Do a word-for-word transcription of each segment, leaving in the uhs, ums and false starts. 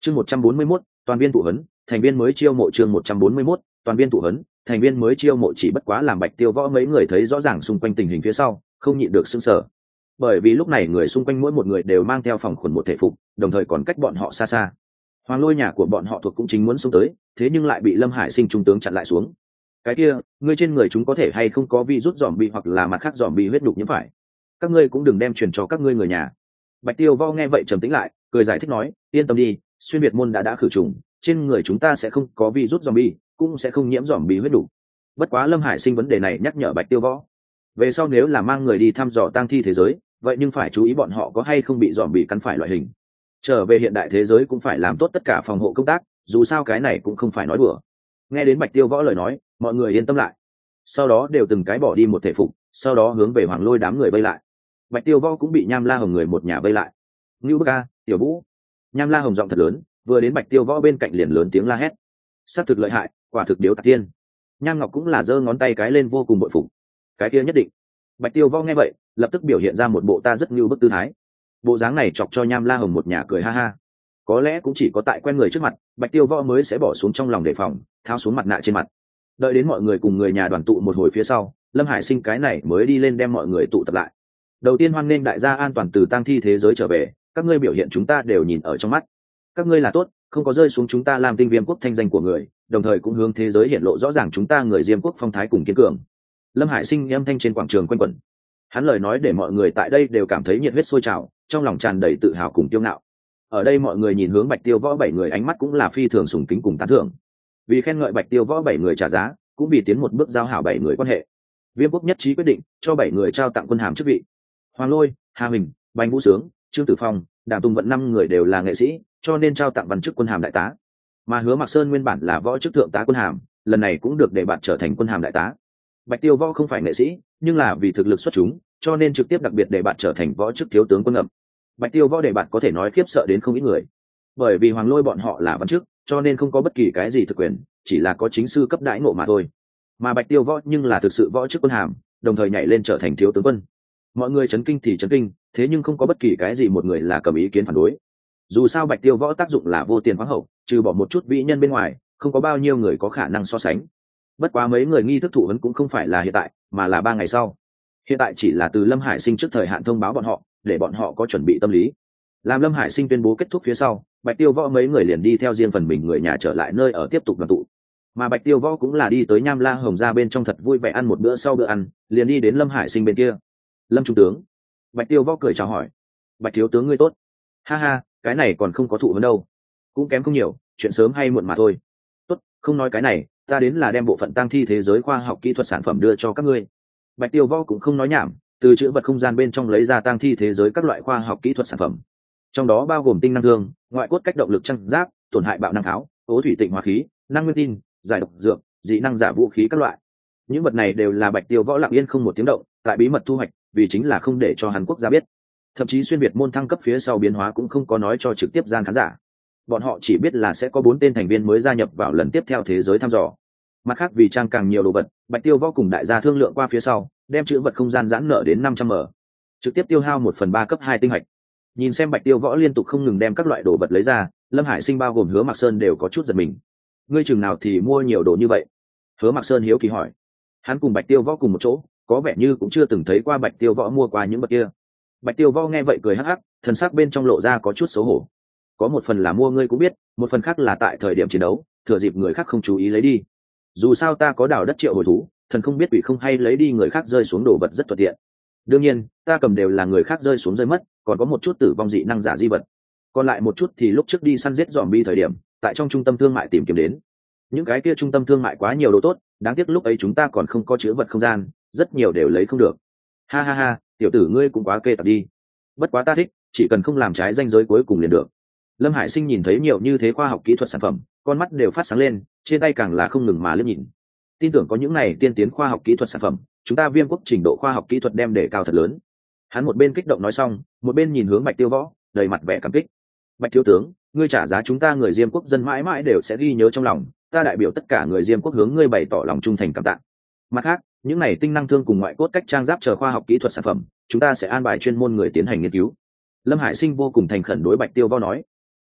chương một trăm bốn mươi mốt toàn viên tụ huấn, thành viên mới chiêu mộ. chương một trăm bốn mươi mốt toàn viên tụ huấn, thành viên mới chiêu mộ. Chỉ bất quá làm Bạch Tiêu Võ mấy người thấy rõ ràng xung quanh tình hình phía sau, không nhịn được sững sờ. Bởi vì lúc này người xung quanh mỗi một người đều mang theo phòng khuẩn một thể phục, đồng thời còn cách bọn họ xa xa. Hoàng Lôi nhà của bọn họ thuộc cũng chính muốn xuống tới, thế nhưng lại bị Lâm Hải Sinh trung tướng chặn lại xuống. Cái kia, ngươi trên người chúng có thể hay không có virus zombie hoặc là mặt khác zombie huyết đục nhiễm phải? Các ngươi cũng đừng đem truyền cho các ngươi người nhà. Bạch Tiêu Võ nghe vậy trầm tĩnh lại, cười giải thích nói, yên tâm đi, xuyên việt môn đã đã khử trùng, trên người chúng ta sẽ không có virus zombie, cũng sẽ không nhiễm zombie huyết đục. Bất quá Lâm Hải Sinh vấn đề này nhắc nhở Bạch Tiêu Võ, về sau nếu là mang người đi thăm dò tang thi thế giới, vậy nhưng phải chú ý bọn họ có hay không bị zombie cắn phải loại hình. Trở về hiện đại thế giới cũng phải làm tốt tất cả phòng hộ công tác, dù sao cái này cũng không phải nói đùa. Nghe đến Bạch Tiêu Võ lời nói, mọi người yên tâm lại, sau đó đều từng cái bỏ đi một thể phục, sau đó hướng về Hoàng Lôi đám người vây lại. Bạch Tiêu Võ cũng bị Nham La Hồng người một nhà vây lại. Ngưu Bức A, Tiểu Vũ. Nham La Hồng giọng thật lớn, vừa đến Bạch Tiêu Võ bên cạnh liền lớn tiếng la hét. Sát thực lợi hại, quả thực điếu tạc tiên. Nham Ngọc cũng là giơ ngón tay cái lên vô cùng bội phục. Cái kia nhất định. Bạch Tiêu Võ nghe vậy, lập tức biểu hiện ra một bộ ta rất ngưu bức tư thái. Bộ dáng này chọc cho Nham La Hồng một nhà cười ha ha. Có lẽ cũng chỉ có tại quen người trước mặt, Bạch Tiêu Võ mới sẽ bỏ xuống trong lòng đề phòng, tháo xuống mặt nạ trên mặt. Đợi đến mọi người cùng người nhà đoàn tụ một hồi phía sau, Lâm Hải Sinh cái này mới đi lên đem mọi người tụ tập lại. Đầu tiên hoan nghênh đại gia an toàn từ tang thi thế giới trở về, các ngươi biểu hiện chúng ta đều nhìn ở trong mắt. Các ngươi là tốt, không có rơi xuống chúng ta làm tinh viêm quốc thanh danh của người, đồng thời cũng hướng thế giới hiện lộ rõ ràng chúng ta người diêm quốc phong thái cùng kiên cường. Lâm Hải Sinh âm thanh trên quảng trường quanh quẩn. Hắn lời nói để mọi người tại đây đều cảm thấy nhiệt huyết sôi trào, trong lòng tràn đầy tự hào cùng kiêu ngạo. Ở đây mọi người nhìn hướng Bạch Tiêu Võ bảy người ánh mắt cũng là phi thường sùng kính cùng tán thưởng. Vì khen ngợi Bạch Tiêu Võ bảy người trả giá, cũng vì tiến một bước giao hảo bảy người quan hệ. Viêm quốc nhất trí quyết định cho bảy người trao tặng quân hàm chức vị. Hoàng Lôi, Hà Huỳnh, Bành Vũ Sướng, Trương Tử Phong, Đàm Tùng Vận năm người đều là nghệ sĩ, cho nên trao tặng văn chức quân hàm đại tá. Mà Hứa Mặc Sơn nguyên bản là võ chức thượng tá quân hàm, lần này cũng được đề bạt trở thành quân hàm đại tá. Bạch Tiêu Võ không phải nghệ sĩ, nhưng là vì thực lực xuất chúng, cho nên trực tiếp đặc biệt đề bạt trở thành võ chức thiếu tướng quân ngầm. Bạch Tiêu Võ đề bạt có thể nói khiếp sợ đến không ít người. Bởi vì Hoàng Lôi bọn họ là văn chức, cho nên không có bất kỳ cái gì thực quyền, chỉ là có chính sư cấp đãi ngộ mà thôi. Mà Bạch Tiêu Võ nhưng là thực sự võ chức quân hàm, đồng thời nhảy lên trở thành thiếu tướng quân. Mọi người chấn kinh thì chấn kinh, thế nhưng không có bất kỳ cái gì một người là cầm ý kiến phản đối. Dù sao Bạch Tiêu Võ tác dụng là vô tiền khoáng hậu, trừ bỏ một chút vĩ nhân bên ngoài, không có bao nhiêu người có khả năng so sánh. Bất quá mấy người nghi thức thụ huấn cũng không phải là hiện tại, mà là ba ngày sau. Hiện tại chỉ là từ Lâm Hải Sinh trước thời hạn thông báo bọn họ, để bọn họ có chuẩn bị tâm lý. Làm Lâm Hải Sinh tuyên bố kết thúc phía sau, Bạch Tiêu Võ mấy người liền đi theo riêng phần mình người nhà trở lại nơi ở tiếp tục đoàn tụ. Mà Bạch Tiêu Võ cũng là đi tới Nham La Hồng ra bên trong thật vui vẻ ăn một bữa, sau bữa ăn liền đi đến Lâm Hải Sinh bên kia. Lâm trung tướng. Bạch Tiêu Võ cười chào hỏi. Bạch thiếu tướng ngươi tốt. Ha ha, cái này còn không có thụ huấn đâu, cũng kém không nhiều, chuyện sớm hay muộn mà thôi. Tốt, không nói cái này, ta đến là đem bộ phận tang thi thế giới khoa học kỹ thuật sản phẩm đưa cho các ngươi. Bạch Tiêu Võ cũng không nói nhảm, từ chữ vật không gian bên trong lấy ra tang thi thế giới các loại khoa học kỹ thuật sản phẩm, trong đó bao gồm tinh năng thương, ngoại cốt cách động lực trang giáp, tổn hại bạo năng pháo, ố thủy tịnh hóa khí, năng nguyên tin, giải độc dược, dị năng giả vũ khí các loại. Những vật này đều là Bạch Tiêu Võ lặng yên không một tiếng động, tại bí mật thu hoạch, vì chính là không để cho Hàn Quốc gia biết. Thậm chí xuyên việt môn thăng cấp phía sau biến hóa cũng không có nói cho trực tiếp gian khán giả. Bọn họ chỉ biết là sẽ có bốn tên thành viên mới gia nhập vào lần tiếp theo thế giới thăm dò. Mặt khác vì trang càng nhiều đồ vật, Bạch Tiêu Võ cùng đại gia thương lượng qua phía sau, đem chữ vật không gian giãn nở đến năm trăm m, trực tiếp tiêu hao một phần ba cấp hai tinh hạch. Nhìn xem Bạch Tiêu Võ liên tục không ngừng đem các loại đồ vật lấy ra, Lâm Hải Sinh bao gồm Hứa Mặc Sơn đều có chút giật mình. Ngươi chừng nào thì mua nhiều đồ như vậy? Hứa Mặc Sơn hiếu kỳ hỏi. Hắn cùng Bạch Tiêu Võ cùng một chỗ, có vẻ như cũng chưa từng thấy qua Bạch Tiêu Võ mua qua những vật kia. Bạch Tiêu Võ nghe vậy cười hắc hắc, thần sắc bên trong lộ ra có chút xấu hổ. Có một phần là mua ngươi cũng biết, một phần khác là tại thời điểm chiến đấu, thừa dịp người khác không chú ý lấy đi. Dù sao ta có đào đất triệu hồi thú, thần không biết quỷ không hay lấy đi người khác rơi xuống đồ vật rất thuận tiện. Đương nhiên, ta cầm đều là người khác rơi xuống rơi mất, còn có một chút tử vong dị năng giả di vật. Còn lại một chút thì lúc trước đi săn giết zombie thời điểm, tại trong trung tâm thương mại tìm kiếm đến. Những cái kia trung tâm thương mại quá nhiều đồ tốt, đáng tiếc lúc ấy chúng ta còn không có chứa vật không gian, rất nhiều đều lấy không được. Ha ha ha, tiểu tử ngươi cũng quá kê tật đi. Bất quá ta thích, chỉ cần không làm trái ranh giới cuối cùng liền được. Lâm Hải Sinh nhìn thấy nhiều như thế khoa học kỹ thuật sản phẩm, con mắt đều phát sáng lên, trên tay càng là không ngừng mà liếc nhìn. Tin tưởng có những này tiên tiến khoa học kỹ thuật sản phẩm, chúng ta Viêm quốc trình độ khoa học kỹ thuật đem đề cao thật lớn. Hắn một bên kích động nói xong, một bên nhìn hướng Bạch Tiêu Võ, đầy mặt vẻ cảm kích. Bạch thiếu tướng, ngươi trả giá chúng ta người Diêm quốc dân mãi mãi đều sẽ ghi nhớ trong lòng, ta đại biểu tất cả người Diêm quốc hướng ngươi bày tỏ lòng trung thành cảm tạ. Mặt khác, những này tinh năng thương cùng ngoại cốt cách trang giáp chờ khoa học kỹ thuật sản phẩm, chúng ta sẽ an bài chuyên môn người tiến hành nghiên cứu. Lâm Hải Sinh vô cùng thành khẩn đối Bạch Tiêu Võ nói.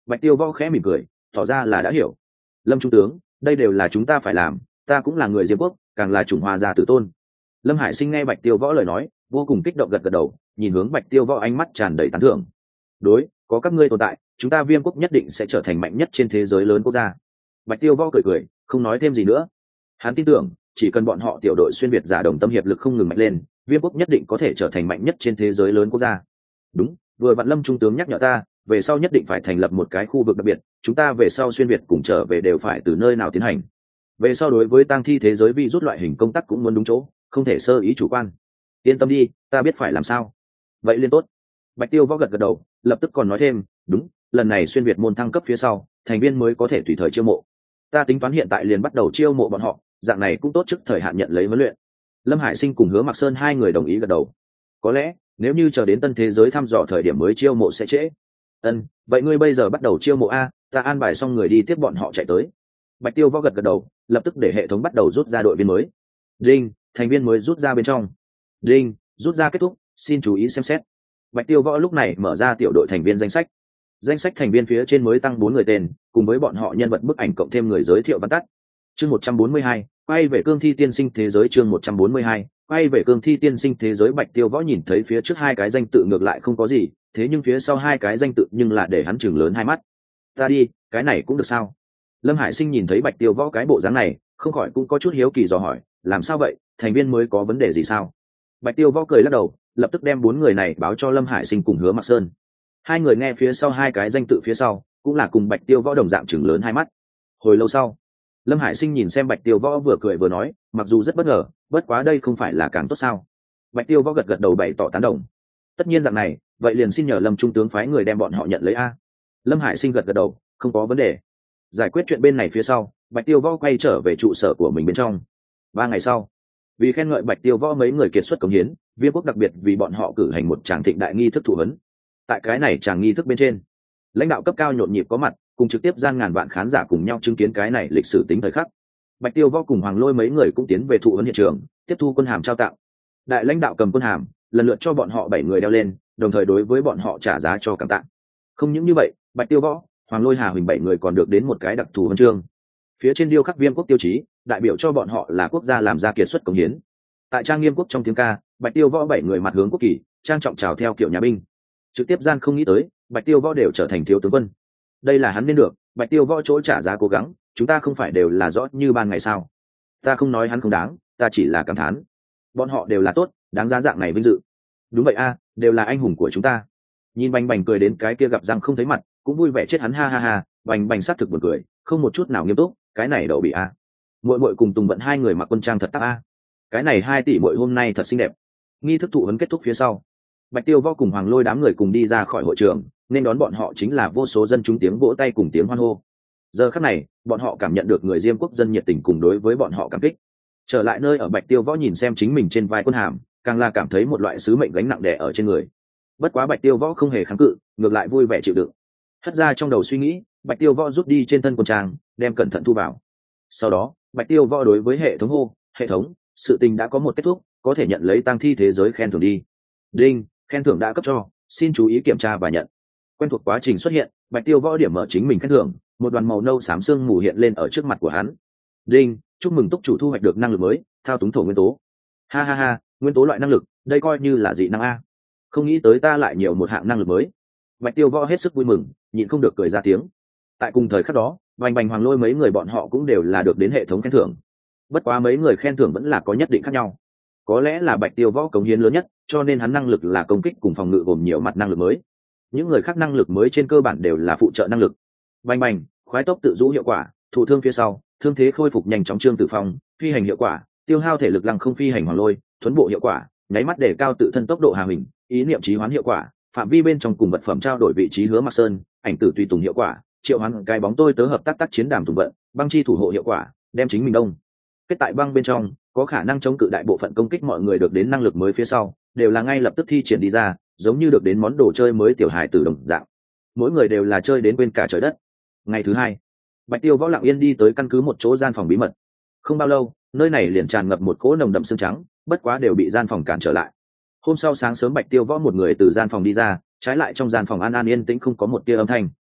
Bạch Tiêu Võ khẽ mỉm cười, tỏ ra là đã hiểu. Lâm trung tướng, đây đều là chúng ta phải làm, ta cũng là người Diêm Quốc, càng là chủng hoa gia tử tôn. Lâm Hải Sinh nghe Bạch Tiêu Võ lời nói, vô cùng kích động gật gật đầu, nhìn hướng Bạch Tiêu Võ ánh mắt tràn đầy tán thưởng. Đối, có các ngươi tồn tại, chúng ta Viêm Quốc nhất định sẽ trở thành mạnh nhất trên thế giới lớn quốc gia. Bạch Tiêu Võ cười cười, không nói thêm gì nữa. Hắn tin tưởng, chỉ cần bọn họ tiểu đội xuyên việt giả đồng tâm hiệp lực không ngừng mạnh lên, Viêm Quốc nhất định có thể trở thành mạnh nhất trên thế giới lớn quốc gia. Đúng, vừa vạn Lâm trung tướng nhắc nhở ta, về sau nhất định phải thành lập một cái khu vực đặc biệt, chúng ta về sau xuyên việt cùng trở về đều phải từ nơi nào tiến hành. Về sau đối với tang thi thế giới vi rút loại hình công tác cũng muốn đúng chỗ, không thể sơ ý chủ quan. Yên tâm đi, ta biết phải làm sao. Vậy liên tốt. Bạch Tiêu Võ gật gật đầu, lập tức còn nói thêm, đúng, lần này xuyên việt môn thăng cấp phía sau, thành viên mới có thể tùy thời chiêu mộ. Ta tính toán hiện tại liền bắt đầu chiêu mộ bọn họ, dạng này cũng tốt trước thời hạn nhận lấy huấn luyện. Lâm Hải Sinh cùng Hứa Mặc Sơn hai người đồng ý gật đầu. Có lẽ nếu như chờ đến tân thế giới thăm dò thời điểm mới chiêu mộ sẽ trễ. Ân, vậy ngươi bây giờ bắt đầu chiêu mộ a, ta an bài xong người đi tiếp bọn họ chạy tới. Bạch Tiêu Võ gật gật đầu, lập tức để hệ thống bắt đầu rút ra đội viên mới. Đinh, thành viên mới rút ra bên trong. Đinh, rút ra kết thúc, xin chú ý xem xét. Bạch Tiêu Võ lúc này mở ra tiểu đội thành viên danh sách. Danh sách thành viên phía trên mới tăng bốn người tên, cùng với bọn họ nhân vật bức ảnh cộng thêm người giới thiệu văn tắt. Chương một trăm bốn mươi hai, quay về cương thi tiên sinh thế giới. Chương một trăm bốn mươi hai, quay về cương thi tiên sinh thế giới. Bạch Tiêu Võ nhìn thấy phía trước hai cái danh tự ngược lại không có gì, thế nhưng phía sau hai cái danh tự nhưng là để hắn chừng lớn hai mắt. Ta đi, cái này cũng được sao? Lâm Hải Sinh nhìn thấy Bạch Tiêu Võ cái bộ dáng này, không khỏi cũng có chút hiếu kỳ dò hỏi, làm sao vậy, thành viên mới có vấn đề gì sao? Bạch Tiêu Võ cười lắc đầu, lập tức đem bốn người này báo cho Lâm Hải Sinh cùng Hứa Mặc Sơn. Hai người nghe phía sau hai cái danh tự phía sau, cũng là cùng Bạch Tiêu Võ đồng dạng chừng lớn hai mắt. Hồi lâu sau, Lâm Hải Sinh nhìn xem Bạch Tiêu Võ vừa cười vừa nói, mặc dù rất bất ngờ, bất quá đây không phải là càng tốt sao? Bạch Tiêu Võ gật gật đầu bày tỏ tán đồng. Tất nhiên dạng này, vậy liền xin nhờ Lâm trung tướng phái người đem bọn họ nhận lấy a. Lâm Hải Sinh gật gật đầu, không có vấn đề. Giải quyết chuyện bên này phía sau, Bạch Tiêu Võ quay trở về trụ sở của mình bên trong. Ba ngày sau, vì khen ngợi Bạch Tiêu Võ mấy người kiệt xuất cống hiến, Viêm Quốc đặc biệt vì bọn họ cử hành một tràng thịnh đại nghi thức thụ huấn. Tại cái này tràng nghi thức bên trên, lãnh đạo cấp cao nhộn nhịp có mặt, cùng trực tiếp gian ngàn vạn khán giả cùng nhau chứng kiến cái này lịch sử tính thời khắc. Bạch Tiêu Võ cùng Hoàng Lôi mấy người cũng tiến về thụ huấn hiện trường, tiếp thu quân hàm trao tặng. Đại lãnh đạo cầm quân hàm, lần lượt cho bọn họ bảy người đeo lên, đồng thời đối với bọn họ trả giá cho cảm tạ. Không những như vậy, Bạch Tiêu Võ, Hoàng Lôi, Hà Huỳnh bảy người còn được đến một cái đặc thù huân chương. Phía trên điêu khắc Viêm Quốc tiêu chí, đại biểu cho bọn họ là quốc gia làm ra kiệt xuất cống hiến. Tại trang nghiêm quốc trong tiếng ca, Bạch Tiêu Võ bảy người mặt hướng quốc kỳ, trang trọng chào theo kiểu nhà binh. Trực tiếp gian không nghĩ tới, Bạch Tiêu Võ đều trở thành thiếu tướng quân. Đây là hắn nên được, Bạch Tiêu Võ chỗ trả giá cố gắng, chúng ta không phải đều là rõ như ban ngày sao? Ta không nói hắn không đáng, ta chỉ là cảm thán. Bọn họ đều là tốt, đáng giá dạng này vinh dự. Đúng vậy a, đều là anh hùng của chúng ta. Nhìn Bành Bành cười đến cái kia gặp răng không thấy mặt, cũng vui vẻ chết hắn ha ha ha. Bành Bành sát thực buồn cười, không một chút nào nghiêm túc, cái này đậu bị a. Muội muội cùng Tùng Vận hai người mặc quân trang thật tác a. Cái này hai tỷ muội hôm nay thật xinh đẹp. Nghi thức thụ huấn kết thúc phía sau, Bạch Tiêu Võ cùng Hoàng Lôi đám người cùng đi ra khỏi hội trường, nên đón bọn họ chính là vô số dân chúng tiếng vỗ tay cùng tiếng hoan hô. Giờ khắc này, bọn họ cảm nhận được người Diêm Quốc dân nhiệt tình cùng đối với bọn họ cảm kích. Trở lại nơi ở, Bạch Tiêu Võ nhìn xem chính mình trên vai quân hàm, càng là cảm thấy một loại sứ mệnh gánh nặng đè ở trên người. Bất quá Bạch Tiêu Võ không hề kháng cự, ngược lại vui vẻ chịu đựng. Hất ra trong đầu suy nghĩ, Bạch Tiêu Võ rút đi trên thân quân trang, đem cẩn thận thu vào. Sau đó, Bạch Tiêu Võ đối với hệ thống hô, hệ thống, sự tình đã có một kết thúc, có thể nhận lấy tang thi thế giới khen thưởng đi. Đinh, khen thưởng đã cấp cho, xin chú ý kiểm tra và nhận. Quen thuộc quá trình xuất hiện, Bạch Tiêu Võ điểm mở chính mình khen thưởng, một đoàn màu nâu xám xương mù hiện lên ở trước mặt của hắn. Đinh, chúc mừng túc chủ thu hoạch được năng lực mới, thao túng thổ nguyên tố. Ha ha ha, nguyên tố loại năng lực, đây coi như là dị năng a. Không nghĩ tới ta lại nhiều một hạng năng lực mới. Bạch Tiêu Võ hết sức vui mừng, nhịn không được cười ra tiếng. Tại cùng thời khắc đó, Bành Bành, Hoàng Lôi mấy người bọn họ cũng đều là được đến hệ thống khen thưởng. Bất quá mấy người khen thưởng vẫn là có nhất định khác nhau. Có lẽ là Bạch Tiêu Võ cống hiến lớn nhất, cho nên hắn năng lực là công kích cùng phòng ngự gồm nhiều mặt năng lực mới. Những người khác năng lực mới trên cơ bản đều là phụ trợ năng lực. Bành Bành, khoái tốc tự rũ hiệu quả, thụ thương phía sau, thương thế khôi phục nhanh chóng. Trương Tử Phong, phi hành hiệu quả, tiêu hao thể lực lăng không phi hành. Hoàng Lôi, thuấn bộ hiệu quả, nháy mắt để cao tự thân tốc độ. Hà Huỳnh, ý niệm trí hoán hiệu quả, phạm vi bên trong cùng vật phẩm trao đổi vị trí. Hứa Mặc Sơn, ảnh tử tùy tùng hiệu quả, triệu hoán cái bóng tôi tớ hợp tác tác chiến đàm tùng vận. Băng chi thủ hộ hiệu quả, đem chính mình đông kết tại băng bên trong, có khả năng chống cự đại bộ phận công kích. Mọi người được đến năng lực mới phía sau, đều là ngay lập tức thi triển đi ra, giống như được đến món đồ chơi mới tiểu hài tử đồng dạng. Mỗi người đều là chơi đến quên cả trời đất. Ngày thứ hai, Bạch Tiêu Võ lặng yên đi tới căn cứ một chỗ gian phòng bí mật. Không bao lâu, nơi này liền tràn ngập một cỗ nồng đậm xương trắng, bất quá đều bị gian phòng cản trở lại. Hôm sau sáng sớm, Bạch Tiêu Võ một người từ gian phòng đi ra, trái lại trong gian phòng an an yên tĩnh, không có một tia âm thanh.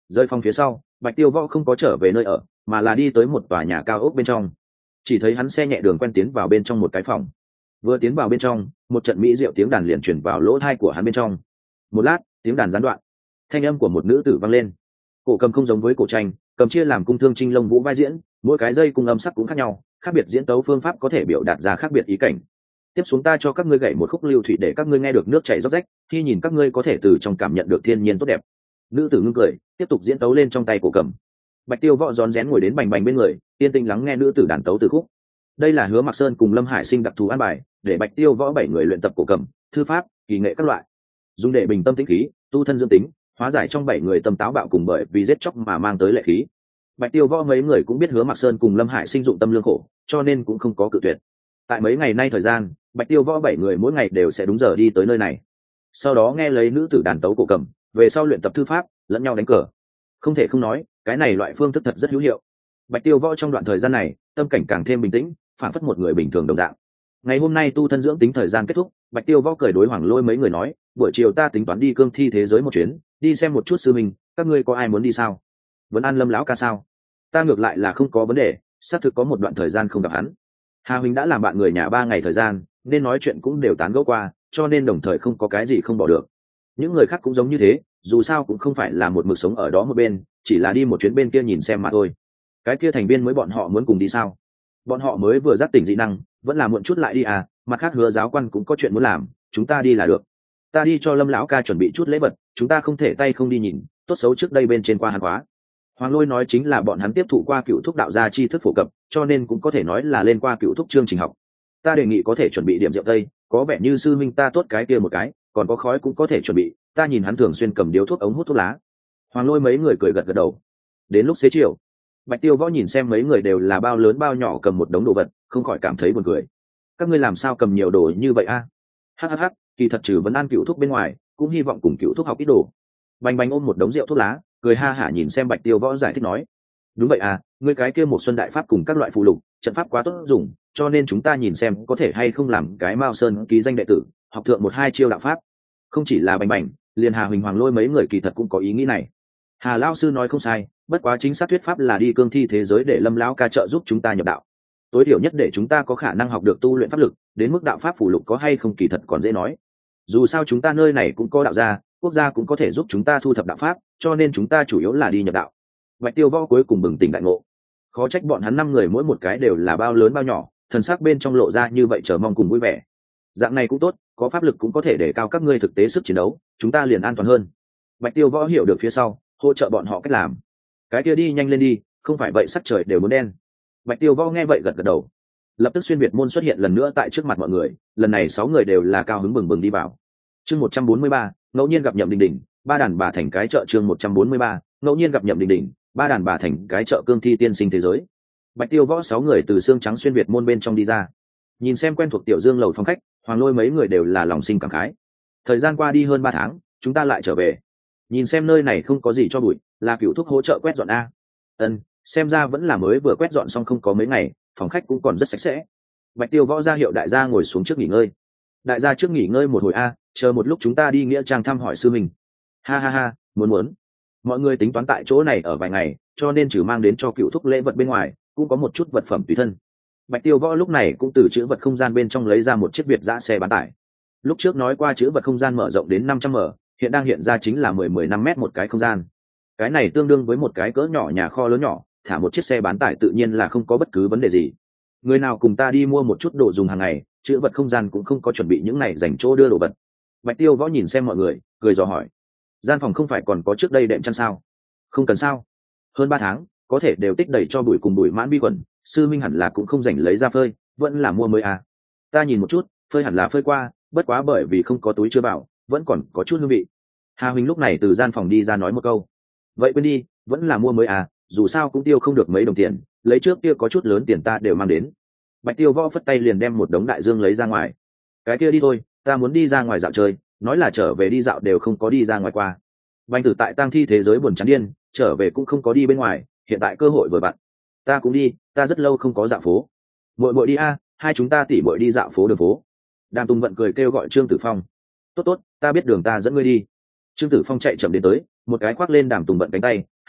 Rơi phòng phía sau, Bạch Tiêu Võ không có trở về nơi ở, mà là đi tới một tòa nhà cao ốc bên trong. Chỉ thấy hắn xe nhẹ đường quen tiến vào bên trong một cái phòng. Vừa tiến vào bên trong, một trận mỹ diệu tiếng đàn liền truyền vào lỗ tai của hắn bên trong. Một lát, tiếng đàn gián đoạn, thanh âm của một nữ tử vang lên. Cổ cầm không giống với cổ tranh, cầm chia làm cung thương trinh lông vũ vai diễn, mỗi cái dây cung âm sắc cũng khác nhau, khác biệt diễn tấu phương pháp có thể biểu đạt ra khác biệt ý cảnh. Tiếp xuống ta cho các ngươi gảy một khúc lưu thủy để các ngươi nghe được nước chảy róc rách, khi nhìn các ngươi có thể từ trong cảm nhận được thiên nhiên tốt đẹp. Nữ tử ngưng cười, tiếp tục diễn tấu lên trong tay cổ cầm. Bạch Tiêu Võ rón rén ngồi đến bành bành bên người, yên tĩnh lắng nghe nữ tử đàn tấu từ khúc. Đây là Hứa Mặc Sơn cùng Lâm Hải Sinh đặc thù an bài, để Bạch Tiêu Võ bảy người luyện tập cổ cầm, thư pháp, kỳ nghệ các loại, dùng để bình tâm tĩnh khí, tu thân dưỡng tính, hóa giải trong bảy người tâm táo bạo cùng bởi vì giết chóc mà mang tới lệ khí. Bạch Tiêu Võ mấy người cũng biết Hứa Mặc Sơn cùng Lâm Hải Sinh dụng tâm lương khổ, cho nên cũng không có cự tuyệt. Tại mấy ngày nay thời gian, Bạch Tiêu Võ bảy người mỗi ngày đều sẽ đúng giờ đi tới nơi này, sau đó nghe lấy nữ tử đàn tấu cổ cầm, về sau luyện tập thư pháp, lẫn nhau đánh cờ. Không thể không nói, cái này loại phương thức thật rất hữu hiệu. Bạch Tiêu Võ trong đoạn thời gian này, tâm cảnh càng thêm bình tĩnh, phản phất một người bình thường đồng dạng. Ngày hôm nay tu thân dưỡng tính thời gian kết thúc, Bạch Tiêu Võ cười đối Hoàng Lôi mấy người nói, buổi chiều ta tính toán đi cương thi thế giới một chuyến, đi xem một chút sư mình, các ngươi có ai muốn đi sao? Vẫn An Lâm lão ca sao? Ta ngược lại là không có vấn đề, xác thực có một đoạn thời gian không gặp hắn. Hà huynh đã làm bạn người nhà ba ngày thời gian, nên nói chuyện cũng đều tán gẫu qua, cho nên đồng thời không có cái gì không bỏ được. Những người khác cũng giống như thế, dù sao cũng không phải là một mực sống ở đó một bên, chỉ là đi một chuyến bên kia nhìn xem mà thôi. Cái kia thành viên mới bọn họ muốn cùng đi sao? Bọn họ mới vừa giác tỉnh dị năng, vẫn là muộn chút lại đi à, mặt khác Hứa giáo quan cũng có chuyện muốn làm, chúng ta đi là được. Ta đi cho Lâm lão ca chuẩn bị chút lễ vật, chúng ta không thể tay không đi nhìn, tốt xấu trước đây bên trên qua hắn hóa. Hoàng Lôi nói chính là bọn hắn tiếp thụ qua cựu thúc đạo gia tri thức phổ cập, cho nên cũng có thể nói là lên qua cựu thúc chương trình học. Ta đề nghị có thể chuẩn bị điểm rượu tây, có vẻ như sư minh ta tốt cái kia một cái, còn có khói cũng có thể chuẩn bị, ta nhìn hắn thường xuyên cầm điếu thuốc ống hút thuốc lá. Hoàng Lôi mấy người cười gật gật đầu. Đến lúc xế chiều, Bạch Tiêu Võ nhìn xem mấy người đều là bao lớn bao nhỏ cầm một đống đồ vật, không khỏi cảm thấy buồn cười. Các ngươi làm sao cầm nhiều đồ như vậy a? Hắc hắc hắc, kỳ thật trừ vẫn ăn cựu thuốc bên ngoài, cũng hy vọng cùng cựu thuốc học ít đồ. Bành Bành ôm một đống rượu thuốc lá, cười ha hả nhìn xem Bạch Tiêu Võ giải thích nói, đúng vậy à, ngươi cái kia một xuân đại pháp cùng các loại phụ lục trận pháp quá tốt dùng, cho nên chúng ta nhìn xem có thể hay không làm cái Mao Sơn ký danh đệ tử, học thượng một hai chiêu đạo pháp. Không chỉ là Bành Bành, liền Hà Huỳnh Hoàng Lôi mấy người kỳ thật cũng có ý nghĩ này. Hà lão sư nói không sai, bất quá chính xác thuyết pháp là đi cương thi thế giới để Lâm lão ca trợ giúp chúng ta nhập đạo, tối thiểu nhất để chúng ta có khả năng học được tu luyện pháp lực, đến mức đạo pháp phụ lục có hay không kỳ thật còn dễ nói. Dù sao chúng ta nơi này cũng có đạo gia, quốc gia cũng có thể giúp chúng ta thu thập đạo pháp, cho nên chúng ta chủ yếu là đi nhập đạo. Bạch Tiêu Võ cuối cùng bừng tỉnh đại ngộ, khó trách bọn hắn năm người mỗi một cái đều là bao lớn bao nhỏ, thần sắc bên trong lộ ra như vậy chờ mong cùng vui vẻ. Dạng này cũng tốt, có pháp lực cũng có thể để cao các ngươi thực tế sức chiến đấu, chúng ta liền an toàn hơn. Bạch Tiêu Võ hiểu được phía sau, hỗ trợ bọn họ cách làm. Cái kia đi nhanh lên đi, không phải vậy sắc trời đều muốn đen. Bạch Tiêu Võ nghe vậy gật gật đầu. Lập tức xuyên việt môn xuất hiện lần nữa tại trước mặt mọi người, lần này sáu người đều là cao hứng bừng bừng đi vào. Chương một trăm bốn mươi ba, ngẫu nhiên gặp Nhậm Đình Đình, ba đàn bà thành cái chợ. Chương một trăm bốn mươi ba, ngẫu nhiên gặp Nhậm Đình Đình, ba đàn bà thành cái chợ cương thi tiên sinh thế giới. Bạch Tiêu Võ sáu người từ xương trắng xuyên việt môn bên trong đi ra, nhìn xem quen thuộc tiểu dương lầu phòng khách, Hoàng Lôi mấy người đều là lòng sinh cảm khái. Thời gian qua đi hơn ba tháng, chúng ta lại trở về, nhìn xem nơi này không có gì cho bụi, là cựu thúc hỗ trợ quét dọn a. Ân, xem ra vẫn là mới vừa quét dọn xong không có mấy ngày, phòng khách cũng còn rất sạch sẽ. Bạch Tiêu Võ ra hiệu đại gia ngồi xuống trước nghỉ ngơi. Đại gia trước nghỉ ngơi một hồi a, chờ một lúc chúng ta đi nghĩa trang thăm hỏi sư mình. Ha ha ha, muốn muốn. Mọi người tính toán tại chỗ này ở vài ngày, cho nên trừ mang đến cho cựu thúc lễ vật bên ngoài, cũng có một chút vật phẩm tùy thân. Bạch Tiêu Võ lúc này cũng từ chữ vật không gian bên trong lấy ra một chiếc Việt dã xe bán tải. Lúc trước nói qua chữ vật không gian mở rộng đến năm trăm m, hiện đang hiện ra chính là mười mười năm mét một cái không gian. Cái này tương đương với một cái cỡ nhỏ nhà kho lớn nhỏ, thả một chiếc xe bán tải tự nhiên là không có bất cứ vấn đề gì. Người nào cùng ta đi mua một chút đồ dùng hàng ngày, chữ vật không gian cũng không có chuẩn bị những này dành chỗ đưa đồ vật. Bạch Tiêu Võ nhìn xem mọi người, cười dò hỏi, gian phòng không phải còn có trước đây đệm chăn sao? Không cần sao? Hơn ba tháng, có thể đều tích đầy cho bụi cùng bụi mãn vi khuẩn, sư minh hẳn là cũng không rảnh lấy ra phơi, vẫn là mua mới à? Ta nhìn một chút, phơi hẳn là phơi qua, bất quá bởi vì không có túi chưa bảo, vẫn còn có chút hương vị. Hà Huỳnh lúc này từ gian phòng đi ra nói một câu, vậy quên đi, vẫn là mua mới à, dù sao cũng tiêu không được mấy đồng tiền, lấy trước kia có chút lớn tiền ta đều mang đến. Bạch Tiêu Võ phất tay liền đem một đống đại dương lấy ra ngoài. Cái kia đi thôi, ta muốn đi ra ngoài dạo chơi, nói là trở về đi dạo đều không có đi ra ngoài qua. Bành Tử tại tang thi thế giới buồn chán điên, trở về cũng không có đi bên ngoài, hiện tại cơ hội vừa vặn. Ta cũng đi, ta rất lâu không có dạo phố. Muội muội đi a, hai chúng ta tỉ muội đi dạo phố đường phố. Đàm Tùng Vận cười kêu gọi Trương Tử Phong. Tốt tốt, ta biết đường ta dẫn ngươi đi. Trương Tử Phong chạy chậm đến tới, một cái khoác lên Đàm Tùng Vận cánh tay,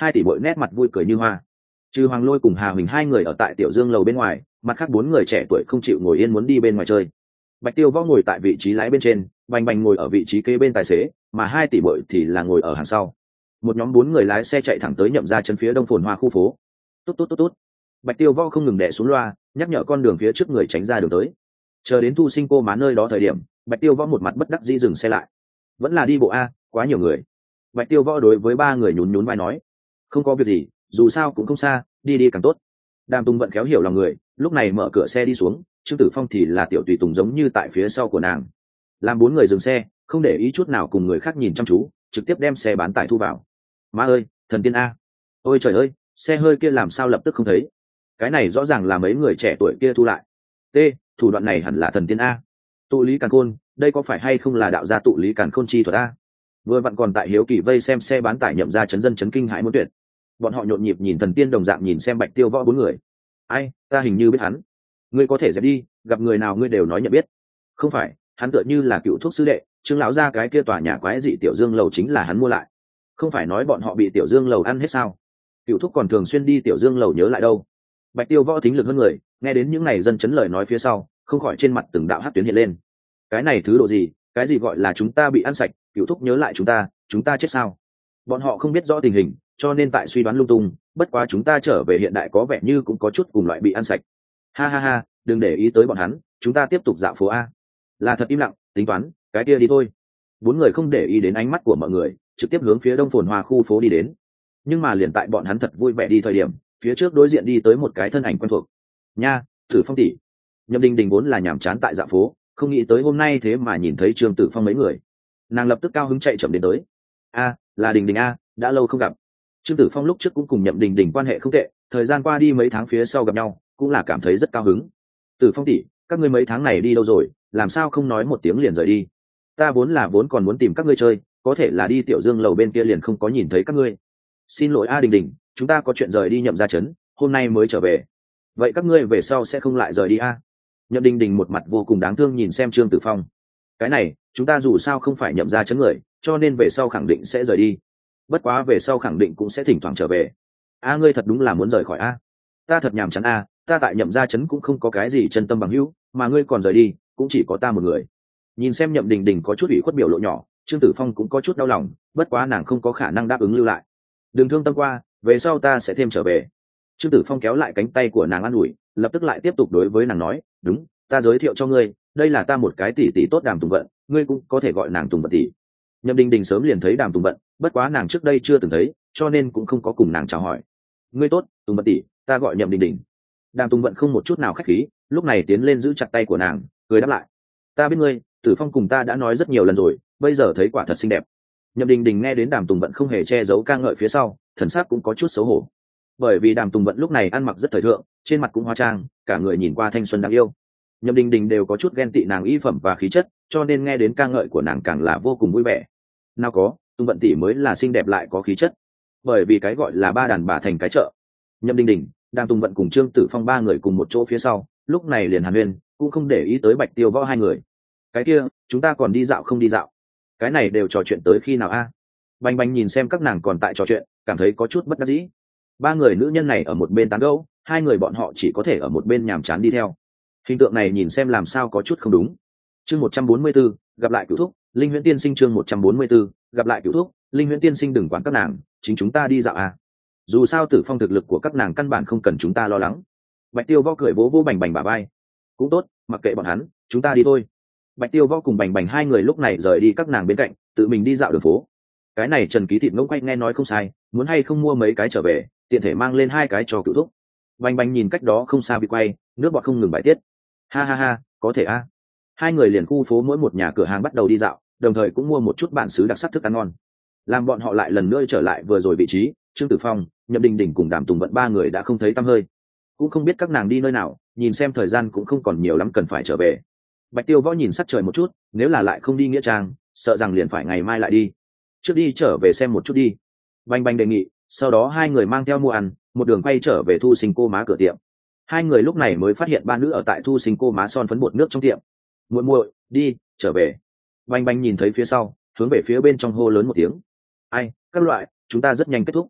hai tỷ bội nét mặt vui cười như hoa. Trừ Hoàng Lôi cùng Hà Huỳnh hai người ở tại tiểu dương lầu bên ngoài, mặt khác bốn người trẻ tuổi không chịu ngồi yên muốn đi bên ngoài chơi. Bạch Tiêu Võ ngồi tại vị trí lái bên trên, Bành Bành ngồi ở vị trí kế bên tài xế, mà hai tỷ bội thì là ngồi ở hàng sau. Một nhóm bốn người lái xe chạy thẳng tới Nhậm Gia trấn phía đông phồn hoa khu phố. Tốt tốt tốt tốt. Bạch Tiêu Võ không ngừng đè xuống loa, nhắc nhở con đường phía trước người tránh ra đường tới. Chờ đến Thu Sinh cô má nơi đó thời điểm, Bạch Tiêu Võ một mặt bất đắc dĩ dừng xe lại. Vẫn là đi bộ a, quá nhiều người. Bạch Tiêu Võ đối với ba người nhún nhún vai nói, không có việc gì, dù sao cũng không xa, đi đi càng tốt. Đàm Tùng Vận khéo hiểu lòng người, lúc này mở cửa xe đi xuống, Trương Tử Phong thì là tiểu tùy tùng giống như tại phía sau của nàng. Làm bốn người dừng xe, không để ý chút nào cùng người khác nhìn chăm chú, trực tiếp đem xe bán tải thu vào. Má ơi, thần tiên a! Ôi trời ơi, xe hơi kia làm sao lập tức không thấy? Cái này rõ ràng là mấy người trẻ tuổi kia thu lại. T, thủ đoạn này hẳn là thần tiên a. Tụ lý càn khôn, đây có phải hay không là đạo gia tụ lý càn khôn chi thuật a? Vừa vặn còn tại hiếu kỳ vây xem xe bán tải Nhậm Gia chấn dân chấn kinh hãi muốn tuyệt. Bọn họ nhộn nhịp nhìn thần tiên đồng dạng nhìn xem Bạch Tiêu Võ bốn người. Ai, ta hình như biết hắn. Ngươi có thể dẹp đi, gặp người nào ngươi đều nói nhận biết. Không phải, hắn tựa như là cựu thuốc sư đệ, Trương lão gia cái kia tòa nhà quái dị tiểu dương lầu chính là hắn mua lại. Không phải nói bọn họ bị tiểu dương lầu ăn hết sao? Cựu thuốc còn thường xuyên đi tiểu dương lầu nhớ lại đâu. Bạch Tiêu Võ thính lực hơn người, nghe đến những này dân chấn lời nói phía sau, không khỏi trên mặt từng đạo hắc tuyến hiện lên. Cái này thứ độ gì, cái gì gọi là chúng ta bị ăn sạch, cựu thúc nhớ lại chúng ta, chúng ta chết sao? Bọn họ không biết rõ tình hình, cho nên tại suy đoán lung tung, bất quá chúng ta trở về hiện đại có vẻ như cũng có chút cùng loại bị ăn sạch. Ha ha ha, đừng để ý tới bọn hắn, chúng ta tiếp tục dạo phố a. Là thật im lặng, tính toán, cái kia đi thôi. Bốn người không để ý đến ánh mắt của mọi người, trực tiếp hướng phía đông phồn hoa khu phố đi đến. Nhưng mà liền tại bọn hắn thật vui vẻ đi thời điểm, phía trước đối diện đi tới một cái thân ảnh quen thuộc. Nha, Tử Phong tỷ. Nhậm Đình Đình vốn là nhàm chán tại dạo phố, không nghĩ tới hôm nay thế mà nhìn thấy Trương Tử Phong mấy người. Nàng lập tức cao hứng chạy chậm đến tới. A, là Đình Đình a, đã lâu không gặp. Trương Tử Phong lúc trước cũng cùng Nhậm Đình Đình quan hệ không tệ, thời gian qua đi mấy tháng phía sau gặp nhau, cũng là cảm thấy rất cao hứng. Tử Phong tỷ, các ngươi mấy tháng này đi đâu rồi, làm sao không nói một tiếng liền rời đi? Ta vốn là vốn còn muốn tìm các ngươi chơi, có thể là đi tiểu dương lầu bên kia liền không có nhìn thấy các ngươi. Xin lỗi a Đình Đình, chúng ta có chuyện rời đi Nhậm Gia trấn, hôm nay mới trở về. Vậy các ngươi về sau sẽ không lại rời đi a? Nhậm Đình Đình một mặt vô cùng đáng thương nhìn xem Trương Tử Phong. Cái này, chúng ta dù sao không phải Nhậm Gia trấn người, cho nên về sau khẳng định sẽ rời đi. Bất quá về sau khẳng định cũng sẽ thỉnh thoảng trở về. A ngươi thật đúng là muốn rời khỏi a? Ta thật nhàm chán a, ta tại Nhậm Gia trấn cũng không có cái gì chân tâm bằng hữu, mà ngươi còn rời đi, cũng chỉ có ta một người. Nhìn xem Nhậm Đình Đình có chút ủy khuất biểu lộ nhỏ, Trương Tử Phong cũng có chút đau lòng, bất quá nàng không có khả năng đáp ứng lưu lại. Đừng thương tâm qua, về sau ta sẽ thêm trở về. Trương Tử Phong kéo lại cánh tay của nàng an ủi, lập tức lại tiếp tục đối với nàng nói, đúng, ta giới thiệu cho ngươi, đây là ta một cái tỷ tỷ tốt Đàm Tùng Vận, ngươi cũng có thể gọi nàng Tùng Vận tỷ. Nhậm Đình Đình sớm liền thấy Đàm Tùng Vận, bất quá nàng trước đây chưa từng thấy, cho nên cũng không có cùng nàng chào hỏi. Ngươi tốt, Tùng Vận tỷ, ta gọi Nhậm Đình Đình. Đàm Tùng Vận không một chút nào khách khí, lúc này tiến lên giữ chặt tay của nàng, cười đáp lại. Ta biết ngươi, Tử Phong cùng ta đã nói rất nhiều lần rồi, bây giờ thấy quả thật xinh đẹp. Nhậm Đình Đình nghe đến Đàm Tùng Vận không hề che giấu ca ngợi phía sau, thần sắc cũng có chút xấu hổ. Bởi vì Đàm Tùng Vận lúc này ăn mặc rất thời thượng, trên mặt cũng hóa trang, cả người nhìn qua thanh xuân đáng yêu. Nhậm Đình Đình đều có chút ghen tị nàng y phẩm và khí chất, cho nên nghe đến ca ngợi của nàng càng là vô cùng vui vẻ. Nào có, Tùng Vận tỷ mới là xinh đẹp lại có khí chất. Bởi vì cái gọi là ba đàn bà thành cái chợ. Nhậm Đình Đình, Đàm Tùng Vận cùng Trương Tử Phong ba người cùng một chỗ phía sau, lúc này liền hàn huyên, cũng không để ý tới Bạch Tiêu Võ hai người. Cái kia, chúng ta còn đi dạo không đi dạo? Cái này đều trò chuyện tới khi nào a? À? Bành Bành nhìn xem các nàng còn tại trò chuyện, cảm thấy có chút bất đắc dĩ. Ba người nữ nhân này ở một bên tán gẫu, hai người bọn họ chỉ có thể ở một bên nhàm chán đi theo. Hình tượng này nhìn xem làm sao có chút không đúng. Chương một trăm bốn mươi 44, gặp lại Cửu Thúc, Linh Huyễn Tiên Sinh chương một trăm bốn mươi 44, gặp lại Cửu Thúc, Linh Huyễn Tiên Sinh đừng quản các nàng, chính chúng ta đi dạo à? Dù sao Tử Phong thực lực của các nàng căn bản không cần chúng ta lo lắng. Bạch Tiêu Võ cười vỗ vỗ Bành Bành bả vai. Cũng tốt, mặc kệ bọn hắn, chúng ta đi thôi. Bạch Tiêu Võ cùng Bành Bành hai người lúc này rời đi các nàng bên cạnh, tự mình đi dạo đường phố. Cái này Trần Ký Thịt ngỗng quay nghe nói không sai, muốn hay không mua mấy cái trở về, tiện thể mang lên hai cái cho Cửu Thúc. Bành Bành nhìn cách đó không xa bị quay, nước bọt không ngừng bài tiết. Ha ha ha, có thể a. Hai người liền khu phố mỗi một nhà cửa hàng bắt đầu đi dạo, đồng thời cũng mua một chút bản xứ đặc sắc thức ăn ngon. Làm bọn họ lại lần nữa trở lại vừa rồi vị trí, Trương Tử Phong, Nhậm Đình Đình cùng Đàm Tùng Vận ba người đã không thấy tăm hơi. Cũng không biết các nàng đi nơi nào, nhìn xem thời gian cũng không còn nhiều lắm cần phải trở về. Bạch Tiêu Võ nhìn sắc trời một chút, nếu là lại không đi nghĩa trang, sợ rằng liền phải ngày mai lại đi. Trước đi trở về xem một chút đi. Bành Bành đề nghị, sau đó hai người mang theo mua ăn, một đường quay trở về Thu Sinh cô má cửa tiệm. Hai người lúc này mới phát hiện ba nữ ở tại Thu Sinh cô má son phấn bột nước trong tiệm. Muội muội, đi, trở về. Bành Bành nhìn thấy phía sau, hướng về phía bên trong hô lớn một tiếng. Ai, các loại, chúng ta rất nhanh kết thúc.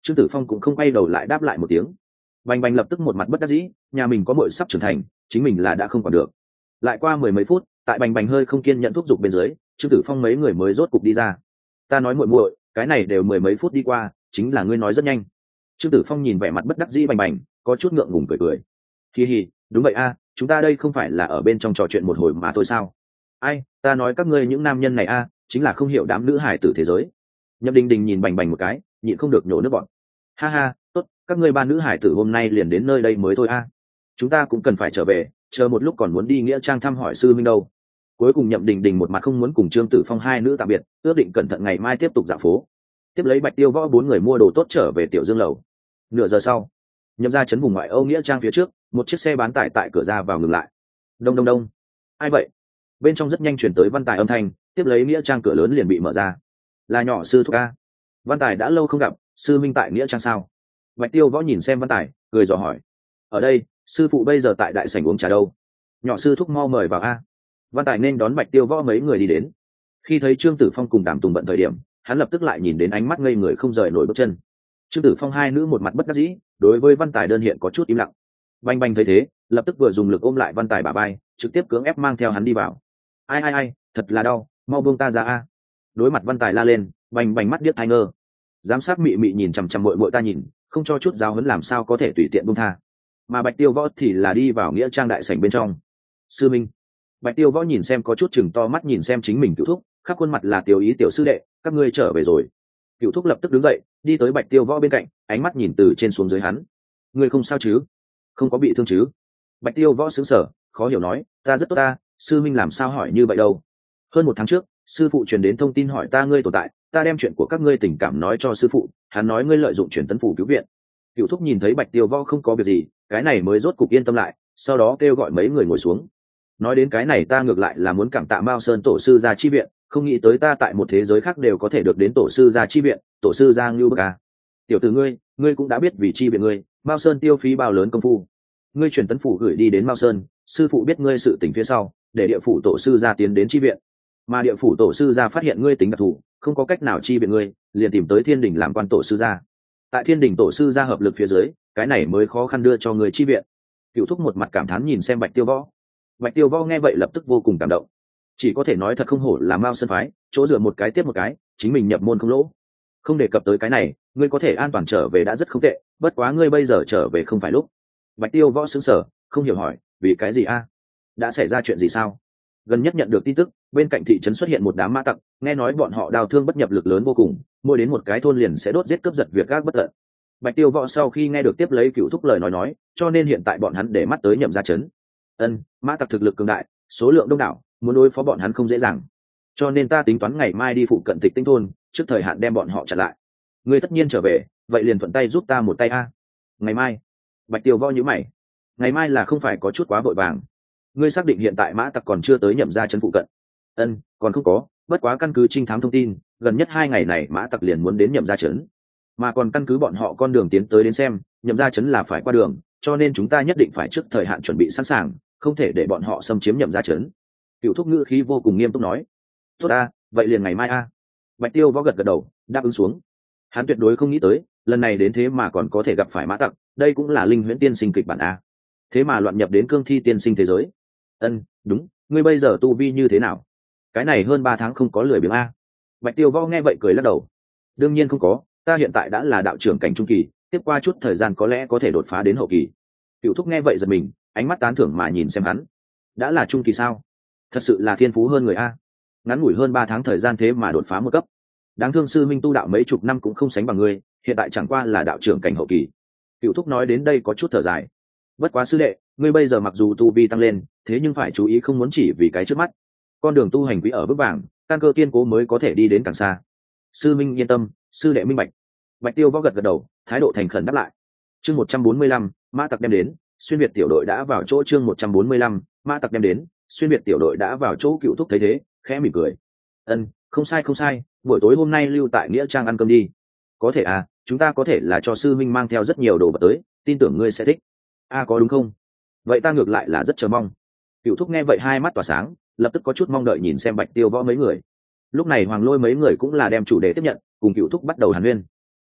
Trương Tử Phong cũng không quay đầu lại đáp lại một tiếng. Bành Bành lập tức một mặt bất đắc dĩ, nhà mình có muội sắp trưởng thành, chính mình là đã không còn được. Lại qua mười mấy phút, tại Bành Bành hơi không kiên nhẫn thúc giục bên dưới, Trương Tử Phong mấy người mới rốt cục đi ra. Ta nói muội muội, cái này đều mười mấy phút đi qua, chính là ngươi nói rất nhanh. Trương Tử Phong nhìn vẻ mặt bất đắc dĩ Bành Bành, có chút ngượng ngùng cười cười. Hi hi, đúng vậy a, chúng ta đây không phải là ở bên trong trò chuyện một hồi mà thôi sao? Ai, ta nói các ngươi những nam nhân này a, chính là không hiểu đám nữ hải tử thế giới. Nhậm Đình Đình nhìn Bành Bành một cái, nhịn không được nhổ nước bọt. Ha ha, tốt, các ngươi ba nữ hải tử hôm nay liền đến nơi đây mới thôi a. Chúng ta cũng cần phải trở về, chờ một lúc còn muốn đi nghĩa trang thăm hỏi sư minh đâu. Cuối cùng Nhậm Đình Đình một mặt không muốn cùng Trương Tử Phong hai nữ tạm biệt, ước định cẩn thận ngày mai tiếp tục dạo phố. Tiếp lấy Bạch Tiêu Võ bốn người mua đồ tốt trở về Tiểu Dương lầu. Nửa giờ sau, Nhậm ra trấn vùng ngoại Âu nghĩa trang phía trước, một chiếc xe bán tải tại cửa ra vào ngừng lại. Đông đông đông. Ai vậy? Bên trong rất nhanh chuyển tới Văn Tài âm thanh, tiếp lấy nghĩa trang cửa lớn liền bị mở ra. Là nhỏ sư thúc a. Văn Tài đã lâu không gặp, sư minh tại nghĩa trang sao? Bạch Tiêu Võ nhìn xem Văn Tài, cười dò hỏi. Ở đây, sư phụ bây giờ tại đại sảnh uống trà đâu? Nhỏ sư thúc mau mời vào a. Văn Tài nên đón Bạch Tiêu Võ mấy người đi đến. Khi thấy Trương Tử Phong cùng Đàm Tùng bận thời điểm, hắn lập tức lại nhìn đến ánh mắt ngây người không rời nổi bước chân. Trương Tử Phong hai nữ một mặt bất đắc dĩ, đối với Văn Tài đơn hiện có chút im lặng. Bành Bành thấy thế, lập tức vừa dùng lực ôm lại Văn Tài bả vai, trực tiếp cưỡng ép mang theo hắn đi vào. Ai ai ai, thật là đau, mau buông ta ra a. Đối mặt Văn Tài la lên, Bành Bành mắt điếc tai ngơ. Giám sát mị mị nhìn chằm chằm muội muội ta nhìn, không cho chút giáo huấn làm sao có thể tùy tiện buông tha. Mà Bạch Tiêu Võ thì là đi vào nghĩa trang đại sảnh bên trong. Sư minh. Bạch Tiêu Võ nhìn xem có chút chừng to mắt nhìn xem chính mình Cửu Thúc, khắp khuôn mặt là tiểu ý tiểu sư đệ, các ngươi trở về rồi. Cửu Thúc lập tức đứng dậy, đi tới Bạch Tiêu Võ bên cạnh, ánh mắt nhìn từ trên xuống dưới hắn. Ngươi không sao chứ? Không có bị thương chứ? Bạch Tiêu Võ sững sờ, khó hiểu nói, ta rất tốt ta, sư minh làm sao hỏi như vậy đâu? Hơn một tháng trước, sư phụ truyền đến thông tin hỏi ta ngươi tồn tại, ta đem chuyện của các ngươi tình cảm nói cho sư phụ, hắn nói ngươi lợi dụng truyền tấn phủ cứu viện. Cửu Thúc nhìn thấy Bạch Tiêu Võ không có việc gì, cái này mới rốt cục yên tâm lại, sau đó kêu gọi mấy người ngồi xuống. Nói đến cái này ta ngược lại là muốn cảm tạ Mao Sơn tổ sư gia chi viện, không nghĩ tới ta tại một thế giới khác đều có thể được đến tổ sư gia chi viện, tổ sư gia Ngưu Bức à. Tiểu tử ngươi, ngươi cũng đã biết vì chi viện ngươi, Mao Sơn tiêu phí bao lớn công phu. Ngươi truyền tấn phủ gửi đi đến Mao Sơn, sư phụ biết ngươi sự tình phía sau, để địa phủ tổ sư gia tiến đến chi viện. Mà địa phủ tổ sư gia phát hiện ngươi tính đặc thù, không có cách nào chi viện ngươi, liền tìm tới Thiên Đình làm quan tổ sư gia. Tại Thiên Đình tổ sư gia hợp lực phía dưới, cái này mới khó khăn đưa cho người chi viện. Cửu Thúc một mặt cảm thán nhìn xem Bạch Tiêu Võ. Bạch Tiêu Võ nghe vậy lập tức vô cùng cảm động, chỉ có thể nói thật không hổ là Mao Sơn phái, chỗ dựa một cái tiếp một cái, chính mình nhập môn không lỗ. Không đề cập tới cái này, ngươi có thể an toàn trở về đã rất không tệ, bất quá ngươi bây giờ trở về không phải lúc. Bạch Tiêu Võ sững sờ, không hiểu hỏi, vì cái gì a? Đã xảy ra chuyện gì sao? Gần nhất nhận được tin tức, bên cạnh thị trấn xuất hiện một đám mã tặc, nghe nói bọn họ đào thương bất nhập lực lớn vô cùng, mỗi đến một cái thôn liền sẽ đốt giết cướp giật việc gác bất tận. Bạch Tiêu Võ sau khi nghe được tiếp lấy Cửu Thúc lời nói nói, cho nên hiện tại bọn hắn để mắt tới Nhậm gia trấn. Ân, mã tặc thực lực cường đại, số lượng đông đảo, muốn đối phó bọn hắn không dễ dàng. Cho nên ta tính toán ngày mai đi phụ cận Tịch Tinh thôn, trước thời hạn đem bọn họ chặn lại. Ngươi tất nhiên trở về, vậy liền thuận tay giúp ta một tay a. Ngày mai? Bạch Tiêu Võ nhíu mày. Ngày mai là không phải có chút quá vội vàng? Ngươi xác định hiện tại mã tặc còn chưa tới Nhậm gia trấn phụ cận? Ân, còn không có, bất quá căn cứ trinh thám thông tin, gần nhất hai ngày này mã tặc liền muốn đến Nhậm gia trấn. Mà còn căn cứ bọn họ con đường tiến tới đến xem, Nhậm gia trấn là phải qua đường, cho nên chúng ta nhất định phải trước thời hạn chuẩn bị sẵn sàng, không thể để bọn họ xâm chiếm Nhậm gia trấn. Cửu Thúc ngữ khí vô cùng nghiêm túc nói. Tốt a, vậy liền ngày mai a. Bạch Tiêu Võ gật gật đầu, đáp ứng xuống. Hắn tuyệt đối không nghĩ tới, lần này đến thế mà còn có thể gặp phải mã tặc, đây cũng là linh huyễn tiên sinh kịch bản a. Thế mà loạn nhập đến cương thi tiên sinh thế giới. Ân, đúng, ngươi bây giờ tu vi như thế nào? Cái này hơn ba tháng không có lười biếng a. Bạch Tiêu Võ nghe vậy cười lắc đầu. Đương nhiên không có, ta hiện tại đã là đạo trưởng cảnh trung kỳ, tiếp qua chút thời gian có lẽ có thể đột phá đến hậu kỳ. Cửu Thúc nghe vậy giật mình, ánh mắt tán thưởng mà nhìn xem hắn. Đã là trung kỳ sao? Thật sự là thiên phú hơn người a. Ngắn ngủi hơn ba tháng thời gian thế mà đột phá một cấp. Đáng thương sư minh tu đạo mấy chục năm cũng không sánh bằng ngươi, hiện tại chẳng qua là đạo trưởng cảnh hậu kỳ. Cửu Thúc nói đến đây có chút thở dài. Bất quá sư đệ, ngươi bây giờ mặc dù tu vi tăng lên, thế nhưng phải chú ý không muốn chỉ vì cái trước mắt. Con đường tu hành quý ở vững vàng, căn cơ kiên cố mới có thể đi đến càng xa. Sư minh yên tâm, sư đệ minh bạch. Bạch Tiêu Võ gật gật đầu, thái độ thành khẩn đáp lại. Chương một trăm bốn mươi lăm, mã tặc đem đến, xuyên việt tiểu đội đã vào chỗ. Chương một trăm bốn mươi lăm, mã tặc đem đến, xuyên việt tiểu đội đã vào chỗ. Cửu Thúc thấy thế, khẽ mỉm cười. Ân, không sai không sai, buổi tối hôm nay lưu tại nghĩa trang ăn cơm đi. Có thể à, chúng ta có thể là cho sư minh mang theo rất nhiều đồ vật tới, tin tưởng ngươi sẽ thích. A à, có đúng không? Vậy ta ngược lại là rất chờ mong. Cửu Thúc nghe vậy hai mắt tỏa sáng, lập tức có chút mong đợi nhìn xem Bạch Tiêu Võ mấy người. Lúc này Hoàng Lôi mấy người cũng là đem chủ đề tiếp nhận, cùng Cửu Thúc bắt đầu hàn huyên.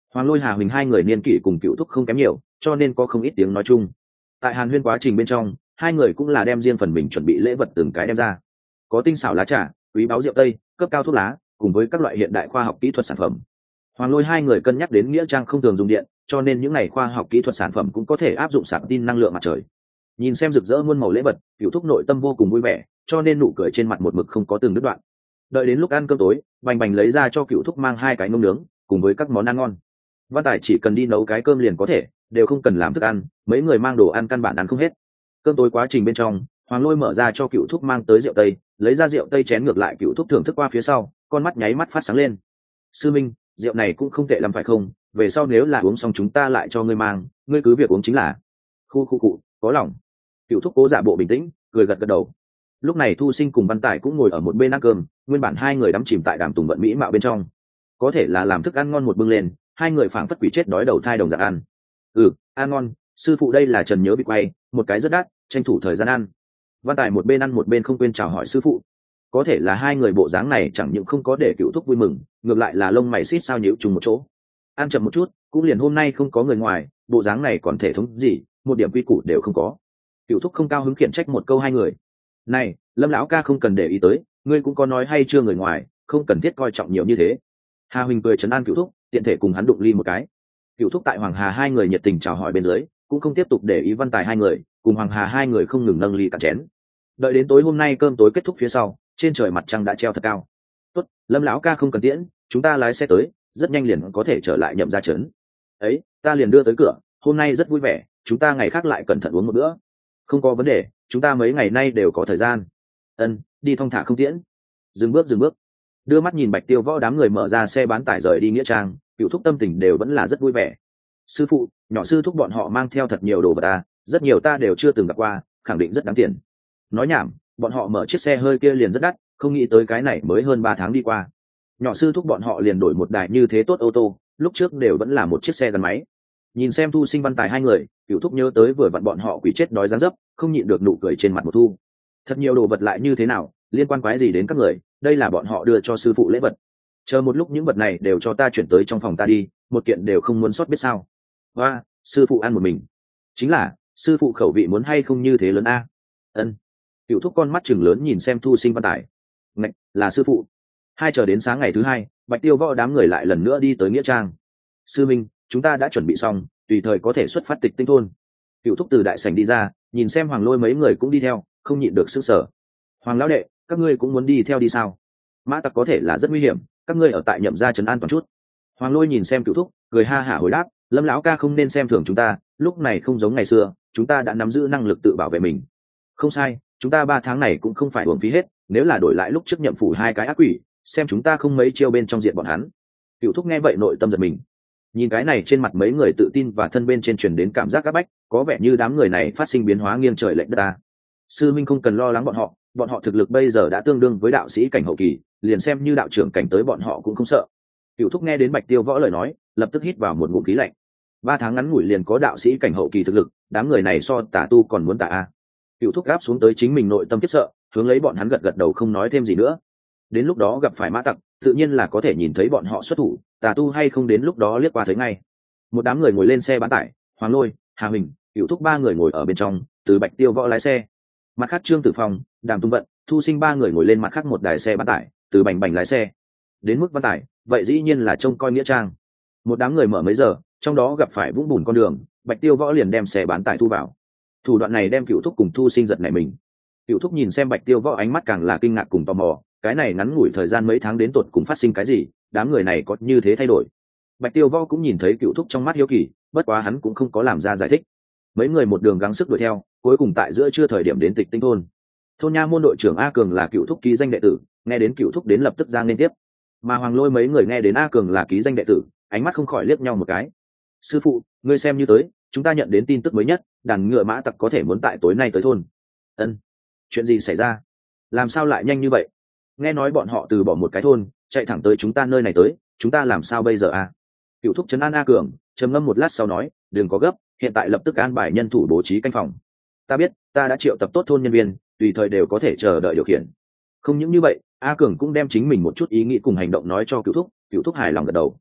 Hoàng Lôi Hà Huỳnh hai người niên kỷ cùng Cựu Thúc không kém nhiều, cho nên có không ít tiếng nói chung. Tại hàn huyên quá trình bên trong, hai người cũng là đem riêng phần mình chuẩn bị lễ vật từng cái đem ra. Có tinh xảo lá trà, quý báu rượu tây, cấp cao thuốc lá, cùng với các loại hiện đại khoa học kỹ thuật sản phẩm. Hoàng Lôi hai người cân nhắc đến nghĩa trang không thường dùng điện, cho nên những ngày khoa học kỹ thuật sản phẩm cũng có thể áp dụng sạc tin năng lượng mặt trời. Nhìn xem rực rỡ muôn màu lễ vật, Cựu Thúc nội tâm vô cùng vui vẻ, cho nên nụ cười trên mặt một mực không có từng đứt đoạn. Đợi đến lúc ăn cơm tối, Bành Bành lấy ra cho Cựu Thúc mang hai cái nông nướng cùng với các món ăn ngon. Văn Tài chỉ cần đi nấu cái cơm liền có thể, đều không cần làm thức ăn, mấy người mang đồ ăn căn bản ăn không hết. Cơm tối quá trình bên trong, Hoàng Lôi mở ra cho Cựu Thúc mang tới rượu tây, lấy ra rượu tây chén ngược lại Cựu Thúc thưởng thức qua phía sau, con mắt nháy mắt phát sáng lên. Sư Minh, rượu này cũng không tệ lắm phải không? Về sau nếu là uống xong chúng ta lại cho ngươi mang, ngươi cứ việc uống chính là. Khu khu cụ, có lòng. Cựu Thúc cố giả bộ bình tĩnh, cười gật gật đầu. Lúc này Thu Sinh cùng Văn Tài cũng ngồi ở một bên ăn cơm, nguyên bản hai người đắm chìm tại đàm tùng vận mỹ mạo bên trong. Có thể là làm thức ăn ngon một bưng lên, hai người phảng phất quỷ chết đói đầu thai đồng dạng ăn. Ừ, ăn ngon, sư phụ đây là Trần nhớ bị quay, một cái rất đắt, tranh thủ thời gian ăn. Văn Tài một bên ăn một bên không quên chào hỏi sư phụ. Có thể là hai người bộ dáng này chẳng những không có để Cựu Thúc vui mừng, ngược lại là lông mày xít sao nhíu trùng một chỗ. Ăn chậm một chút, cũng liền hôm nay không có người ngoài, bộ dáng này còn thể thống gì, một điểm quy củ đều không có. Cựu Thúc không cao hứng khiển trách một câu hai người. Này, Lâm lão ca không cần để ý tới, ngươi cũng có nói hay chưa người ngoài, không cần thiết coi trọng nhiều như thế. Hà Huỳnh cười trấn an Cựu Thúc, tiện thể cùng hắn đụng ly một cái. Cựu Thúc tại Hoàng Hà hai người nhiệt tình chào hỏi bên dưới, cũng không tiếp tục để ý Văn Tài hai người, cùng Hoàng Hà hai người không ngừng nâng ly cạn chén. Đợi đến tối hôm nay cơm tối kết thúc phía sau, trên trời mặt trăng đã treo thật cao. Tốt, Lâm lão ca không cần tiễn, chúng ta lái xe tới, rất nhanh liền có thể trở lại Nhậm gia trấn. Ấy, ta liền đưa tới cửa, hôm nay rất vui vẻ, chúng ta ngày khác lại cẩn thận uống một bữa. Không có vấn đề, chúng ta mấy ngày nay đều có thời gian. Ân, đi thong thả không tiễn. Dừng bước dừng bước. Đưa mắt nhìn Bạch Tiêu Võ đám người mở ra xe bán tải rời đi nghĩa trang, Cựu Thúc tâm tình đều vẫn là rất vui vẻ. Sư phụ, nhỏ sư thúc bọn họ mang theo thật nhiều đồ vật ta, rất nhiều ta đều chưa từng gặp qua, khẳng định rất đáng tiền. Nói nhảm, bọn họ mở chiếc xe hơi kia liền rất đắt, không nghĩ tới cái này mới hơn ba tháng đi qua. Nhỏ sư thúc bọn họ liền đổi một đài như thế tốt ô tô, lúc trước đều vẫn là một chiếc xe gắn máy. Nhìn xem Thu Sinh Văn Tài hai người, Cựu Thúc nhớ tới vừa vặn bọn họ quỷ chết đói ráng dấp, không nhịn được nụ cười trên mặt một thu. Thật nhiều đồ vật lại như thế nào, liên quan quái gì đến các người, đây là bọn họ đưa cho sư phụ lễ vật. Chờ một lúc những vật này đều cho ta chuyển tới trong phòng ta đi, một kiện đều không muốn sót biết sao. Và, sư phụ ăn một mình. Chính là, sư phụ khẩu vị muốn hay không như thế lớn a. Ân. Cựu Thúc con mắt chừng lớn nhìn xem Thu Sinh Văn Tài. Ngạch, là sư phụ. Hai chờ đến sáng ngày thứ hai, Bạch Tiêu Võ đám người lại lần nữa đi tới nghĩa trang. Sư Minh, chúng ta đã chuẩn bị xong, tùy thời có thể xuất phát tịch tinh thôn. Cựu Thúc từ đại sảnh đi ra, nhìn xem Hoàng Lôi mấy người cũng đi theo, không nhịn được sức sở. Hoàng lão đệ, các ngươi cũng muốn đi theo đi sao? Mã tặc có thể là rất nguy hiểm, các ngươi ở tại Nhậm gia trấn an toàn chút. Hoàng Lôi nhìn xem Cựu Thúc, cười ha hả hồi đáp, Lâm lão ca không nên xem thường chúng ta, lúc này không giống ngày xưa, chúng ta đã nắm giữ năng lực tự bảo vệ mình. Không sai, chúng ta ba tháng này cũng không phải uổng phí hết, nếu là đổi lại lúc trước Nhậm phủ hai cái ác quỷ, xem chúng ta không mấy chiêu bên trong diện bọn hắn. Cựu Thúc nghe vậy nội tâm giật mình. Nhìn cái này trên mặt mấy người tự tin và thân bên trên truyền đến cảm giác áp bách, có vẻ như đám người này phát sinh biến hóa nghiêng trời lệch đất ta. Sư Minh không cần lo lắng bọn họ, bọn họ thực lực bây giờ đã tương đương với đạo sĩ cảnh hậu kỳ, liền xem như đạo trưởng cảnh tới bọn họ cũng không sợ. Cựu Thúc nghe đến Bạch Tiêu Võ lời nói, lập tức hít vào một ngụm khí lạnh. Ba tháng ngắn ngủi liền có đạo sĩ cảnh hậu kỳ thực lực, đám người này so tà tu còn muốn tà a. Cựu Thúc gáp xuống tới chính mình nội tâm kiếp sợ, hướng lấy bọn hắn gật gật đầu không nói thêm gì nữa. Đến lúc đó gặp phải mã tặc, tự nhiên là có thể nhìn thấy bọn họ xuất thủ, tà tu hay không đến lúc đó liếc qua thấy ngay. Một đám người ngồi lên xe bán tải, Hoàng Lôi, Hà Huỳnh, Cựu Thúc ba người ngồi ở bên trong, từ Bạch Tiêu Võ lái xe. Mặt khác Trương Tử Phong, Đàm Tung Vận, Thu Sinh ba người ngồi lên mặt khác một đài xe bán tải, từ Bành Bành lái xe. Đến mức Văn Tải, vậy dĩ nhiên là trông coi nghĩa trang. Một đám người mở mấy giờ, trong đó gặp phải vũng bùn con đường, Bạch Tiêu Võ liền đem xe bán tải thu vào. Thủ đoạn này đem Cựu Thúc cùng Thu Sinh giật nảy mình. Cựu Thúc nhìn xem Bạch Tiêu Võ ánh mắt càng là kinh ngạc cùng tò mò, cái này ngắn ngủi thời gian mấy tháng đến tột cùng phát sinh cái gì, đám người này có như thế thay đổi. Bạch Tiêu Võ cũng nhìn thấy Cựu Thúc trong mắt hiếu kỳ, bất quá hắn cũng không có làm ra giải thích. Mấy người một đường gắng sức đuổi theo, cuối cùng tại giữa trưa thời điểm đến Tịch Tinh thôn. Thôn nha môn đội trưởng A Cường là Cựu Thúc ký danh đệ tử, nghe đến Cựu Thúc đến lập tức ra nên tiếp. Mà Hoàng Lôi mấy người nghe đến A Cường là ký danh đệ tử, ánh mắt không khỏi liếc nhau một cái. Sư phụ, ngươi xem như tới, chúng ta nhận đến tin tức mới nhất, đàn ngựa mã tặc có thể muốn tại tối nay tới thôn. Ân, chuyện gì xảy ra? Làm sao lại nhanh như vậy? Nghe nói bọn họ từ bỏ một cái thôn, chạy thẳng tới chúng ta nơi này tới, chúng ta làm sao bây giờ à? Cựu Thúc trấn an A Cường, trầm ngâm một lát sau nói, đừng có gấp, hiện tại lập tức an bài nhân thủ bố trí canh phòng. Ta biết, ta đã triệu tập tốt thôn nhân viên, tùy thời đều có thể chờ đợi điều khiển. Không những như vậy, A Cường cũng đem chính mình một chút ý nghĩ cùng hành động nói cho Cựu Thúc, Cựu Thúc hài lòng gật đầu.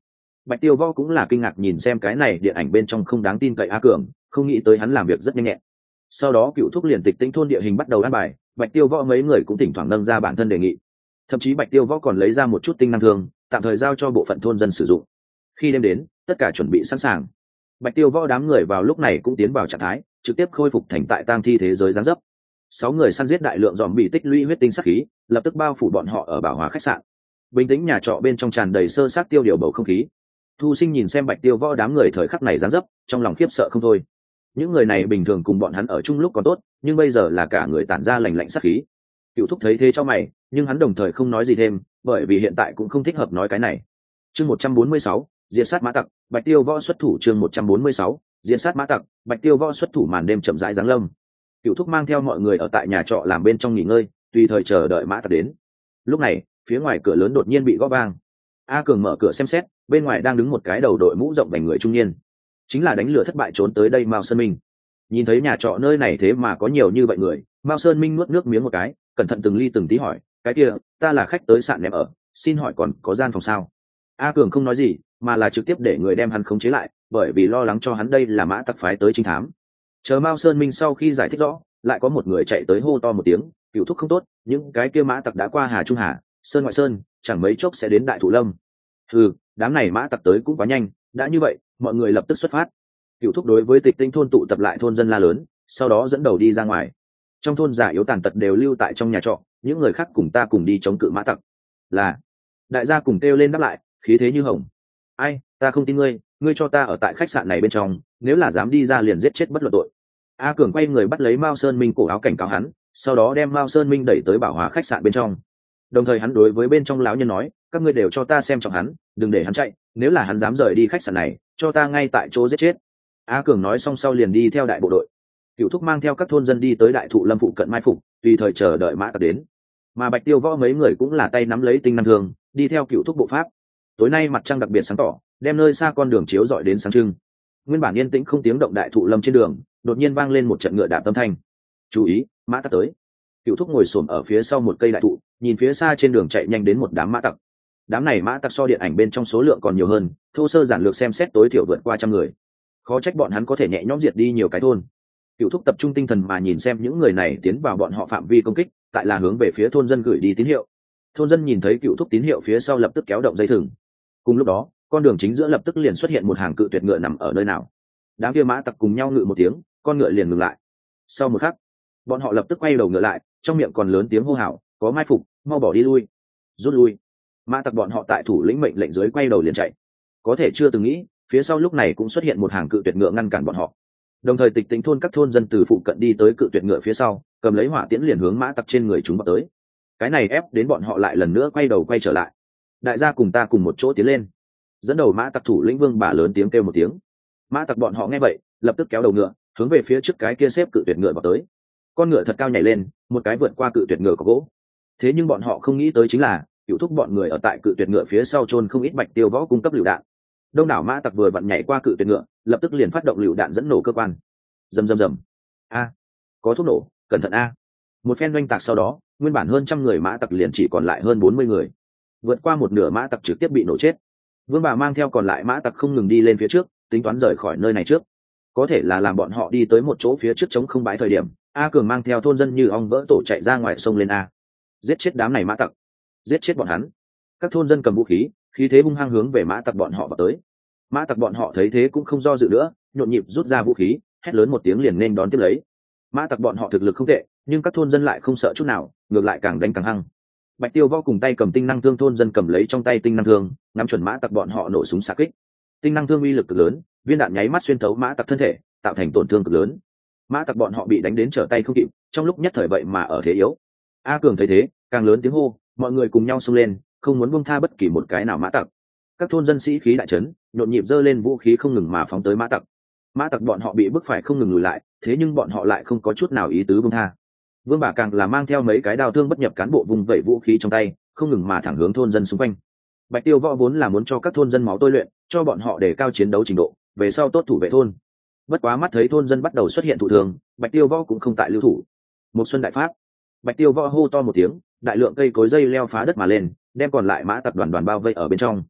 Bạch Tiêu Võ cũng là kinh ngạc nhìn xem cái này điện ảnh bên trong không đáng tin cậy A Cường, không nghĩ tới hắn làm việc rất nhanh nhẹn. Sau đó Cựu Thúc liền tịch tĩnh thôn địa hình bắt đầu ăn bài, Bạch Tiêu Võ mấy người cũng thỉnh thoảng nâng ra bản thân đề nghị. Thậm chí Bạch Tiêu Võ còn lấy ra một chút tinh năng thương, tạm thời giao cho bộ phận thôn dân sử dụng. Khi đêm đến, tất cả chuẩn bị sẵn sàng. Bạch Tiêu Võ đám người vào lúc này cũng tiến vào trạng thái, trực tiếp khôi phục thành tại tang thi thế giới giáng dấp. Sáu người săn giết đại lượng dòm bị tích lũy huyết tinh sát khí, lập tức bao phủ bọn họ ở bảo hòa khách sạn. Bình tĩnh nhà trọ bên trong tràn đầy sơ sát tiêu điều bầu không khí. Thu Sinh nhìn xem Bạch Tiêu Võ đám người thời khắc này giáng dấp, trong lòng khiếp sợ không thôi. Những người này bình thường cùng bọn hắn ở chung lúc còn tốt, nhưng bây giờ là cả người tản ra lạnh lạnh sát khí. Cựu Thúc thấy thế cho mày, nhưng hắn đồng thời không nói gì thêm, bởi vì hiện tại cũng không thích hợp nói cái này. Chương một trăm bốn mươi sáu, diệt sát mã tặc, Bạch Tiêu Võ xuất thủ. Chương một trăm bốn mươi sáu, diệt sát mã tặc, Bạch Tiêu Võ xuất thủ. Màn đêm chậm rãi giáng lâm. Cựu Thúc mang theo mọi người ở tại nhà trọ làm bên trong nghỉ ngơi, tùy thời chờ đợi mã tặc đến. Lúc này, phía ngoài cửa lớn đột nhiên bị gõ vang. A Cường mở cửa xem xét, bên ngoài đang đứng một cái đầu đội mũ rộng vành người trung niên, chính là đánh lửa thất bại trốn tới đây Mao Sơn Minh. Nhìn thấy nhà trọ nơi này thế mà có nhiều như vậy người, Mao Sơn Minh nuốt nước miếng một cái, cẩn thận từng ly từng tí hỏi, cái kia, ta là khách tới sạn ném ở, xin hỏi còn có gian phòng sao? A Cường không nói gì, mà là trực tiếp để người đem hắn khống chế lại, bởi vì lo lắng cho hắn đây là mã tặc phái tới trinh thám. Chờ Mao Sơn Minh sau khi giải thích rõ, lại có một người chạy tới hô to một tiếng, Cựu Thúc không tốt, những cái kia mã tặc đã qua Hà Trung Hà, Sơn ngoại Sơn, chẳng mấy chốc sẽ đến Đại Thụ Lâm. Ừ, đám này mã tặc tới cũng quá nhanh, đã như vậy, mọi người lập tức xuất phát. Cựu Thúc đối với Tịch Tinh thôn tụ tập lại thôn dân la lớn, sau đó dẫn đầu đi ra ngoài. Trong thôn già yếu tàn tật đều lưu tại trong nhà trọ, những người khác cùng ta cùng đi chống cự mã tặc. Là, đại gia cùng kêu lên đáp lại, khí thế như hồng. Ai, ta không tin ngươi, ngươi cho ta ở tại khách sạn này bên trong, nếu là dám đi ra liền giết chết bất luận tội. A Cường quay người bắt lấy Mao Sơn Minh cổ áo cảnh cáo hắn, sau đó đem Mao Sơn Minh đẩy tới bảo hòa khách sạn bên trong. Đồng thời hắn đối với bên trong lão nhân nói, các ngươi đều cho ta xem trọng hắn, đừng để hắn chạy, nếu là hắn dám rời đi khách sạn này, cho ta ngay tại chỗ giết chết. A Cường nói xong sau liền đi theo đại bộ đội. Cựu Thúc mang theo các thôn dân đi tới Đại Thụ Lâm phụ cận mai phục, tùy thời chờ đợi mã tặc đến. Mà Bạch Tiêu Võ mấy người cũng là tay nắm lấy tinh năng thương, đi theo Cựu Thúc bộ pháp. Tối nay mặt trăng đặc biệt sáng tỏ, đem nơi xa con đường chiếu rọi đến sáng trưng. Nguyên bản yên tĩnh không tiếng động Đại Thụ Lâm trên đường, đột nhiên vang lên một trận ngựa đạp âm thanh. Chú ý, mã tặc tới. Cựu Thúc ngồi xổm ở phía sau một cây đại thụ, nhìn phía xa trên đường chạy nhanh đến một đám mã tặc. Đám này mã tặc so điện ảnh bên trong số lượng còn nhiều hơn, thô sơ giản lược xem xét tối thiểu vượt qua trăm người. Khó trách bọn hắn có thể nhẹ nhõm diệt đi nhiều cái thôn. Cựu Thúc tập trung tinh thần mà nhìn xem những người này tiến vào bọn họ phạm vi công kích, tại là hướng về phía thôn dân gửi đi tín hiệu. Thôn dân nhìn thấy Cựu Thúc tín hiệu phía sau lập tức kéo động dây thừng. Cùng lúc đó, con đường chính giữa lập tức liền xuất hiện một hàng cự tuyệt ngựa nằm ở nơi nào. Đám kia mã tặc cùng nhau ngự một tiếng, con ngựa liền ngừng lại. Sau một khắc, bọn họ lập tức quay đầu ngựa lại, trong miệng còn lớn tiếng hô hào, có mai phục, mau bỏ đi lui, rút lui. Mã tặc bọn họ tại thủ lĩnh mệnh lệnh dưới quay đầu liền chạy. Có thể chưa từng nghĩ, phía sau lúc này cũng xuất hiện một hàng cự tuyệt ngựa ngăn cản bọn họ. Đồng thời Tịch Tĩnh thôn các thôn dân từ phụ cận đi tới cự tuyệt ngựa phía sau, cầm lấy hỏa tiễn liền hướng mã tặc trên người chúng vào tới. Cái này ép đến bọn họ lại lần nữa quay đầu quay trở lại. Đại gia cùng ta cùng một chỗ tiến lên. Dẫn đầu mã tặc thủ lĩnh Vương Bà lớn tiếng kêu một tiếng. Mã tặc bọn họ nghe vậy, lập tức kéo đầu ngựa, hướng về phía trước cái kia xếp cự tuyệt ngựa vào tới. Con ngựa thật cao nhảy lên, một cái vượt qua cự tuyệt ngựa có gỗ. Thế nhưng bọn họ không nghĩ tới chính là, Cựu Thúc bọn người ở tại cự tuyệt ngựa phía sau chôn không ít Bạch Tiêu Võ cung cấp lựu đạn. Đông đảo mã tặc vừa vặn nhảy qua cự tuyệt ngựa, lập tức liền phát động lựu đạn dẫn nổ cơ quan. Rầm rầm rầm. A, có thuốc nổ, cẩn thận a. Một phen oanh tạc sau đó, nguyên bản hơn trăm người mã tặc liền chỉ còn lại hơn bốn mươi người. Vượt qua một nửa mã tặc trực tiếp bị nổ chết. Vương Bà mang theo còn lại mã tặc không ngừng đi lên phía trước, tính toán rời khỏi nơi này trước. Có thể là làm bọn họ đi tới một chỗ phía trước chống không bãi thời điểm, A Cường mang theo thôn dân như ong vỡ tổ chạy ra ngoài sông lên a. Giết chết đám này mã tặc, giết chết bọn hắn. Các thôn dân cầm vũ khí, khí thế hung hăng hướng về mã tặc bọn họ vào tới. Mã tặc bọn họ thấy thế cũng không do dự nữa, nhộn nhịp rút ra vũ khí, hét lớn một tiếng liền nên đón tiếp lấy. Mã tặc bọn họ thực lực không tệ, nhưng các thôn dân lại không sợ chút nào, ngược lại càng đánh càng hăng. Bạch Tiêu Võ cùng tay cầm tinh năng thương, thôn dân cầm lấy trong tay tinh năng thương, ngắm chuẩn mã tặc bọn họ nổ súng xạ kích. Tinh năng thương uy lực cực lớn, viên đạn nháy mắt xuyên thấu mã tặc thân thể, tạo thành tổn thương cực lớn. Mã tặc bọn họ bị đánh đến trở tay không kịp, trong lúc nhất thời vậy mà ở thế yếu. A Cường thấy thế, càng lớn tiếng hô, mọi người cùng nhau xông lên, không muốn buông tha bất kỳ một cái nào mã tặc. Các thôn dân sĩ khí đại trấn, nhộn nhịp giơ lên vũ khí không ngừng mà phóng tới mã tặc. Mã tặc bọn họ bị bức phải không ngừng lùi lại, thế nhưng bọn họ lại không có chút nào ý tứ buông tha. Vương Bà càng là mang theo mấy cái đao thương bất nhập cán bộ vùng vẩy vũ khí trong tay, không ngừng mà thẳng hướng thôn dân xung quanh. Bạch Tiêu Võ vốn là muốn cho các thôn dân máu tôi luyện, cho bọn họ đề cao chiến đấu trình độ, về sau tốt thủ vệ thôn. Bất quá mắt thấy thôn dân bắt đầu xuất hiện thụ thường, Bạch Tiêu Võ cũng không tại lưu thủ. Một xuân đại pháp, Bạch Tiêu Võ hô to một tiếng, đại lượng cây cối dây leo phá đất mà lên, đem còn lại mã tặc đoàn đoàn bao vây ở bên trong.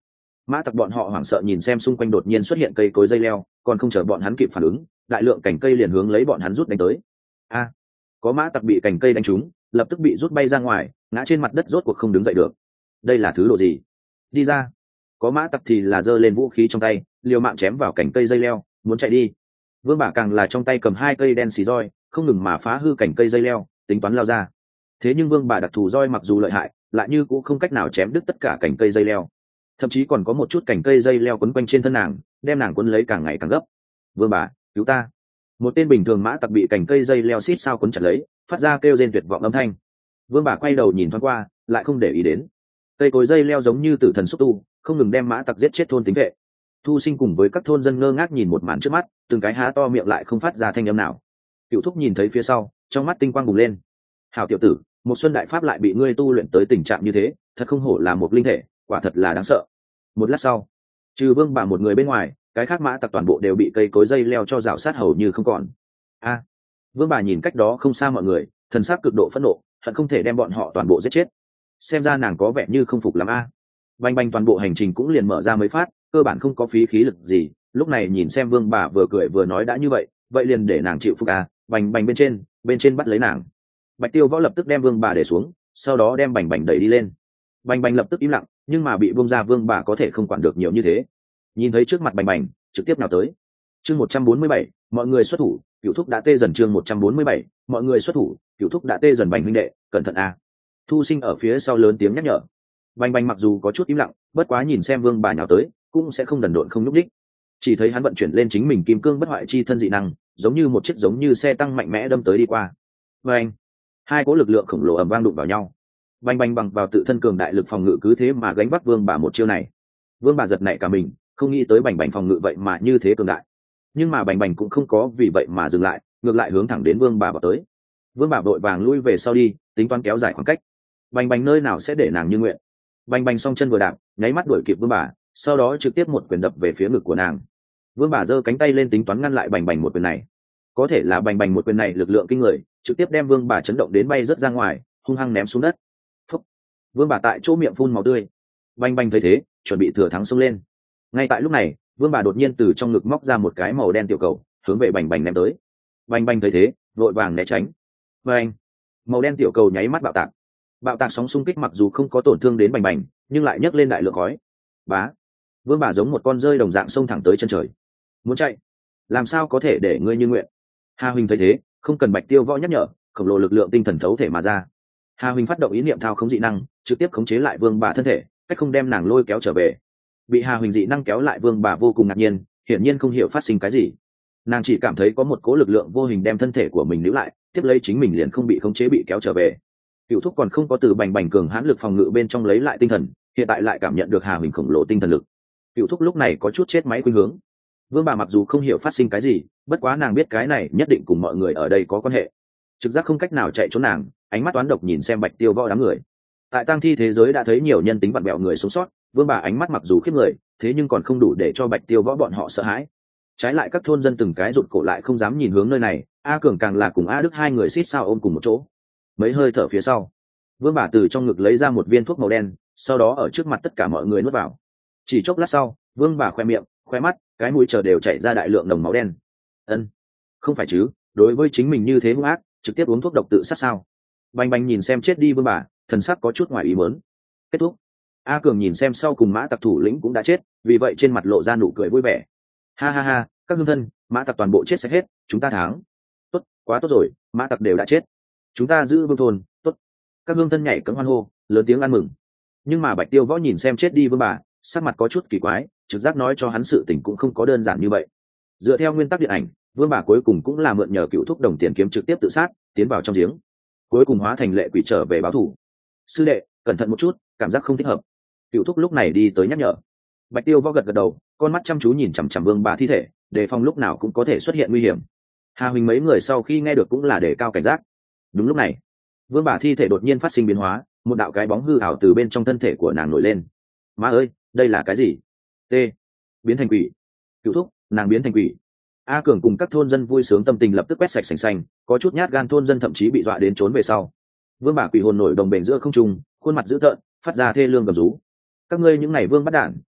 Mã tặc bọn họ hoảng sợ nhìn xem xung quanh đột nhiên xuất hiện cây cối dây leo, còn không chờ bọn hắn kịp phản ứng, đại lượng cành cây liền hướng lấy bọn hắn rút đánh tới. A, có mã tặc bị cành cây đánh trúng, lập tức bị rút bay ra ngoài, ngã trên mặt đất rốt cuộc không đứng dậy được. Đây là thứ đồ gì? Đi ra! Có mã tặc thì là giơ lên vũ khí trong tay, liều mạng chém vào cành cây dây leo, muốn chạy đi. Vương Bả càng là trong tay cầm hai cây đen xì roi, không ngừng mà phá hư cành cây dây leo, tính toán lao ra. Thế nhưng Vương Bả đặc thù roi mặc dù lợi hại, lại như cũng không cách nào chém đứt tất cả cành cây dây leo, thậm chí còn có một chút cành cây dây leo quấn quanh trên thân nàng, đem nàng quấn lấy càng ngày càng gấp. Vương Bả, cứu ta! Một tên bình thường mã tặc bị cành cây dây leo xít sao quấn chặt lấy, phát ra kêu rên tuyệt vọng âm thanh. Vương Bả quay đầu nhìn thoáng qua, lại không để ý đến. Cây cối dây leo giống như tử thần xúc tu, không ngừng đem mã tặc giết chết thôn tính vệ. Thu Sinh cùng với các thôn dân ngơ ngác nhìn một màn trước mắt, từng cái há to miệng lại không phát ra thanh âm nào. Cựu Thúc nhìn thấy phía sau, trong mắt tinh quang bùng lên. Hảo tiểu tử, một xuân đại pháp lại bị ngươi tu luyện tới tình trạng như thế, thật không hổ là một linh thể, quả thật là đáng sợ. Một lát sau, trừ Vương Bả một người bên ngoài, cái khác mã tặc toàn bộ đều bị cây cối dây leo cho rào sát hầu như không còn. A, Vương Bả nhìn cách đó không xa mọi người, thần sắc cực độ phẫn nộ, hận không thể đem bọn họ toàn bộ giết chết. Xem ra nàng có vẻ như không phục lắm a. À. Bành bành toàn bộ hành trình cũng liền mở ra mấy phát, cơ bản không có phí khí lực gì. Lúc này nhìn xem Vương Bả vừa cười vừa nói đã như vậy, vậy liền để nàng chịu phục a. Bành bành bên trên, bên trên bắt lấy nàng. Bạch Tiêu Võ lập tức đem Vương Bả để xuống, sau đó đem bành bành đẩy đi lên. Bành bành lập tức im lặng, nhưng mà bị buông ra Vương Bả có thể không quản được nhiều như thế. Nhìn thấy trước mặt bành bành, trực tiếp nào tới. Chương một trăm bốn mươi bảy, mọi người xuất thủ, Cửu Thúc đã tê dần. Chương một trăm bốn mươi bảy, mọi người xuất thủ, Cửu Thúc đã tê dần. Bành huynh đệ, cẩn thận a. Thu Sinh ở phía sau lớn tiếng nhắc nhở. Bành bành mặc dù có chút im lặng, bất quá nhìn xem Vương Bả nhào tới, cũng sẽ không đần độn không nhúc đích. Chỉ thấy hắn vận chuyển lên chính mình kim cương bất hoại chi thân dị năng, giống như một chiếc giống như xe tăng mạnh mẽ đâm tới đi qua. Bành, hai cỗ lực lượng khổng lồ ầm vang đụng vào nhau. Bành bành bằng vào tự thân cường đại lực phòng ngự cứ thế mà gánh vác Vương Bả một chiêu này. Vương Bả giật nảy cả mình, không nghĩ tới bành bành phòng ngự vậy mà như thế cường đại. Nhưng mà bành bành cũng không có vì vậy mà dừng lại, ngược lại hướng thẳng đến Vương Bả vào tới. Vương Bả vội vàng lui về sau đi, tính toán kéo dài khoảng cách. Bành bành nơi nào sẽ để nàng như nguyện. Bành bành song chân vừa đạp, nháy mắt đuổi kịp Vương Bả, sau đó trực tiếp một quyền đập về phía ngực của nàng. Vương Bả giơ cánh tay lên tính toán ngăn lại bành bành một quyền này. Có thể là bành bành một quyền này lực lượng kinh người, trực tiếp đem Vương Bả chấn động đến bay rớt ra ngoài, hung hăng ném xuống đất. Phúc. Vương Bả tại chỗ miệng phun máu tươi. Bành bành thấy thế, chuẩn bị thừa thắng xông lên. Ngay tại lúc này, Vương Bả đột nhiên từ trong ngực móc ra một cái màu đen tiểu cầu, hướng về bành bành ném tới. Bành bành thấy thế, vội vàng né tránh. Bành. Màu đen tiểu cầu nháy mắt bạo tạc. Bạo tạc sóng xung kích mặc dù không có tổn thương đến bành bành, nhưng lại nhấc lên đại lượng khói. Bá. Vương Bả giống một con rơi đồng dạng xông thẳng tới chân trời. Muốn chạy, làm sao có thể để ngươi như nguyện. Hà Huỳnh thấy thế, không cần Bạch Tiêu Võ nhắc nhở, khổng lồ lực lượng tinh thần thấu thể mà ra. Hà Huỳnh phát động ý niệm thao khống dị năng, trực tiếp khống chế lại Vương Bả thân thể, cách không đem nàng lôi kéo trở về. Bị Hà Huỳnh dị năng kéo lại Vương Bả vô cùng ngạc nhiên, hiển nhiên không hiểu phát sinh cái gì. Nàng chỉ cảm thấy có một cỗ lực lượng vô hình đem thân thể của mình níu lại, tiếp lấy chính mình liền không bị khống chế bị kéo trở về. Cựu Thúc còn không có từ bành bành cường hãn lực phòng ngự bên trong lấy lại tinh thần, hiện tại lại cảm nhận được Hà Huỳnh khổng lồ tinh thần lực. Cựu Thúc lúc này có chút chết máy khuynh hướng. Vương Bả mặc dù không hiểu phát sinh cái gì, bất quá nàng biết cái này nhất định cùng mọi người ở đây có quan hệ. Trực giác không cách nào chạy trốn nàng, ánh mắt toán độc nhìn xem Bạch Tiêu Võ đám người. Tại tang thi thế giới đã thấy nhiều nhân tính vặn vẹo người sống sót, Vương Bả ánh mắt mặc dù khiếp người, thế nhưng còn không đủ để cho Bạch Tiêu Võ bọn họ sợ hãi. Trái lại các thôn dân từng cái rụt cổ lại không dám nhìn hướng nơi này, A Cường càng là cùng A Đức hai người xít sao ôm cùng một chỗ. Mấy hơi thở phía sau, Vương Bả từ trong ngực lấy ra một viên thuốc màu đen, sau đó ở trước mặt tất cả mọi người nuốt vào. Chỉ chốc lát sau, Vương Bả khoe miệng, khoe mắt, cái mũi chờ đều chảy ra đại lượng nồng máu đen. Ân, không phải chứ, đối với chính mình như thế hung ác, trực tiếp uống thuốc độc tự sát sao? Bành bành nhìn xem chết đi Vương Bả, thần sắc có chút ngoài ý muốn. Kết thúc. A Cường nhìn xem sau cùng mã tặc thủ lĩnh cũng đã chết, vì vậy trên mặt lộ ra nụ cười vui vẻ. Ha ha ha, các hương thân, mã tặc toàn bộ chết sạch hết, chúng ta thắng. Tốt, quá tốt rồi, mã tặc đều đã chết. Chúng ta giữ Vương thôn, tốt. Các hương thân nhảy cẫng hoan hô, lớn tiếng ăn mừng. Nhưng mà Bạch Tiêu Võ nhìn xem chết đi Vương Bả, sắc mặt có chút kỳ quái, trực giác nói cho hắn sự tình cũng không có đơn giản như vậy. Dựa theo nguyên tắc điện ảnh, Vương Bả cuối cùng cũng là mượn nhờ Cựu Thúc đồng tiền kiếm trực tiếp tự sát, tiến vào trong giếng, cuối cùng hóa thành lệ quỷ trở về báo thù. Sư đệ, cẩn thận một chút, cảm giác không thích hợp. Cựu Thúc lúc này đi tới nhắc nhở. Bạch Tiêu Võ gật gật đầu, con mắt chăm chú nhìn chằm chằm Vương Bả thi thể, đề phòng lúc nào cũng có thể xuất hiện nguy hiểm. Hà Huỳnh mấy người sau khi nghe được cũng là đề cao cảnh giác. Đúng lúc này, Vương Bả thi thể đột nhiên phát sinh biến hóa, một đạo cái bóng hư ảo từ bên trong thân thể của nàng nổi lên. Má ơi, đây là cái gì? T. Biến thành quỷ. Cựu Thúc, nàng biến thành quỷ. A Cường cùng các thôn dân vui sướng tâm tình lập tức quét sạch sành xanh, có chút nhát gan thôn dân thậm chí bị dọa đến trốn về sau. Vương Bả quỷ hồn nổi đồng bền giữa không trung, khuôn mặt dữ tợn, phát ra thê lương gầm rú. Các ngươi những ngày vương bắt đản,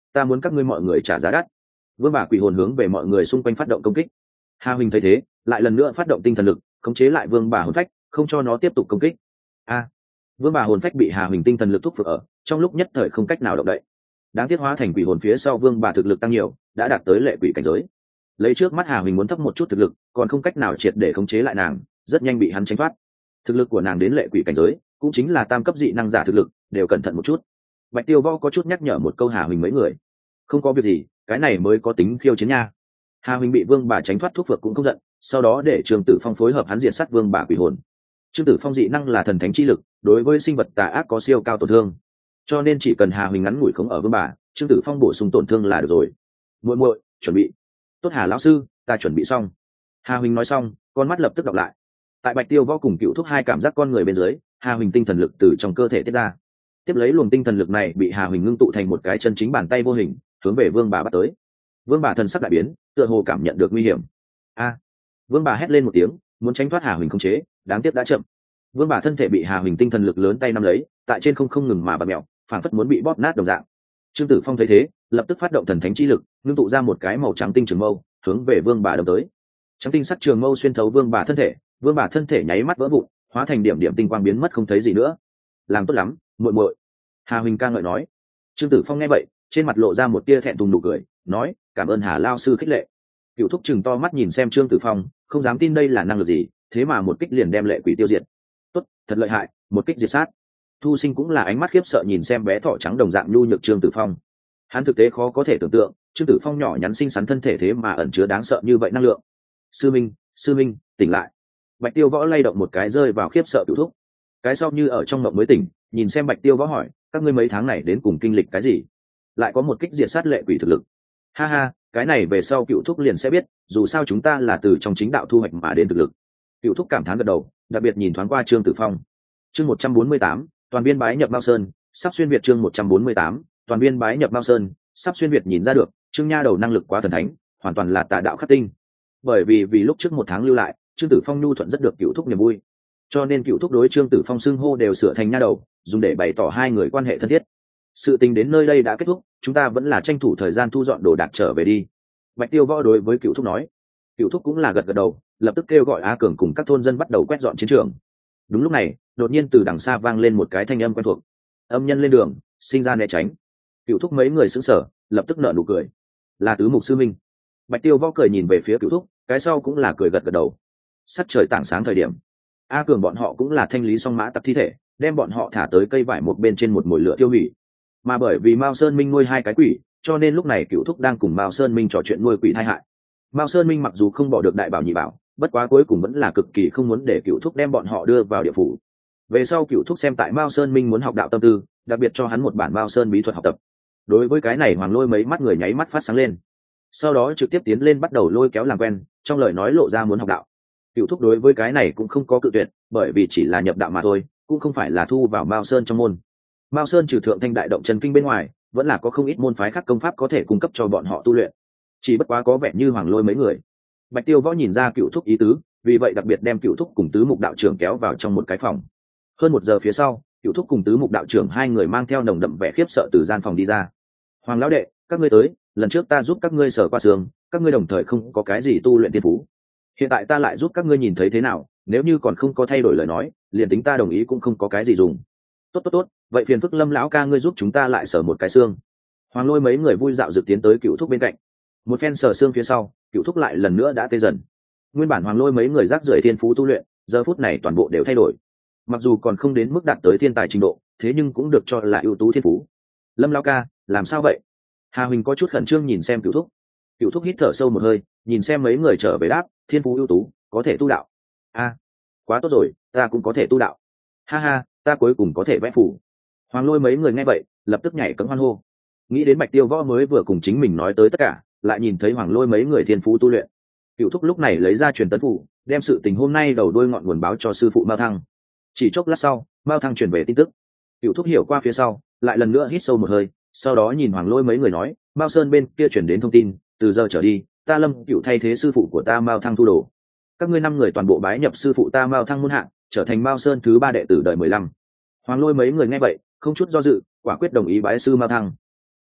ta muốn các ngươi mọi người trả giá đắt. Vương bà quỷ hồn hướng về mọi người xung quanh phát động công kích. Hà Huỳnh thấy thế, lại lần nữa phát động tinh thần lực, khống chế lại vương bà hồn phách, không cho nó tiếp tục công kích. A, vương bà hồn phách bị Hà Huỳnh tinh thần lực thúc phục ở, trong lúc nhất thời không cách nào động đậy. Đáng tiếc hóa thành quỷ hồn phía sau vương bà thực lực tăng nhiều, đã đạt tới lệ quỷ cảnh giới. Lấy trước mắt Hà Huỳnh muốn thấp một chút thực lực, còn không cách nào triệt để khống chế lại nàng, rất nhanh bị hắn tránh thoát. Thực lực của nàng đến lệ quỷ cảnh giới, cũng chính là tam cấp dị năng giả thực lực, đều cẩn thận một chút. Bạch Tiêu Võ có chút nhắc nhở một câu Hà Huỳnh mấy người, không có việc gì, cái này mới có tính khiêu chiến nha. Hà Huỳnh bị vương bà tránh thoát thuốc phược cũng không giận, sau đó để Trương Tử Phong phối hợp hắn diệt sát vương bà quỷ hồn. Trương Tử Phong dị năng là thần thánh chi lực, đối với sinh vật tà ác có siêu cao tổn thương, cho nên chỉ cần Hà Huỳnh ngắn ngủi khống ở vương bà, Trương Tử Phong bổ sung tổn thương là được rồi. Muội muội, chuẩn bị. Tốt Hà lão sư, ta chuẩn bị xong. Hà Huỳnh nói xong, con mắt lập tức đọc lại. Tại Bạch Tiêu Võ cùng Cựu Thúc hai cảm giác con người bên dưới, Hà Huỳnh tinh thần lực từ trong cơ thể tiết ra. Tiếp lấy luồng tinh thần lực này bị Hà Huỳnh ngưng tụ thành một cái chân chính bàn tay vô hình, hướng về vương bà bắt tới. Vương bà thần sắc đại biến, tựa hồ cảm nhận được nguy hiểm. A! Vương bà hét lên một tiếng, muốn tránh thoát Hà Huỳnh khống chế, đáng tiếc đã chậm. Vương bà thân thể bị Hà Huỳnh tinh thần lực lớn tay nắm lấy, tại trên không không ngừng mà bật mèo, phảng phất muốn bị bóp nát đồng dạng. Trương Tử Phong thấy thế, lập tức phát động thần thánh chi lực, ngưng tụ ra một cái màu trắng tinh trường mâu, hướng về vương bà đâm tới. Trắng tinh sắc trường mâu xuyên thấu vương bà thân thể, vương bà thân thể nháy mắt vỡ vụn, hóa thành điểm điểm tinh quang biến mất không thấy gì nữa. Làm tốt lắm, muội muội. Hà Huỳnh ca ngợi nói. Trương Tử Phong nghe vậy, trên mặt lộ ra một tia thẹn thùng nụ cười, nói, cảm ơn Hà lao sư khích lệ. Cựu Thúc chừng to mắt nhìn xem Trương Tử Phong, không dám tin đây là năng lực gì, thế mà một kích liền đem lệ quỷ tiêu diệt. Tốt, thật lợi hại, một kích diệt sát. Thu Sinh cũng là ánh mắt khiếp sợ nhìn xem bé thỏ trắng đồng dạng nhu nhược Trương Tử Phong. Hắn thực tế khó có thể tưởng tượng, Trương Tử Phong nhỏ nhắn xinh xắn thân thể thế mà ẩn chứa đáng sợ như vậy năng lượng. Sư Minh, sư Minh, tỉnh lại. Bạch Tiêu Võ lay động một cái rơi vào khiếp sợ Cựu Thúc. Cái sau như ở trong mộng mới tỉnh, nhìn xem Bạch Tiêu Võ hỏi, các ngươi mấy tháng này đến cùng kinh lịch cái gì? Lại có một kích diệt sát lệ quỷ thực lực. Ha ha, cái này về sau Cựu Thúc liền sẽ biết, dù sao chúng ta là từ trong chính đạo thu hoạch mà đến thực lực. Cựu Thúc cảm thán gật đầu, đặc biệt nhìn thoáng qua Trương Tử Phong. Chương một trăm bốn mươi tám, toàn viên bái nhập Mao Sơn, sắp xuyên việt. Chương một trăm bốn mươi tám, toàn viên bái nhập Mao Sơn, sắp xuyên việt. Nhìn ra được, Trương nha đầu năng lực quá thần thánh, hoàn toàn là tà đạo khắc tinh. Bởi vì vì lúc trước một tháng lưu lại, Trương Tử Phong nhu thuận rất được Cựu Thúc niềm vui, cho nên Cựu Thúc đối Trương Tử Phong xưng hô đều sửa thành nha đầu, dùng để bày tỏ hai người quan hệ thân thiết. Sự tình đến nơi đây đã kết thúc, chúng ta vẫn là tranh thủ thời gian thu dọn đồ đạc trở về đi. Bạch Tiêu Võ đối với Cựu Thúc nói. Cựu Thúc cũng là gật gật đầu, lập tức kêu gọi A Cường cùng các thôn dân bắt đầu quét dọn chiến trường. Đúng lúc này, đột nhiên từ đằng xa vang lên một cái thanh âm quen thuộc. Âm nhân lên đường, sinh ra né tránh. Cựu Thúc mấy người sững sờ, lập tức nở nụ cười. Là Tứ Mục sư minh. Bạch Tiêu Võ cười nhìn về phía Cựu Thúc, cái sau cũng là cười gật gật đầu. Sắc trời tảng sáng thời điểm, A Cường bọn họ cũng là thanh lý xong mã tặc thi thể, đem bọn họ thả tới cây vải một bên trên một mồi lửa tiêu hủy. Mà bởi vì Mao Sơn Minh nuôi hai cái quỷ, cho nên lúc này Cựu Thúc đang cùng Mao Sơn Minh trò chuyện nuôi quỷ tai hại. Mao Sơn Minh mặc dù không bỏ được đại bảo nhị bảo, bất quá cuối cùng vẫn là cực kỳ không muốn để Cựu Thúc đem bọn họ đưa vào địa phủ. Về sau Cựu Thúc xem tại Mao Sơn Minh muốn học đạo tâm tư, đặc biệt cho hắn một bản Mao Sơn bí thuật học tập. Đối với cái này Hoàng Lôi mấy mắt người nháy mắt phát sáng lên, sau đó trực tiếp tiến lên bắt đầu lôi kéo làm quen, trong lời nói lộ ra muốn học đạo. Cựu Thúc đối với cái này cũng không có cự tuyệt, bởi vì chỉ là nhập đạo mà thôi, cũng không phải là thu vào Mao Sơn trong môn. Mao Sơn trừ thượng thanh đại động chân kinh bên ngoài, vẫn là có không ít môn phái khác công pháp có thể cung cấp cho bọn họ tu luyện, chỉ bất quá có vẻ như Hoàng Lôi mấy người. Bạch Tiêu Võ nhìn ra Cựu Thúc ý tứ, vì vậy đặc biệt đem Cựu Thúc cùng Tứ Mục đạo trưởng kéo vào trong một cái phòng. Hơn một giờ phía sau, Cựu Thúc cùng Tứ Mục đạo trưởng hai người mang theo nồng đậm vẻ khiếp sợ từ gian phòng đi ra. Hoàng lão đệ, các ngươi tới, lần trước ta giúp các ngươi sở qua sương, các ngươi đồng thời không có cái gì tu luyện tiên phú. Hiện tại ta lại giúp các ngươi nhìn thấy thế nào, nếu như còn không có thay đổi lời nói, liền tính ta đồng ý cũng không có cái gì dùng. Tốt tốt tốt, vậy phiền phức Lâm lão ca ngươi giúp chúng ta lại sở một cái xương. Hoàng Lôi mấy người vui dạo dự tiến tới Cựu Thúc bên cạnh. Một phen sở xương phía sau, Cựu Thúc lại lần nữa đã tê dần. Nguyên bản Hoàng Lôi mấy người rác rưởi thiên phú tu luyện, giờ phút này toàn bộ đều thay đổi. Mặc dù còn không đến mức đạt tới thiên tài trình độ, thế nhưng cũng được cho là ưu tú thiên phú. Lâm lão ca, làm sao vậy? Hà Huỳnh có chút khẩn trương nhìn xem Cựu Thúc. Cựu Thúc hít thở sâu một hơi, nhìn xem mấy người trở về đáp, thiên phú ưu tú, có thể tu đạo. A, quá tốt rồi, ta cũng có thể tu đạo. Ha ha, ta cuối cùng có thể vẽ phù. Hoàng Lôi mấy người nghe vậy, lập tức nhảy cẫng hoan hô. Nghĩ đến Bạch Tiêu Võ mới vừa cùng chính mình nói tới tất cả, lại nhìn thấy Hoàng Lôi mấy người thiên phú tu luyện. Cựu Thúc lúc này lấy ra truyền tấn phù, đem sự tình hôm nay đầu đuôi ngọn nguồn báo cho sư phụ Mao Thăng. Chỉ chốc lát sau, Mao Thăng truyền về tin tức. Cựu Thúc hiểu qua phía sau, lại lần nữa hít sâu một hơi, sau đó nhìn Hoàng Lôi mấy người nói, Mao Sơn bên kia truyền đến thông tin, từ giờ trở đi, ta Lâm Cựu thay thế sư phụ của ta Mao Thăng thu đồ. Các ngươi năm người toàn bộ bái nhập sư phụ ta Mao Thăng môn hạ, trở thành Mao Sơn thứ ba đệ tử đời mười lăm. Hoàng Lôi mấy người nghe vậy, không chút do dự, quả quyết đồng ý bái sư Mao Thăng.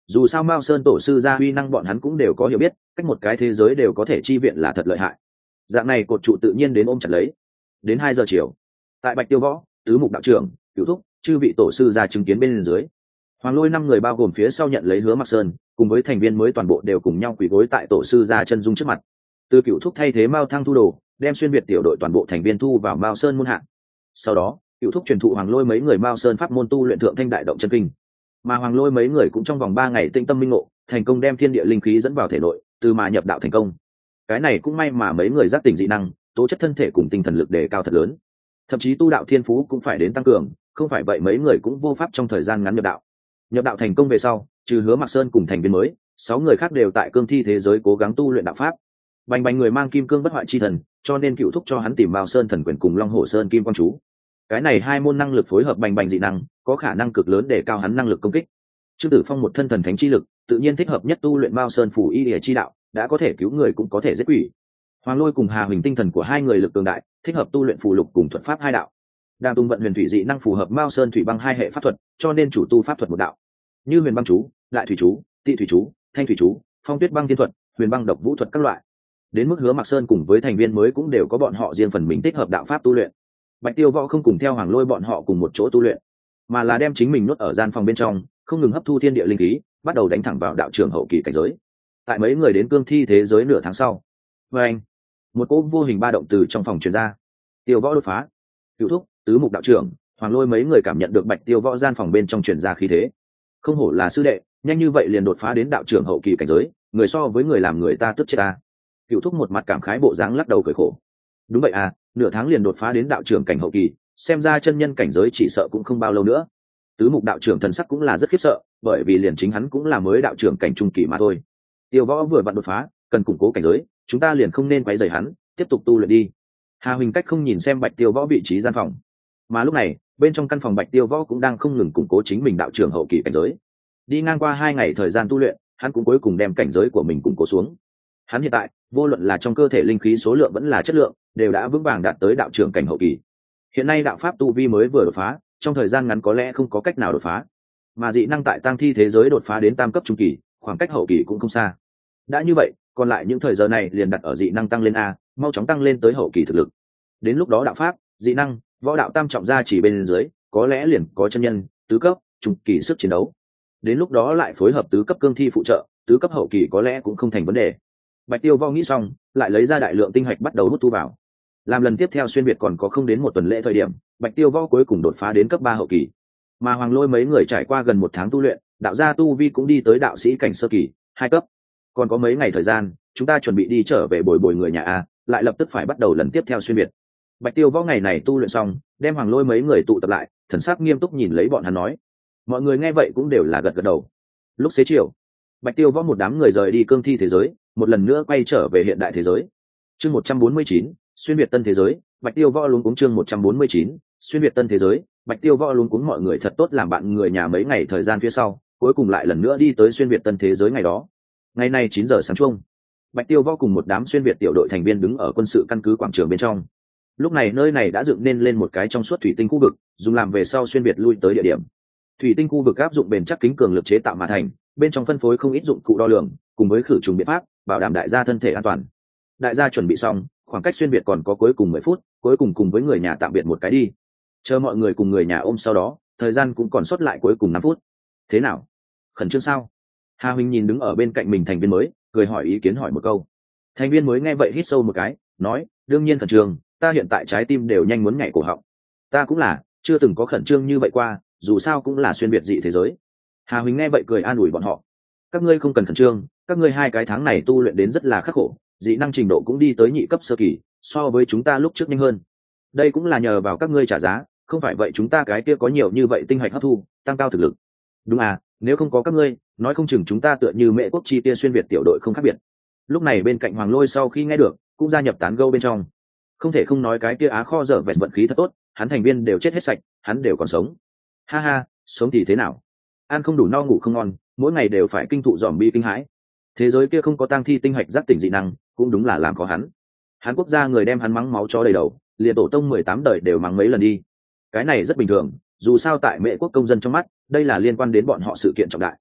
dù sao Mao Sơn tổ sư gia uy năng bọn hắn cũng đều có hiểu biết, cách một cái thế giới đều có thể chi viện là thật lợi hại. Dạng này cột trụ tự nhiên đến ôm chặt lấy. Đến hai giờ chiều, tại Bạch Tiêu Võ, tứ mục đạo trưởng, Cửu Thúc, chư vị tổ sư ra chứng kiến bên dưới. Hoàng Lôi năm người bao gồm phía sau nhận lấy Hứa Mặc Sơn, cùng với thành viên mới toàn bộ đều cùng nhau quỳ gối tại tổ sư ra chân dung trước mặt. Từ Cửu Thúc thay thế Mao Thăng thu đồ, đem xuyên việt tiểu đội toàn bộ thành viên thu vào Mao Sơn môn hạ. Sau đó, Cửu Thúc truyền thụ Hoàng Lôi mấy người Mao Sơn pháp môn tu luyện thượng thanh đại động chân kinh. Mà Hoàng Lôi mấy người cũng trong vòng ba ngày tĩnh tâm minh ngộ, thành công đem thiên địa linh khí dẫn vào thể nội, từ mà nhập đạo thành công. Cái này cũng may mà mấy người giác tỉnh dị năng, tố chất thân thể cùng tinh thần lực đề cao thật lớn, thậm chí tu đạo thiên phú cũng phải đến tăng cường, không phải vậy mấy người cũng vô pháp trong thời gian ngắn nhập đạo. Nhập đạo thành công về sau, trừ Hứa Mặc Sơn cùng thành viên mới, sáu người khác đều tại cương thi thế giới cố gắng tu luyện đạo pháp. Bành Bành người mang kim cương bất hoại chi thần, cho nên Cửu Thúc cho hắn tìm Mao Sơn thần quyền cùng Long Hổ Sơn kim quang chú. Cái này hai môn năng lực phối hợp Bành Bành dị năng, có khả năng cực lớn để cao hắn năng lực công kích. Trương Tử Phong một thân thần thánh chi lực, tự nhiên thích hợp nhất tu luyện Mao Sơn phủ y địa chi đạo, đã có thể cứu người cũng có thể giết quỷ. Hoàng Lôi cùng Hà Huỳnh tinh thần của hai người lực cường đại, thích hợp tu luyện phù lục cùng thuật pháp hai đạo. Đang tung vận huyền thủy dị năng phù hợp Mao Sơn thủy băng hai hệ pháp thuật, cho nên chủ tu pháp thuật một đạo, như huyền băng chú, lại thủy chú, tị thủy chú, thanh thủy chú, phong tuyết băng tiên thuật, huyền băng độc vũ thuật các loại. Đến mức Hứa Mặc Sơn cùng với thành viên mới cũng đều có bọn họ riêng phần mình thích hợp đạo pháp tu luyện. Bạch Tiêu Võ không cùng theo Hoàng Lôi bọn họ cùng một chỗ tu luyện, mà là đem chính mình nuốt ở gian phòng bên trong, không ngừng hấp thu thiên địa linh khí, bắt đầu đánh thẳng vào đạo trưởng hậu kỳ cảnh giới. Tại mấy người đến cương thi thế giới nửa tháng sau, với anh, một cỗ vô hình ba động từ trong phòng truyền ra. Tiêu Võ đột phá. Cửu Thúc, tứ mục đạo trưởng, Hoàng Lôi mấy người cảm nhận được Bạch Tiêu Võ gian phòng bên trong truyền ra khí thế. Không hổ là sư đệ, nhanh như vậy liền đột phá đến đạo trưởng hậu kỳ cảnh giới, người so với người làm người ta tức chết ta. Cửu Thúc một mặt cảm khái bộ dáng lắc đầu cười khổ. Đúng vậy à, nửa tháng liền đột phá đến đạo trưởng cảnh hậu kỳ, xem ra chân nhân cảnh giới chỉ sợ cũng không bao lâu nữa. Tứ mục đạo trưởng thần sắc cũng là rất khiếp sợ, bởi vì liền chính hắn cũng là mới đạo trưởng cảnh trung kỳ mà thôi. Tiêu Võ vừa vặn đột phá, cần củng cố cảnh giới, chúng ta liền không nên quấy rầy hắn, tiếp tục tu luyện đi. Hà Huỳnh cách không nhìn xem Bạch Tiêu Võ vị trí gian phòng, mà lúc này bên trong căn phòng Bạch Tiêu Võ cũng đang không ngừng củng cố chính mình đạo trưởng hậu kỳ cảnh giới. Đi ngang qua hai ngày thời gian tu luyện, hắn cũng cuối cùng đem cảnh giới của mình củng cố xuống. Hắn hiện tại vô luận là trong cơ thể linh khí số lượng vẫn là chất lượng, đều đã vững vàng đạt tới đạo trưởng cảnh hậu kỳ. Hiện nay đạo pháp tu vi mới vừa đột phá, trong thời gian ngắn có lẽ không có cách nào đột phá, mà dị năng tại tang thi thế giới đột phá đến tam cấp trung kỳ, khoảng cách hậu kỳ cũng không xa. Đã như vậy, còn lại những thời giờ này liền đặt ở dị năng tăng lên a, mau chóng tăng lên tới hậu kỳ thực lực. Đến lúc đó đạo pháp, dị năng, võ đạo tam trọng ra chỉ bên dưới, có lẽ liền có chân nhân tứ cấp trung kỳ sức chiến đấu. Đến lúc đó lại phối hợp tứ cấp cương thi phụ trợ, tứ cấp hậu kỳ có lẽ cũng không thành vấn đề. Bạch Tiêu Võ nghĩ xong, lại lấy ra đại lượng tinh hạch bắt đầu hút thu vào. Làm lần tiếp theo xuyên việt còn có không đến một tuần lễ thời điểm, Bạch Tiêu Võ cuối cùng đột phá đến cấp ba hậu kỳ. Mà Hoàng Lôi mấy người trải qua gần một tháng tu luyện, đạo gia tu vi cũng đi tới đạo sĩ cảnh sơ kỳ, hai cấp. Còn có mấy ngày thời gian, chúng ta chuẩn bị đi trở về bồi bồi người nhà a, lại lập tức phải bắt đầu lần tiếp theo xuyên việt. Bạch Tiêu Võ ngày này tu luyện xong, đem Hoàng Lôi mấy người tụ tập lại, thần sắc nghiêm túc nhìn lấy bọn hắn nói. Mọi người nghe vậy cũng đều là gật gật đầu. Lúc xế chiều, Bạch Tiêu Võ một đám người rời đi cương thi thế giới, một lần nữa quay trở về hiện đại thế giới. Chương một trăm bốn mươi chín, xuyên việt tân thế giới. Bạch Tiêu Võ luống cuống chương một trăm bốn mươi chín, xuyên việt tân thế giới. Bạch Tiêu Võ luống cuống mọi người thật tốt làm bạn người nhà mấy ngày thời gian phía sau, cuối cùng lại lần nữa đi tới xuyên việt tân thế giới ngày đó. Ngày nay chín giờ sáng chung, Bạch Tiêu Võ cùng một đám xuyên việt tiểu đội thành viên đứng ở quân sự căn cứ quảng trường bên trong. Lúc này nơi này đã dựng nên lên một cái trong suốt thủy tinh khu vực, dùng làm về sau xuyên việt lui tới địa điểm. Thủy tinh khu vực áp dụng bền chắc kính cường lực chế tạo mà thành, bên trong phân phối không ít dụng cụ đo lường, cùng với khử trùng biện pháp, bảo đảm đại gia thân thể an toàn. Đại gia chuẩn bị xong, khoảng cách xuyên việt còn có cuối cùng mười phút, cuối cùng cùng với người nhà tạm biệt một cái đi. Chờ mọi người cùng người nhà ôm sau đó, thời gian cũng còn sót lại cuối cùng năm phút. Thế nào? Khẩn trương sao? Hà Huỳnh nhìn đứng ở bên cạnh mình thành viên mới, cười hỏi ý kiến hỏi một câu. Thành viên mới nghe vậy hít sâu một cái, nói, đương nhiên khẩn trương, ta hiện tại trái tim đều nhanh muốn nhảy cổ họng. Ta cũng là, chưa từng có khẩn trương như vậy qua, dù sao cũng là xuyên việt dị thế giới. Hà Huỳnh nghe vậy cười an ủi bọn họ. Các ngươi không cần khẩn trương, các ngươi hai cái tháng này tu luyện đến rất là khắc khổ, dị năng trình độ cũng đi tới nhị cấp sơ kỳ, so với chúng ta lúc trước nhanh hơn. Đây cũng là nhờ vào các ngươi trả giá, không phải vậy chúng ta cái kia có nhiều như vậy tinh hạch hấp thu, tăng cao thực lực. Đúng à, nếu không có các ngươi, nói không chừng chúng ta tựa như Mễ Quốc chi kia xuyên việt tiểu đội không khác biệt. Lúc này bên cạnh Hoàng Lôi sau khi nghe được, cũng gia nhập tán gẫu bên trong. Không thể không nói cái kia á kho dở vẹt vận khí thật tốt, hắn thành viên đều chết hết sạch, hắn đều còn sống. Ha ha, sống thì thế nào? Ăn không đủ no ngủ không ngon, mỗi ngày đều phải kinh thụ dòm bi kinh hãi. Thế giới kia không có tang thi tinh hạch giác tỉnh dị năng, cũng đúng là làm có hắn. Hắn quốc gia người đem hắn mắng máu chó đầy đầu, liền tổ tông mười tám đời đều mắng mấy lần đi. Cái này rất bình thường, dù sao tại Mễ Quốc công dân trong mắt, đây là liên quan đến bọn họ sự kiện trọng đại.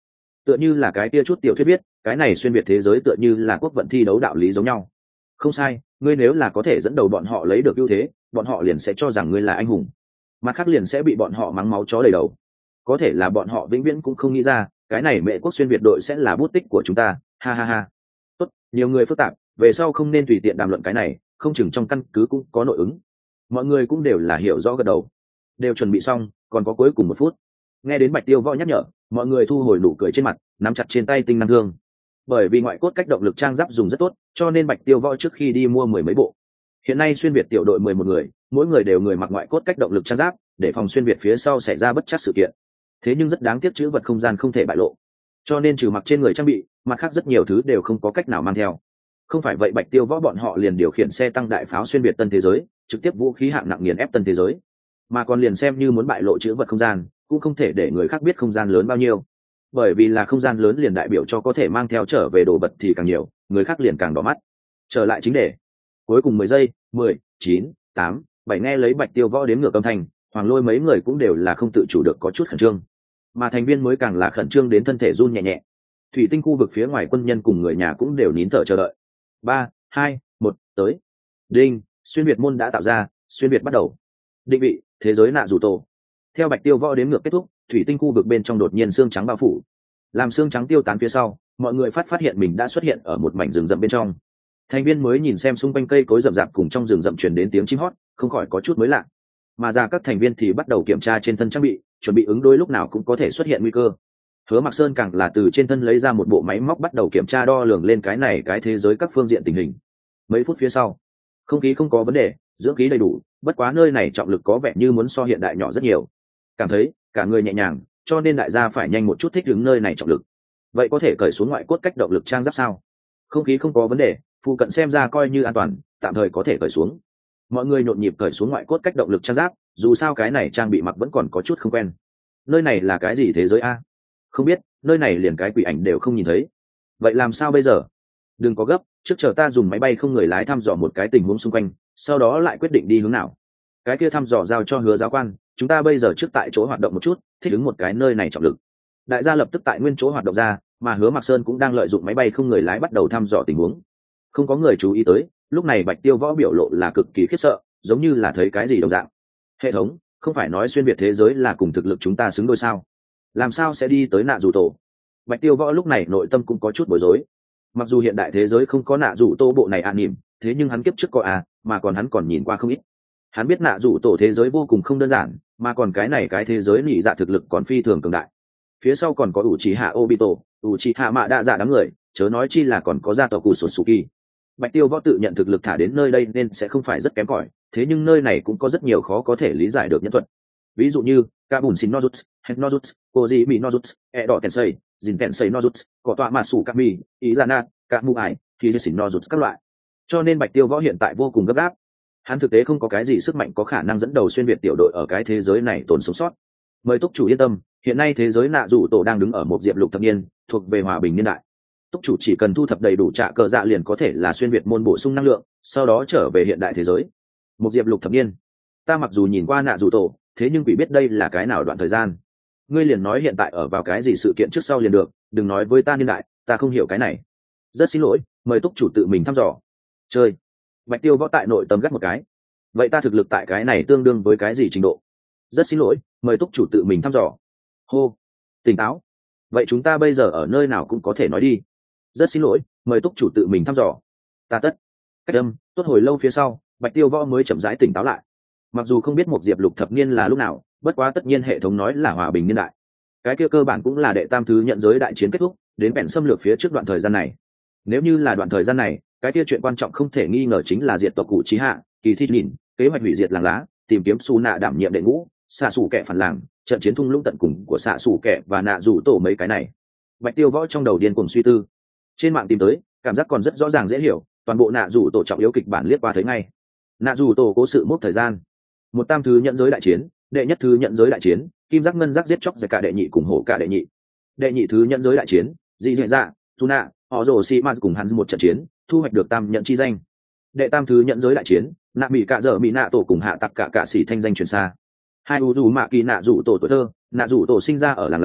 tựa như là cái kia chút tiểu thuyết viết cái này xuyên việt thế giới tựa như là quốc vận thi đấu đạo lý giống nhau. Không sai, ngươi nếu là có thể dẫn đầu bọn họ lấy được ưu thế, bọn họ liền sẽ cho rằng ngươi là anh hùng, mặt khác liền sẽ bị bọn họ mắng máu chó đầy đầu. Có thể là bọn họ vĩnh viễn cũng không nghĩ ra cái này mẹ quốc xuyên việt đội sẽ là bút tích của chúng ta, ha ha ha. Tốt, nhiều người phức tạp, về sau không nên tùy tiện đàm luận cái này, không chừng trong căn cứ cũng có nội ứng. Mọi người cũng đều là hiểu rõ gật đầu, đều chuẩn bị xong, còn có cuối cùng một phút. Nghe đến Bạch Tiêu Võ nhắc nhở, mọi người thu hồi nụ cười trên mặt, nắm chặt trên tay tinh năng thương. Bởi vì ngoại cốt cách động lực trang giáp dùng rất tốt, cho nên Bạch Tiêu Võ trước khi đi mua mười mấy bộ. Hiện nay xuyên việt tiểu đội mười một người, mỗi người đều người mặc ngoại cốt cách động lực trang giáp, để phòng xuyên việt phía sau xảy ra bất trắc sự kiện. Thế nhưng rất đáng tiếc chữ vật không gian không thể bại lộ, cho nên trừ mặc trên người trang bị, mặt khác rất nhiều thứ đều không có cách nào mang theo. Không phải vậy Bạch Tiêu Võ bọn họ liền điều khiển xe tăng đại pháo xuyên việt tân thế giới, trực tiếp vũ khí hạng nặng nghiền ép tân thế giới, mà còn liền xem như muốn bại lộ chữ vật không gian, cũng không thể để người khác biết không gian lớn bao nhiêu, bởi vì là không gian lớn liền đại biểu cho có thể mang theo trở về đồ vật thì càng nhiều, người khác liền càng đỏ mắt. Trở lại chính đề, cuối cùng mười giây, mười, chín, tám, bảy. Nghe lấy Bạch Tiêu Võ đếm ngược âm thanh, Hoàng Lôi mấy người cũng đều là không tự chủ được có chút khẩn trương, mà thành viên mới càng là khẩn trương đến thân thể run nhẹ nhẹ. Thủy tinh khu vực phía ngoài quân nhân cùng người nhà cũng đều nín thở chờ đợi. Ba, hai, một, tới. Đinh, xuyên việt môn đã tạo ra, xuyên việt bắt đầu. Định vị, thế giới nạ rủ tổ. Theo Bạch Tiêu Võ đếm ngược kết thúc, thủy tinh khu vực bên trong đột nhiên xương trắng bao phủ. Làm xương trắng tiêu tán phía sau, mọi người phát phát hiện mình đã xuất hiện ở một mảnh rừng rậm bên trong. Thành viên mới nhìn xem xung quanh cây cối rậm rạp cùng trong rừng rậm truyền đến tiếng chim hót, không khỏi có chút mới lạ. Mà ra các thành viên thì bắt đầu kiểm tra trên thân trang bị, chuẩn bị ứng đối lúc nào cũng có thể xuất hiện nguy cơ. Hứa Mặc Sơn càng là từ trên thân lấy ra một bộ máy móc bắt đầu kiểm tra đo lường lên cái này cái thế giới các phương diện tình hình. Mấy phút phía sau, không khí không có vấn đề, dưỡng khí đầy đủ, bất quá nơi này trọng lực có vẻ như muốn so hiện đại nhỏ rất nhiều. Cảm thấy cả người nhẹ nhàng, cho nên đại gia phải nhanh một chút thích ứng nơi này trọng lực. Vậy có thể cởi xuống ngoại cốt cách động lực trang giáp sao? Không khí không có vấn đề, phụ cận xem ra coi như an toàn, tạm thời có thể cởi xuống. Mọi người nhộn nhịp cởi xuống ngoại cốt cách động lực trang giáp, dù sao cái này trang bị mặc vẫn còn có chút không quen. Nơi này là cái gì thế giới a? Không biết, nơi này liền cái quỷ ảnh đều không nhìn thấy. Vậy làm sao bây giờ? Đừng có gấp, trước chờ ta dùng máy bay không người lái thăm dò một cái tình huống xung quanh, sau đó lại quyết định đi hướng nào. Cái kia thăm dò giao cho Hứa giáo quan, chúng ta bây giờ trước tại chỗ hoạt động một chút, thích ứng một cái nơi này trọng lực. Đại gia lập tức tại nguyên chỗ hoạt động ra, mà Hứa Mặc Sơn cũng đang lợi dụng máy bay không người lái bắt đầu thăm dò tình huống. Không có người chú ý tới, lúc này Bạch Tiêu Võ biểu lộ là cực kỳ khiếp sợ, giống như là thấy cái gì đồng dạng. Hệ thống, không phải nói xuyên việt thế giới là cùng thực lực chúng ta xứng đôi sao? Làm sao sẽ đi tới nạ rủ tổ? Bạch Tiêu Võ lúc này nội tâm cũng có chút bối rối. Mặc dù hiện đại thế giới không có nạ rủ tổ bộ này an nỉm, thế nhưng hắn kiếp trước có à, mà còn hắn còn nhìn qua không ít. Hắn biết nạ rủ tổ thế giới vô cùng không đơn giản, mà còn cái này cái thế giới nhị dạ thực lực còn phi thường cường đại. Phía sau còn có Uchiha Obito, Uchiha Mạ Đa Dạ đám người, chớ nói chi là còn có gia tộc Kususuki. Bạch Tiêu Võ tự nhận thực lực thả đến nơi đây nên sẽ không phải rất kém cỏi, thế nhưng nơi này cũng có rất nhiều khó có thể lý giải được nhân thuật. Ví dụ như Kabun Shin Nozuts, Het Nozuts, Koji Mi Nozuts, Edo Tensei, Jin Tensei Nozuts, có tọa mà sủ Kami, Izana, Kamu Ai, Hijeshin Nozuts các loại. Cho nên Bạch Tiêu Võ hiện tại vô cùng gấp gáp. Hắn thực tế không có cái gì sức mạnh có khả năng dẫn đầu xuyên việt tiểu đội ở cái thế giới này tồn sống sót. Mời túc chủ yên tâm, hiện nay thế giới nạ rủ tổ đang đứng ở một diệp lục thập niên, thuộc về hòa bình niên đại. Túc chủ chỉ cần thu thập đầy đủ trạ cờ dạ liền có thể là xuyên việt môn bổ sung năng lượng, sau đó trở về hiện đại thế giới. Một diệp lục thập niên, ta mặc dù nhìn qua nạ rủ tổ, thế nhưng bị biết đây là cái nào đoạn thời gian. Ngươi liền nói hiện tại ở vào cái gì sự kiện trước sau liền được, đừng nói với ta niên đại, ta không hiểu cái này. Rất xin lỗi, mời túc chủ tự mình thăm dò. Chơi. Bạch Tiêu Võ tại nội tâm gắt một cái. Vậy ta thực lực tại cái này tương đương với cái gì trình độ? Rất xin lỗi, mời túc chủ tự mình thăm dò. Hô. Tỉnh táo. Vậy chúng ta bây giờ ở nơi nào cũng có thể nói đi. Rất xin lỗi, mời túc chủ tự mình thăm dò. Ta tất. Cách âm, tốt hồi lâu phía sau, Bạch Tiêu Võ mới chậm rãi tỉnh táo lại. Mặc dù không biết một diệp lục thập niên là lúc nào, bất quá tất nhiên hệ thống nói là hòa bình niên đại. Cái kia cơ bản cũng là đệ tam thứ nhận giới đại chiến kết thúc, đến bèn xâm lược phía trước đoạn thời gian này. Nếu như là đoạn thời gian này, cái kia chuyện quan trọng không thể nghi ngờ chính là diệt tộc cụ trí hạ, kỳ thi nhìn, kế hoạch hủy diệt làng lá, tìm kiếm su nạ đảm nhiệm đệ ngũ, xạ xù kẻ phản làng, trận chiến thung lũng tận cùng của xạ xù kẻ và nạ rủ tổ mấy cái này. Bạch Tiêu Võ trong đầu điên cuồng suy tư. Trên mạng tìm tới, cảm giác còn rất rõ ràng dễ hiểu, toàn bộ nạ rủ tổ trọng yếu kịch bản liếc qua thấy ngay. Nạ rủ tổ cố sự mốc thời gian. Một tam thứ nhận giới đại chiến, đệ nhất thứ nhận giới đại chiến, kim giác ngân giác giết chóc giải cả đệ nhị cùng hổ cả đệ nhị. Đệ nhị thứ nhận giới đại chiến, dị dị dạ, Tuna, họ rồ si ma cùng hắn một trận chiến, thu hoạch được tam nhận chi danh. Đệ tam thứ nhận giới đại chiến, nạ mỹ cạ dở mỹ nạ tổ cùng hạ tặc cả cạ sĩ thanh danh truyền xa. Hai u dù mạ kỳ nạ rủ tổ tuổi thơ, nạ rủ tổ sinh ra ở làng lá,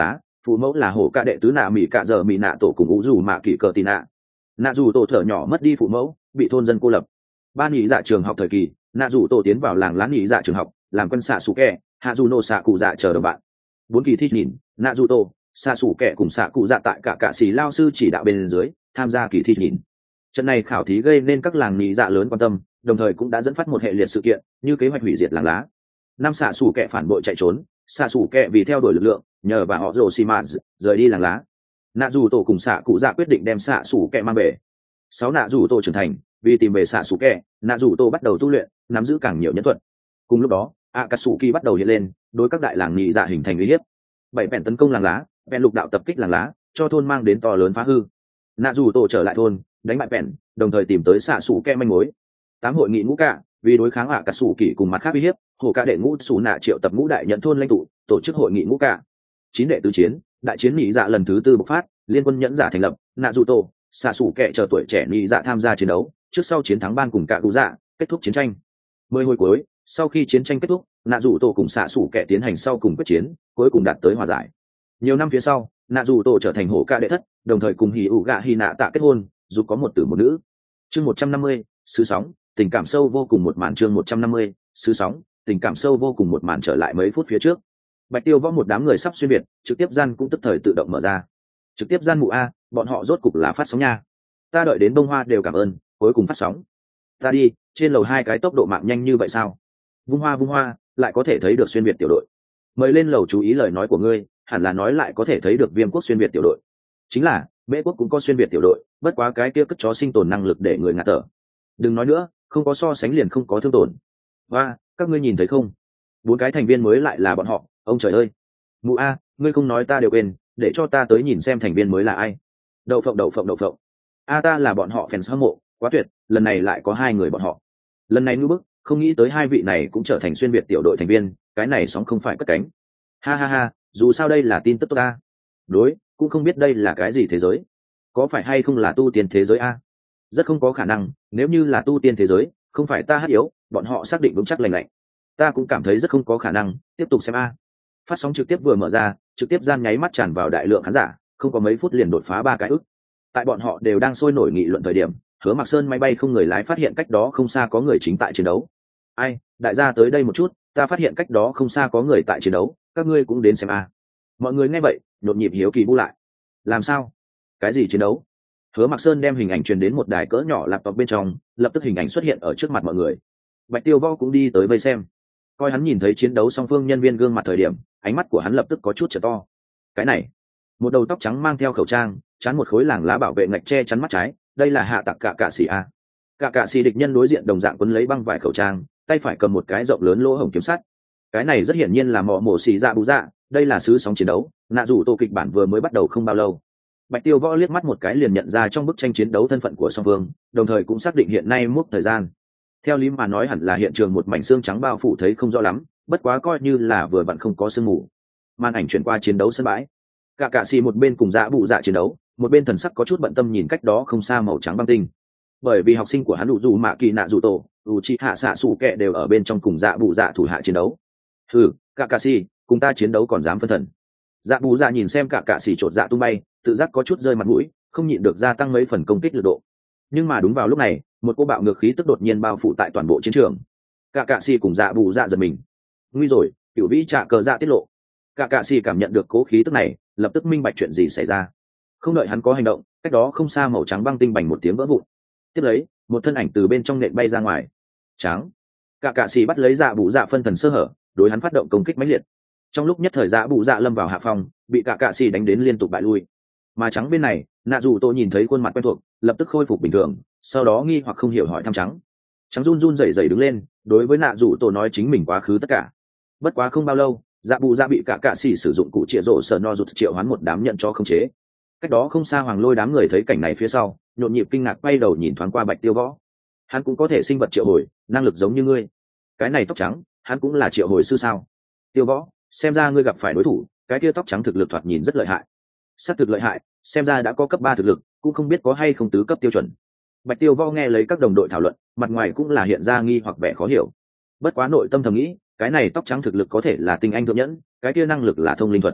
phụ mẫu là hổ ca đệ tứ nạ mỹ cạ giờ mỹ nạ tổ cùng ngũ dù mạ kỷ cờ tì nạ. Nạ dù tổ thở nhỏ mất đi phụ mẫu, bị thôn dân cô lập. Ba nhị dạ trường học thời kỳ, nạ dù tổ tiến vào làng lá nhị dạ trường học, làm quân xạ xù kẹ, hạ dù nổ xạ cụ dạ chờ đồng bạn. Bốn kỳ thi nhìn, nạ dù tổ, xạ xù kẹ cùng xạ cụ dạ tại cả cả xì lao sư chỉ đạo bên dưới tham gia kỳ thi nhìn. Trận này khảo thí gây nên các làng nhị dạ lớn quan tâm, đồng thời cũng đã dẫn phát một hệ liệt sự kiện, như kế hoạch hủy diệt làng lá. Năm xạ xù kẹ phản bội chạy trốn, xạ xù kẹ vì theo đuổi lực lượng, nhờ và họ rồ xì mạt rời đi làng lá. Nạ dù tổ cùng xạ cụ dạ quyết định đem xạ xù kẹ mang về. Sáu nạ dù tổ trưởng thành, vì tìm về xạ xù kẹ, nạ dù tổ bắt đầu tu luyện, nắm giữ càng nhiều nhân thuật. Cùng lúc đó, Akatsuki bắt đầu hiện lên, đối các đại làng nhị dạ hình thành uy hiếp. Bảy bèn tấn công làng lá, bèn lục đạo tập kích làng lá, cho thôn mang đến to lớn phá hư. Nạ dù tổ trở lại thôn, đánh bại bèn, đồng thời tìm tới xạ xù kẹ manh mối. Tám hội nghị ngũ cạ, vì đối kháng Akatsuki cùng mặt khác uy hiếp, hồ ca đệ ngũ xù nạ triệu tập ngũ đại nhận thôn lãnh tụ, tổ chức hội nghị ngũ cạ. Chín đệ tứ chiến, đại chiến nhị dạ lần thứ tư bộc phát, liên quân nhẫn giả thành lập, nạ dù tổ, xạ xù kẹ chờ tuổi trẻ nhị dạ tham gia chiến đấu, trước sau chiến thắng ban cùng cả cụ dạ, kết thúc chiến tranh. Mười hồi cuối, sau khi chiến tranh kết thúc, nạ dù tổ cùng xạ xù kẹ tiến hành sau cùng quyết chiến, cuối cùng đạt tới hòa giải. Nhiều năm phía sau, nạ dù tổ trở thành hổ ca đệ thất, đồng thời cùng hỉ ủ gạ hỉ nạ tạ kết hôn, dù có một tử một nữ. Chương một trăm năm mươi, sứ sóng, tình cảm sâu vô cùng một màn. Chương một trăm năm mươi, sứ sóng, tình cảm sâu vô cùng một màn. Trở lại mấy phút phía trước, Bạch Tiêu Võ một đám người sắp xuyên việt, trực tiếp gian cũng tức thời tự động mở ra. Trực tiếp gian mụ a, bọn họ rốt cục là phát sóng nha. Ta đợi đến bông hoa đều cảm ơn, cuối cùng phát sóng. Ta đi, trên lầu hai cái tốc độ mạng nhanh như vậy sao? Vung hoa vung hoa, lại có thể thấy được xuyên việt tiểu đội. Mời lên lầu chú ý lời nói của ngươi, hẳn là nói lại có thể thấy được Viêm quốc xuyên việt tiểu đội. Chính là, Mễ quốc cũng có xuyên việt tiểu đội, bất quá cái kia cất chó sinh tồn năng lực để người ngạt thở. Đừng nói nữa, không có so sánh liền không có thương tổn. Và, các ngươi nhìn thấy không? Bốn cái thành viên mới lại là bọn họ, ông trời ơi. Mụ a, ngươi không nói ta đều quên, để cho ta tới nhìn xem thành viên mới là ai. Đậu phộng đậu phộng đậu phộng. A ta là bọn họ fans hâm mộ, quá tuyệt, lần này lại có hai người bọn họ. Lần này ngư bức, không nghĩ tới hai vị này cũng trở thành xuyên việt tiểu đội thành viên, cái này sóng không phải cất cánh. Ha ha ha, dù sao đây là tin tức tốt ta. Đối, cũng không biết đây là cái gì thế giới. Có phải hay không là tu tiên thế giới a? Rất không có khả năng, nếu như là tu tiên thế giới, không phải ta hát yếu, bọn họ xác định vững chắc lành lạnh. Ta cũng cảm thấy rất không có khả năng, tiếp tục xem a. Phát sóng trực tiếp vừa mở ra, trực tiếp gian nháy mắt tràn vào đại lượng khán giả, không có mấy phút liền đột phá ba cái ức. Tại bọn họ đều đang sôi nổi nghị luận thời điểm, Hứa Mặc Sơn máy bay không người lái phát hiện cách đó không xa có người chính tại chiến đấu. Ai, đại gia tới đây một chút, ta phát hiện cách đó không xa có người tại chiến đấu, các ngươi cũng đến xem a. Mọi người nghe vậy, nhộn nhịp hiếu kỳ bu lại. Làm sao? Cái gì chiến đấu? Hứa Mặc Sơn đem hình ảnh truyền đến một đài cỡ nhỏ laptop bên trong, lập tức hình ảnh xuất hiện ở trước mặt mọi người. Bạch Tiêu Võ cũng đi tới vây xem. Coi hắn nhìn thấy chiến đấu song phương nhân viên gương mặt thời điểm, ánh mắt của hắn lập tức có chút trở to. Cái này, một đầu tóc trắng mang theo khẩu trang, chắn một khối làng lá bảo vệ ngạch che chắn mắt trái, đây là hạ tặc cả cạ xì a. Cả cạ xì địch nhân đối diện đồng dạng quấn lấy băng vải khẩu trang, tay phải cầm một cái rộng lớn lỗ hổng kiếm sắt. Cái này rất hiển nhiên là mọ mổ xì dạ bù dạ, đây là sứ sóng chiến đấu, nạ dù tô kịch bản vừa mới bắt đầu không bao lâu. Bạch Tiêu Võ liếc mắt một cái liền nhận ra trong bức tranh chiến đấu thân phận của song phương, đồng thời cũng xác định hiện nay mốc thời gian. Theo lý mà nói hẳn là hiện trường một mảnh xương trắng bao phủ thấy không rõ lắm, bất quá coi như là vừa vặn không có sương mù. Màn ảnh chuyển qua chiến đấu sân bãi. Cả cạ xì một bên cùng dạ bụ dạ chiến đấu, một bên thần sắc có chút bận tâm nhìn cách đó không xa màu trắng băng tinh. Bởi vì học sinh của hắn đủ dù mạ kỳ nạ dù tổ, đủ chi hạ xạ sủ kẹ đều ở bên trong cùng dạ bụ dạ thủ hạ chiến đấu. Hừ, cả cạ xì, cùng ta chiến đấu còn dám phân thần. Dạ bụ dạ nhìn xem cả cạ xì trột dạ tung bay, tự giác có chút rơi mặt mũi, không nhịn được gia tăng mấy phần công kích lực độ. Nhưng mà đúng vào lúc này, một cô bạo ngược khí tức đột nhiên bao phủ tại toàn bộ chiến trường. Cả cạ xì cùng dạ bù dạ giật mình. Nguy rồi, cửu vĩ trạ cờ dạ tiết lộ. Cả cạ xì cảm nhận được cố khí tức này, lập tức minh bạch chuyện gì xảy ra. Không đợi hắn có hành động, cách đó không xa màu trắng băng tinh bành một tiếng vỡ vụn. Tiếp lấy, một thân ảnh từ bên trong nện bay ra ngoài. Trắng. Cả cạ xì bắt lấy dạ bù dạ phân thần sơ hở, đối hắn phát động công kích mãnh liệt. Trong lúc nhất thời dạ bù dạ lâm vào hạ phòng, bị cả cạ xì đánh đến liên tục bại lui. Mà trắng bên này, nạ dù tô nhìn thấy khuôn mặt quen thuộc, lập tức khôi phục bình thường, sau đó nghi hoặc không hiểu hỏi thăm trắng. Trắng run run rẩy rẩy đứng lên, đối với nạ dù tô nói chính mình quá khứ tất cả. Bất quá không bao lâu, dạ bù dạ bị cả cạ xì sử dụng cụ triệu rổ sờ no rụt triệu hoán một đám nhận cho không chế. Cách đó không xa Hoàng Lôi đám người thấy cảnh này phía sau, nhộn nhịp kinh ngạc quay đầu nhìn thoáng qua Bạch Tiêu Võ. Hắn cũng có thể sinh vật triệu hồi, năng lực giống như ngươi. Cái này tóc trắng, hắn cũng là triệu hồi sư sao? Tiêu Võ, xem ra ngươi gặp phải đối thủ, cái kia tóc trắng thực lực thoạt nhìn rất lợi hại. Sát thực lợi hại, xem ra đã có cấp ba thực lực, cũng không biết có hay không tứ cấp tiêu chuẩn. Bạch Tiêu Võ nghe lấy các đồng đội thảo luận, mặt ngoài cũng là hiện ra nghi hoặc vẻ khó hiểu. Bất quá nội tâm thầm nghĩ, cái này tóc trắng thực lực có thể là tinh anh thượng nhẫn, cái kia năng lực là thông linh thuật.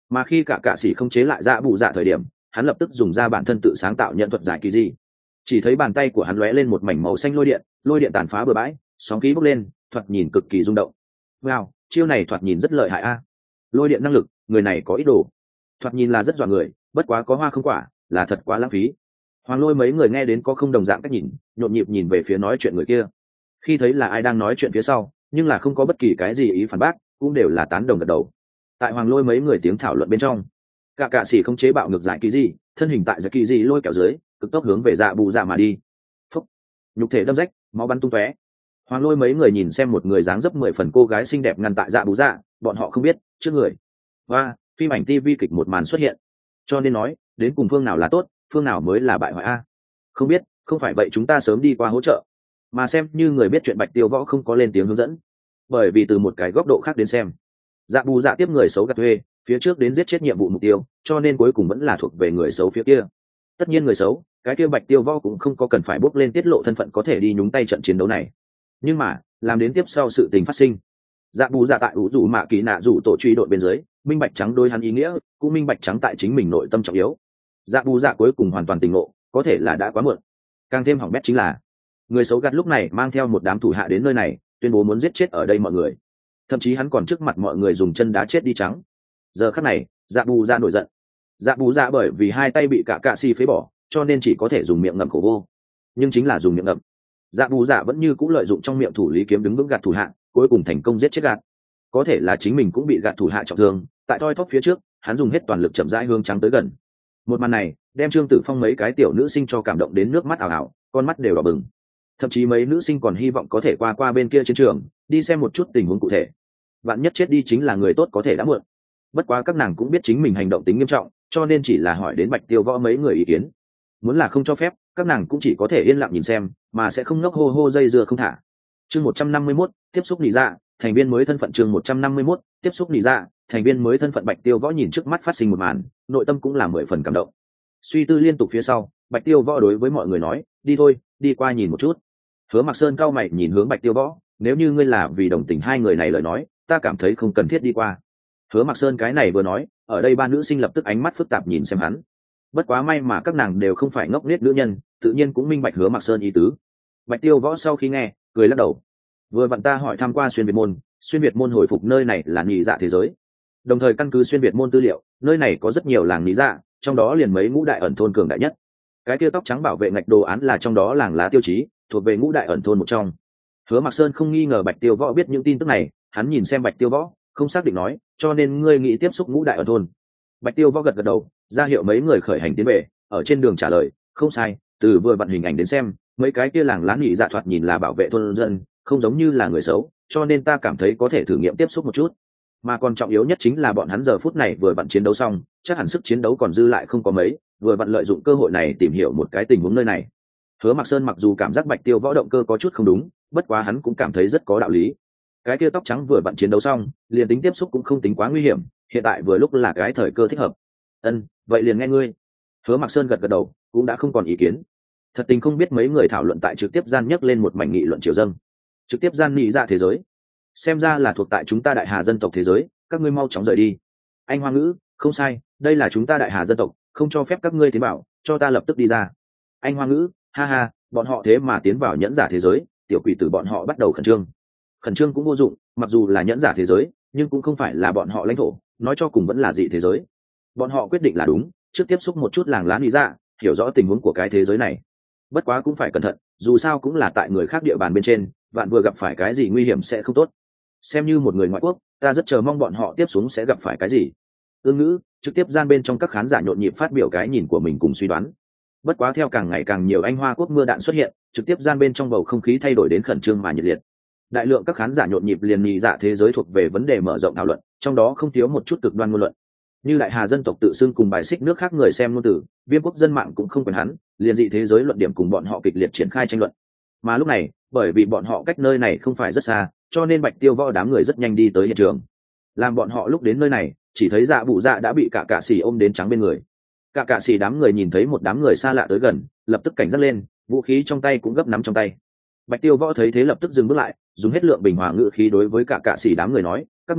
mà khi cả cạ sĩ không chế lại dạ bụ dạ thời điểm, hắn lập tức dùng ra bản thân tự sáng tạo nhận thuật giải kỳ di. Chỉ thấy bàn tay của hắn lóe lên một mảnh màu xanh lôi điện, lôi điện tàn phá bừa bãi, sóng khí bốc lên, thoạt nhìn cực kỳ rung động. Wow, chiêu này thoạt nhìn rất lợi hại a. Lôi điện năng lực, người này có ý đồ. Thoạt nhìn là rất dọa người, bất quá có hoa không quả, là thật quá lãng phí. Hoàng Lôi mấy người nghe đến có không đồng dạng cách nhìn, nhộn nhịp nhìn về phía nói chuyện người kia. Khi thấy là ai đang nói chuyện phía sau, nhưng là không có bất kỳ cái gì ý phản bác, cũng đều là tán đồng gật đầu. Tại Hoàng Lôi mấy người tiếng thảo luận bên trong, cả cạ sĩ không chế bạo ngược giải kỳ gì, thân hình tại giải kỳ gì lôi kéo dưới, cực tốc hướng về dạ bù dạ mà đi. Phúc, nhục thể đâm rách, máu bắn tung tóe. Hoàng Lôi mấy người nhìn xem một người dáng dấp mười phần cô gái xinh đẹp ngăn tại dạ bù dạ, bọn họ không biết trước người và phim ảnh tivi kịch một màn xuất hiện, cho nên nói đến cùng phương nào là tốt, phương nào mới là bại hoại a. Không biết, không phải vậy chúng ta sớm đi qua hỗ trợ, mà xem như người biết chuyện Bạch Tiêu Võ không có lên tiếng hướng dẫn, bởi vì từ một cái góc độ khác đến xem, dạ bù dạ tiếp người xấu gặt thuê phía trước đến giết chết nhiệm vụ mục tiêu, cho nên cuối cùng vẫn là thuộc về người xấu phía kia. Tất nhiên người xấu, cái kia Bạch Tiêu Võ cũng không có cần phải bốc lên tiết lộ thân phận có thể đi nhúng tay trận chiến đấu này. Nhưng mà làm đến tiếp sau sự tình phát sinh, dạ bù dạ tại ủ rủ mạ kỳ nạ rủ tổ truy đội bên dưới, minh bạch trắng đôi hắn ý nghĩa, cũng minh bạch trắng tại chính mình nội tâm trọng yếu. Dạ bù dạ cuối cùng hoàn toàn tỉnh ngộ, có thể là đã quá muộn. Càng thêm hỏng bét chính là người xấu gặt lúc này mang theo một đám thủ hạ đến nơi này, tuyên bố muốn giết chết ở đây mọi người, thậm chí hắn còn trước mặt mọi người dùng chân đá chết đi trắng. Giờ khắc này dạ bù dạ nổi giận. Dạ bù dạ bởi vì hai tay bị cả cạ xì phế bỏ, cho nên chỉ có thể dùng miệng ngậm khổ vô, nhưng chính là dùng miệng ngậm, dạ bù dạ vẫn như c ũ lợi dụng trong miệng thủ lý kiếm đứng vững gạt thủ hạ, cuối cùng thành công giết chết gạt. Có thể là chính mình cũng bị gạt thủ hạ trọng thương, tại thoi thóp phía trước hắn dùng hết toàn lực chậm rãi hướng trắng tới gần. Một màn này đem Trương Tử Phong mấy cái tiểu nữ sinh cho cảm động đến nước mắt ảo ảo, con mắt đều đỏ bừng. Thậm chí mấy nữ sinh còn hy vọng có thể qua qua bên kia chiến trường đi xem một chút tình huống cụ thể, bạn nhất chết đi chính là người tốt có thể đã muộn. Bất quá các nàng cũng biết chính mình hành động tính nghiêm trọng, cho nên chỉ là hỏi đến Bạch Tiêu Võ mấy người ý kiến. Muốn là không cho phép, các nàng cũng chỉ có thể yên lặng nhìn xem, mà sẽ không ngốc hô hô dây dưa không thả. Chương một trăm năm mươi mốt, tiếp xúc nị dạ, thành viên mới thân phận. Chương một trăm năm mươi mốt, tiếp xúc nị dạ, thành viên mới thân phận. Bạch Tiêu Võ nhìn trước mắt phát sinh một màn, nội tâm cũng là mười phần cảm động. Suy tư liên tục phía sau, Bạch Tiêu Võ đối với mọi người nói, đi thôi, đi qua nhìn một chút. Hứa Mặc Sơn cao mày nhìn hướng Bạch Tiêu Võ, nếu như ngươi là vì đồng tình hai người này lời nói, ta cảm thấy không cần thiết đi qua. Hứa Mặc Sơn cái này vừa nói, ở đây ba nữ sinh lập tức ánh mắt phức tạp nhìn xem hắn. Bất quá may mà các nàng đều không phải ngốc nghếch nữ nhân, tự nhiên cũng minh bạch Hứa Mặc Sơn ý tứ. Bạch Tiêu Võ sau khi nghe, cười lắc đầu. Vừa vặn ta hỏi tham qua xuyên Việt môn, xuyên Việt môn hồi phục nơi này là nhị dạ thế giới. Đồng thời căn cứ xuyên Việt môn tư liệu, nơi này có rất nhiều làng nhị dạ, trong đó liền mấy ngũ đại ẩn thôn cường đại nhất. Cái kia tóc trắng bảo vệ ngạch đồ án là trong đó làng lá tiêu chí, thuộc về ngũ đại ẩn thôn một trong. Hứa Mặc Sơn không nghi ngờ Bạch Tiêu Võ biết những tin tức này, hắn nhìn xem Bạch Tiêu Võ, không xác định nói, cho nên ngươi nghĩ tiếp xúc ngũ đại ẩn thôn. Bạch Tiêu Võ gật gật đầu, ra hiệu mấy người khởi hành tiến về, ở trên đường trả lời, không sai, từ vừa vặn hình ảnh đến xem, mấy cái kia làng lá nhị dạ thoạt nhìn là bảo vệ thôn dân, không giống như là người xấu, cho nên ta cảm thấy có thể thử nghiệm tiếp xúc một chút. Mà còn trọng yếu nhất chính là bọn hắn giờ phút này vừa vặn chiến đấu xong, chắc hẳn sức chiến đấu còn dư lại không có mấy, vừa vặn lợi dụng cơ hội này tìm hiểu một cái tình huống nơi này. Hứa Mặc Sơn mặc dù cảm giác Bạch Tiêu Võ động cơ có chút không đúng, bất quá hắn cũng cảm thấy rất có đạo lý. Cái kia tóc trắng vừa vặn chiến đấu xong, liền tính tiếp xúc cũng không tính quá nguy hiểm, hiện tại vừa lúc là cái thời cơ thích hợp. Ân, vậy liền nghe ngươi. Hứa Mặc Sơn gật gật đầu, cũng đã không còn ý kiến. Thật tình không biết mấy người thảo luận tại trực tiếp gian nhấc lên một mảnh nghị luận triều dâng. Trực tiếp gian nghị dạ thế giới, xem ra là thuộc tại chúng ta Đại Hà dân tộc thế giới, các ngươi mau chóng rời đi. Anh Hoa Ngữ, không sai, đây là chúng ta Đại Hà dân tộc, không cho phép các ngươi tiến vào, cho ta lập tức đi ra. Anh Hoa Ngữ, ha ha, bọn họ thế mà tiến vào nhẫn giả thế giới, tiểu quỷ tử bọn họ bắt đầu khẩn trương. Khẩn trương cũng vô dụng, mặc dù là nhẫn giả thế giới, nhưng cũng không phải là bọn họ lãnh thổ, nói cho cùng vẫn là dị thế giới. Bọn họ quyết định là đúng, trước tiếp xúc một chút làng lá lý dạ, hiểu rõ tình huống của cái thế giới này. Bất quá cũng phải cẩn thận, dù sao cũng là tại người khác địa bàn bên trên, vạn vừa gặp phải cái gì nguy hiểm sẽ không tốt. Xem như một người ngoại quốc, ta rất chờ mong bọn họ tiếp xuống sẽ gặp phải cái gì. Ương ngữ trực tiếp gian bên trong các khán giả nhộn nhịp phát biểu cái nhìn của mình cùng suy đoán. Bất quá theo càng ngày càng nhiều anh hoa quốc mưa đạn xuất hiện, trực tiếp gian bên trong bầu không khí thay đổi đến khẩn trương mà nhiệt liệt. Đại lượng các khán giả nhộn nhịp liền nhị dạ thế giới thuộc về vấn đề mở rộng thảo luận, trong đó không thiếu một chút cực đoan ngôn luận. Như Đại Hà dân tộc tự xưng cùng bài xích nước khác người xem ngôn từ, Viêm quốc dân mạng cũng không quyền hắn, liền dị thế giới luận điểm cùng bọn họ kịch liệt triển khai tranh luận. Mà lúc này, bởi vì bọn họ cách nơi này không phải rất xa, cho nên Bạch Tiêu Võ đám người rất nhanh đi tới hiện trường. Làm bọn họ lúc đến nơi này, chỉ thấy Dạ Bụ Dạ đã bị cả cạ xỉ ôm đến trắng bên người. Cả cạ xỉ đám người nhìn thấy một đám người xa lạ tới gần, lập tức cảnh giác lên, vũ khí trong tay cũng gấp nắm trong tay. Bạch Tiêu Võ thấy thế lập tức dừng bước lại, dùng hết lượng bình hòa ngữ khí đối với cả cạ xỉ đám người nói, các ngươi tốt,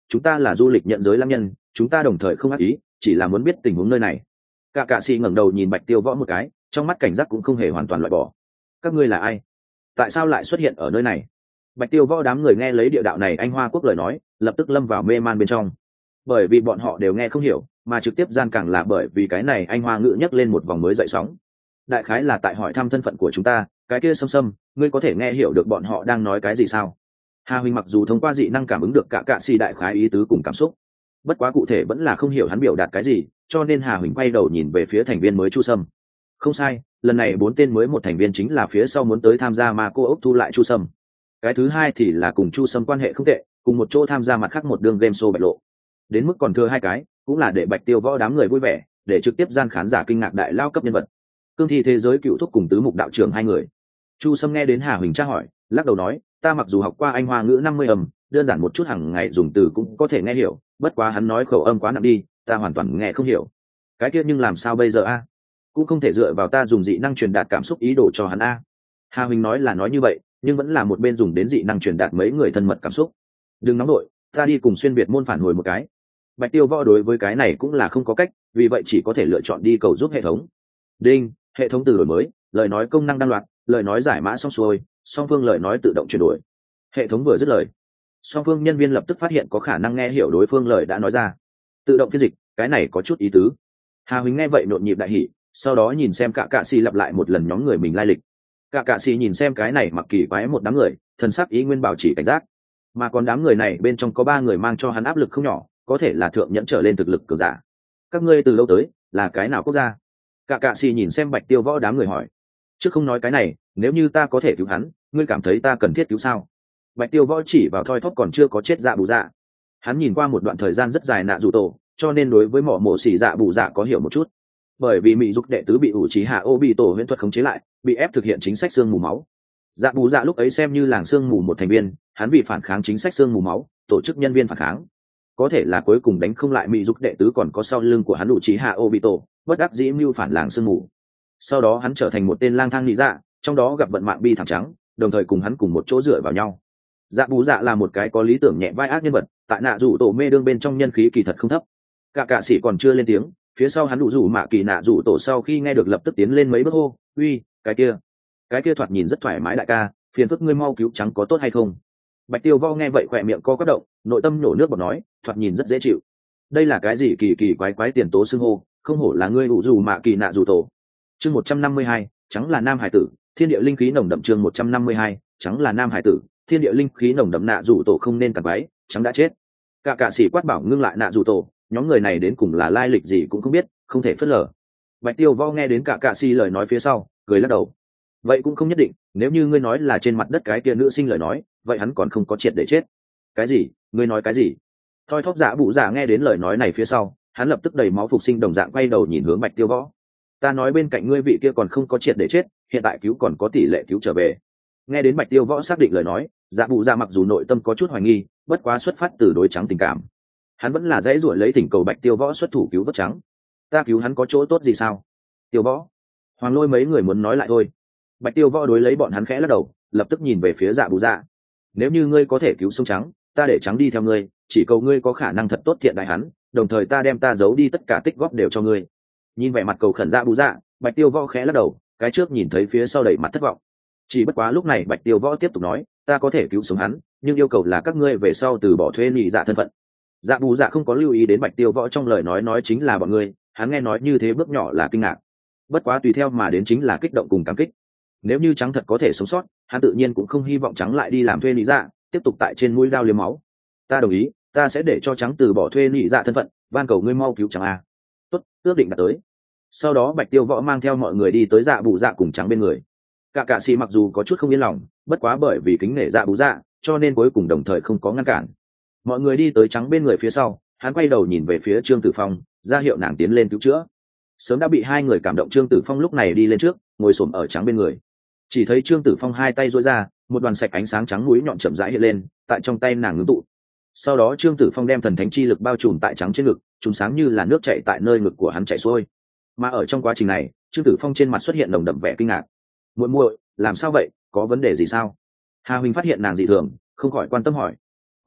chúng ta là du lịch nhận giới lam nhân, chúng ta đồng thời không ác ý, chỉ là muốn biết tình huống nơi này. Cả cạ sĩ ngẩng đầu nhìn Bạch Tiêu Võ một cái, trong mắt cảnh giác cũng không hề hoàn toàn loại bỏ. Các ngươi là ai? Tại sao lại xuất hiện ở nơi này? Bạch Tiêu Võ đám người nghe lấy địa đạo này anh Hoa Quốc lời nói, lập tức lâm vào mê man bên trong. Bởi vì bọn họ đều nghe không hiểu, mà trực tiếp gian càng là bởi vì cái này anh Hoa ngữ nhắc lên một vòng mới dậy sóng. Đại khái là tại hỏi thăm thân phận của chúng ta, cái kia Sâm Sâm, ngươi có thể nghe hiểu được bọn họ đang nói cái gì sao? Hà Huynh mặc dù thông qua dị năng cảm ứng được cả cạ sĩ đại khái ý tứ cùng cảm xúc, bất quá cụ thể vẫn là không hiểu hắn biểu đạt cái gì, cho nên Hà Huỳnh quay đầu nhìn về phía thành viên mới Chu Sâm. Không sai, lần này bốn tên mới một thành viên chính là phía sau muốn tới tham gia mà cô ốc thu lại Chu Sâm. Cái thứ hai thì là cùng Chu Sâm quan hệ không tệ, cùng một chỗ tham gia mặt khác một đường game show bạch lộ. Đến mức còn thừa hai cái, cũng là để Bạch Tiêu Võ đám người vui vẻ, để trực tiếp gian khán giả kinh ngạc đại lao cấp nhân vật. Cương thi thế giới cựu thúc cùng tứ mục đạo trưởng hai người. Chu Sâm nghe đến Hà Huỳnh tra hỏi, lắc đầu nói, ta mặc dù học qua anh hoa ngữ năm mươi âm, đơn giản một chút hàng ngày dùng từ cũng có thể nghe hiểu, bất quá hắn nói khẩu âm quá nặng đi, ta hoàn toàn nghe không hiểu. Cái kia nhưng làm sao bây giờ a? Cũng không thể dựa vào ta dùng dị năng truyền đạt cảm xúc ý đồ cho hắn a. Hà Huỳnh nói là nói như vậy, nhưng vẫn là một bên dùng đến dị năng truyền đạt mấy người thân mật cảm xúc. Đừng nóng nổi, ta đi cùng xuyên việt môn phản hồi một cái. Bạch Tiêu Võ đối với cái này cũng là không có cách, vì vậy chỉ có thể lựa chọn đi cầu giúp hệ thống. Đinh, hệ thống từ đổi mới, lời nói công năng đan loạt, lời nói giải mã xong xuôi, song phương lời nói tự động chuyển đổi. Hệ thống vừa dứt lời, song phương nhân viên lập tức phát hiện có khả năng nghe hiểu đối phương lời đã nói ra. Tự động phiên dịch, cái này có chút ý tứ. Hà Huỳnh nghe vậy nhộn nhịp đại hỉ, sau đó nhìn xem cả cạ xì lặp lại một lần nhóm người mình lai lịch. Cả cạ xì nhìn xem cái này mặc kỳ quái một đám người, thần sắc ý nguyên bảo chỉ cảnh giác. Mà còn đám người này bên trong có ba người mang cho hắn áp lực không nhỏ, có thể là thượng nhẫn trở lên thực lực cường giả. Các ngươi từ lâu tới, là cái nào quốc gia? Cả cạ xì nhìn xem Bạch Tiêu Võ đám người hỏi. Trước không nói cái này, nếu như ta có thể cứu hắn, ngươi cảm thấy ta cần thiết cứu sao? Bạch Tiêu Võ chỉ vào thoi thóp còn chưa có chết dạ bù dạ. Hắn nhìn qua một đoạn thời gian rất dài nạ dù tổ, cho nên đối với mỏ mổ xỉ dạ bù dạ có hiểu một chút. Bởi vì mỹ dục đệ tứ bị ủ trí hạ ô bị tổ huyễn thuật khống chế lại, bị ép thực hiện chính sách xương mù máu. Dạ bù dạ lúc ấy xem như làng xương mù một thành viên, hắn vì phản kháng chính sách xương mù máu, tổ chức nhân viên phản kháng. Có thể là cuối cùng đánh không lại mỹ dục đệ tứ còn có sau lưng của hắn ủ trí hạ ô bị tổ, bất đắc dĩ mưu phản làng xương mù. Sau đó hắn trở thành một tên lang thang lý dạ, trong đó gặp vận mạng bi thẳng trắng, đồng thời cùng hắn cùng một chỗ dựa vào nhau. Dạ bù dạ là một cái có lý tưởng nhẹ vai ác nhân vật, tại nạ rủ tổ mê đương bên trong nhân khí kỳ thật không thấp. Cả cạ sĩ còn chưa lên tiếng, phía sau hắn đủ rủ mạ kỳ nạ rủ tổ sau khi nghe được lập tức tiến lên mấy bước hô, uy, cái kia cái kia thoạt nhìn rất thoải mái đại ca, phiền phức ngươi mau cứu trắng có tốt hay không? Bạch Tiêu Võ nghe vậy khỏe miệng co quắp động, nội tâm nổ nước bọt nói, thoạt nhìn rất dễ chịu. Đây là cái gì kỳ kỳ quái quái tiền tố xưng hô, không hổ là ngươi đủ rủ mạ kỳ nạ rủ tổ. Chương một trăm năm mươi hai, trắng là nam hải tử, thiên địa linh khí nồng đậm. Chương một trăm năm mươi hai, trắng là nam hải tử, thiên địa linh khí nồng đậm. Nạ rủ tổ không nên cản váy, trắng đã chết. Cả cạ sĩ quát bảo ngưng lại nạ rủ tổ, nhóm người này đến cùng là lai lịch gì cũng không biết, không thể phớt lờ. Bạch Tiêu Võ nghe đến cả cạ sĩ lời nói phía sau, cười lắc đầu. Vậy cũng không nhất định, nếu như ngươi nói là trên mặt đất cái kia nữ sinh lời nói, vậy hắn còn không có triệt để chết. Cái gì? Ngươi nói cái gì? Thoi thóp dạ bụ dạ nghe đến lời nói này phía sau, hắn lập tức đầy máu phục sinh đồng dạng quay đầu nhìn hướng Bạch Tiêu Võ. Ta nói bên cạnh ngươi vị kia còn không có triệt để chết, hiện tại cứu còn có tỷ lệ cứu trở về. Nghe đến Bạch Tiêu Võ xác định lời nói, dạ bụ dạ mặc dù nội tâm có chút hoài nghi, bất quá xuất phát từ đối trắng tình cảm, hắn vẫn là dãy ruổi lấy thỉnh cầu Bạch Tiêu Võ xuất thủ cứu vớt trắng. Ta cứu hắn có chỗ tốt gì sao? Tiêu Võ, Hoàng Lôi mấy người muốn nói lại thôi. Bạch Tiêu Võ đối lấy bọn hắn khẽ lắc đầu, lập tức nhìn về phía dạ bù dạ. Nếu như ngươi có thể cứu sống trắng, ta để trắng đi theo ngươi, chỉ cầu ngươi có khả năng thật tốt thiện đại hắn, đồng thời ta đem ta giấu đi tất cả tích góp đều cho ngươi. Nhìn vẻ mặt cầu khẩn dạ bù dạ, Bạch Tiêu Võ khẽ lắc đầu, cái trước nhìn thấy phía sau đầy mặt thất vọng. Chỉ bất quá lúc này Bạch Tiêu Võ tiếp tục nói, ta có thể cứu sống hắn, nhưng yêu cầu là các ngươi về sau từ bỏ thuê nhị dạ thân phận. Dạ bù dạ không có lưu ý đến Bạch Tiêu Võ trong lời nói nói chính là bọn ngươi, hắn nghe nói như thế bước nhỏ là kinh ngạc, bất quá tùy theo mà đến chính là kích động cùng cảm kích. Nếu như trắng thật có thể sống sót, hắn tự nhiên cũng không hy vọng trắng lại đi làm thuê nhị dạ, tiếp tục tại trên mũi đao liếm máu. Ta đồng ý, ta sẽ để cho trắng từ bỏ thuê nhị dạ thân phận, van cầu ngươi mau cứu trắng a. Tốt, ước định đã tới. Sau đó Bạch Tiêu Võ mang theo mọi người đi tới dạ bù dạ cùng trắng bên người. Cả cạ sĩ mặc dù có chút không yên lòng, bất quá bởi vì kính nể dạ bù dạ, cho nên cuối cùng đồng thời không có ngăn cản. Mọi người đi tới trắng bên người phía sau, hắn quay đầu nhìn về phía Trương Tử Phong, ra hiệu nàng tiến lên cứu chữa. Sớm đã bị hai người cảm động Trương Tử Phong lúc này đi lên trước, ngồi xổm ở trắng bên người. Chỉ thấy Trương Tử Phong hai tay duỗi ra, một đoàn sạch ánh sáng trắng mũi nhọn chậm rãi hiện lên, tại trong tay nàng ngưng tụ. Sau đó Trương Tử Phong đem thần thánh chi lực bao trùm tại trắng trên ngực, trùng sáng như là nước chảy tại nơi ngực của hắn chảy xuôi. Mà ở trong quá trình này, Trương Tử Phong trên mặt xuất hiện nồng đậm vẻ kinh ngạc. Muội muội, làm sao vậy, có vấn đề gì sao? Hà Huỳnh phát hiện nàng dị thường, không khỏi quan tâm hỏi.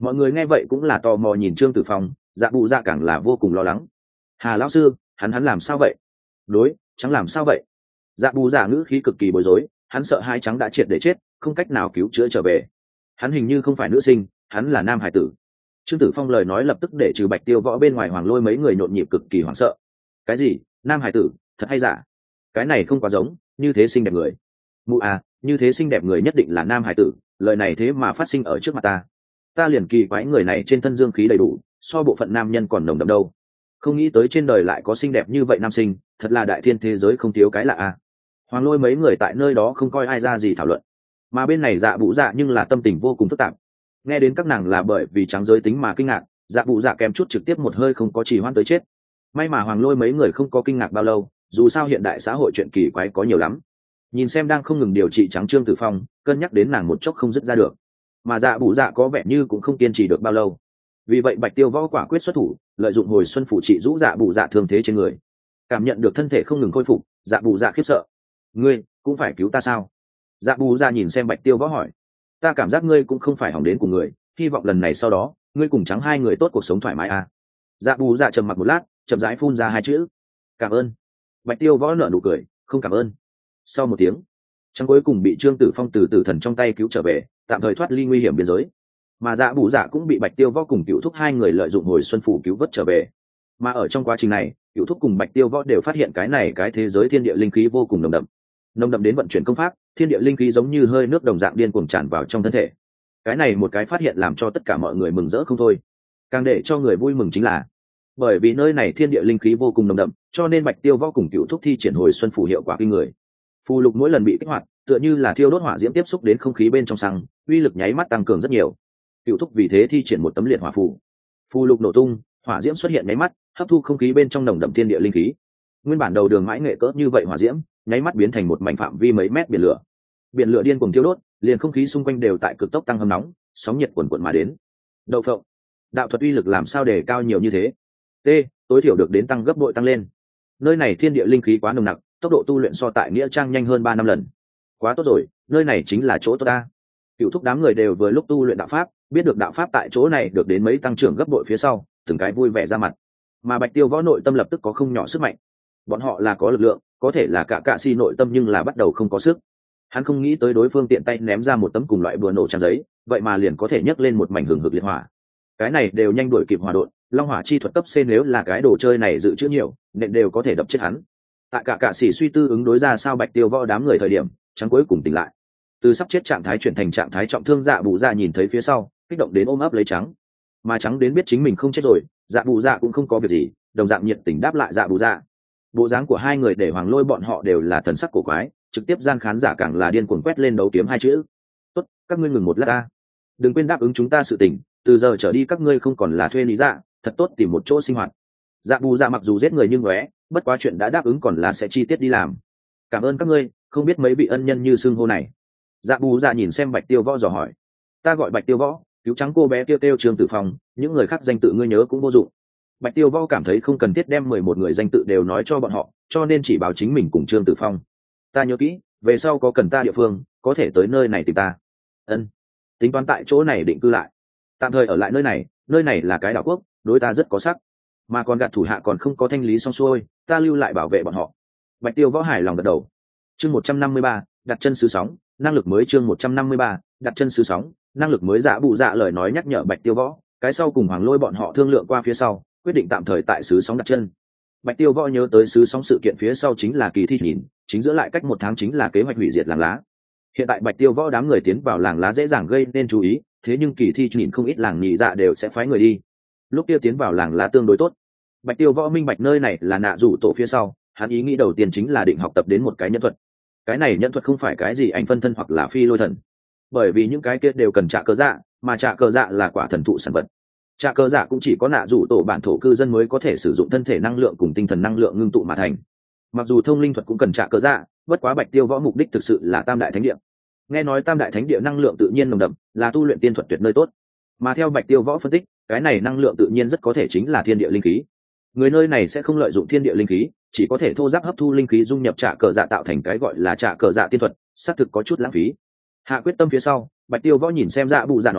Mọi người nghe vậy cũng là tò mò nhìn Trương Tử Phong, dạ bụ dạ càng là vô cùng lo lắng. Hà lão sư, hắn hắn làm sao vậy? Đối, Trắng làm sao vậy? Dạ bù dạ ngữ khí cực kỳ bối rối, hắn sợ hai Trắng đã triệt để chết, không cách nào cứu chữa trở về. Hắn hình như không phải nữ sinh, hắn là nam hải tử. Trương Tử Phong lời nói lập tức để trừ Bạch Tiêu Võ bên ngoài Hoàng Lôi mấy người nhộn nhịp cực kỳ hoảng sợ. Cái gì? Nam hải tử? Thật hay giả? Cái này không quá giống, như thế xinh đẹp người. Mụ à, như thế xinh đẹp người nhất định là nam hải tử, lời này thế mà phát sinh ở trước mặt ta. Ta liền kỳ quái người này trên thân dương khí đầy đủ, so bộ phận nam nhân còn nồng đậm đâu. Không nghĩ tới trên đời lại có xinh đẹp như vậy nam sinh, thật là đại thiên thế giới không thiếu cái lạ à. Hoàng Lôi mấy người tại nơi đó không coi ai ra gì thảo luận, mà bên này Dạ Bụ Dạ nhưng là tâm tình vô cùng phức tạp. Nghe đến các nàng là bởi vì Trắng giới tính mà kinh ngạc, Dạ Bụ Dạ kèm chút trực tiếp một hơi không có trì hoãn tới chết. May mà Hoàng Lôi mấy người không có kinh ngạc bao lâu, dù sao hiện đại xã hội chuyện kỳ quái có nhiều lắm. Nhìn xem đang không ngừng điều trị Trắng Trương Tử Phong, cân nhắc đến nàng một chốc không dứt ra được, mà Dạ Bụ Dạ có vẻ như cũng không kiên trì được bao lâu. Vì vậy Bạch Tiêu Võ quả quyết xuất thủ, lợi dụng hồi xuân phủ trị rũ Dạ Bụ Dạ thương thế trên người. Cảm nhận được thân thể không ngừng khôi phục, Dạ Bụ Dạ khiếp sợ. Ngươi cũng phải cứu ta sao? Dạ Bù Dạ nhìn xem Bạch Tiêu Võ hỏi. Ta cảm giác ngươi cũng không phải hỏng đến cùng người, hy vọng lần này sau đó ngươi cùng Trắng hai người tốt cuộc sống thoải mái à. Dạ Bù Dạ trầm mặc một lát, chậm rãi phun ra hai chữ: cảm ơn. Bạch Tiêu Võ nở nụ cười, không cảm ơn. Sau một tiếng, Trắng cuối cùng bị Trương Tử Phong từ tử thần trong tay cứu trở về, tạm thời thoát ly nguy hiểm biên giới. Mà Dạ Bù Dạ cũng bị Bạch Tiêu Võ cùng Cựu Thúc hai người lợi dụng hồi xuân phủ cứu vớt trở về. Mà ở trong quá trình này, Cựu Thúc cùng Bạch Tiêu Võ đều phát hiện cái này cái thế giới thiên địa linh khí vô cùng nồng đậm, nồng đậm đến vận chuyển công pháp, thiên địa linh khí giống như hơi nước đồng dạng điên cuồng tràn vào trong thân thể. Cái này một cái phát hiện làm cho tất cả mọi người mừng rỡ không thôi. Càng để cho người vui mừng chính là, bởi vì nơi này thiên địa linh khí vô cùng nồng đậm, cho nên Bạch Tiêu Võ cùng Cựu Thúc thi triển hồi xuân phủ hiệu quả kinh người. Phù lục mỗi lần bị kích hoạt, tựa như là thiêu đốt hỏa diễm tiếp xúc đến không khí bên trong xăng, uy lực nháy mắt tăng cường rất nhiều. Cựu Thúc vì thế thi triển một tấm liệt hỏa phù. Phù lục nổ tung, hỏa diễm xuất hiện nháy mắt, hấp thu không khí bên trong nồng đậm thiên địa linh khí. Nguyên bản đầu đường mãi nghệ cỡ như vậy hỏa diễm, nháy mắt biến thành một mảnh phạm vi mấy mét biển lửa. Biển lửa điên cuồng thiêu đốt, liền không khí xung quanh đều tại cực tốc tăng hâm nóng, sóng nhiệt cuồn cuộn mà đến. Đậu phộng, đạo thuật uy lực làm sao để cao nhiều như thế? T, tối thiểu được đến tăng gấp bội tăng lên. Nơi này thiên địa linh khí quá nồng nặc, tốc độ tu luyện so tại nghĩa trang nhanh hơn ba năm lần. Quá tốt rồi, nơi này chính là chỗ tốt ta. Cựu Thúc đám người đều vừa lúc tu luyện đạo pháp, biết được đạo pháp tại chỗ này được đến mấy tăng trưởng gấp bội phía sau, từng cái vui vẻ ra mặt. Mà Bạch Tiêu Võ nội tâm lập tức có không nhỏ sức mạnh. Bọn họ là có lực lượng, có thể là cả cạ si nội tâm nhưng là bắt đầu không có sức. Hắn không nghĩ tới đối phương tiện tay ném ra một tấm cùng loại bùa nổ trang giấy, vậy mà liền có thể nhấc lên một mảnh hừng hực liệt hỏa. Cái này đều nhanh đuổi kịp hỏa độn, long hỏa chi thuật cấp C nếu là cái đồ chơi này dự trữ nhiều, nện đều có thể đập chết hắn. Tại cả cạ sĩ suy tư ứng đối ra sao Bạch Tiêu Võ đám người thời điểm, Trắng cuối cùng tỉnh lại. Từ sắp chết trạng thái chuyển thành trạng thái trọng thương, Dạ Bù Dạ nhìn thấy phía sau, kích động đến ôm ấp lấy Trắng. Mà Trắng đến biết chính mình không chết rồi, Dạ Bù Dạ cũng không có việc gì, đồng dạng nhiệt tình đáp lại Dạ Bù Dạ. Bộ dáng của hai người để Hoàng Lôi bọn họ đều là thần sắc cổ quái, trực tiếp gian khán giả càng là điên cuồng quét lên đấu kiếm hai chữ. Tốt, các ngươi ngừng một lát ta, đừng quên đáp ứng chúng ta sự tình, từ giờ trở đi các ngươi không còn là thuê lý dạ, thật tốt tìm một chỗ sinh hoạt. Dạ Bù Dạ mặc dù giết người nhưng ngóe, bất quá chuyện đã đáp ứng còn là sẽ chi tiết đi làm. Cảm ơn các ngươi, không biết mấy vị ân nhân như xưng hô này. Dạ Bù Dạ nhìn xem Bạch Tiêu Võ dò hỏi. Ta gọi Bạch Tiêu Võ, cứu Trắng cô bé tiêu tiêu Trương Tử Phong, những người khác danh tự ngươi nhớ cũng vô dụng. Bạch Tiêu Võ cảm thấy không cần thiết đem mười một người danh tự đều nói cho bọn họ, cho nên chỉ báo chính mình cùng Trương Tử Phong. Ta nhớ kỹ, về sau có cần ta địa phương, có thể tới nơi này tìm ta. Ân. Tính toán tại chỗ này định cư lại, tạm thời ở lại nơi này, nơi này là cái đảo quốc, đối ta rất có sắc, mà còn gạt thủ hạ còn không có thanh lý xong xuôi, ta lưu lại bảo vệ bọn họ. Bạch Tiêu Võ hài lòng gật đầu. Chương một trăm năm mươi ba, đặt chân sứ sóng, năng lực mới. Chương một trăm năm mươi ba, đặt chân sứ sóng, năng lực mới. Dạ Bù Dạ lời nói nhắc nhở Bạch Tiêu Võ, cái sau cùng Hoàng Lôi bọn họ thương lượng qua phía sau, quyết định tạm thời tại sứ sóng đặt chân. Bạch Tiêu Võ nhớ tới sứ sóng sự kiện phía sau chính là kỳ thi nhìn, chính giữa lại cách một tháng chính là kế hoạch hủy diệt làng lá. Hiện tại Bạch Tiêu Võ đám người tiến vào làng lá dễ dàng gây nên chú ý, thế nhưng kỳ thi nhìn không ít làng nhị dạ đều sẽ phái người đi. Lúc kia tiến vào làng lá tương đối tốt. Bạch Tiêu Võ minh bạch nơi này là nạ rủ tổ phía sau, hắn ý nghĩ đầu tiên chính là định học tập đến một cái nhân thuật. Cái này nhân thuật không phải cái gì ảnh phân thân hoặc là phi lôi thần, bởi vì những cái kia đều cần trả cơ dạ, mà trả cơ dạ là quả thần thụ sản vật. Trả cơ dạ cũng chỉ có nạ rủ tổ bản thổ cư dân mới có thể sử dụng thân thể năng lượng cùng tinh thần năng lượng ngưng tụ mà thành. Mặc dù thông linh thuật cũng cần trả cơ dạ, bất quá Bạch Tiêu Võ mục đích thực sự là Tam Đại Thánh Địa. Nghe nói Tam Đại Thánh Địa năng lượng tự nhiên nồng đậm, là tu luyện tiên thuật tuyệt nơi tốt. Mà theo Bạch Tiêu Võ phân tích, cái này năng lượng tự nhiên rất có thể chính là thiên địa linh khí. Người nơi này sẽ không lợi dụng thiên địa linh khí, chỉ có thể thô giáp hấp thu linh khí dung nhập trả cờ dạ tạo thành cái gọi là trả cờ dạ tiên thuật, xác thực có chút lãng phí. Hạ quyết tâm phía sau, Bạch Tiêu Võ nhìn xem Dạ Bù Dạ nói,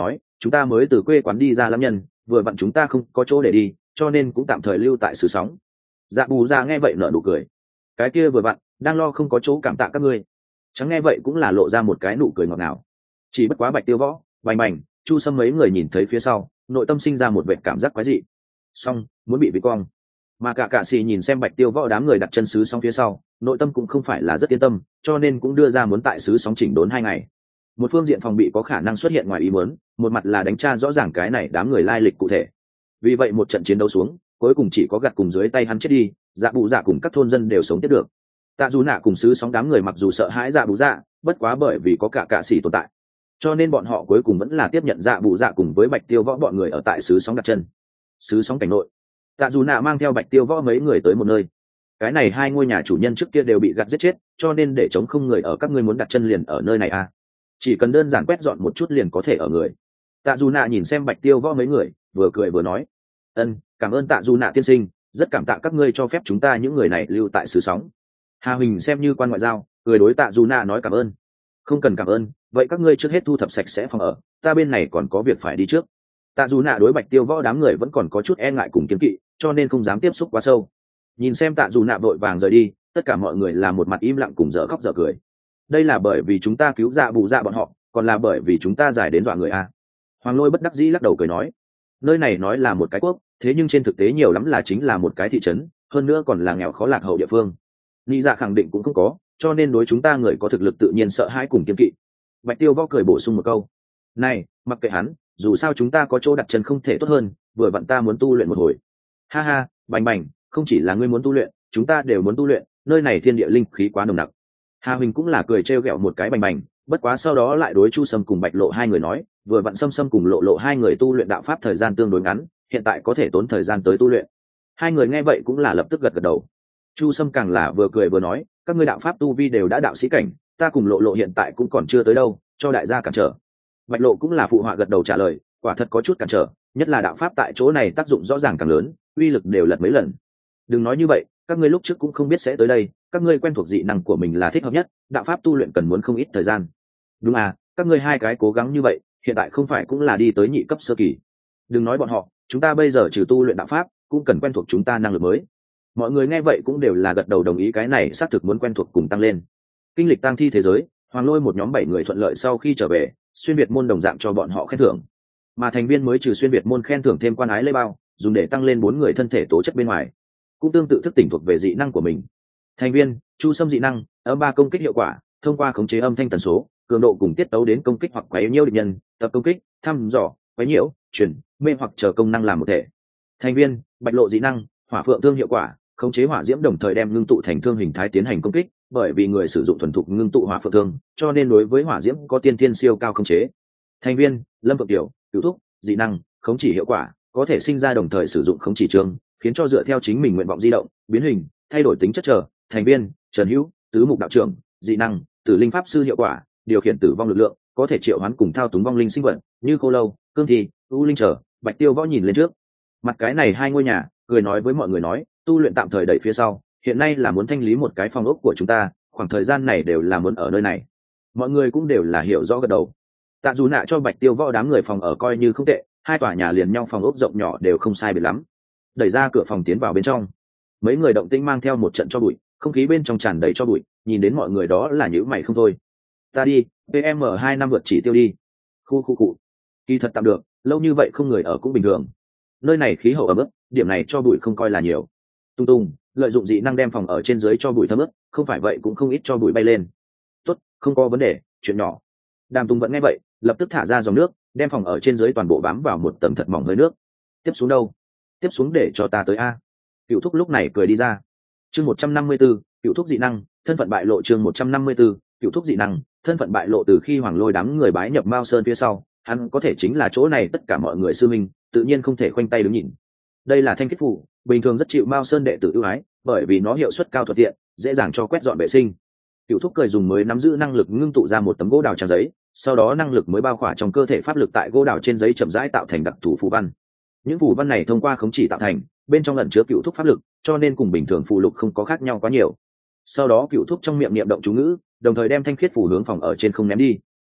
chúng ta mới từ quê quán đi ra lâm nhân, vừa vặn chúng ta không có chỗ để đi, cho nên cũng tạm thời lưu tại xứ sóng. Dạ bù dạ nghe vậy nở nụ cười. Cái kia vừa vặn đang lo không có chỗ cảm tạ các ngươi. Chẳng nghe vậy cũng là lộ ra một cái nụ cười ngọt ngào. Chỉ bất quá Bạch Tiêu Võ, Bành Bành, Chu Sâm mấy người nhìn thấy phía sau, nội tâm sinh ra một vẻ cảm giác quái dị. Xong, muốn bị vịt cong. Mà cả cạ xì nhìn xem Bạch Tiêu Võ đám người đặt chân xứ sóng phía sau, nội tâm cũng không phải là rất yên tâm, cho nên cũng đưa ra muốn tại xứ sóng chỉnh đốn hai ngày. Một phương diện phòng bị có khả năng xuất hiện ngoài ý muốn, một mặt là đánh tra rõ ràng cái này đám người lai lịch cụ thể. Vì vậy một trận chiến đấu xuống, cuối cùng chỉ có gặt cùng dưới tay hắn chết đi, Dạ Bụ Dạ cùng các thôn dân đều sống tiếp được. Tạ Dù Nạ cùng xứ sóng đám người mặc dù sợ hãi Dạ Bụ Dạ, bất quá bởi vì có cả cạ xỉ tồn tại, cho nên bọn họ cuối cùng vẫn là tiếp nhận Dạ Bụ Dạ cùng với Bạch Tiêu Võ bọn người ở tại xứ sóng đặt chân. Xứ sóng cảnh nội, Tạ Dù Nạ mang theo Bạch Tiêu Võ mấy người tới một nơi. Cái này hai ngôi nhà chủ nhân trước kia đều bị gặt giết chết, cho nên để chống không người ở, các ngươi muốn đặt chân liền ở nơi này à? Chỉ cần đơn giản quét dọn một chút liền có thể ở người. Tạ Dù Nạ nhìn xem Bạch Tiêu Võ mấy người, vừa cười vừa nói, ân, cảm ơn Tạ Dù Nạ tiên sinh, rất cảm tạ các ngươi cho phép chúng ta những người này lưu tại xứ sóng. Hà Huỳnh xem như quan ngoại giao, cười đối Tạ Dù Nạ nói cảm ơn. Không cần cảm ơn, vậy các ngươi trước hết thu thập sạch sẽ phòng ở, ta bên này còn có việc phải đi trước. Tạ Dù Nạ đối Bạch Tiêu Võ đám người vẫn còn có chút e ngại cùng kiêng kỵ, cho nên không dám tiếp xúc quá sâu. Nhìn xem Tạ Dù Nạ vội vàng rời đi, tất cả mọi người là một mặt im lặng cùng dở khóc dở cười. Đây là bởi vì chúng ta cứu Dạ Bù Dạ bọn họ, còn là bởi vì chúng ta giải đến dọa người à? Hoàng Lôi bất đắc dĩ lắc đầu cười nói, nơi này nói là một cái quốc, thế nhưng trên thực tế nhiều lắm là chính là một cái thị trấn, hơn nữa còn là nghèo khó lạc hậu địa phương. Nghĩ Dạ khẳng định cũng không có, cho nên đối chúng ta người có thực lực tự nhiên sợ hãi cùng kiêng kỵ. Bạch Tiêu Võ cười bổ sung một câu, này, mặc kệ hắn, dù sao chúng ta có chỗ đặt chân không thể tốt hơn, vừa vặn ta muốn tu luyện một hồi. Ha ha, Bành Bành, không chỉ là ngươi muốn tu luyện, chúng ta đều muốn tu luyện, nơi này thiên địa linh khí quá nồng nặc. Hà Huỳnh cũng là cười trêu ghẹo một cái Bành Bành, bất quá sau đó lại đối Chu Sâm cùng Bạch Lộ hai người nói, vừa vặn Sâm Sâm cùng Lộ Lộ hai người tu luyện đạo pháp thời gian tương đối ngắn, hiện tại có thể tốn thời gian tới tu luyện. Hai người nghe vậy cũng là lập tức gật gật đầu. Chu Sâm càng là vừa cười vừa nói, các ngươi đạo pháp tu vi đều đã đạo sĩ cảnh, ta cùng Lộ Lộ hiện tại cũng còn chưa tới đâu, cho đại gia cản trở. Bạch Lộ cũng là phụ họa gật đầu trả lời, quả thật có chút cản trở, nhất là đạo pháp tại chỗ này tác dụng rõ ràng càng lớn, uy lực đều lật mấy lần. Đừng nói như vậy, các ngươi lúc trước cũng không biết sẽ tới đây, các ngươi quen thuộc dị năng của mình là thích hợp nhất, đạo pháp tu luyện cần muốn không ít thời gian. Đúng à, các ngươi hai cái cố gắng như vậy, hiện tại không phải cũng là đi tới nhị cấp sơ kỳ. Đừng nói bọn họ, chúng ta bây giờ trừ tu luyện đạo pháp, cũng cần quen thuộc chúng ta năng lực mới. Mọi người nghe vậy cũng đều là gật đầu đồng ý, cái này xác thực muốn quen thuộc cùng tăng lên. Kinh lịch tang thi thế giới, Hoàng Lôi một nhóm bảy người thuận lợi sau khi trở về, xuyên việt môn đồng dạng cho bọn họ khen thưởng. Mà thành viên mới trừ xuyên việt môn khen thưởng thêm quan ái lê bao, dùng để tăng lên bốn người thân thể tố chất bên ngoài, cũng tương tự thức tỉnh thuộc về dị năng của mình. Thành viên Chu Sâm dị năng âm ba công kích hiệu quả, thông qua khống chế âm thanh tần số, cường độ cùng tiết tấu đến công kích hoặc quấy nhiễu địch nhân, tập công kích, thăm dò, quấy nhiễu, chuyển, mê hoặc chờ công năng làm một thể. Thành viên Bạch Lộ dị năng hỏa phượng thương hiệu quả, khống chế hỏa diễm đồng thời đem ngưng tụ thành thương hình thái tiến hành công kích, bởi vì người sử dụng thuần thục ngưng tụ hỏa phượng thương, cho nên đối với hỏa diễm có tiên thiên siêu cao khống chế. Thành viên Lâm Phượng Tiểu cửu thúc dị năng khống chỉ hiệu quả, có thể sinh ra đồng thời sử dụng khống chỉ trường, khiến cho dựa theo chính mình nguyện vọng di động, biến hình, thay đổi tính chất trở. Thành viên Trần Hữu tứ mục đạo trưởng dị năng tử linh pháp sư hiệu quả, điều khiển tử vong lực lượng, có thể triệu hoán cùng thao túng vong linh sinh vật như khô lâu, cương thi, u linh trở. Bạch Tiêu Võ nhìn lên trước mặt cái này hai ngôi nhà, cười nói với mọi người nói, tu luyện tạm thời đẩy phía sau, hiện nay là muốn thanh lý một cái phòng ốc của chúng ta, khoảng thời gian này đều là muốn ở nơi này. Mọi người cũng đều là hiểu rõ gật đầu. Tạ Dù Nạ cho Bạch Tiêu Võ đám người phòng ở coi như không tệ, hai tòa nhà liền nhau phòng ốc rộng nhỏ đều không sai biệt lắm. Đẩy ra cửa phòng tiến vào bên trong, mấy người động tĩnh mang theo một trận cho bụi, không khí bên trong tràn đầy cho bụi, nhìn đến mọi người đó là nhíu mày không thôi. Ta đi, pm hai năm vượt chỉ tiêu đi. Khu khu cụ. Kỳ thật tạm được, lâu như vậy không người ở cũng bình thường. Nơi này khí hậu ẩm ướt, điểm này cho bụi không coi là nhiều. Tung tung, lợi dụng dị năng đem phòng ở trên dưới cho bụi thấm ướt, không phải vậy cũng không ít cho bụi bay lên. Tốt, không có vấn đề, chuyện nhỏ. Đàm Tùng vẫn nghe vậy, lập tức thả ra dòng nước, đem phòng ở trên dưới toàn bộ bám vào một tầng thật mỏng hơi nước. Tiếp xuống đâu? Tiếp xuống để cho ta tới a. Cựu thúc lúc này cười đi ra. Chương một trăm năm mươi 154, cựu thúc dị năng, thân phận bại lộ. Chương một trăm năm mươi 154, cựu thúc dị năng, thân phận bại lộ. Từ khi Hoàng Lôi đám người bái nhập Mao Sơn phía sau, hắn có thể chính là chỗ này tất cả mọi người sư minh, tự nhiên không thể khoanh tay đứng nhìn. Đây là thanh kết phủ, bình thường rất chịu Mao Sơn đệ tử ưu ái, bởi vì nó hiệu suất cao thuận tiện, dễ dàng cho quét dọn vệ sinh. Cựu thúc cười dùng mới nắm giữ năng lực ngưng tụ ra một tấm gỗ đào trang giấy, sau đó năng lực mới bao khỏa trong cơ thể pháp lực tại gỗ đào trên giấy chậm rãi tạo thành đặc thù phù văn. Những phù văn này thông qua khống chỉ tạo thành, bên trong ẩn chứa cựu thúc pháp lực, cho nên cùng bình thường phù lục không có khác nhau quá nhiều. Sau đó cựu thúc trong miệng niệm động chú ngữ, đồng thời đem thanh khiết phù hướng phòng ở trên không ném đi.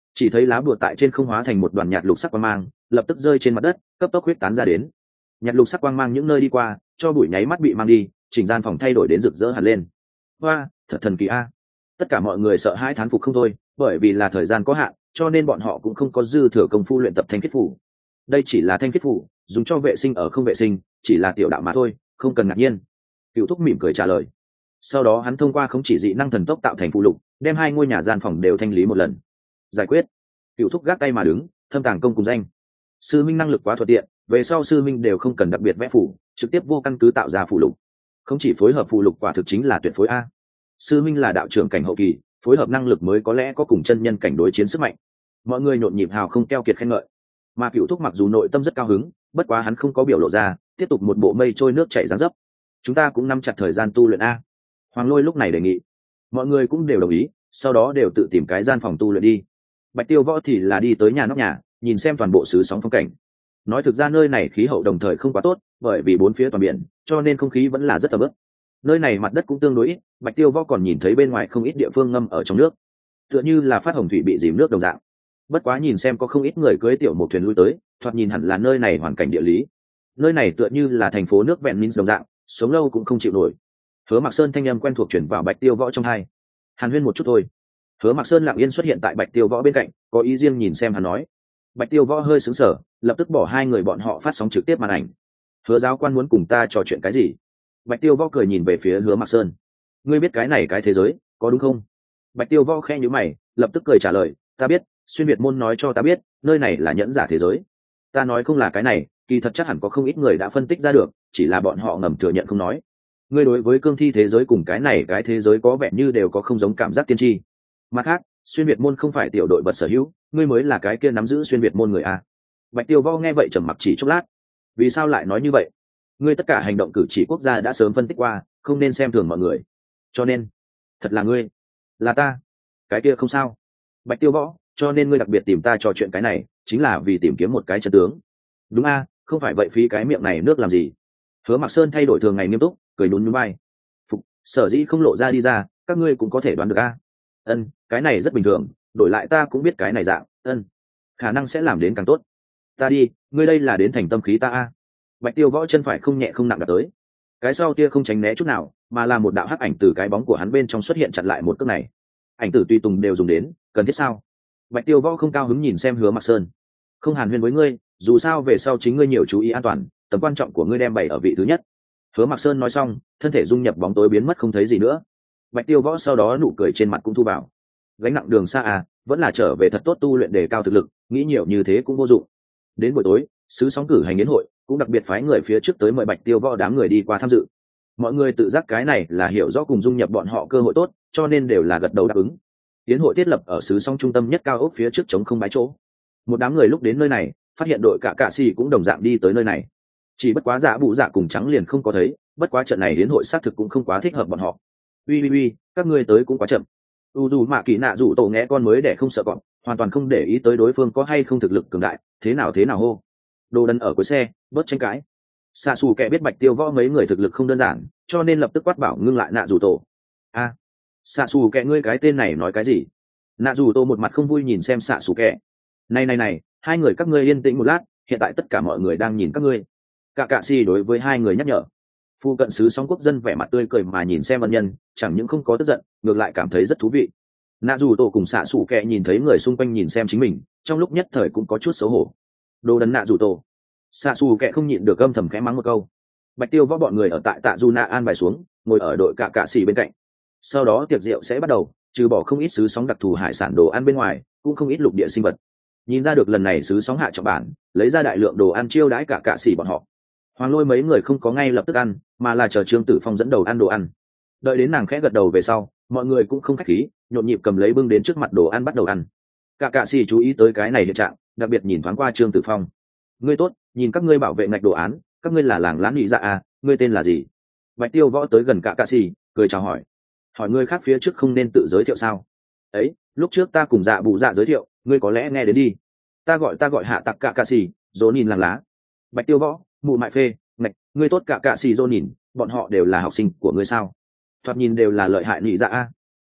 chỉ thấy lá bùa tại trên không hóa thành một đoàn nhạt lục sắc quang mang, lập tức rơi trên mặt đất, cấp tốc huyết tán ra đến. Nhạt lục sắc quang mang những nơi đi qua, cho bụi nháy mắt bị mang đi, chỉnh gian phòng thay đổi đến rực rỡ hẳn lên. Hoa, thật thần kỳ a! Tất cả mọi người sợ hãi thán phục không thôi, bởi vì là thời gian có hạn, cho nên bọn họ cũng không có dư thừa công phu luyện tập thanh kết phủ. Đây chỉ là thanh kết phủ, dùng cho vệ sinh ở không vệ sinh, chỉ là tiểu đạo mà thôi, không cần ngạc nhiên. Cựu Thúc mỉm cười trả lời. Sau đó hắn thông qua khống chỉ dị năng thần tốc tạo thành phụ lục, đem hai ngôi nhà gian phòng đều thanh lý một lần. Giải quyết. Cựu Thúc gác tay mà đứng, thâm tàng công cùng danh. Sư minh năng lực quá thuận tiện, về sau sư minh đều không cần đặc biệt vẽ phủ, trực tiếp vô căn cứ tạo ra phụ lục. Không chỉ phối hợp phụ lục quả thực chính là tuyệt phối a. Sư minh là đạo trưởng cảnh hậu kỳ, phối hợp năng lực mới có lẽ có cùng chân nhân cảnh đối chiến sức mạnh. Mọi người nhộn nhịp hào không keo kiệt khen ngợi. Mà Cựu Thúc mặc dù nội tâm rất cao hứng, bất quá hắn không có biểu lộ ra, tiếp tục một bộ mây trôi nước chảy dáng dấp. Chúng ta cũng nắm chặt thời gian tu luyện a. Hoàng Lôi lúc này đề nghị. Mọi người cũng đều đồng ý, sau đó đều tự tìm cái gian phòng tu luyện đi. Bạch Tiêu Võ thì là đi tới nhà nóc nhà, nhìn xem toàn bộ xứ sóng phong cảnh. Nói thực ra nơi này khí hậu đồng thời không quá tốt, bởi vì bốn phía toàn biển, cho nên không khí vẫn là rất ẩm ướt. Nơi này mặt đất cũng tương đối ít, Bạch Tiêu Võ còn nhìn thấy bên ngoài không ít địa phương ngâm ở trong nước, tựa như là phát hồng thủy bị dìm nước đồng dạng. Bất quá nhìn xem có không ít người cưỡi tiểu một thuyền lui tới, thoạt nhìn hẳn là nơi này hoàn cảnh địa lý. Nơi này tựa như là thành phố nước vẹn minh đồng dạng, sống lâu cũng không chịu nổi. Hứa Mạc Sơn thanh âm quen thuộc truyền vào Bạch Tiêu Võ trong tai. Hàn huyên một chút thôi. Hứa Mạc Sơn lặng yên xuất hiện tại Bạch Tiêu Võ bên cạnh, có ý riêng nhìn xem hắn nói. Bạch Tiêu Võ hơi sững sờ, lập tức bỏ hai người bọn họ phát sóng trực tiếp màn ảnh. Hứa giáo quan muốn cùng ta trò chuyện cái gì? Bạch Tiêu Võ cười nhìn về phía Hứa Mạc Sơn. Ngươi biết cái này cái thế giới, có đúng không? Bạch Tiêu Võ khẽ nhíu mày, lập tức cười trả lời, ta biết, xuyên việt môn nói cho ta biết, nơi này là nhẫn giả thế giới. Ta nói không là cái này, kỳ thật chắc hẳn có không ít người đã phân tích ra được, chỉ là bọn họ ngầm thừa nhận không nói. Ngươi đối với cương thi thế giới cùng cái này cái thế giới có vẻ như đều có không giống cảm giác tiên tri. Mặt khác, xuyên việt môn không phải tiểu đội vật sở hữu, ngươi mới là cái kia nắm giữ xuyên việt môn người a. Bạch Tiêu Võ nghe vậy trầm mặc chỉ chốc lát. Vì sao lại nói như vậy? Ngươi tất cả hành động cử chỉ quốc gia đã sớm phân tích qua, không nên xem thường mọi người. Cho nên, thật là ngươi, là ta. Cái kia không sao. Bạch Tiêu Võ, cho nên ngươi đặc biệt tìm ta trò chuyện cái này, chính là vì tìm kiếm một cái chân tướng. Đúng a, không phải vậy phí cái miệng này nước làm gì? Hứa Mạc Sơn thay đổi thường ngày nghiêm túc, cười nhún nhún vai. Phục, sở dĩ không lộ ra đi ra, các ngươi cũng có thể đoán được a. Ân, cái này rất bình thường, đổi lại ta cũng biết cái này dạng, ân, khả năng sẽ làm đến càng tốt. Ta đi, ngươi đây là đến thành tâm khí ta a. Bạch Tiêu Võ chân phải không nhẹ không nặng đặt tới. Cái sau tia không tránh né chút nào, mà là một đạo hắc ảnh từ cái bóng của hắn bên trong xuất hiện chặn lại một cước này. Ảnh tử tùy tùng đều dùng đến, cần thiết sao? Bạch Tiêu Võ không cao hứng nhìn xem Hứa Mạc Sơn. Không hàn huyên với ngươi, dù sao về sau chính ngươi nhiều chú ý an toàn, tầm quan trọng của ngươi đem bày ở vị thứ nhất. Hứa Mạc Sơn nói xong, thân thể dung nhập bóng tối biến mất không thấy gì nữa. Bạch Tiêu Võ sau đó nụ cười trên mặt cũng thu vào. Gánh nặng đường xa à, vẫn là trở về thật tốt tu luyện đề cao thực lực, nghĩ nhiều như thế cũng vô dụng. Đến buổi tối, sứ sóng cử hành yến hội, cũng đặc biệt phái người phía trước tới mời Bạch Tiêu Võ đám người đi qua tham dự. Mọi người tự giác cái này là hiểu rõ cùng dung nhập bọn họ cơ hội tốt, cho nên đều là gật đầu đáp ứng. Yến hội thiết lập ở sứ sóng trung tâm nhất cao ốc phía trước trống không bãi chỗ. Một đám người lúc đến nơi này, phát hiện đội cả cạ xì cũng đồng dạng đi tới nơi này. Chỉ bất quá Dạ Bụ Dạ cùng Trắng liền không có thấy, bất quá trận này yến hội xác thực cũng không quá thích hợp bọn họ. Ui ui ui, các ngươi tới cũng quá chậm. U dù Mạ Kỳ Nạ Dụ Tổ nghe con mới để không sợ cọp, hoàn toàn không để ý tới đối phương có hay không thực lực cường đại, thế nào thế nào hô. Đồ đần ở cuối xe, bớt tranh cãi. Xạ Xù Kệ biết Bạch Tiêu Võ mấy người thực lực không đơn giản, cho nên lập tức quát bảo ngưng lại Nạ Dụ Tổ. A, Xạ Xù Kệ ngươi cái tên này nói cái gì? Nạ Dụ Tổ một mặt không vui nhìn xem Xạ Xù Kệ. Này này này, hai người các ngươi yên tĩnh một lát, hiện tại tất cả mọi người đang nhìn các ngươi. Cả cạ si đối với hai người nhắc nhở. Phu cận sứ sóng quốc dân vẻ mặt tươi cười mà nhìn xem ân nhân, chẳng những không có tức giận, ngược lại cảm thấy rất thú vị. Nạ Dù Tổ cùng Xạ Sủ Kệ nhìn thấy người xung quanh nhìn xem chính mình, trong lúc nhất thời cũng có chút xấu hổ. Đồ đần Nạ Dù Tổ. Xạ Sủ Kệ không nhịn được âm thầm khẽ mắng một câu. Bạch Tiêu Võ bọn người ở tại Tạ Du Na an bài xuống, ngồi ở đội cả cạ xì bên cạnh. Sau đó tiệc rượu sẽ bắt đầu, trừ bỏ không ít sứ sóng đặc thù hải sản đồ ăn bên ngoài, cũng không ít lục địa sinh vật. Nhìn ra được lần này sứ sóng hạ trọng bản, lấy ra đại lượng đồ ăn chiêu đãi cả cạ xì bọn họ. Hoàng Lôi mấy người không có ngay lập tức ăn, mà là chờ Trương Tử Phong dẫn đầu ăn đồ ăn. Đợi đến nàng khẽ gật đầu về sau, mọi người cũng không khách khí, nhộn nhịp cầm lấy bưng đến trước mặt đồ ăn bắt đầu ăn. Cả cạ xì chú ý tới cái này hiện trạng, đặc biệt nhìn thoáng qua Trương Tử Phong. Ngươi tốt, nhìn các ngươi bảo vệ ngạch đồ án, các ngươi là làng lán nghị dạ à, ngươi tên là gì? Bạch Tiêu Võ tới gần cả cạ xì, cười chào hỏi. Hỏi ngươi khác phía trước không nên tự giới thiệu sao? Ấy, lúc trước ta cùng Dạ Bụ Dạ giới thiệu, ngươi có lẽ nghe đến đi. Ta gọi ta gọi hạ tặc cả cạ xì, dỗ nhìn làng lá. Bạch Tiêu Võ, mụ mại phê, ngạch, ngươi tốt cả cạ xì dỗ nhìn, bọn họ đều là học sinh của ngươi sao? Thoạt nhìn đều là lợi hại nghị dạ a.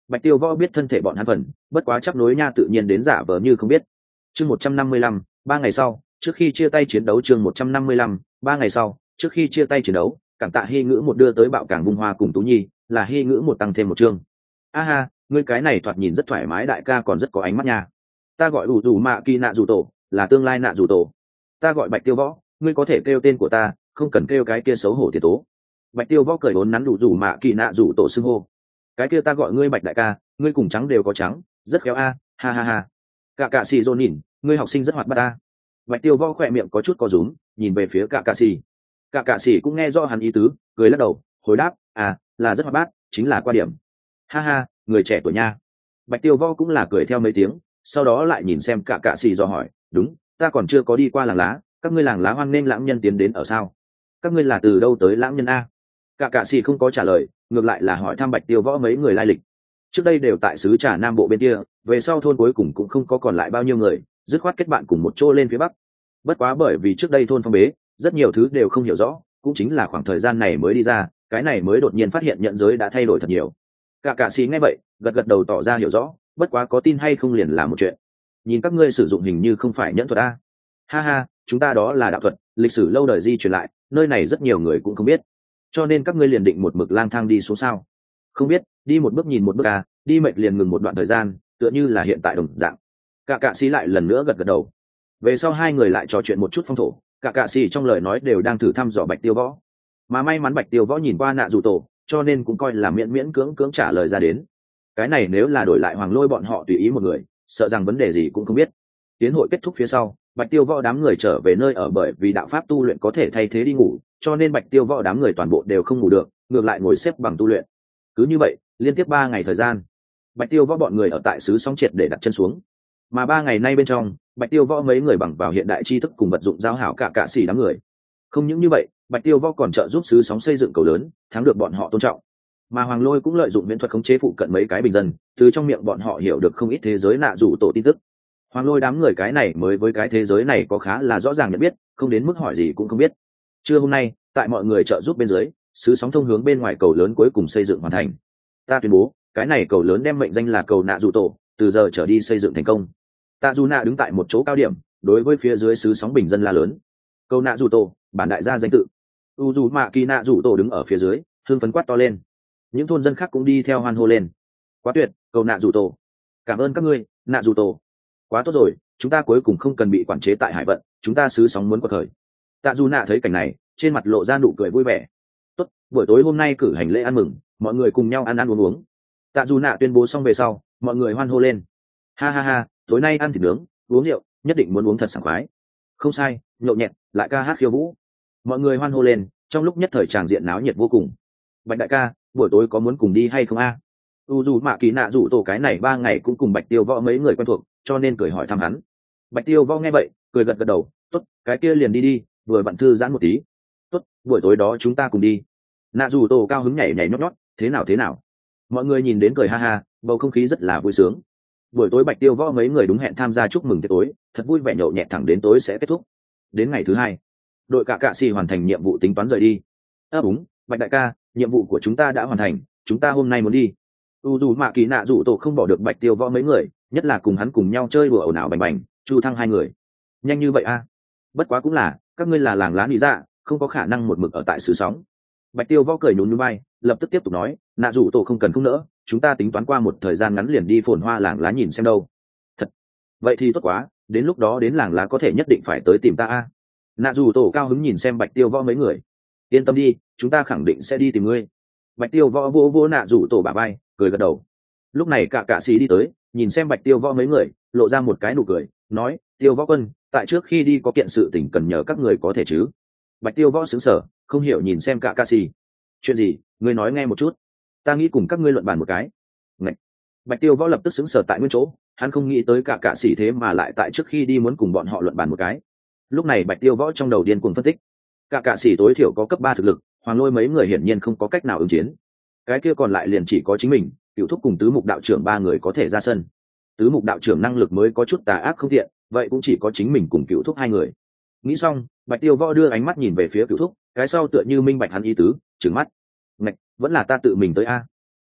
Bạch Tiêu Võ biết thân thể bọn hắn phần, bất quá chấp nối nha tự nhiên đến giả vờ như không biết. Chương một trăm năm mươi lăm, ba ngày sau, trước khi chia tay chiến đấu chương một trăm năm mươi lăm, ba ngày sau, trước khi chia tay chiến đấu, cảm tạ Hy Ngữ một đưa tới bạo cảng Vung Hoa cùng Tú Nhi, là Hy Ngữ một tăng thêm một chương. A ha, ngươi cái này thoạt nhìn rất thoải mái đại ca còn rất có ánh mắt nha. Ta gọi ủ rủ mạ kỳ nạ rủ tổ, là tương lai nạ rủ tổ. Ta gọi Bạch Tiêu Võ, ngươi có thể kêu tên của ta, không cần kêu cái kia xấu hổ tiền tố. Bạch Tiêu Võ cười bốn nắn đủ rủ mạ kỳ nạ rủ tổ xưng hô. Cái kia ta gọi ngươi Bạch đại ca, ngươi cùng trắng đều có trắng, rất khéo a, ha ha ha. Cả cả xì rôn nhìn, ngươi học sinh rất hoạt bát ta. Bạch Tiêu Võ khỏe miệng có chút co rúm, nhìn về phía cả cả xì. Cả cả xì cũng nghe rõ hắn ý tứ, cười lắc đầu, hồi đáp, à, là rất hoạt bát, chính là qua điểm. Ha ha, người trẻ tuổi nha. Bạch Tiêu Võ cũng là cười theo mấy tiếng, sau đó lại nhìn xem cả cả xì do hỏi, đúng, ta còn chưa có đi qua làng lá, các ngươi làng lá hoan nên lãng nhân tiến đến ở sao? Các ngươi là từ đâu tới lãng nhân a? Cả cả xì không có trả lời, ngược lại là hỏi thăm Bạch Tiêu Võ mấy người lai lịch. Trước đây đều tại xứ Trà Nam Bộ bên kia, về sau thôn cuối cùng cũng không có còn lại bao nhiêu người, dứt khoát kết bạn cùng một chỗ lên phía bắc. Bất quá bởi vì trước đây thôn phong bế, rất nhiều thứ đều không hiểu rõ, cũng chính là khoảng thời gian này mới đi ra, cái này mới đột nhiên phát hiện nhận giới đã thay đổi thật nhiều. Cả cả xì nghe vậy, gật gật đầu tỏ ra hiểu rõ, bất quá có tin hay không liền là một chuyện. Nhìn các ngươi sử dụng hình như không phải nhẫn thuật a. Ha ha, chúng ta đó là đạo thuật, lịch sử lâu đời di truyền lại, nơi này rất nhiều người cũng không biết. Cho nên các ngươi liền định một mực lang thang đi xuống sao? Không biết, đi một bước nhìn một bước à, đi mệt liền ngừng một đoạn thời gian, tựa như là hiện tại đồng dạng. Cả cạ xì lại lần nữa gật gật đầu. Về sau hai người lại trò chuyện một chút phong thổ, cả cạ xì trong lời nói đều đang thử thăm dò Bạch Tiêu Võ. Mà may mắn Bạch Tiêu Võ nhìn qua nạ dù tổ, cho nên cũng coi là miễn miễn cưỡng cưỡng trả lời ra đến. Cái này nếu là đổi lại Hoàng Lôi bọn họ tùy ý một người, sợ rằng vấn đề gì cũng không biết. Tiến hội kết thúc phía sau, Bạch Tiêu Võ đám người trở về nơi ở bởi vì đạo pháp tu luyện có thể thay thế đi ngủ, cho nên Bạch Tiêu Võ đám người toàn bộ đều không ngủ được, ngược lại ngồi xếp bằng tu luyện. Cứ như vậy, liên tiếp ba ngày thời gian, Bạch Tiêu Võ bọn người ở tại xứ sóng triệt để đặt chân xuống. Mà ba ngày nay bên trong, Bạch Tiêu Võ mấy người bằng vào hiện đại tri thức cùng vật dụng giao hảo cả cả xỉ đám người. Không những như vậy, Bạch Tiêu Võ còn trợ giúp xứ sóng xây dựng cầu lớn, thắng được bọn họ tôn trọng. Mà Hoàng Lôi cũng lợi dụng viễn thuật khống chế phụ cận mấy cái bình dân, từ trong miệng bọn họ hiểu được không ít thế giới nạ rủ tổ tin tức. Hoàng Lôi đám người cái này mới với cái thế giới này có khá là rõ ràng nhận biết, không đến mức hỏi gì cũng không biết. Trưa hôm nay, tại mọi người trợ giúp bên dưới, xứ sóng thông hướng bên ngoài cầu lớn cuối cùng xây dựng hoàn thành. Ta tuyên bố, cái này cầu lớn đem mệnh danh là cầu nạ dù tổ, từ giờ trở đi xây dựng thành công. Tạ dù nạ đứng tại một chỗ cao điểm, đối với phía dưới xứ sóng bình dân la lớn. Cầu nạ dù tổ, bản đại gia danh tự. U dù mạ kỳ nạ dù tổ đứng ở phía dưới, hương phấn quát to lên. Những thôn dân khác cũng đi theo hoan hô lên. Quá tuyệt, cầu nạ dù tổ. Cảm ơn các ngươi, nạ dù tổ. Quá tốt rồi, chúng ta cuối cùng không cần bị quản chế tại hải vận, chúng ta xứ sóng muốn quật khởi. Tạ dù nạ thấy cảnh này, trên mặt lộ ra nụ cười vui vẻ. Tốt, buổi tối hôm nay cử hành lễ ăn mừng, mọi người cùng nhau ăn ăn uống uống. Tạ dù nạ tuyên bố xong về sau, mọi người hoan hô lên. Ha ha ha, tối nay ăn thịt nướng, uống rượu, nhất định muốn uống thật sảng khoái. Không sai, nhậu nhẹt, lại ca hát khiêu vũ. Mọi người hoan hô lên, trong lúc nhất thời tràng diện náo nhiệt vô cùng. Bạch đại ca, buổi tối có muốn cùng đi hay không a? À? U dù mạ kỳ nạ rủ tổ cái này ba ngày cũng cùng Bạch Tiêu Võ mấy người quen thuộc, cho nên cười hỏi thăm hắn. Bạch Tiêu Võ nghe vậy, cười gật gật đầu, tốt, cái kia liền đi đi, vừa bận thư giãn một tí. Tốt, buổi tối đó chúng ta cùng đi. Nạ rủ tổ cao hứng nhảy nhảy nhót nhót, thế nào thế nào? Mọi người nhìn đến cười ha ha, bầu không khí rất là vui sướng. Buổi tối Bạch Tiêu Võ mấy người đúng hẹn tham gia chúc mừng tiệc tối, thật vui vẻ nhậu nhẹt thẳng đến tối sẽ kết thúc. Đến ngày thứ hai, đội cả cạ xì hoàn thành nhiệm vụ tính toán rời đi. Ơ à, đúng, Bạch đại ca, nhiệm vụ của chúng ta đã hoàn thành, chúng ta hôm nay muốn đi. U dù mạ kỳ nạ rủ tổ không bỏ được Bạch Tiêu Võ mấy người, nhất là cùng hắn cùng nhau chơi đùa ồn ào bành bành, chu thăng hai người. Nhanh như vậy a? À? Bất quá cũng là, các ngươi là làng lá nị dạ, không có khả năng một mực ở tại xứ sóng. Bạch Tiêu Võ cười nhún nhún vai, lập tức tiếp tục nói, nạ rủ tổ không cần không nỡ, chúng ta tính toán qua một thời gian ngắn liền đi phồn hoa làng lá nhìn xem đâu. Thật, vậy thì tốt quá, đến lúc đó đến làng lá có thể nhất định phải tới tìm ta a. Nạ rủ tổ cao hứng nhìn xem Bạch Tiêu Võ mấy người. Yên tâm đi, chúng ta khẳng định sẽ đi tìm ngươi. Bạch Tiêu Võ vô vô nạ rủ tổ bả vai, cười gật đầu. Lúc này cả cạ xì đi tới, nhìn xem Bạch Tiêu Võ mấy người, lộ ra một cái nụ cười, nói, Tiêu Võ quân, tại trước khi đi có kiện sự tình cần nhờ các người có thể chứ? Bạch Tiêu Võ sững sờ, không hiểu nhìn xem cả cạ xì. Chuyện gì, ngươi nói nghe một chút. Ta nghĩ cùng các ngươi luận bàn một cái. Ngậy. Bạch Tiêu Võ lập tức sững sờ tại nguyên chỗ, hắn không nghĩ tới cả cạ xì thế mà lại tại trước khi đi muốn cùng bọn họ luận bàn một cái. Lúc này Bạch Tiêu Võ trong đầu điên cuồng phân tích. Cả cạ xì tối thiểu có cấp ba thực lực, Hoàng Lôi mấy người hiển nhiên không có cách nào ứng chiến. Cái kia còn lại liền chỉ có chính mình, Cửu Thúc cùng Tứ Mục đạo trưởng ba người có thể ra sân. Tứ Mục đạo trưởng năng lực mới có chút tà ác không thiện, vậy cũng chỉ có chính mình cùng Cửu Thúc hai người. Nghĩ xong, Bạch Tiêu Võ đưa ánh mắt nhìn về phía Cửu Thúc, cái sau tựa như minh bạch hắn ý tứ, trừng mắt. Ngạch, vẫn là ta tự mình tới a.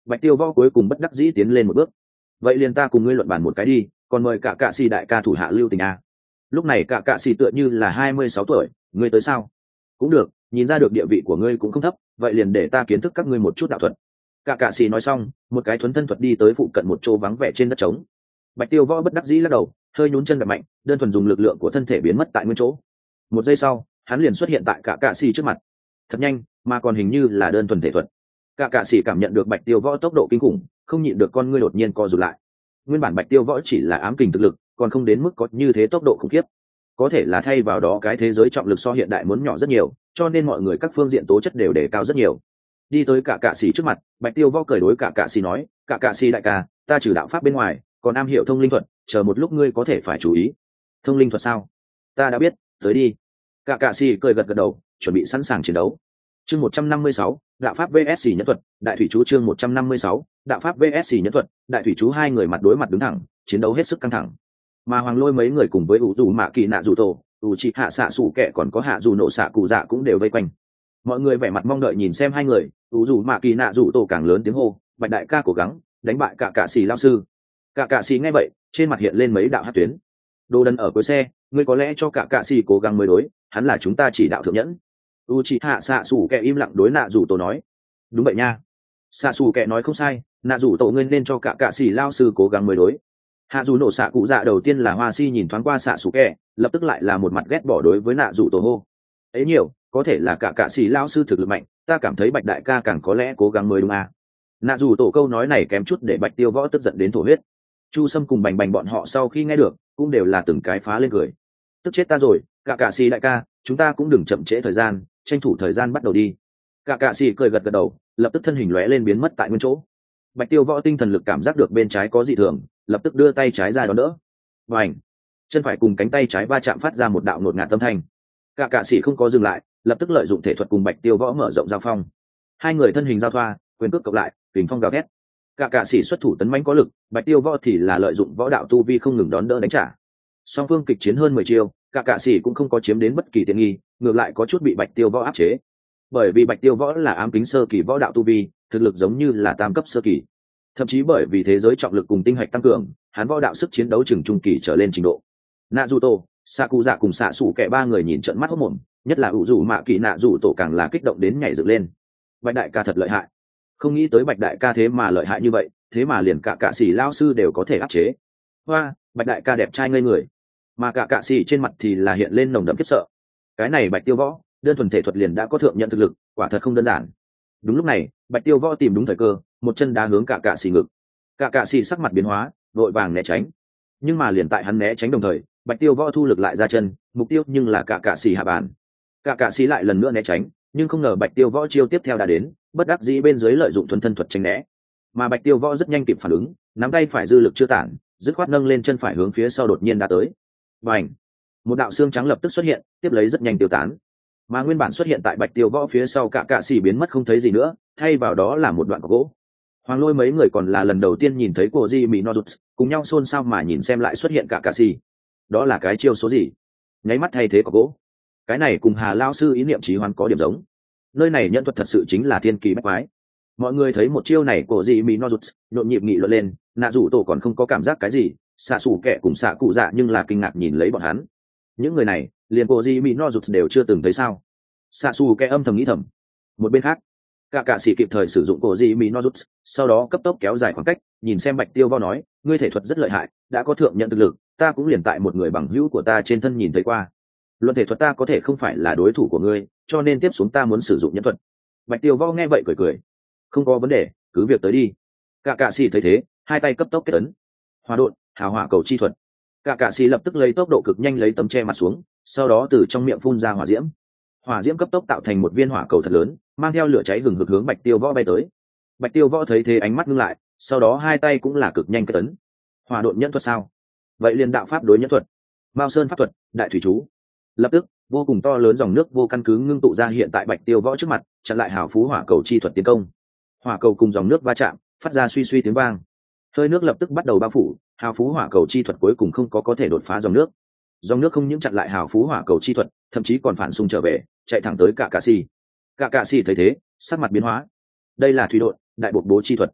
Bạch Tiêu Võ cuối cùng bất đắc dĩ tiến lên một bước. Vậy liền ta cùng ngươi luận bàn một cái đi, còn mời cả cạ xì đại ca thủ hạ lưu tình a. Lúc này cả cạ xì tựa như là hai mươi sáu tuổi, ngươi tới sao? Cũng được, nhìn ra được địa vị của ngươi cũng không thấp, vậy liền để ta kiến thức các ngươi một chút đạo thuật. Cả cạ xì nói xong, một cái thuấn thân thuật đi tới phụ cận một chỗ vắng vẻ trên đất trống. Bạch Tiêu Võ bất đắc dĩ lắc đầu, hơi nhún chân đạp mạnh, đơn thuần dùng lực lượng của thân thể biến mất tại nguyên chỗ. Một giây sau, hắn liền xuất hiện tại cả cạ xì trước mặt. Thật nhanh, mà còn hình như là đơn thuần thể thuật. Cả cạ xì cảm nhận được Bạch Tiêu Võ tốc độ kinh khủng, không nhịn được con ngươi đột nhiên co rụt lại. Nguyên bản Bạch Tiêu Võ chỉ là ám kình thực lực, còn không đến mức có như thế tốc độ khủng khiếp. Có thể là thay vào đó cái thế giới trọng lực so hiện đại muốn nhỏ rất nhiều, cho nên mọi người các phương diện tố chất đều đề cao rất nhiều. Đi tới cả cạ xì trước mặt, Bạch Tiêu Võ cười đối cả cạ xì nói, cả cạ xì đại ca, ta trừ đạo pháp bên ngoài, còn am hiểu thông linh thuật, chờ một lúc ngươi có thể phải chú ý. Thông linh thuật sao? Ta đã biết, tới đi. Cả cạ xì cười gật gật đầu, chuẩn bị sẵn sàng chiến đấu. Chương một trăm năm mươi sáu, đạo pháp vs nhẫn thuật, đại thủy chú chương một trăm năm mươi sáu, đạo pháp vs nhẫn thuật, đại thủy chú hai người mặt đối mặt đứng thẳng, chiến đấu hết sức căng thẳng. Mà Hoàng Lôi mấy người cùng với ủ dù mạ kỳ nạ dù tổ, ủ trị hạ xạ sủ kẻ còn có hạ dù nổ xạ cụ dạ cũng đều vây quanh. Mọi người vẻ mặt mong đợi nhìn xem hai người, ủ dù mạ kỳ nạ dù tổ càng lớn tiếng hô, Bạch đại ca cố gắng đánh bại cả cạ xì lao sư. Cả cạ xì nghe vậy, trên mặt hiện lên mấy đạo hát tuyến. Đồ đần ở cuối xe, ngươi có lẽ cho cả cạ xì cố gắng mới đối, hắn là chúng ta chỉ đạo thượng nhẫn. U chị hạ xạ xù kẻ im lặng đối nạ rủ tổ nói, đúng vậy nha, xạ xù kẻ nói không sai, nạ rủ tổ ngươi nên cho cả cạ xì lao sư cố gắng mới đối. Hạ dù nổ xạ cụ dạ đầu tiên là hoa si nhìn thoáng qua xạ xù kẻ, lập tức lại là một mặt ghét bỏ đối với nạ rủ tổ hô, ấy nhiều, có thể là cả cạ xì lao sư thực lực mạnh, ta cảm thấy Bạch đại ca càng có lẽ cố gắng mới đúng à. Nạ rủ tổ câu nói này kém chút để Bạch Tiêu Võ tức giận đến thổ huyết. Chu Sâm cùng Bành Bành bọn họ sau khi nghe được cũng đều là từng cái phá lên cười, tức chết ta rồi, cả cạ xì đại ca, chúng ta cũng đừng chậm trễ thời gian, tranh thủ thời gian bắt đầu đi. Cả cạ xì cười gật gật đầu, lập tức thân hình lóe lên biến mất tại nguyên chỗ. Bạch Tiêu Võ tinh thần lực cảm giác được bên trái có dị thường, lập tức đưa tay trái ra đón đỡ. Bành! Chân phải cùng cánh tay trái va chạm phát ra một đạo ngột ngạt âm thanh. Cả cạ xì không có dừng lại, lập tức lợi dụng thể thuật cùng Bạch Tiêu Võ mở rộng giao phong. Hai người thân hình giao thoa, quyền cước cộng lại, kình phong gào thét. Cả cạ xì xuất thủ tấn mãnh có lực, Bạch Tiêu Võ thì là lợi dụng võ đạo tu vi không ngừng đón đỡ đánh trả. Song phương kịch chiến hơn mười chiêu, cả cạ xì cũng không có chiếm đến bất kỳ tiện nghi, ngược lại có chút bị Bạch Tiêu Võ áp chế. Bởi vì Bạch Tiêu Võ là ám kính sơ kỳ võ đạo tu vi, thực lực giống như là tam cấp sơ kỳ. Thậm chí bởi vì thế giới trọng lực cùng tinh hạch tăng cường, hắn võ đạo sức chiến đấu chừng trung kỳ trở lên trình độ. Naruto, Sakuza cùng xạ sủ kẻ ba người nhìn trợn mắt hốt mồm, nhất là ủ dù mạ kỳ nạ dù tổ càng là kích động đến nhảy dựng lên. Bạch đại ca thật lợi hại, không nghĩ tới Bạch đại ca thế mà lợi hại như vậy, thế mà liền cả cạ xì lao sư đều có thể áp chế. Hoa, Bạch đại ca đẹp trai ngây người, mà cả cạ xì trên mặt thì là hiện lên nồng đậm khiếp sợ. Cái này Bạch Tiêu Võ đơn thuần thể thuật liền đã có thượng nhận thực lực, quả thật không đơn giản. Đúng lúc này, Bạch Tiêu Võ tìm đúng thời cơ, một chân đá hướng cả cạ xì ngực. Cả cạ xì sắc mặt biến hóa, vội vàng né tránh. Nhưng mà liền tại hắn né tránh đồng thời, Bạch Tiêu Võ thu lực lại ra chân, mục tiêu nhưng là cả cạ xì hạ bàn. Cả cạ xì lại lần nữa né tránh, nhưng không ngờ Bạch Tiêu Võ chiêu tiếp theo đã đến, bất đắc dĩ bên dưới lợi dụng thuần thân thuật tránh né. Mà Bạch Tiêu Võ rất nhanh kịp phản ứng, nắm tay phải dư lực chưa tản, dứt khoát nâng lên chân phải hướng phía sau đột nhiên đã tới. Bành! Một đạo xương trắng lập tức xuất hiện, tiếp lấy rất nhanh tiêu tán. Mà nguyên bản xuất hiện tại Bạch Tiêu Võ phía sau cả cạ xì biến mất không thấy gì nữa, thay vào đó là một đoạn cọc gỗ. Hoàng Lôi mấy người còn là lần đầu tiên nhìn thấy cô Di Mỹ Nozuts, cùng nhau xôn xao mà nhìn xem lại xuất hiện cả cạ xì. Đó là cái chiêu số gì? Nháy mắt thay thế cọc gỗ. Cái này cùng Hà lao sư ý niệm trí hoán có điểm giống. Nơi này nhận thuật thật sự chính là thiên kỳ bách quái. Mọi người thấy một chiêu này của Di Mỹ Nozuts, nhộn nhịp nghị luận lên, nạ rủ tổ còn không có cảm giác cái gì, xạ xủ kẻ cùng xạ cụ dạ nhưng là kinh ngạc nhìn lấy bọn hắn. Những người này liền cô Di Mỹ Nozuts đều chưa từng thấy sao? Xạ xù kẻ âm thầm nghĩ thầm. Một bên khác, cả cạ sĩ kịp thời sử dụng cổ Di Mỹ Nozuts, sau đó cấp tốc kéo dài khoảng cách, nhìn xem Bạch Tiêu Võ nói, ngươi thể thuật rất lợi hại, đã có thượng nhận thực lực, ta cũng liền tại một người bằng hữu của ta trên thân nhìn thấy qua. Luận thể thuật ta có thể không phải là đối thủ của ngươi, cho nên tiếp xuống ta muốn sử dụng nhân thuật. Bạch Tiêu Võ nghe vậy cười cười, không có vấn đề, cứ việc tới đi. Cả cạ sĩ thấy thế, hai tay cấp tốc kết ấn, hòa độn, hào hỏa cầu chi thuật. Cả cạ sĩ lập tức lấy tốc độ cực nhanh lấy tấm che mặt xuống, sau đó từ trong miệng phun ra hỏa diễm. Hỏa diễm cấp tốc tạo thành một viên hỏa cầu thật lớn, mang theo lửa cháy hừng hực hướng Bạch Tiêu Võ bay tới. Bạch Tiêu Võ thấy thế ánh mắt ngưng lại, sau đó hai tay cũng là cực nhanh kết ấn. Hỏa độn nhân thuật sao? Vậy liền đạo pháp đối nhân thuật. Mao Sơn pháp thuật, đại thủy chú. Lập tức, vô cùng to lớn dòng nước vô căn cứ ngưng tụ ra hiện tại Bạch Tiêu Võ trước mặt, chặn lại hào phú hỏa cầu chi thuật tiến công. Hỏa cầu cùng dòng nước va chạm, phát ra suy suy tiếng vang. Hơi nước lập tức bắt đầu bao phủ, hào phú hỏa cầu chi thuật cuối cùng không có có thể đột phá dòng nước. Dòng nước không những chặn lại hào phú hỏa cầu chi thuật, thậm chí còn phản xung trở về, chạy thẳng tới cả cạ xì. Cả cạ xì thấy thế, sắc mặt biến hóa. Đây là thủy độn, đại bộc bố chi thuật.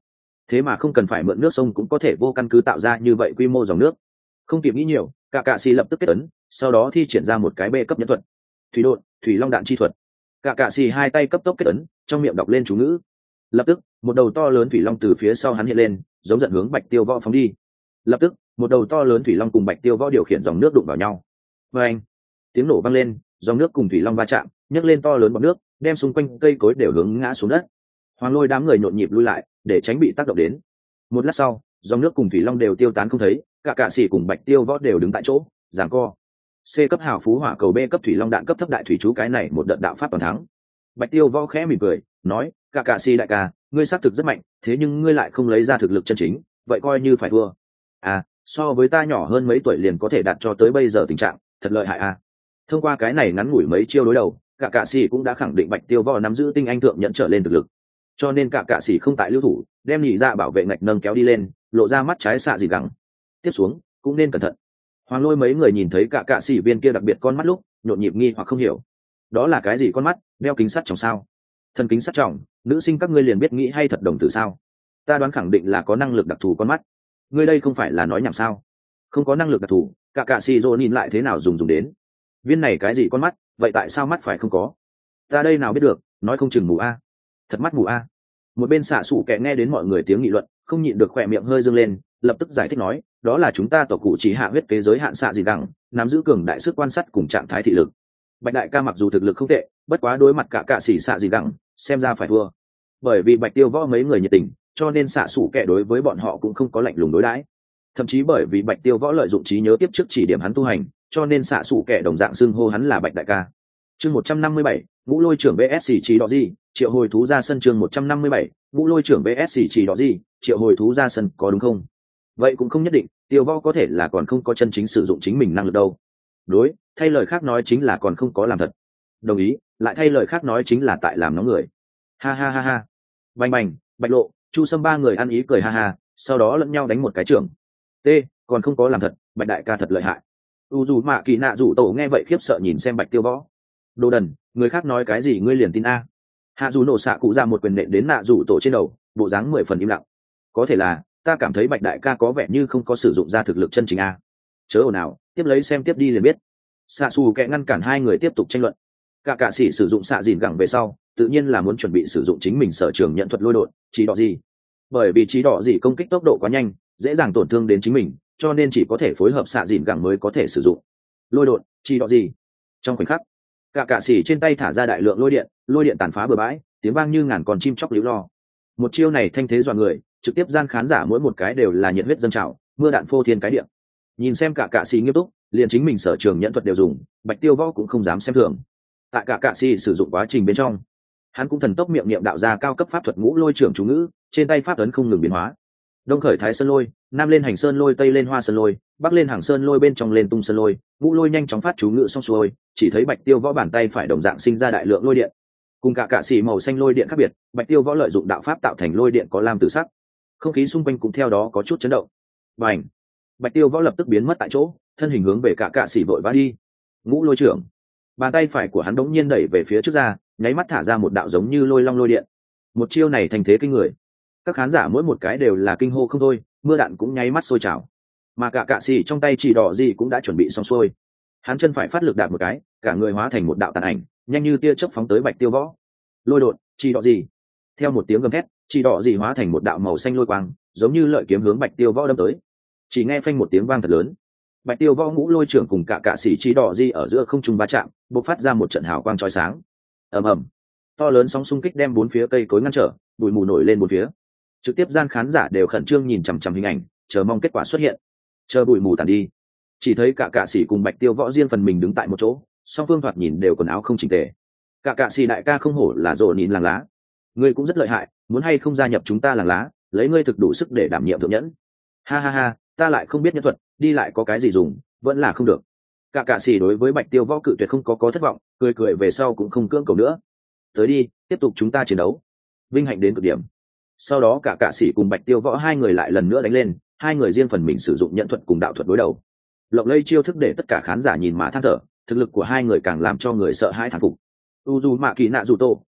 thế mà không cần phải mượn nước sông cũng có thể vô căn cứ tạo ra như vậy quy mô dòng nước. Không kịp nghĩ nhiều, cả cạ xì lập tức kết ấn, sau đó thi triển ra một cái bê cấp nhẫn thuật, thủy đột thủy long đạn chi thuật. Cả cạ xì hai tay cấp tốc kết ấn, trong miệng đọc lên chú ngữ. Lập tức một đầu to lớn thủy long từ phía sau hắn hiện lên, giống giận hướng Bạch Tiêu Võ phóng đi. Lập tức một đầu to lớn thủy long cùng Bạch Tiêu Võ điều khiển dòng nước đụng vào nhau. Và anh, tiếng nổ vang lên, dòng nước cùng thủy long va chạm, nhấc lên to lớn bọt nước, đem xung quanh cây cối đều hướng ngã xuống đất. Hoàng Lôi đám người nhộn nhịp lui lại để tránh bị tác động đến. Một lát sau, dòng nước cùng thủy long đều tiêu tán không thấy, cả cạ sĩ cùng Bạch Tiêu Võ đều đứng tại chỗ giằng co. C cấp hào phú hỏa cầu, B cấp thủy long đạn, cấp thấp đại thủy chú, cái này một đợt đạo pháp toàn thắng. Bạch Tiêu Võ khẽ mỉm cười nói, cả cạ sĩ đại ca, ngươi xác thực rất mạnh, thế nhưng ngươi lại không lấy ra thực lực chân chính, vậy coi như phải thua. À, so với ta nhỏ hơn mấy tuổi liền có thể đạt cho tới bây giờ tình trạng, thật lợi hại à. Thông qua cái này ngắn ngủi mấy chiêu đối đầu, cả cạ sĩ cũng đã khẳng định Bạch Tiêu Võ nắm giữ tinh anh thượng nhận trở lên thực lực, cho nên cả cạ sĩ không tại lưu thủ, đem nhị ra bảo vệ ngạch nâng kéo đi lên, lộ ra mắt trái xạ gì gắng. Tiếp xuống cũng nên cẩn thận. Hoàng Lôi mấy người nhìn thấy cả cạ sĩ viên kia đặc biệt con mắt lúc nhộn nhịp nghi hoặc không hiểu, đó là cái gì con mắt, đeo kính sắt trọng sao? Thần kính sắt trọng, nữ sinh các ngươi liền biết nghĩ hay thật đồng tử sao? Ta đoán khẳng định là có năng lực đặc thù con mắt. Ngươi đây không phải là nói nhảm sao? Không có năng lực đặc thù, cả cạ sĩ rồi nhìn lại thế nào dùng dùng đến. Viên này cái gì con mắt, vậy tại sao mắt phải không có? Ta đây nào biết được, nói không chừng mù a. Thật mắt mù a. Một bên xạ sủ kẻ nghe đến mọi người tiếng nghị luận, không nhịn được khỏe miệng hơi dương lên, lập tức giải thích nói, đó là chúng ta tổ cụ chỉ hạ huyết kế giới hạn xạ gì đẳng, nắm giữ cường đại sức quan sát cùng trạng thái thị lực. Bạch đại ca mặc dù thực lực không tệ, bất quá đối mặt cả cạ sĩ xạ gì đẳng, xem ra phải thua. Bởi vì Bạch Tiêu Võ mấy người nhiệt tình, cho nên xạ sủ kẻ đối với bọn họ cũng không có lạnh lùng đối đãi. Thậm chí bởi vì Bạch Tiêu Võ lợi dụng trí nhớ tiếp trước chỉ điểm hắn tu hành, cho nên xạ sủ kẻ đồng dạng xưng hô hắn là Bạch đại ca. Chương một trăm năm mươi bảy, Ngũ Lôi trưởng vê ét chỉ đỏ gì, triệu hồi thú ra sân. Chương một trăm năm mươi bảy, Ngũ Lôi trưởng vê ét chỉ đỏ gì, triệu hồi thú ra sân, có đúng không? Vậy cũng không nhất định, Tiêu Võ có thể là còn không có chân chính sử dụng chính mình năng lực đâu. Đối, thay lời khác nói chính là còn không có làm thật. Đồng ý, lại thay lời khác nói chính là tại làm nóng người. Ha ha ha ha. Bành bành, Bạch Lộ, Chu Sâm ba người ăn ý cười ha ha, sau đó lẫn nhau đánh một cái trưởng. T, còn không có làm thật, Bạch đại ca thật lợi hại. U dù mạ kỳ nạ rủ tổ nghe vậy khiếp sợ nhìn xem Bạch Tiêu Võ. Đồ đần, người khác nói cái gì ngươi liền tin a? Hạ dù nổ xạ cụ ra một quyền nện đến nạ rủ tổ trên đầu, bộ dáng mười phần im lặng. Có thể là ta cảm thấy Bạch đại ca có vẻ như không có sử dụng ra thực lực chân chính a. Chớ ồn ào, tiếp lấy xem tiếp đi liền biết. Xạ xù kẹ ngăn cản hai người tiếp tục tranh luận. Cả cạ sĩ sử dụng xạ dìn gẳng về sau, tự nhiên là muốn chuẩn bị sử dụng chính mình sở trường nhận thuật lôi đột, chỉ đỏ gì. Bởi vì chỉ đỏ gì công kích tốc độ quá nhanh, dễ dàng tổn thương đến chính mình, cho nên chỉ có thể phối hợp xạ dìn gẳng mới có thể sử dụng lôi đột, chỉ đỏ gì. Trong khoảnh khắc, cả cạ sĩ trên tay thả ra đại lượng lôi điện, lôi điện tàn phá bừa bãi, tiếng vang như ngàn con chim chóc líu lo. Một chiêu này thanh thế dọa người, trực tiếp gian khán giả mỗi một cái đều là nhiệt huyết dâng trào, mưa đạn phô thiên cái địa. Nhìn xem cả cạ sĩ nghiêm túc, liền chính mình sở trường nhận thuật đều dùng, Bạch Tiêu Võ cũng không dám xem thường. Tại cả cạ sĩ sử dụng quá trình bên trong, hắn cũng thần tốc miệng niệm đạo ra cao cấp pháp thuật ngũ lôi trưởng chú ngữ, trên tay pháp ấn không ngừng biến hóa. Đông khởi thái sơn lôi, nam lên hành sơn lôi, tây lên hoa sơn lôi, bắc lên hàng sơn lôi, bên trong lên tung sơn lôi, ngũ lôi nhanh chóng phát chú ngữ xong xuôi, chỉ thấy Bạch Tiêu Võ bàn tay phải đồng dạng sinh ra đại lượng lôi điện. Cùng cả cạ sĩ màu xanh lôi điện khác biệt, Bạch Tiêu Võ lợi dụng đạo pháp tạo thành lôi điện có lam tử sắc. Không khí xung quanh cũng theo đó có chút chấn động. Bành! Bạch Tiêu Võ lập tức biến mất tại chỗ, thân hình hướng về cả cạ sĩ vội vã đi. Ngũ lôi trưởng, bàn tay phải của hắn đống nhiên đẩy về phía trước ra, nháy mắt thả ra một đạo giống như lôi long lôi điện. Một chiêu này thành thế kinh người, các khán giả mỗi một cái đều là kinh hô không thôi, mưa đạn cũng nháy mắt sôi trào. Mà cả cạ sĩ trong tay chỉ đỏ gì cũng đã chuẩn bị xong xuôi, hắn chân phải phát lực đạp một cái, cả người hóa thành một đạo tàn ảnh, nhanh như tia chớp phóng tới Bạch Tiêu Võ. Lôi đột, chỉ đỏ gì. Theo một tiếng gầm thét, chỉ đỏ gì hóa thành một đạo màu xanh lôi quang, giống như lợi kiếm hướng Bạch Tiêu Võ đâm tới. Chỉ nghe phanh một tiếng vang thật lớn, Bạch Tiêu Võ ngũ lôi trưởng cùng cả cạ sĩ chỉ đỏ gì ở giữa không trung va chạm, bộc phát ra một trận hào quang chói sáng. Ầm ầm, to lớn sóng xung kích đem bốn phía cây cối ngăn trở, bụi mù nổi lên bốn phía. Trực tiếp gian khán giả đều khẩn trương nhìn chằm chằm hình ảnh, chờ mong kết quả xuất hiện. Chờ bụi mù tàn đi, chỉ thấy cả cạ sĩ cùng Bạch Tiêu Võ riêng phần mình đứng tại một chỗ, song phương thoạt nhìn đều quần áo không chỉnh tề. Cả cạ sĩ đại ca không hổ là rồ nhìn làng lá, ngươi cũng rất lợi hại, muốn hay không gia nhập chúng ta làng lá, lấy ngươi thực đủ sức để đảm nhiệm thượng nhẫn. Ha ha ha, ta lại không biết nhân thuật, đi lại có cái gì dùng, vẫn là không được. Cả cạ sĩ đối với Bạch Tiêu Võ cự tuyệt không có có thất vọng, cười cười về sau cũng không cưỡng cầu nữa. Tới đi, tiếp tục chúng ta chiến đấu. Vinh hạnh đến cực điểm. Sau đó cả cạ sĩ cùng Bạch Tiêu Võ hai người lại lần nữa đánh lên, hai người riêng phần mình sử dụng nhận thuật cùng đạo thuật đối đầu. Lộng lây chiêu thức để tất cả khán giả nhìn mà than thở, thực lực của hai người càng làm cho người sợ hãi thán phục. Uzu mạ kỳ nạ dù tô,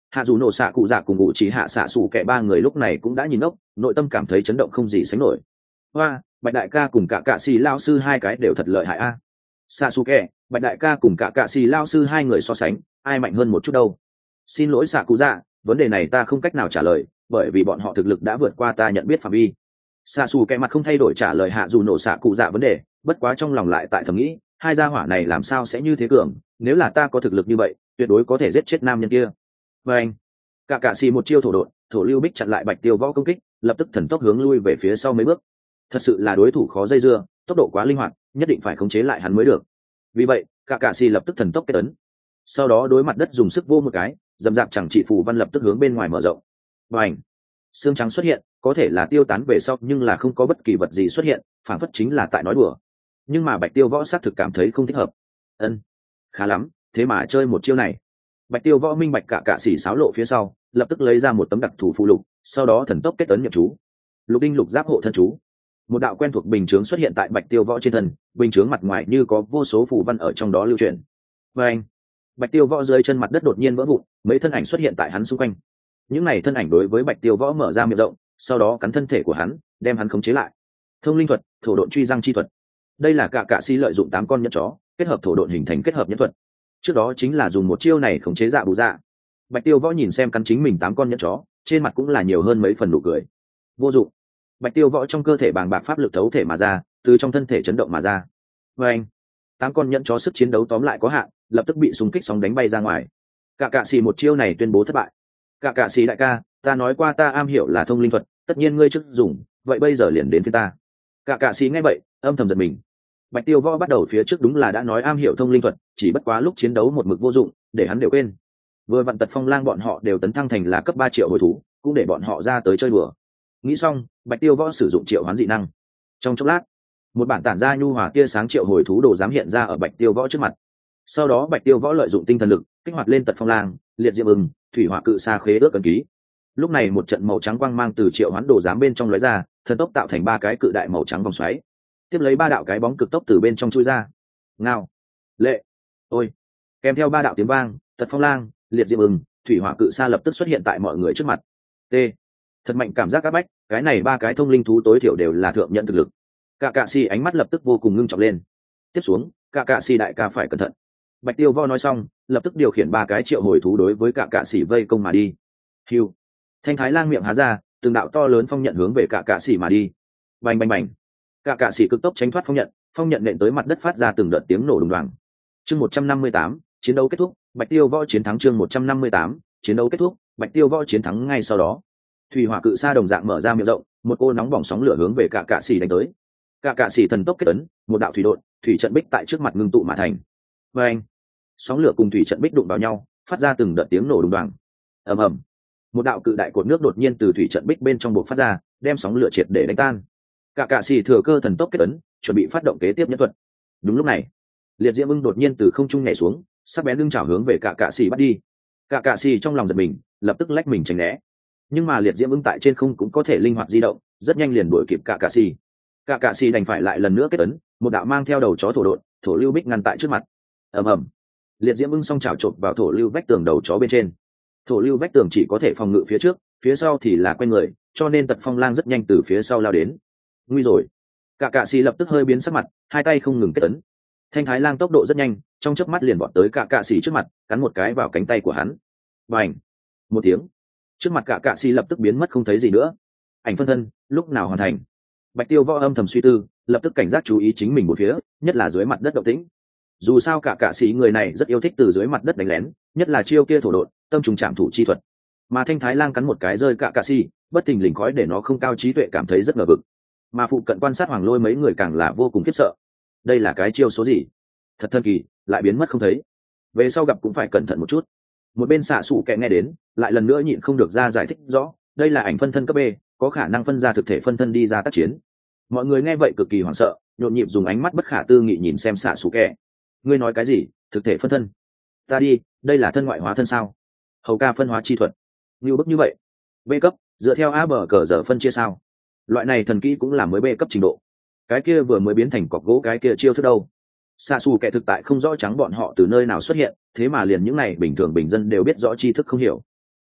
hạ dù nổ xạ cụ dạ cùng ngụ trí hạ xạ xù kẹ ba người lúc này cũng đã nhìn ốc, nội tâm cảm thấy chấn động không gì sánh nổi. Hoa, bạch đại ca cùng cả cạ xì lao sư hai cái đều thật lợi hại a. Xạ xù kẹ, bạch đại ca cùng cả cạ xì lao sư hai người so sánh, ai mạnh hơn một chút đâu? Xin lỗi xạ cụ dạ, vấn đề này ta không cách nào trả lời, bởi vì bọn họ thực lực đã vượt qua ta nhận biết phạm vi. Xạ xù kẹ mặt không thay đổi trả lời hạ dù nổ xạ cụ dạ vấn đề, bất quá trong lòng lại tại thầm nghĩ, hai gia hỏa này làm sao sẽ như thế cường, nếu là ta có thực lực như vậy tuyệt đối có thể giết chết nam nhân kia. Và anh cả cạ xì một chiêu thổ đột, thổ lưu bích chặn lại bạch tiêu võ công kích, lập tức thần tốc hướng lui về phía sau mấy bước. Thật sự là đối thủ khó dây dưa, tốc độ quá linh hoạt, nhất định phải khống chế lại hắn mới được. Vì vậy cả cạ xì lập tức thần tốc kết ấn, sau đó đối mặt đất dùng sức vô một cái, dầm dạp chẳng trị phù văn lập tức hướng bên ngoài mở rộng. Và ảnh xương trắng xuất hiện, có thể là tiêu tán về sau nhưng là không có bất kỳ vật gì xuất hiện, phản phất chính là tại nói đùa. Nhưng mà bạch tiêu võ xác thực cảm thấy không thích hợp. Ân, khá lắm, thế mà chơi một chiêu này. Bạch tiêu võ minh bạch cả cạ xỉ xáo lộ phía sau, lập tức lấy ra một tấm đặc thù phụ lục, sau đó thần tốc kết ấn nhập chú. Lục đinh lục giáp hộ thân chú. Một đạo quen thuộc bình chướng xuất hiện tại bạch tiêu võ trên thân, bình chướng mặt ngoài như có vô số phù văn ở trong đó lưu truyền. Và anh bạch tiêu võ rơi chân mặt đất đột nhiên vỡ vụn, mấy thân ảnh xuất hiện tại hắn xung quanh. Những này thân ảnh đối với bạch tiêu võ mở ra miệng rộng, sau đó cắn thân thể của hắn, đem hắn khống chế lại. Thông linh thuật, thổ độn truy răng chi thuật. Đây là cả cạ xỉ lợi dụng tám con nhẫn chó kết hợp thổ độn hình thành kết hợp nhẫn thuật. Trước đó chính là dùng một chiêu này khống chế dạ bù dạ. Bạch tiêu võ nhìn xem cắn chính mình tám con nhẫn chó, trên mặt cũng là nhiều hơn mấy phần nụ cười. Vô dụng. Bạch tiêu võ trong cơ thể bàng bạc pháp lực thấu thể mà ra, từ trong thân thể chấn động mà ra. Và anh tám con nhẫn chó sức chiến đấu tóm lại có hạn, lập tức bị xung kích sóng đánh bay ra ngoài. Cả cạ xỉ một chiêu này tuyên bố thất bại. Cả cạ xỉ đại ca, ta nói qua ta am hiểu là thông linh thuật, tất nhiên ngươi trước dùng, vậy bây giờ liền đến phía ta. Cả cạ xỉ nghe vậy âm thầm giật mình. Bạch tiêu võ bắt đầu phía trước đúng là đã nói am hiểu thông linh thuật, chỉ bất quá lúc chiến đấu một mực vô dụng, để hắn đều quên. Vừa vặn tật phong lang bọn họ đều tấn thăng thành là cấp ba triệu hồi thú, cũng để bọn họ ra tới chơi đùa. Nghĩ xong, bạch tiêu võ sử dụng triệu hoán dị năng. Trong chốc lát, một bản tản ra nhu hòa tia sáng triệu hồi thú đồ dám hiện ra ở bạch tiêu võ trước mặt. Sau đó bạch tiêu võ lợi dụng tinh thần lực kích hoạt lên tật phong lang, liệt diệm ưng, thủy hỏa cự sa khế ước ấn ký. Lúc này một trận màu trắng quang mang từ triệu hoán đồ giám bên trong lóe ra, thần tốc tạo thành ba cái cự đại màu trắng vòng xoáy, tiếp lấy ba đạo cái bóng cực tốc từ bên trong chui ra. Ngao, lệ, ôi, kèm theo ba đạo tiếng vang, tật phong lang, liệt diệm ưng, thủy hỏa cự sa lập tức xuất hiện tại mọi người trước mặt. T, thật mạnh cảm giác áp bách, cái này ba cái thông linh thú tối thiểu đều là thượng nhận thực lực. Cả cạ xỉ ánh mắt lập tức vô cùng ngưng trọng lên. Tiếp xuống, cả cạ xỉ đại ca phải cẩn thận. Bạch tiêu võ nói xong, lập tức điều khiển ba cái triệu hồi thú đối với cả cạ xỉ vây công mà đi. Hiu, thanh thái lang miệng há ra, từng đạo to lớn phong nhận hướng về cả cạ xỉ mà đi. Bành bành bành, cả cạ xỉ cực tốc tránh thoát phong nhận, phong nhận nện tới mặt đất phát ra từng đợt tiếng nổ đùng đoàng. Chương một trăm năm mươi tám, chiến đấu kết thúc, bạch tiêu võ chiến thắng. Chương một trăm năm mươi tám, chiến đấu kết thúc, bạch tiêu võ chiến thắng. Ngay sau đó, thủy hỏa cự sa đồng dạng mở ra miệng rộng, một cô nóng bỏng sóng lửa hướng về cả cạ xỉ đánh tới. Cả cạ xỉ thần tốc kết ấn, một đạo thủy độn, thủy trận bích tại trước mặt ngưng tụ mà thành. Và anh, sóng lửa cùng thủy trận bích đụng vào nhau, phát ra từng đợt tiếng nổ đùng đoàng. Ầm ầm, một đạo cự đại cột nước đột nhiên từ thủy trận bích bên trong buộc phát ra, đem sóng lửa triệt để đánh tan. Cả cạ xỉ thừa cơ thần tốc kết ấn, chuẩn bị phát động kế tiếp nhẫn thuật. Đúng lúc này, liệt diễm ưng đột nhiên từ không trung nhảy xuống, sắc bén lưng chảo hướng về cả cạ xỉ bắt đi. Cả cạ xỉ trong lòng giật mình, lập tức lách mình tránh né. Nhưng mà liệt diễm ưng tại trên không cũng có thể linh hoạt di động, rất nhanh liền đuổi kịp cả cạ xỉ. Cả cạ xỉ đành phải lại lần nữa kết ấn, một đạo mang theo đầu chó thổ độn, thổ lưu bích ngăn tại trước mặt. Ầm ầm, liệt diễm ưng song chảo chộp vào thổ lưu vách tường đầu chó bên trên. Thổ lưu vách tường chỉ có thể phòng ngự phía trước, phía sau thì là quay người, cho nên tật phong lang rất nhanh từ phía sau lao đến. Nguy rồi, cả cạ xỉ lập tức hơi biến sắc mặt, hai tay không ngừng kết ấn. Thanh thái lang tốc độ rất nhanh, trong chớp mắt liền vọt tới cả cạ xỉ trước mặt, cắn một cái vào cánh tay của hắn. Bành, một tiếng, trước mặt cả cạ xỉ lập tức biến mất không thấy gì nữa. Ảnh phân thân lúc nào hoàn thành? Bạch tiêu võ âm thầm suy tư, lập tức cảnh giác chú ý chính mình một phía, nhất là dưới mặt đất động tĩnh. Dù sao cả cạ xỉ người này rất yêu thích từ dưới mặt đất đánh lén, nhất là chiêu kia thổ độn, tâm trùng chạm thủ chi thuật. Mà thanh thái lang cắn một cái rơi cả cạ xỉ, bất thình lình khói để nó không cao trí tuệ cảm thấy rất ngờ vực. Mà phụ cận quan sát hoàng lôi mấy người càng là vô cùng khiếp sợ. Đây là cái chiêu số gì? Thật thần kỳ, lại biến mất không thấy. Về sau gặp cũng phải cẩn thận một chút. Một bên xạ sủ kẹ nghe đến, lại lần nữa nhịn không được ra giải thích rõ, đây là ảnh phân thân cấp B, có khả năng phân ra thực thể phân thân đi ra tác chiến. Mọi người nghe vậy cực kỳ hoảng sợ, nhộn nhịp dùng ánh mắt bất khả tư nghị nhìn xem xạ sủ kẹ. Ngươi nói cái gì? Thực thể phân thân? Ta đi, đây là thân ngoại hóa thân sao? Hầu ca phân hóa chi thuật, như bức như vậy. B cấp, dựa theo a bờ cờ giờ phân chia sao? Loại này thần kỹ cũng là mới B cấp trình độ. Cái kia vừa mới biến thành cọc gỗ cái kia chiêu thức đâu? Xạ xù kẻ thực tại không rõ trắng bọn họ từ nơi nào xuất hiện, thế mà liền những này bình thường bình dân đều biết rõ tri thức không hiểu.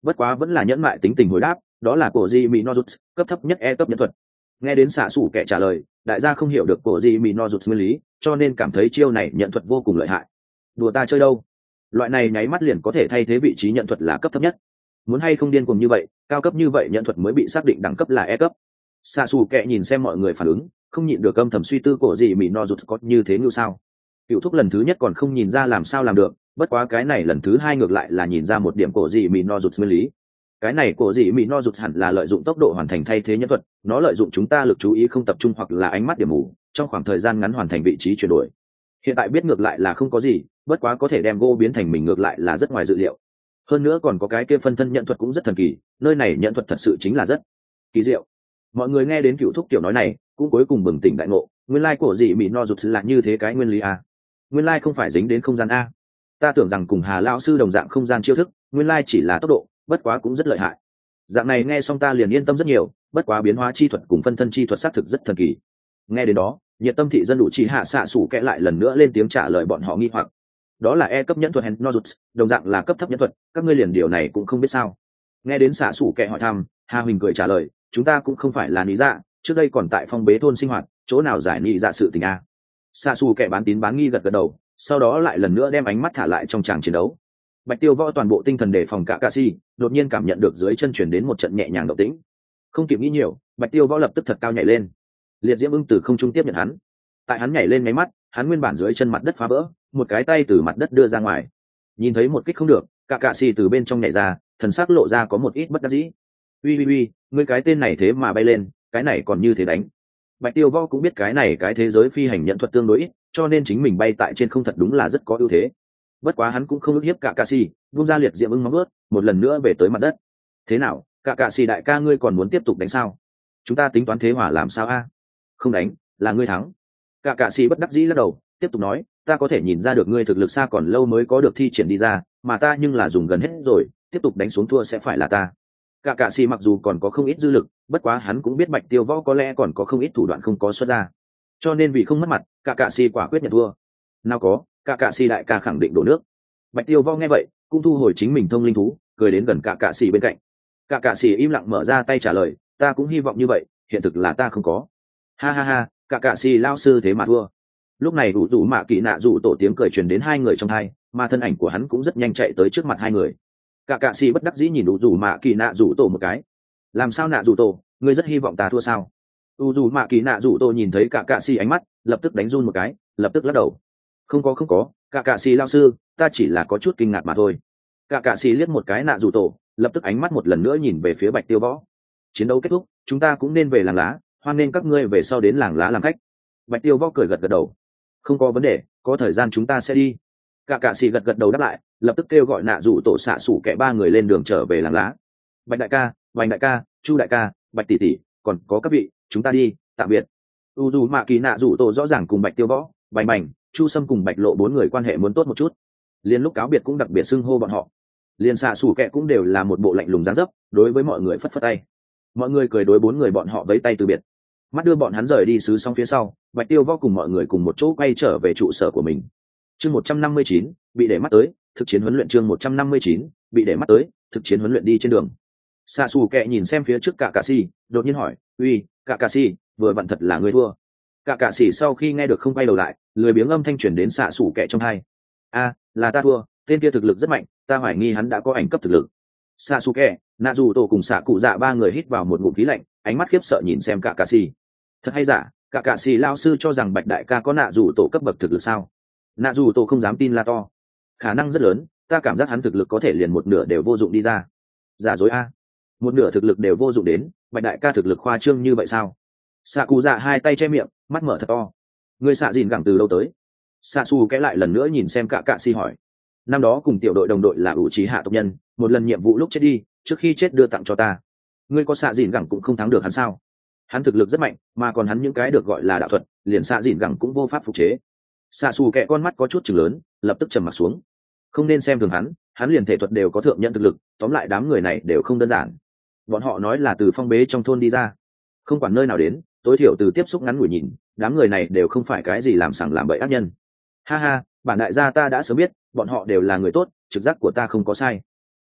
bất quá vẫn là nhẫn mại tính tình hồi đáp, đó là cổ di mỹ nozuts, cấp thấp nhất e cấp nhẫn thuật. Nghe đến xạ xủ kẻ trả lời, đại gia không hiểu được cổ di mỹ nozuts nguyên lý, cho nên cảm thấy chiêu này nhận thuật vô cùng lợi hại. Đùa ta chơi đâu, loại này nháy mắt liền có thể thay thế vị trí nhận thuật là cấp thấp nhất, muốn hay không điên cuồng như vậy, cao cấp như vậy nhận thuật mới bị xác định đẳng cấp là e cấp. Xạ xù kệ nhìn xem mọi người phản ứng, không nhịn được âm thầm suy tư cổ gì mỹ no rụt có như thế như sao. Cựu thúc lần thứ nhất còn không nhìn ra làm sao làm được, bất quá cái này lần thứ hai ngược lại là nhìn ra một điểm cổ gì mỹ no rụt nguyên lý. Cái này cổ gì mỹ no rụt hẳn là lợi dụng tốc độ hoàn thành thay thế nhân thuật, nó lợi dụng chúng ta lực chú ý không tập trung hoặc là ánh mắt điểm mù, trong khoảng thời gian ngắn hoàn thành vị trí chuyển đổi. Hiện tại biết ngược lại là không có gì, bất quá có thể đem Go biến thành mình ngược lại là rất ngoài dự liệu. Hơn nữa còn có cái kia phân thân nhận thuật cũng rất thần kỳ, nơi này nhận thuật thật sự chính là rất kỳ diệu. Mọi người nghe đến cựu thúc tiểu nói này cũng cuối cùng bừng tỉnh đại ngộ, nguyên lai cổ dị mỹ no rụt là như thế cái nguyên lý a, nguyên lai không phải dính đến không gian a. Ta tưởng rằng cùng Hà lão sư đồng dạng không gian chiêu thức, nguyên lai chỉ là tốc độ, bất quá cũng rất lợi hại. Dạng này nghe xong ta liền yên tâm rất nhiều, bất quá biến hóa chi thuật cùng phân thân chi thuật xác thực rất thần kỳ. Nghe đến đó, nhiệt tâm thị dân đủ chỉ hạ xạ sủ kẽ lại lần nữa lên tiếng trả lời bọn họ nghi hoặc. Đó là e cấp nhẫn thuật Henozuts, đồng dạng là cấp thấp nhẫn thuật, các ngươi liền điều này cũng không biết sao? Nghe đến xạ sủ kẽ hỏi thăm, Hà Huỳnh cười trả lời, chúng ta cũng không phải là lý dạ, trước đây còn tại phong bế thôn sinh hoạt, chỗ nào giải lý dạ sự tình a. Xạ sủ kẽ bán tín bán nghi gật gật đầu, sau đó lại lần nữa đem ánh mắt thả lại trong tràng chiến đấu. Bạch Tiêu Võ toàn bộ tinh thần đề phòng cả cạ si, đột nhiên cảm nhận được dưới chân chuyển đến một trận nhẹ nhàng động tĩnh. Không kịp nghĩ nhiều, Bạch Tiêu Võ lập tức thật cao nhảy lên. Liệt diễm ưng từ không trung tiếp nhận hắn. Tại hắn nhảy lên mấy mắt, hắn nguyên bản dưới chân mặt đất phá vỡ, một cái tay từ mặt đất đưa ra ngoài. Nhìn thấy một kích không được, cả cạ si từ bên trong nhảy ra, thần sắc lộ ra có một ít bất đắc dĩ. Uy uy uy, ngươi cái tên này thế mà bay lên, cái này còn như thế đánh. Bạch Tiêu Võ cũng biết cái này cái thế giới phi hành nhận thuật tương đối ít, cho nên chính mình bay tại trên không thật đúng là rất có ưu thế. Bất quá hắn cũng không ức hiếp cả cạ si, vung ra liệt diễm ưng móng ướt, một lần nữa về tới mặt đất. Thế nào, cả cạ si đại ca ngươi còn muốn tiếp tục đánh sao? Chúng ta tính toán thế hỏa làm sao a? Không đánh, là ngươi thắng. Cả cạ si bất đắc dĩ lắc đầu, tiếp tục nói, ta có thể nhìn ra được ngươi thực lực xa còn lâu mới có được thi triển đi ra, mà ta nhưng là dùng gần hết rồi, tiếp tục đánh xuống thua sẽ phải là ta. Cả cạ si mặc dù còn có không ít dư lực, bất quá hắn cũng biết Bạch Tiêu Võ có lẽ còn có không ít thủ đoạn không có xuất ra, cho nên vì không mất mặt, cả cạ si quả quyết nhận thua. Nào có, cả cạ si đại ca khẳng định đổ nước. Bạch Tiêu Võ nghe vậy cũng thu hồi chính mình thông linh thú, cười đến gần cả cạ si bên cạnh. Cả cạ si im lặng mở ra tay trả lời, ta cũng hy vọng như vậy, hiện thực là ta không có. Ha ha ha, cả cạ si lao sư thế mà thua. Lúc này đủ đủ mạ kỳ nạ rủ tổ tiếng cười truyền đến hai người trong hai, mà thân ảnh của hắn cũng rất nhanh chạy tới trước mặt hai người. Cả cạ si bất đắc dĩ nhìn đủ đủ mạ kỳ nạ rủ tổ một cái. Làm sao nạ rủ tổ, ngươi rất hy vọng ta thua sao? Đủ đủ mạ kỳ nạ rủ tổ nhìn thấy cả cạ si ánh mắt, lập tức đánh run một cái, lập tức lắc đầu. Không có không có, cả cạ si lao sư, ta chỉ là có chút kinh ngạc mà thôi. Cả cạ si liếc một cái nạ rủ tổ, lập tức ánh mắt một lần nữa nhìn về phía Bạch Tiêu Võ. Chiến đấu kết thúc, chúng ta cũng nên về làng lá, hoan nên các ngươi về sau đến làng lá làm khách. Bạch Tiêu Võ cười gật gật đầu. Không có vấn đề, có thời gian chúng ta sẽ đi. Cả cạ sĩ gật gật đầu đáp lại, lập tức kêu gọi nạ rủ tổ xạ sủ kẻ ba người lên đường trở về làng lá. Bạch đại ca, Bạch đại ca, Chu đại ca, Bạch tỷ tỷ, còn có các vị, chúng ta đi, tạm biệt. U dù mạ kỳ nạ rủ tổ rõ ràng cùng Bạch Tiêu Võ, Bành Bành, Chu Sâm cùng Bạch Lộ bốn người quan hệ muốn tốt một chút. Liên lúc cáo biệt cũng đặc biệt xưng hô bọn họ. Liên xạ sủ kẻ cũng đều là một bộ lạnh lùng dáng dấp, đối với mọi người phất phất tay. Mọi người cười đối bốn người bọn họ vẫy tay từ biệt. Mắt đưa bọn hắn rời đi xứ xong phía sau, Bạch Tiêu Võ cùng mọi người cùng một chỗ quay trở về trụ sở của mình. Chương một trăm năm mươi chín, bị để mắt tới, thực chiến huấn luyện chương một trăm năm mươi chín, bị để mắt tới, thực chiến huấn luyện đi trên đường. Xạ xù kẹ nhìn xem phía trước cả cạ si, đột nhiên hỏi, uy, cả cạ si, vừa vặn thật là người thua. Cả cạ si sau khi nghe được không quay đầu lại, lười biếng âm thanh truyền đến xạ xù kẹ trong tai. A, là ta thua, tên kia thực lực rất mạnh, ta hoài nghi hắn đã có ảnh cấp thực lực. Xạ xù kẹ, nạ dù tổ cùng xạ cụ dạ ba người hít vào một ngụm khí lạnh, ánh mắt khiếp sợ nhìn xem cả cạ si. Thật hay giả, cả cạ sĩ lao sư cho rằng Bạch đại ca có nạ dù tổ cấp bậc thực lực sao? Nạ dù tổ không dám tin là to. Khả năng rất lớn, ta cảm giác hắn thực lực có thể liền một nửa đều vô dụng đi ra. Giả dối a, một nửa thực lực đều vô dụng đến, Bạch đại ca thực lực khoa trương như vậy sao? Xạ cụ dạ hai tay che miệng, mắt mở thật to. Người xạ dìn gẳng từ lâu tới. Xạ xù kẽ lại lần nữa nhìn xem cả cạ sĩ hỏi. Năm đó cùng tiểu đội đồng đội là ủ trí hạ tộc nhân, một lần nhiệm vụ lúc chết đi, trước khi chết đưa tặng cho ta. Ngươi có xạ dìn gẳng cũng không thắng được hắn sao? Hắn thực lực rất mạnh, mà còn hắn những cái được gọi là đạo thuật, liền xạ dìn gẳng cũng vô pháp phục chế. Xạ xù kẹ con mắt có chút chừng lớn, lập tức trầm mặt xuống. Không nên xem thường hắn, hắn liền thể thuật đều có thượng nhận thực lực, tóm lại đám người này đều không đơn giản. Bọn họ nói là từ phong bế trong thôn đi ra, không quản nơi nào đến, tối thiểu từ tiếp xúc ngắn ngủi nhìn, đám người này đều không phải cái gì làm sằng làm bậy ác nhân. Ha ha, bản đại gia ta đã sớm biết, bọn họ đều là người tốt, trực giác của ta không có sai.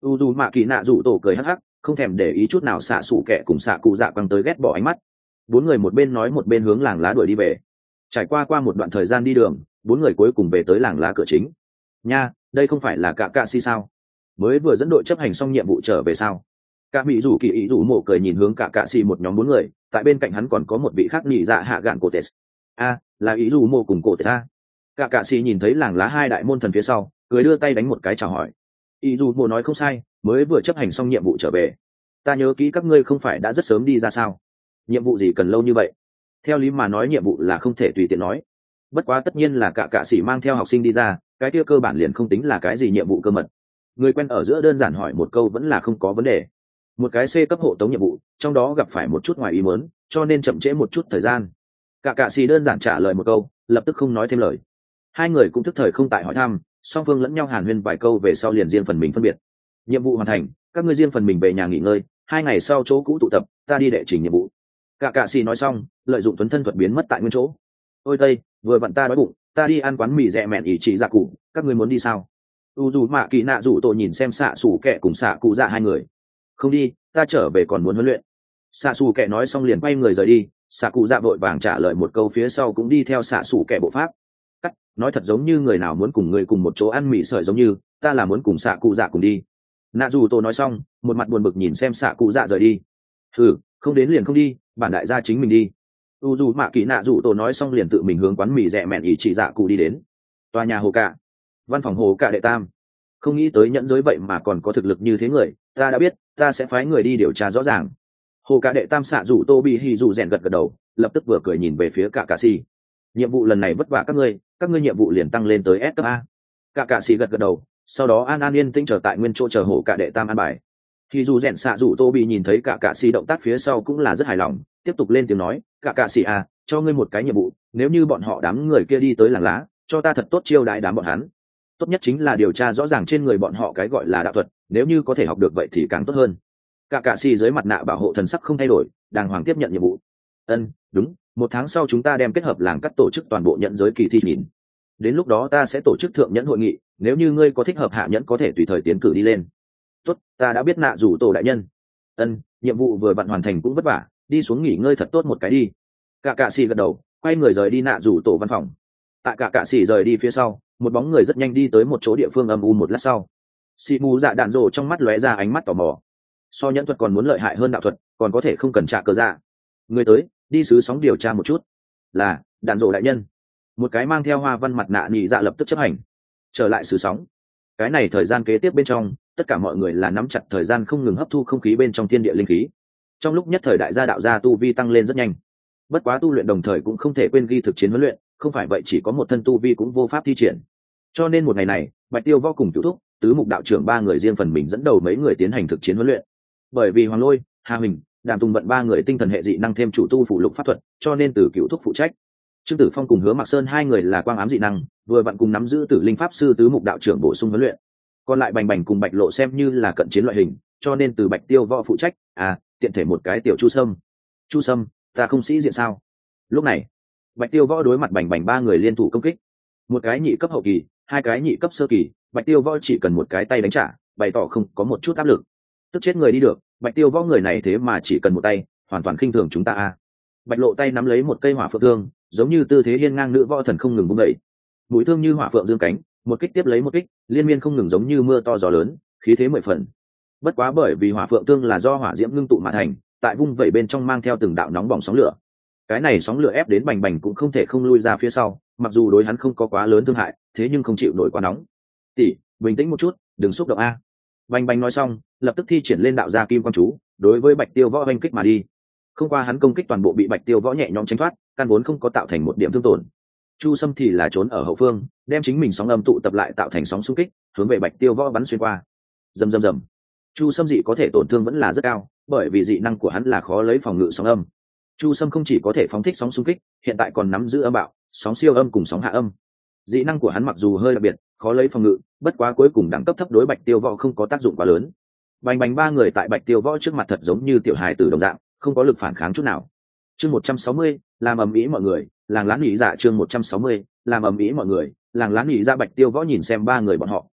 u dù mạ kỳ nạ rủ tổ cười hắc hắc, không thèm để ý chút nào xạ xù kẹ cùng xạ cụ dạ quăng tới ghét bỏ ánh mắt. Bốn người một bên nói một bên hướng làng lá đuổi đi về. Trải qua qua một đoạn thời gian đi đường, bốn người cuối cùng về tới làng lá cửa chính. Nha, đây không phải là cả cạ si sao? Mới vừa dẫn đội chấp hành xong nhiệm vụ trở về sao? Cả mỹ rủ kỳ ý rủ mộ cười nhìn hướng cả cạ si một nhóm bốn người, tại bên cạnh hắn còn có một vị khác nhị dạ hạ gạn cổ tệ. A, là ý rủ mộ cùng cổ tệ a. Cả cạ si nhìn thấy làng lá hai đại môn thần phía sau, cười đưa tay đánh một cái chào hỏi. Ý rủ mộ nói không sai, mới vừa chấp hành xong nhiệm vụ trở về. Ta nhớ kỹ các ngươi không phải đã rất sớm đi ra sao? Nhiệm vụ gì cần lâu như vậy? Theo lý mà nói nhiệm vụ là không thể tùy tiện nói. Bất quá tất nhiên là cả cạ sĩ mang theo học sinh đi ra, cái kia cơ bản liền không tính là cái gì nhiệm vụ cơ mật. Người quen ở giữa đơn giản hỏi một câu vẫn là không có vấn đề. Một cái C cấp hộ tống nhiệm vụ, trong đó gặp phải một chút ngoài ý muốn, cho nên chậm trễ một chút thời gian. Cả cạ sĩ đơn giản trả lời một câu, lập tức không nói thêm lời. Hai người cũng tức thời không tại hỏi thăm, song phương lẫn nhau hàn huyên vài câu về sau liền riêng phần mình phân biệt. Nhiệm vụ hoàn thành, các ngươi riêng phần mình về nhà nghỉ ngơi, hai ngày sau chỗ cũ tụ tập, ta đi đệ trình nhiệm vụ. Cả cạ sĩ nói xong, lợi dụng tuấn thân thuật biến mất tại nguyên chỗ. Ôi tây, vừa vặn ta đói bụng, ta đi ăn quán mì rẻ mẹn ỉ chỉ dạ cụ, các ngươi muốn đi sao? U dù mạ kỳ nạ rủ tổ nhìn xem xạ xù kẹ cùng xạ cụ dạ hai người. Không đi, ta trở về còn muốn huấn luyện. Xạ xù kẹ nói xong liền quay người rời đi, xạ cụ dạ vội vàng trả lời một câu phía sau cũng đi theo xạ xù kẹ bộ pháp. Cắt, nói thật giống như người nào muốn cùng người cùng một chỗ ăn mì sợi giống như, ta là muốn cùng xạ cụ dạ cùng đi. Nạ rủ tổ nói xong, một mặt buồn bực nhìn xem xạ cụ dạ rời đi. Ừ, không đến liền không đi, bản đại gia chính mình đi. U dù mạ kỳ nạ rủ tổ nói xong liền tự mình hướng quán mì rẻ mẹn ỉ chỉ dạ cụ đi đến. Tòa nhà hồ cạ, văn phòng hồ cạ đệ tam. Không nghĩ tới nhẫn giới vậy mà còn có thực lực như thế người, ta đã biết, ta sẽ phái người đi điều tra rõ ràng. Hồ cạ đệ tam xạ rủ tô bị hì rủ rèn gật gật đầu, lập tức vừa cười nhìn về phía cả cạ xì. Nhiệm vụ lần này vất vả các ngươi, các ngươi nhiệm vụ liền tăng lên tới S cấp A. Cả cạ xì gật gật đầu, sau đó an an yên tĩnh trở tại nguyên chỗ chờ hồ cạ đệ tam an bài. Khi dù rèn xạ rủ tô bị nhìn thấy cả cạ xì động tác phía sau cũng là rất hài lòng, tiếp tục lên tiếng nói, cả cạ xì à, cho ngươi một cái nhiệm vụ, nếu như bọn họ đám người kia đi tới làng lá, cho ta thật tốt chiêu đãi đám bọn hắn. Tốt nhất chính là điều tra rõ ràng trên người bọn họ cái gọi là đạo thuật, nếu như có thể học được vậy thì càng tốt hơn. Cả cạ xì dưới mặt nạ bảo hộ thần sắc không thay đổi, đàng hoàng tiếp nhận nhiệm vụ. Ân, đúng, một tháng sau chúng ta đem kết hợp làng cắt tổ chức toàn bộ nhận giới kỳ thi nhìn. Đến lúc đó ta sẽ tổ chức thượng nhẫn hội nghị, nếu như ngươi có thích hợp hạ nhẫn có thể tùy thời tiến cử đi lên. Tốt, ta đã biết nạ rủ tổ đại nhân. Ân, nhiệm vụ vừa bạn hoàn thành cũng vất vả, đi xuống nghỉ ngơi thật tốt một cái đi. Cả cạ xì gật đầu, quay người rời đi nạ rủ tổ văn phòng. Tại cả cạ xì rời đi phía sau, một bóng người rất nhanh đi tới một chỗ địa phương âm u một lát sau. Xì mù dạ đạn rồ trong mắt lóe ra ánh mắt tò mò. So nhẫn thuật còn muốn lợi hại hơn đạo thuật, còn có thể không cần trả cờ dạ. Người tới, đi xứ sóng điều tra một chút. Là đạn rồ đại nhân. Một cái mang theo hoa văn mặt nạ nhị dạ lập tức chấp hành. Trở lại xứ sóng. Cái này thời gian kế tiếp bên trong, tất cả mọi người là nắm chặt thời gian không ngừng hấp thu không khí bên trong thiên địa linh khí. Trong lúc nhất thời đại gia đạo gia tu vi tăng lên rất nhanh. Bất quá tu luyện đồng thời cũng không thể quên ghi thực chiến huấn luyện, không phải vậy chỉ có một thân tu vi cũng vô pháp thi triển. Cho nên một ngày này, Bạch Tiêu Võ cùng Cửu Thúc, tứ mục đạo trưởng ba người riêng phần mình dẫn đầu mấy người tiến hành thực chiến huấn luyện. Bởi vì Hoàng Lôi, Hà Huỳnh, Đàm Tùng vận ba người tinh thần hệ dị năng thêm chủ tu phụ lục pháp thuật, cho nên từ Cửu Thúc phụ trách. Trương Tử Phong cùng Hứa Mạc Sơn hai người là quang ám dị năng, vừa vặn cùng nắm giữ Tử Linh pháp sư tứ mục đạo trưởng bổ sung huấn luyện. Còn lại Bành Bành cùng Bạch Lộ xem như là cận chiến loại hình, cho nên từ Bạch Tiêu Võ phụ trách, à, tiện thể một cái tiểu Chu Sâm. Chu Sâm, ta không sĩ diện sao? Lúc này, Bạch Tiêu Võ đối mặt Bành Bành ba người liên thủ công kích. Một cái nhị cấp hậu kỳ, hai cái nhị cấp sơ kỳ, Bạch Tiêu Võ chỉ cần một cái tay đánh trả, bày tỏ không có một chút áp lực. Tức chết người đi được, Bạch Tiêu Võ người này thế mà chỉ cần một tay, hoàn toàn khinh thường chúng ta a. À. Bạch Lộ tay nắm lấy một cây hỏa phượng thương, giống như tư thế hiên ngang nữ võ thần không ngừng vung dậy. Mũi thương như hỏa phượng dương cánh, một kích tiếp lấy một kích, liên miên không ngừng giống như mưa to gió lớn, khí thế mười phần. Bất quá bởi vì hỏa phượng thương là do hỏa diễm ngưng tụ mà thành, tại vung vẩy bên trong mang theo từng đạo nóng bỏng sóng lửa. Cái này sóng lửa ép đến Bành Bành cũng không thể không lui ra phía sau, mặc dù đối hắn không có quá lớn thương hại, thế nhưng không chịu nổi quá nóng. Tỷ, bình tĩnh một chút, đừng xúc động a. Bành Bành nói xong, lập tức thi triển lên đạo gia kim quang chú, đối với Bạch Tiêu Võ oanh kích mà đi. Không qua hắn công kích toàn bộ bị Bạch Tiêu Võ nhẹ nhõm tránh thoát, căn vốn không có tạo thành một điểm thương tổn. Chu Sâm thì là trốn ở hậu phương, đem chính mình sóng âm tụ tập lại tạo thành sóng xung kích, hướng về Bạch Tiêu Võ bắn xuyên qua. Rầm rầm rầm. Chu Sâm dị có thể tổn thương vẫn là rất cao, bởi vì dị năng của hắn là khó lấy phòng ngự sóng âm. Chu Sâm không chỉ có thể phóng thích sóng xung kích, hiện tại còn nắm giữ âm bạo, sóng siêu âm cùng sóng hạ âm. Dị năng của hắn mặc dù hơi đặc biệt, khó lấy phòng ngự, bất quá cuối cùng đẳng cấp thấp đối Bạch Tiêu Võ không có tác dụng quá lớn. Bành Bành ba người tại Bạch Tiêu Võ trước mặt thật giống như tiểu hài tử đồng dạng, không có lực phản kháng chút nào. Chương một trăm sáu mươi, làm ầm ĩ mọi người, làng lán nghỉ dạ chương một trăm sáu mươi, làm ầm ĩ mọi người, làng lán nghỉ dạ Bạch Tiêu Võ nhìn xem ba người bọn họ,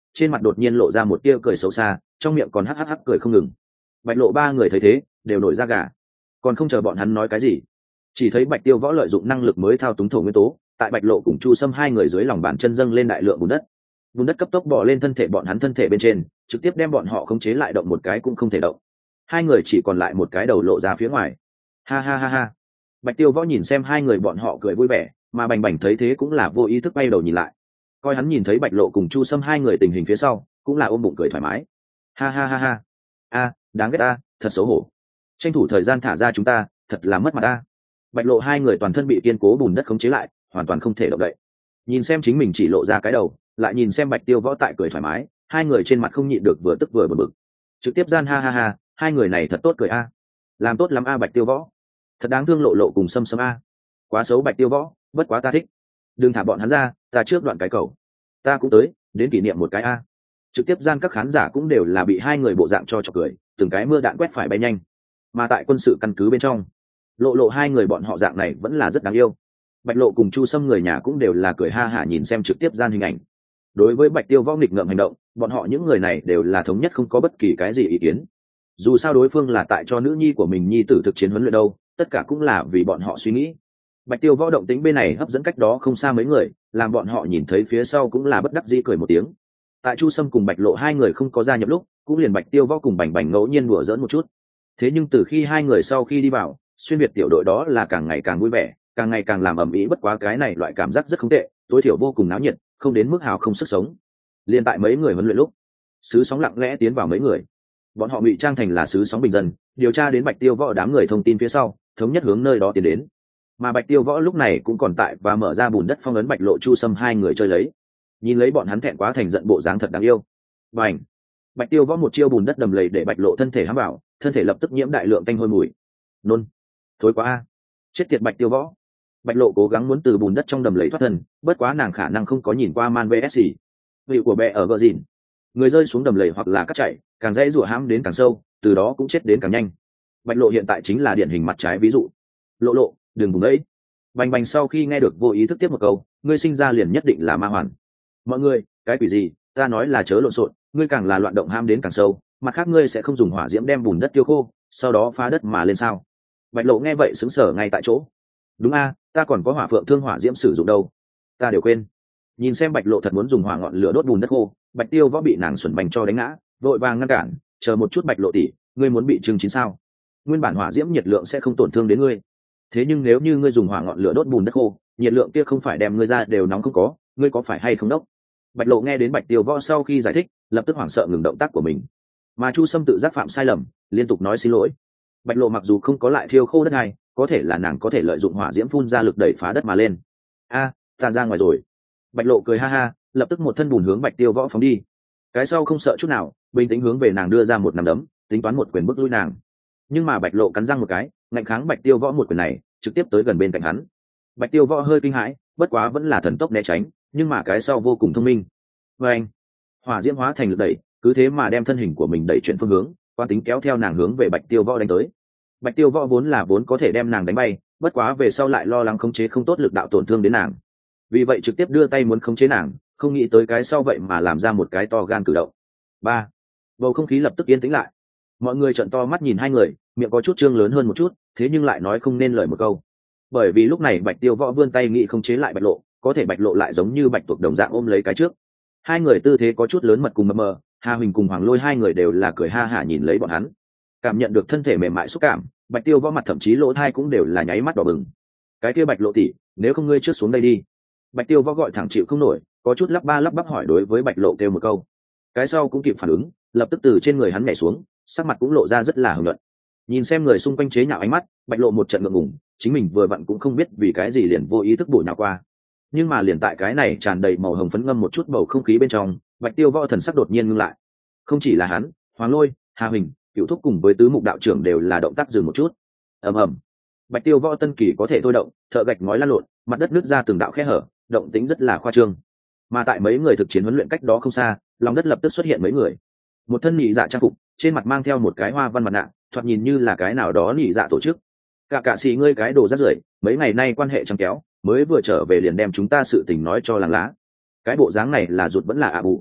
trên mặt đột nhiên lộ ra một tia cười xấu xa, trong miệng còn hắc hắc hắc cười không ngừng. Bạch Lộ ba người thấy thế đều nổi da gà, còn không chờ bọn hắn nói cái gì, chỉ thấy Bạch Tiêu Võ lợi dụng năng lực mới thao túng thổ nguyên tố, tại Bạch Lộ cùng Chu Sâm hai người dưới lòng bàn chân dâng lên đại lượng bùn đất. Bùn đất cấp tốc bò lên thân thể bọn hắn thân thể bên trên, trực tiếp đem bọn họ khống chế lại, động một cái cũng không thể động. Hai người chỉ còn lại một cái đầu lộ ra phía ngoài. Ha ha ha ha. Bạch Tiêu Võ nhìn xem hai người bọn họ cười vui vẻ, mà Bành Bành thấy thế cũng là vô ý thức bay đầu nhìn lại. Coi hắn nhìn thấy Bạch Lộ cùng Chu Sâm hai người tình hình phía sau, cũng là ôm bụng cười thoải mái. Ha ha ha ha. A, đáng ghét a, thật xấu hổ. Tranh thủ thời gian thả ra chúng ta, thật là mất mặt a. Bạch Lộ hai người toàn thân bị kiên cố bùn đất khống chế lại, hoàn toàn không thể động đậy. Nhìn xem chính mình chỉ lộ ra cái đầu, lại nhìn xem Bạch Tiêu Võ tại cười thoải mái, hai người trên mặt không nhịn được vừa tức vừa bực bực. Trực tiếp gian ha ha ha, hai người này thật tốt cười a. Làm tốt lắm a Bạch Tiêu Võ. Thật đáng thương Lộ Lộ cùng Sâm Sâm a. Quá xấu Bạch Tiêu Võ, bất quá ta thích. Đừng thả bọn hắn ra, ta trước đoạn cái cầu. Ta cũng tới, đến kỷ niệm một cái a. Trực tiếp gian các khán giả cũng đều là bị hai người bộ dạng cho chọc cười, từng cái mưa đạn quét phải bay nhanh. Mà tại quân sự căn cứ bên trong, Lộ Lộ hai người bọn họ dạng này vẫn là rất đáng yêu. Bạch Lộ cùng Chu Sâm người nhà cũng đều là cười ha hả nhìn xem trực tiếp gian hình ảnh. Đối với Bạch Tiêu Võ nghịch ngợm hành động, bọn họ những người này đều là thống nhất không có bất kỳ cái gì ý kiến. Dù sao đối phương là tại cho nữ nhi của mình nhi tử thực chiến huấn luyện đâu, tất cả cũng là vì bọn họ suy nghĩ. Bạch Tiêu Võ động tính bên này hấp dẫn cách đó không xa mấy người, làm bọn họ nhìn thấy phía sau cũng là bất đắc dĩ cười một tiếng. Tại Chu Sâm cùng Bạch Lộ hai người không có gia nhập lúc, cũng liền Bạch Tiêu Võ cùng Bành Bành ngẫu nhiên đùa giỡn một chút. Thế nhưng từ khi hai người sau khi đi vào, xuyên việt tiểu đội đó là càng ngày càng vui vẻ, càng ngày càng làm ầm ĩ, bất quá cái này loại cảm giác rất không tệ, tối thiểu vô cùng náo nhiệt, không đến mức hào không sức sống. Liên tại mấy người huấn luyện lúc, sứ sóng lặng lẽ tiến vào mấy người. Bọn họ ngụy trang thành là sứ sóng bình dân, điều tra đến Bạch Tiêu Võ đám người thông tin phía sau, thống nhất hướng nơi đó tiến đến. Mà Bạch Tiêu Võ lúc này cũng còn tại và mở ra bùn đất phong ấn Bạch Lộ Chu Sâm hai người chơi lấy. Nhìn lấy bọn hắn thẹn quá thành giận bộ dáng thật đáng yêu. Bành! Bạch Tiêu Võ một chiêu bùn đất đầm lầy để Bạch Lộ thân thể hãm vào, thân thể lập tức nhiễm đại lượng tanh hôi mùi. Nôn! Thối quá a! Chết tiệt Bạch Tiêu Võ! Bạch Lộ cố gắng muốn từ bùn đất trong đầm lầy thoát thân, bất quá nàng khả năng không có nhìn qua man vê ét xê. Vị của bè ở gờ dìn. Người rơi xuống đầm lầy hoặc là cắt chạy, càng dễ rủa hãm đến càng sâu, từ đó cũng chết đến càng nhanh. Bạch Lộ hiện tại chính là điển hình mặt trái ví dụ. Lộ Lộ, đừng vùng ấy. Bành Bành sau khi nghe được vô ý thức tiếp một câu, ngươi sinh ra liền nhất định là ma hoàn. Mọi người, cái quỷ gì, ta nói là chớ lộn xộn, ngươi càng là loạn động ham đến càng sâu, mặt khác ngươi sẽ không dùng hỏa diễm đem bùn đất tiêu khô, sau đó phá đất mà lên sao? Bạch Lộ nghe vậy sững sờ ngay tại chỗ. Đúng a, ta còn có hỏa phượng thương hỏa diễm sử dụng đâu, ta đều quên. Nhìn xem Bạch Lộ thật muốn dùng hỏa ngọn lửa đốt bùn đất khô, Bạch Tiêu Võ bị nàng xuẩn bành cho đánh ngã, vội vàng ngăn cản, chờ một chút Bạch Lộ tỷ, ngươi muốn bị trừng chín sao? Nguyên bản hỏa diễm nhiệt lượng sẽ không tổn thương đến ngươi, thế nhưng nếu như ngươi dùng hỏa ngọn lửa đốt bùn đất khô, nhiệt lượng kia không phải đem ngươi ra đều nóng không có, ngươi có phải hay không đốc? Bạch Lộ nghe đến Bạch Tiêu Võ sau khi giải thích, lập tức hoảng sợ ngừng động tác của mình. Mà Chu Sâm tự giác phạm sai lầm, liên tục nói xin lỗi. Bạch Lộ mặc dù không có lại thiêu khô đất này, có thể là nàng có thể lợi dụng hỏa diễm phun ra lực đẩy phá đất mà lên. A, ta ra ngoài rồi. Bạch Lộ cười ha ha, lập tức một thân bùn hướng Bạch Tiêu Võ phóng đi. Cái sau không sợ chút nào, bình tĩnh hướng về nàng đưa ra một nắm đấm, tính toán một quyền bức lui nàng. Nhưng mà Bạch Lộ cắn răng một cái, ngạnh kháng Bạch Tiêu Võ một quyền này, trực tiếp tới gần bên cạnh hắn. Bạch Tiêu Võ hơi kinh hãi, bất quá vẫn là thần tốc né tránh, nhưng mà cái sau vô cùng thông minh. Và anh, hỏa diễm hóa thành lực đẩy, cứ thế mà đem thân hình của mình đẩy chuyển phương hướng, quan tính kéo theo nàng hướng về Bạch Tiêu Võ đánh tới. Bạch Tiêu Võ vốn là vốn có thể đem nàng đánh bay, bất quá về sau lại lo lắng khống chế không tốt lực đạo tổn thương đến nàng, vì vậy trực tiếp đưa tay muốn khống chế nàng, không nghĩ tới cái sau vậy mà làm ra một cái to gan cử động. Ba, bầu không khí lập tức yên tĩnh lại. Mọi người trợn to mắt nhìn hai người, miệng có chút trương lớn hơn một chút, thế nhưng lại nói không nên lời một câu. Bởi vì lúc này Bạch Tiêu Võ vươn tay nghĩ khống chế lại Bạch Lộ, có thể Bạch Lộ lại giống như bạch tuộc đồng dạng ôm lấy cái trước. Hai người tư thế có chút lớn mật cùng mờ mờ, Hà Huỳnh cùng Hoàng Lôi hai người đều là cười ha hả nhìn lấy bọn hắn. Cảm nhận được thân thể mềm mại xúc cảm, Bạch Tiêu Võ mặt thậm chí lỗ thai cũng đều là nháy mắt đỏ bừng. Cái kia Bạch Lộ tỷ, nếu không ngươi trước xuống đây đi. Bạch Tiêu Võ gọi thẳng chịu không nổi, có chút lắp ba lắp bắp hỏi đối với Bạch Lộ kêu một câu. Cái sau cũng kịp phản ứng, lập tức từ trên người hắn nhảy xuống, sắc mặt cũng lộ ra rất là hưởng luận. Nhìn xem người xung quanh chế nhạo ánh mắt, Bạch Lộ một trận ngượng ngùng, chính mình vừa vặn cũng không biết vì cái gì liền vô ý thức bổ nhào qua. Nhưng mà liền tại cái này tràn đầy màu hồng phấn ngâm một chút bầu không khí bên trong, Bạch Tiêu Võ thần sắc đột nhiên ngưng lại. Không chỉ là hắn, Hoàng Lôi, Hà Huỳnh, Cửu Thúc cùng với tứ mục đạo trưởng đều là động tác dừng một chút. Ầm ầm. Bạch Tiêu Võ tân kỳ có thể thôi động, thợ gạch ngói lăn lộn, mặt đất nứt ra từng đạo khe hở, động tĩnh rất là khoa trương. Mà tại mấy người thực chiến huấn luyện cách đó không xa, lòng đất lập tức xuất hiện mấy người. Một thân nhị dạ trang phục, trên mặt mang theo một cái hoa văn mặt nạ, thoạt nhìn như là cái nào đó nhị dạ tổ chức. Cả cả xì ngươi cái đồ rác rưởi, mấy ngày nay quan hệ trăng kéo, mới vừa trở về liền đem chúng ta sự tình nói cho làng lá. Cái bộ dáng này là rụt vẫn là ạ à bụ.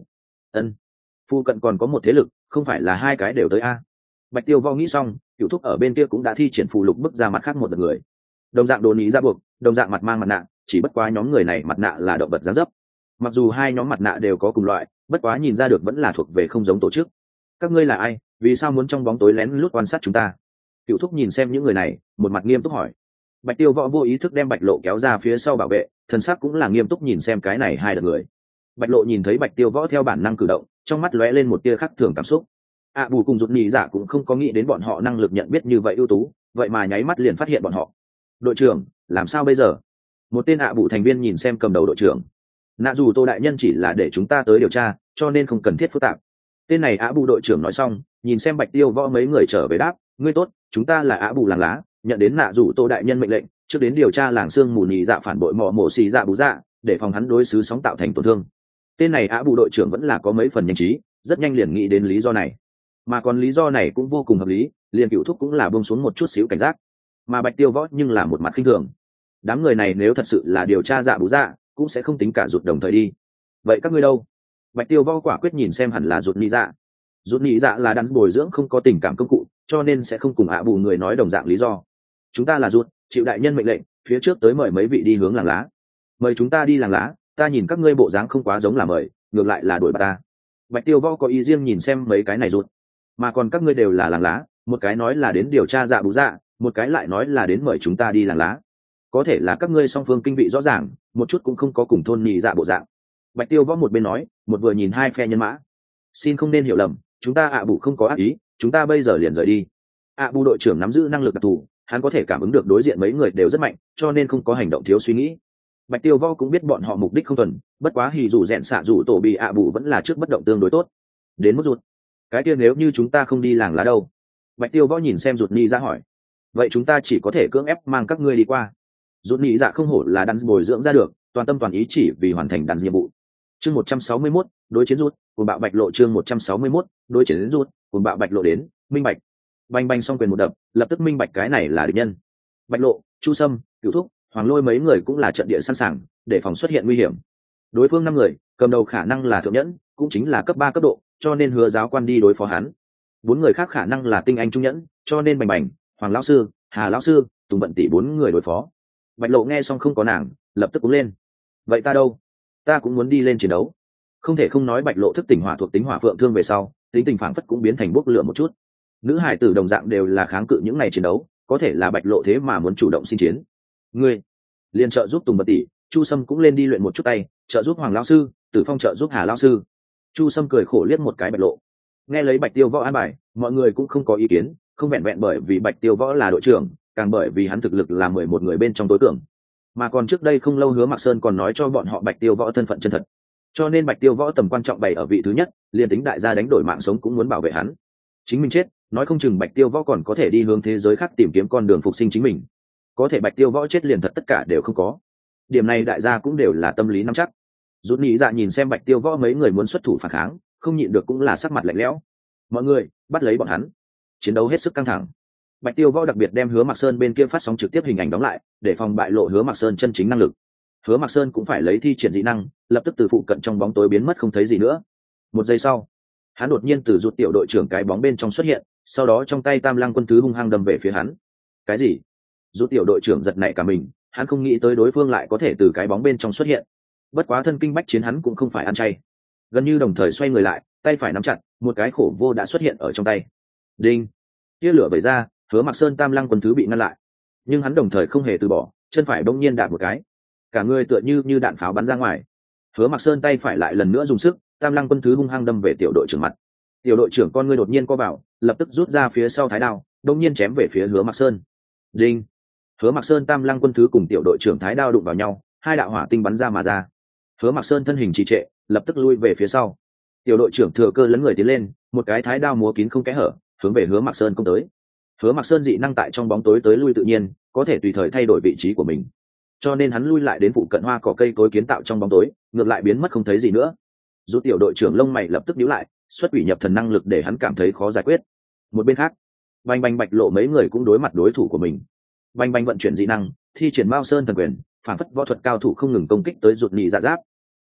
ân Phu cận còn có một thế lực, không phải là hai cái đều tới a. Bạch Tiêu Võ nghĩ xong, Cửu Thúc ở bên kia cũng đã thi triển phù lục bức ra mặt khác một đợt người. Đồng dạng đồ ý ra buộc, đồng dạng mặt mang mặt nạ, chỉ bất quá nhóm người này mặt nạ là động vật dáng dấp. Mặc dù hai nhóm mặt nạ đều có cùng loại, bất quá nhìn ra được vẫn là thuộc về không giống tổ chức. Các ngươi là ai, vì sao muốn trong bóng tối lén lút quan sát chúng ta? Cửu Thúc nhìn xem những người này, một mặt nghiêm túc hỏi. Bạch Tiêu Võ vô ý thức đem Bạch Lộ kéo ra phía sau bảo vệ, thần sắc cũng là nghiêm túc nhìn xem cái này hai đợt người. Bạch Lộ nhìn thấy Bạch Tiêu Võ theo bản năng cử động, trong mắt lóe lên một tia khác thường cảm xúc. ạ à, bù cùng rụt nhị giả cũng không có nghĩ đến bọn họ năng lực nhận biết như vậy ưu tú, vậy mà nháy mắt liền phát hiện bọn họ. Đội trưởng, làm sao bây giờ? Một tên ạ à bù thành viên nhìn xem cầm đầu đội trưởng. Nạ dù Tô đại nhân chỉ là để chúng ta tới điều tra, cho nên không cần thiết phức tạp. Tên này ạ à bù đội trưởng nói xong, nhìn xem Bạch Tiêu Võ mấy người trở về đáp, ngươi tốt, chúng ta là ạ à bù làng lá, nhận đến nạ dù Tô đại nhân mệnh lệnh, trước đến điều tra làng xương mù nhị dạ phản bội mỏ mổ xì dạ bù dạ, để phòng hắn đối xứ sóng tạo thành tổn thương. Tên này ạ à bù đội trưởng vẫn là có mấy phần nhanh trí, rất nhanh liền nghĩ đến lý do này. Mà còn lý do này cũng vô cùng hợp lý, liền Cửu Thúc cũng là buông xuống một chút xíu cảnh giác. Mà Bạch Tiêu Võ nhưng là một mặt khinh thường. Đám người này nếu thật sự là điều tra dạ bú dạ, cũng sẽ không tính cả rụt đồng thời đi. Vậy các ngươi đâu? Bạch Tiêu Võ quả quyết nhìn xem hẳn là rụt nhị dạ. Rụt nhị dạ là đàn bồi dưỡng không có tình cảm công cụ, cho nên sẽ không cùng ạ bù người nói đồng dạng lý do. Chúng ta là rụt, chịu đại nhân mệnh lệnh, phía trước tới mời mấy vị đi hướng làng lá. Mời chúng ta đi làng lá, ta nhìn các ngươi bộ dáng không quá giống là mời, ngược lại là đuổi bắt ta. Bạch Tiêu Võ có ý riêng nhìn xem mấy cái này rụt, mà còn các ngươi đều là làng lá, một cái nói là đến điều tra dạ bú dạ, một cái lại nói là đến mời chúng ta đi làng lá. Có thể là các ngươi song phương kinh vị rõ ràng, một chút cũng không có cùng thôn nhị dạ bộ dạng. Bạch Tiêu Võ một bên nói, một vừa nhìn hai phe nhân mã. Xin không nên hiểu lầm, chúng ta ạ bù không có ác ý, chúng ta bây giờ liền rời đi. ạ bù đội trưởng nắm giữ năng lực đặc thù, hắn có thể cảm ứng được đối diện mấy người đều rất mạnh, cho nên không có hành động thiếu suy nghĩ. Bạch Tiêu Võ cũng biết bọn họ mục đích không thuần, bất quá hì dù rèn xạ dù tổ bị ạ bù vẫn là trước bất động tương đối tốt. Đến mức rụt, cái kia nếu như chúng ta không đi làng lá đâu? Bạch Tiêu Võ nhìn xem rụt nhị dạ hỏi. Vậy chúng ta chỉ có thể cưỡng ép mang các ngươi đi qua. Rụt nhị dạ không hổ là đàn bồi dưỡng ra được, toàn tâm toàn ý chỉ vì hoàn thành đàn nhiệm vụ. Chương một trăm sáu mươi mốt, đối chiến rút, cùng bạo Bạch Lộ chương một trăm sáu mươi mốt, đối chiến rút, cùng bạo Bạch Lộ đến, minh bạch. Bành bành xong quyền một đập, lập tức minh bạch cái này là địch nhân. Bạch Lộ, Chu Sâm, Cửu Thúc, Hoàng Lôi mấy người cũng là trận địa sẵn sàng, để phòng xuất hiện nguy hiểm. Đối phương năm người, cầm đầu khả năng là thượng nhẫn, cũng chính là cấp ba cấp độ, cho nên Hứa giáo quan đi đối phó hắn. Bốn người khác khả năng là tinh anh trung nhẫn, cho nên Bành Bành, Hoàng lão sư, Hà lão sư, Tùng Bận tỷ bốn người đối phó. Bạch Lộ nghe xong không có nàng, lập tức cũng lên. Vậy ta đâu? Ta cũng muốn đi lên chiến đấu. Không thể không nói Bạch Lộ thức tỉnh hỏa thuộc tính hỏa phượng thương về sau, tính tình phảng phất cũng biến thành bốc lửa một chút. Nữ hải tử đồng dạng đều là kháng cự những ngày chiến đấu, có thể là Bạch Lộ thế mà muốn chủ động xin chiến. Ngươi liên trợ giúp Tùng Bận tỷ, Chu Sâm cũng lên đi luyện một chút tay, trợ giúp Hoàng lão sư, Tử Phong trợ giúp Hà lão sư. Chu Sâm cười khổ liếc một cái Bạch Lộ. Nghe lấy Bạch Tiêu Võ an bài, mọi người cũng không có ý kiến, không vẹn vẹn bởi vì Bạch Tiêu Võ là đội trưởng, càng bởi vì hắn thực lực là mười một người bên trong tối cường. Mà còn trước đây không lâu Hứa Mạc Sơn còn nói cho bọn họ Bạch Tiêu Võ thân phận chân thật, cho nên Bạch Tiêu Võ tầm quan trọng bày ở vị thứ nhất, liền tính đại gia đánh đổi mạng sống cũng muốn bảo vệ hắn. Chính mình chết, nói không chừng Bạch Tiêu Võ còn có thể đi hướng thế giới khác tìm kiếm con đường phục sinh chính mình. Có thể Bạch Tiêu Võ chết liền thật tất cả đều không có. Điểm này đại gia cũng đều là tâm lý nắm chắc. Rút nhị dạ nhìn xem Bạch Tiêu Võ mấy người muốn xuất thủ phản kháng, không nhịn được cũng là sắc mặt lạnh lẽo. Mọi người bắt lấy bọn hắn. Chiến đấu hết sức căng thẳng. Bạch Tiêu Võ đặc biệt đem Hứa Mạc Sơn bên kia phát sóng trực tiếp hình ảnh đóng lại, để phòng bại lộ Hứa Mạc Sơn chân chính năng lực. Hứa Mạc Sơn cũng phải lấy thi triển dị năng, lập tức từ phụ cận trong bóng tối biến mất không thấy gì nữa. Một giây sau, hắn đột nhiên từ rụt tiểu đội trưởng cái bóng bên trong xuất hiện, sau đó trong tay Tam Lăng quân thứ hung hăng đâm về phía hắn. Cái gì? Rụt tiểu đội trưởng giật nảy cả mình, hắn không nghĩ tới đối phương lại có thể từ cái bóng bên trong xuất hiện. Bất quá thân kinh bách chiến hắn cũng không phải ăn chay, gần như đồng thời xoay người lại, tay phải nắm chặt, một cái khổ vô đã xuất hiện ở trong tay. Đinh! Tia lửa vẩy ra, Hứa Mạc Sơn Tam Lăng quân thứ bị ngăn lại, nhưng hắn đồng thời không hề từ bỏ, chân phải bỗng nhiên đạp một cái, cả người tựa như như đạn pháo bắn ra ngoài. Hứa Mạc Sơn tay phải lại lần nữa dùng sức, Tam Lăng quân thứ hung hăng đâm về tiểu đội trưởng mặt. Tiểu đội trưởng con ngươi đột nhiên co vào, lập tức rút ra phía sau thái đao, bỗng nhiên chém về phía Hứa Mạc Sơn. Đinh! Hứa Mạc Sơn Tam Lăng quân thứ cùng tiểu đội trưởng thái đao đụng vào nhau, hai đạo hỏa tinh bắn ra mà ra. Hứa Mạc Sơn thân hình trì trệ, lập tức lui về phía sau. Tiểu đội trưởng thừa cơ lấn người tiến lên, một cái thái đao múa kín không kẽ hở, hướng về Hứa Mạc Sơn công tới. Hứa Mạc Sơn dị năng tại trong bóng tối tới lui tự nhiên, có thể tùy thời thay đổi vị trí của mình, cho nên hắn lui lại đến phụ cận hoa cỏ cây cối kiến tạo trong bóng tối, ngược lại biến mất không thấy gì nữa. Dù tiểu đội trưởng lông mày lập tức nhíu lại, xuất quỷ nhập thần năng lực để hắn cảm thấy khó giải quyết. Một bên khác, Bành Bành Bạch Lộ mấy người cũng đối mặt đối thủ của mình. Bành Bành vận chuyển dị năng, thi triển Mao Sơn thần quyền, phản phất võ thuật cao thủ không ngừng công kích tới rụt nhị dạ giáp.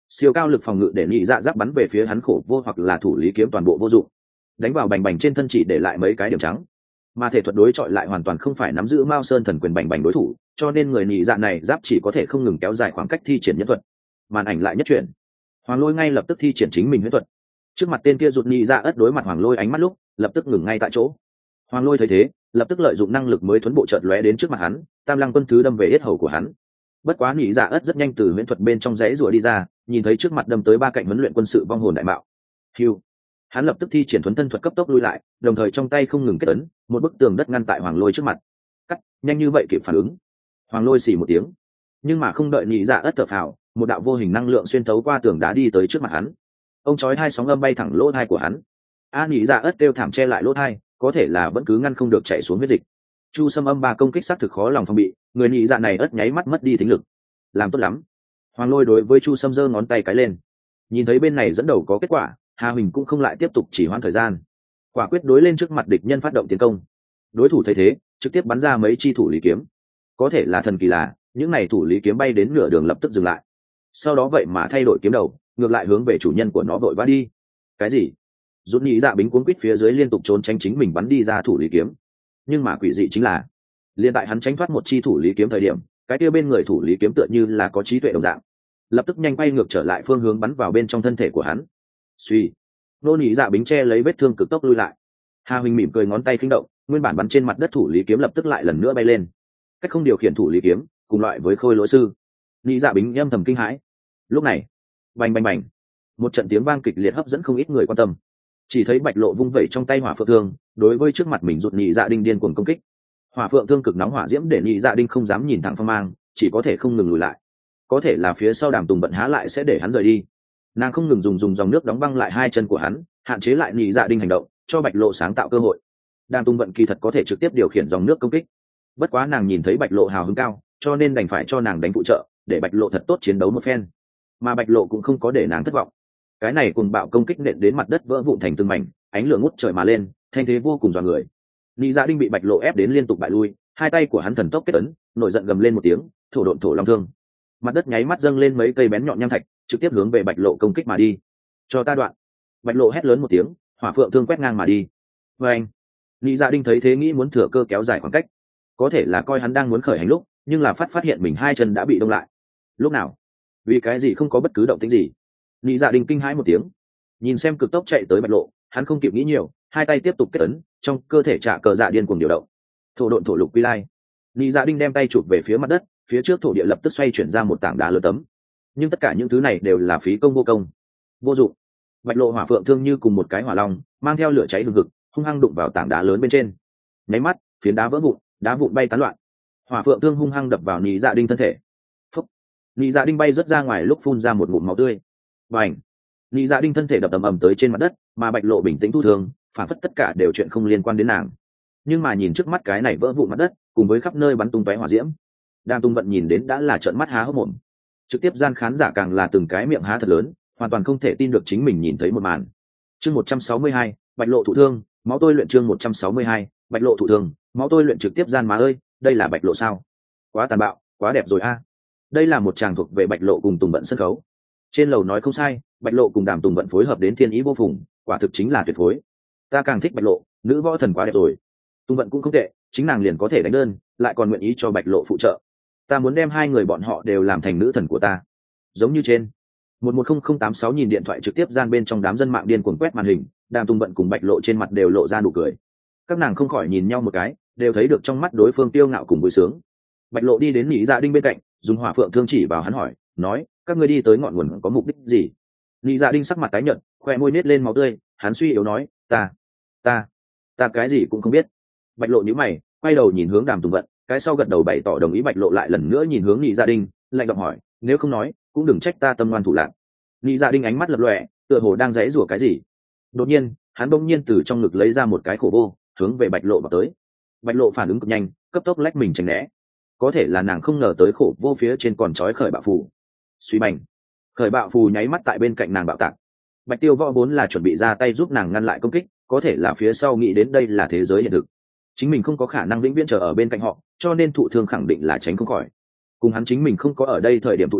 siêu cao lực phòng ngự để nhị dạ giáp bắn về phía hắn khổ vô hoặc là thủ lý kiếm toàn bộ vô dụng, đánh vào bành bành trên thân chỉ để lại mấy cái điểm trắng. Mà thể thuật đối chọi lại hoàn toàn không phải nắm giữ Mao Sơn thần quyền bành bành đối thủ, cho nên người nhị dạ này giáp chỉ có thể không ngừng kéo dài khoảng cách thi triển nhân thuật. Màn ảnh lại nhất chuyển, Hoàng Lôi ngay lập tức thi triển chính mình huyễn thuật. Trước mặt tên kia rụt nhị dạ ất đối mặt Hoàng Lôi ánh mắt lúc lập tức ngừng ngay tại chỗ. Hoàng Lôi thấy thế lập tức lợi dụng năng lực mới thuấn bộ chợt lóe đến trước mặt hắn, Tam Lăng Quân Thứ đâm về yết hầu của hắn. Bất quá nhị dạ ất rất nhanh từ huyễn thuật bên trong rẽ rùa đi ra, nhìn thấy trước mặt đâm tới ba cạnh huấn luyện quân sự vong hồn đại mạo. Hưu, hắn lập tức thi triển thuấn thân thuật cấp tốc lui lại, đồng thời trong tay không ngừng kết ấn, một bức tường đất ngăn tại Hoàng Lôi trước mặt. Cắt, nhanh như vậy kịp phản ứng. Hoàng Lôi xì một tiếng, nhưng mà không đợi nhị dạ ất thở phào, một đạo vô hình năng lượng xuyên thấu qua tường đá đi tới trước mặt hắn. Ông chói hai sóng âm bay thẳng lỗ tai của hắn. A nhị dạ ất kêu thảm che lại lỗ tai, có thể là vẫn cứ ngăn không được chảy xuống huyết dịch. Chu Sâm âm ba công kích sát thực khó lòng phòng bị, người nhị dạ này ất nháy mắt mất đi thính lực. Làm tốt lắm. Hoàng Lôi đối với Chu Sâm giơ ngón tay cái lên. Nhìn thấy bên này dẫn đầu có kết quả, Hà Huỳnh cũng không lại tiếp tục chỉ hoãn thời gian, quả quyết đối lên trước mặt địch nhân phát động tiến công. Đối thủ thấy thế trực tiếp bắn ra mấy chi thủ lý kiếm, có thể là thần kỳ là những này thủ lý kiếm bay đến nửa đường lập tức dừng lại, sau đó vậy mà thay đổi kiếm đầu, ngược lại hướng về chủ nhân của nó vội vã đi. Cái gì? Rút nhị dạ bính cuốn quýt phía dưới liên tục trốn tránh chính mình bắn đi ra thủ lý kiếm, nhưng mà quỷ dị chính là liên tại hắn tránh thoát một chi thủ lý kiếm thời điểm, cái kia bên người thủ lý kiếm tựa như là có trí tuệ đồng dạng, lập tức nhanh quay ngược trở lại phương hướng bắn vào bên trong thân thể của hắn. Suy, nô nhị dạ bính che lấy vết thương cực tốc lui lại. Hà Huỳnh mỉm cười ngón tay khinh động, nguyên bản bắn trên mặt đất thủ lý kiếm lập tức lại lần nữa bay lên. Cách không điều khiển thủ lý kiếm cùng loại với khôi lỗi sư, nhị dạ bính âm thầm kinh hãi. Lúc này, bành bành bành, một trận tiếng vang kịch liệt hấp dẫn không ít người quan tâm. Chỉ thấy Bạch Lộ vung vẩy trong tay hỏa phượng thương, đối với trước mặt mình rụt nhị dạ đinh điên cuồng công kích. Hỏa phượng thương cực nóng hỏa diễm để nhị dạ đinh không dám nhìn thẳng phong mang, chỉ có thể không ngừng lùi lại. Có thể là phía sau Đàm Tùng Bận há lại sẽ để hắn rời đi. Nàng không ngừng dùng dùng dòng nước đóng băng lại hai chân của hắn, hạn chế lại nhị dạ đinh hành động, cho Bạch Lộ sáng tạo cơ hội. Đàm Tùng Bận kỳ thật có thể trực tiếp điều khiển dòng nước công kích, bất quá nàng nhìn thấy Bạch Lộ hào hứng cao, cho nên đành phải cho nàng đánh phụ trợ, để Bạch Lộ thật tốt chiến đấu một phen. Mà Bạch Lộ cũng không có để nàng thất vọng. Cái này cùng bạo công kích nện đến mặt đất vỡ vụn thành từng mảnh, ánh lửa ngút trời mà lên, thanh thế vô cùng dọa người. Nhị dạ đinh bị Bạch Lộ ép đến liên tục bại lui, hai tay của hắn thần tốc kết ấn, nổi giận gầm lên một tiếng, thổ độn thổ long thương. Mặt đất nháy mắt dâng lên mấy cây bén nhọn nham thạch, trực tiếp hướng về Bạch Lộ công kích mà đi. Cho ta đoạn! Bạch Lộ hét lớn một tiếng, hỏa phượng thương quét ngang mà đi. Và anh, nhị dạ đinh thấy thế nghĩ muốn thừa cơ kéo dài khoảng cách, có thể là coi hắn đang muốn khởi hành lúc, nhưng là phát phát hiện mình hai chân đã bị đông lại. Lúc nào? Vì cái gì không có bất cứ động tĩnh gì? Nhị dạ đinh kinh hãi một tiếng, nhìn xem cực tốc chạy tới Bạch Lộ, hắn không kịp nghĩ nhiều, hai tay tiếp tục kết ấn, trong cơ thể trả cờ dạ điên cuồng điều động. Thổ độn thổ lục quy lai. Nhị dạ đinh đem tay chụp về phía mặt đất, phía trước thổ địa lập tức xoay chuyển ra một tảng đá lớn tấm. Nhưng tất cả những thứ này đều là phí công vô công, vô dụng. Bạch Lộ hỏa phượng thương như cùng một cái hỏa long, mang theo lửa cháy hừng hực, hung hăng đụng vào tảng đá lớn bên trên. Nháy mắt, phiến đá vỡ vụn, đá vụn bay tán loạn. Hỏa phượng thương hung hăng đập vào nhị dạ đinh thân thể. Phúc! Nhị dạ đinh bay rớt ra ngoài lúc phun ra một ngụm máu tươi. Bành! Nhị dạ đinh thân thể đập ầm ầm tới trên mặt đất, mà Bạch Lộ bình tĩnh thu thương, phản phất tất cả đều chuyện không liên quan đến nàng. Nhưng mà nhìn trước mắt cái này vỡ vụn mặt đất, cùng với khắp nơi bắn tung tóe hỏa diễm, Đàm Tùng Bận nhìn đến đã là trợn mắt há hốc mồm. Trực tiếp gian khán giả càng là từng cái miệng há thật lớn, hoàn toàn không thể tin được chính mình nhìn thấy một màn. Chương một trăm sáu mươi hai, Bạch Lộ thụ thương, máu tôi luyện chương một trăm sáu mươi hai, Bạch Lộ thụ thương, máu tôi luyện trực tiếp gian má ơi, đây là Bạch Lộ sao? Quá tàn bạo, quá đẹp rồi a. Đây là một tràng thuộc về Bạch Lộ cùng Tùng Bận sân khấu. Trên lầu nói không sai, Bạch Lộ cùng Đàm Tùng Bận phối hợp đến thiên ý vô phùng, quả thực chính là tuyệt phối. Ta càng thích Bạch Lộ, nữ võ thần quá đẹp rồi. Tùng Bận cũng không tệ, chính nàng liền có thể đánh đơn, lại còn nguyện ý cho Bạch Lộ phụ trợ. Ta muốn đem hai người bọn họ đều làm thành nữ thần của ta. Giống như trên một một không không tám sáu nhìn điện thoại trực tiếp gian bên trong đám dân mạng điên cuồng quét màn hình, Đàm Tùng Bận cùng Bạch Lộ trên mặt đều lộ ra nụ cười. Các nàng không khỏi nhìn nhau một cái, đều thấy được trong mắt đối phương tiêu ngạo cùng vui sướng. Bạch Lộ đi đến nhị dạ đinh bên cạnh, dùng hỏa phượng thương chỉ vào hắn hỏi, nói, các ngươi đi tới ngọn nguồn có mục đích gì? Nhị dạ đinh sắc mặt tái nhợt, khoe môi nết lên máu tươi, hắn suy yếu nói, ta, ta, ta cái gì cũng không biết. Bạch Lộ nhíu mày, quay đầu nhìn hướng Đàm Tùng Bận, cái sau gật đầu bày tỏ đồng ý. Bạch Lộ lại lần nữa nhìn hướng nhị dạ đinh, lạnh giọng hỏi, nếu không nói, cũng đừng trách ta tâm ngoan thủ lạc. Nhị dạ đinh ánh mắt lập lòe, tựa hồ đang giãy giụa cái gì. Đột nhiên, hắn bỗng nhiên từ trong ngực lấy ra một cái khổ vô, hướng về Bạch Lộ vào tới. Bạch Lộ phản ứng cực nhanh, cấp tốc lách mình tránh né. Có thể là nàng không ngờ tới khổ vô phía trên còn trói khởi bạo phù. Suy bành, khởi bạo phù nháy mắt tại bên cạnh nàng bạo tạc. Bạch Tiêu Võ vốn là chuẩn bị ra tay giúp nàng ngăn lại công kích, có thể là phía sau nghĩ đến đây là thế giới hiện thực, chính mình không có khả năng vĩnh viễn chờ ở bên cạnh họ, cho nên thụ thương khẳng định là tránh không khỏi. Cùng hắn chính mình không có ở đây thời điểm thụ thương,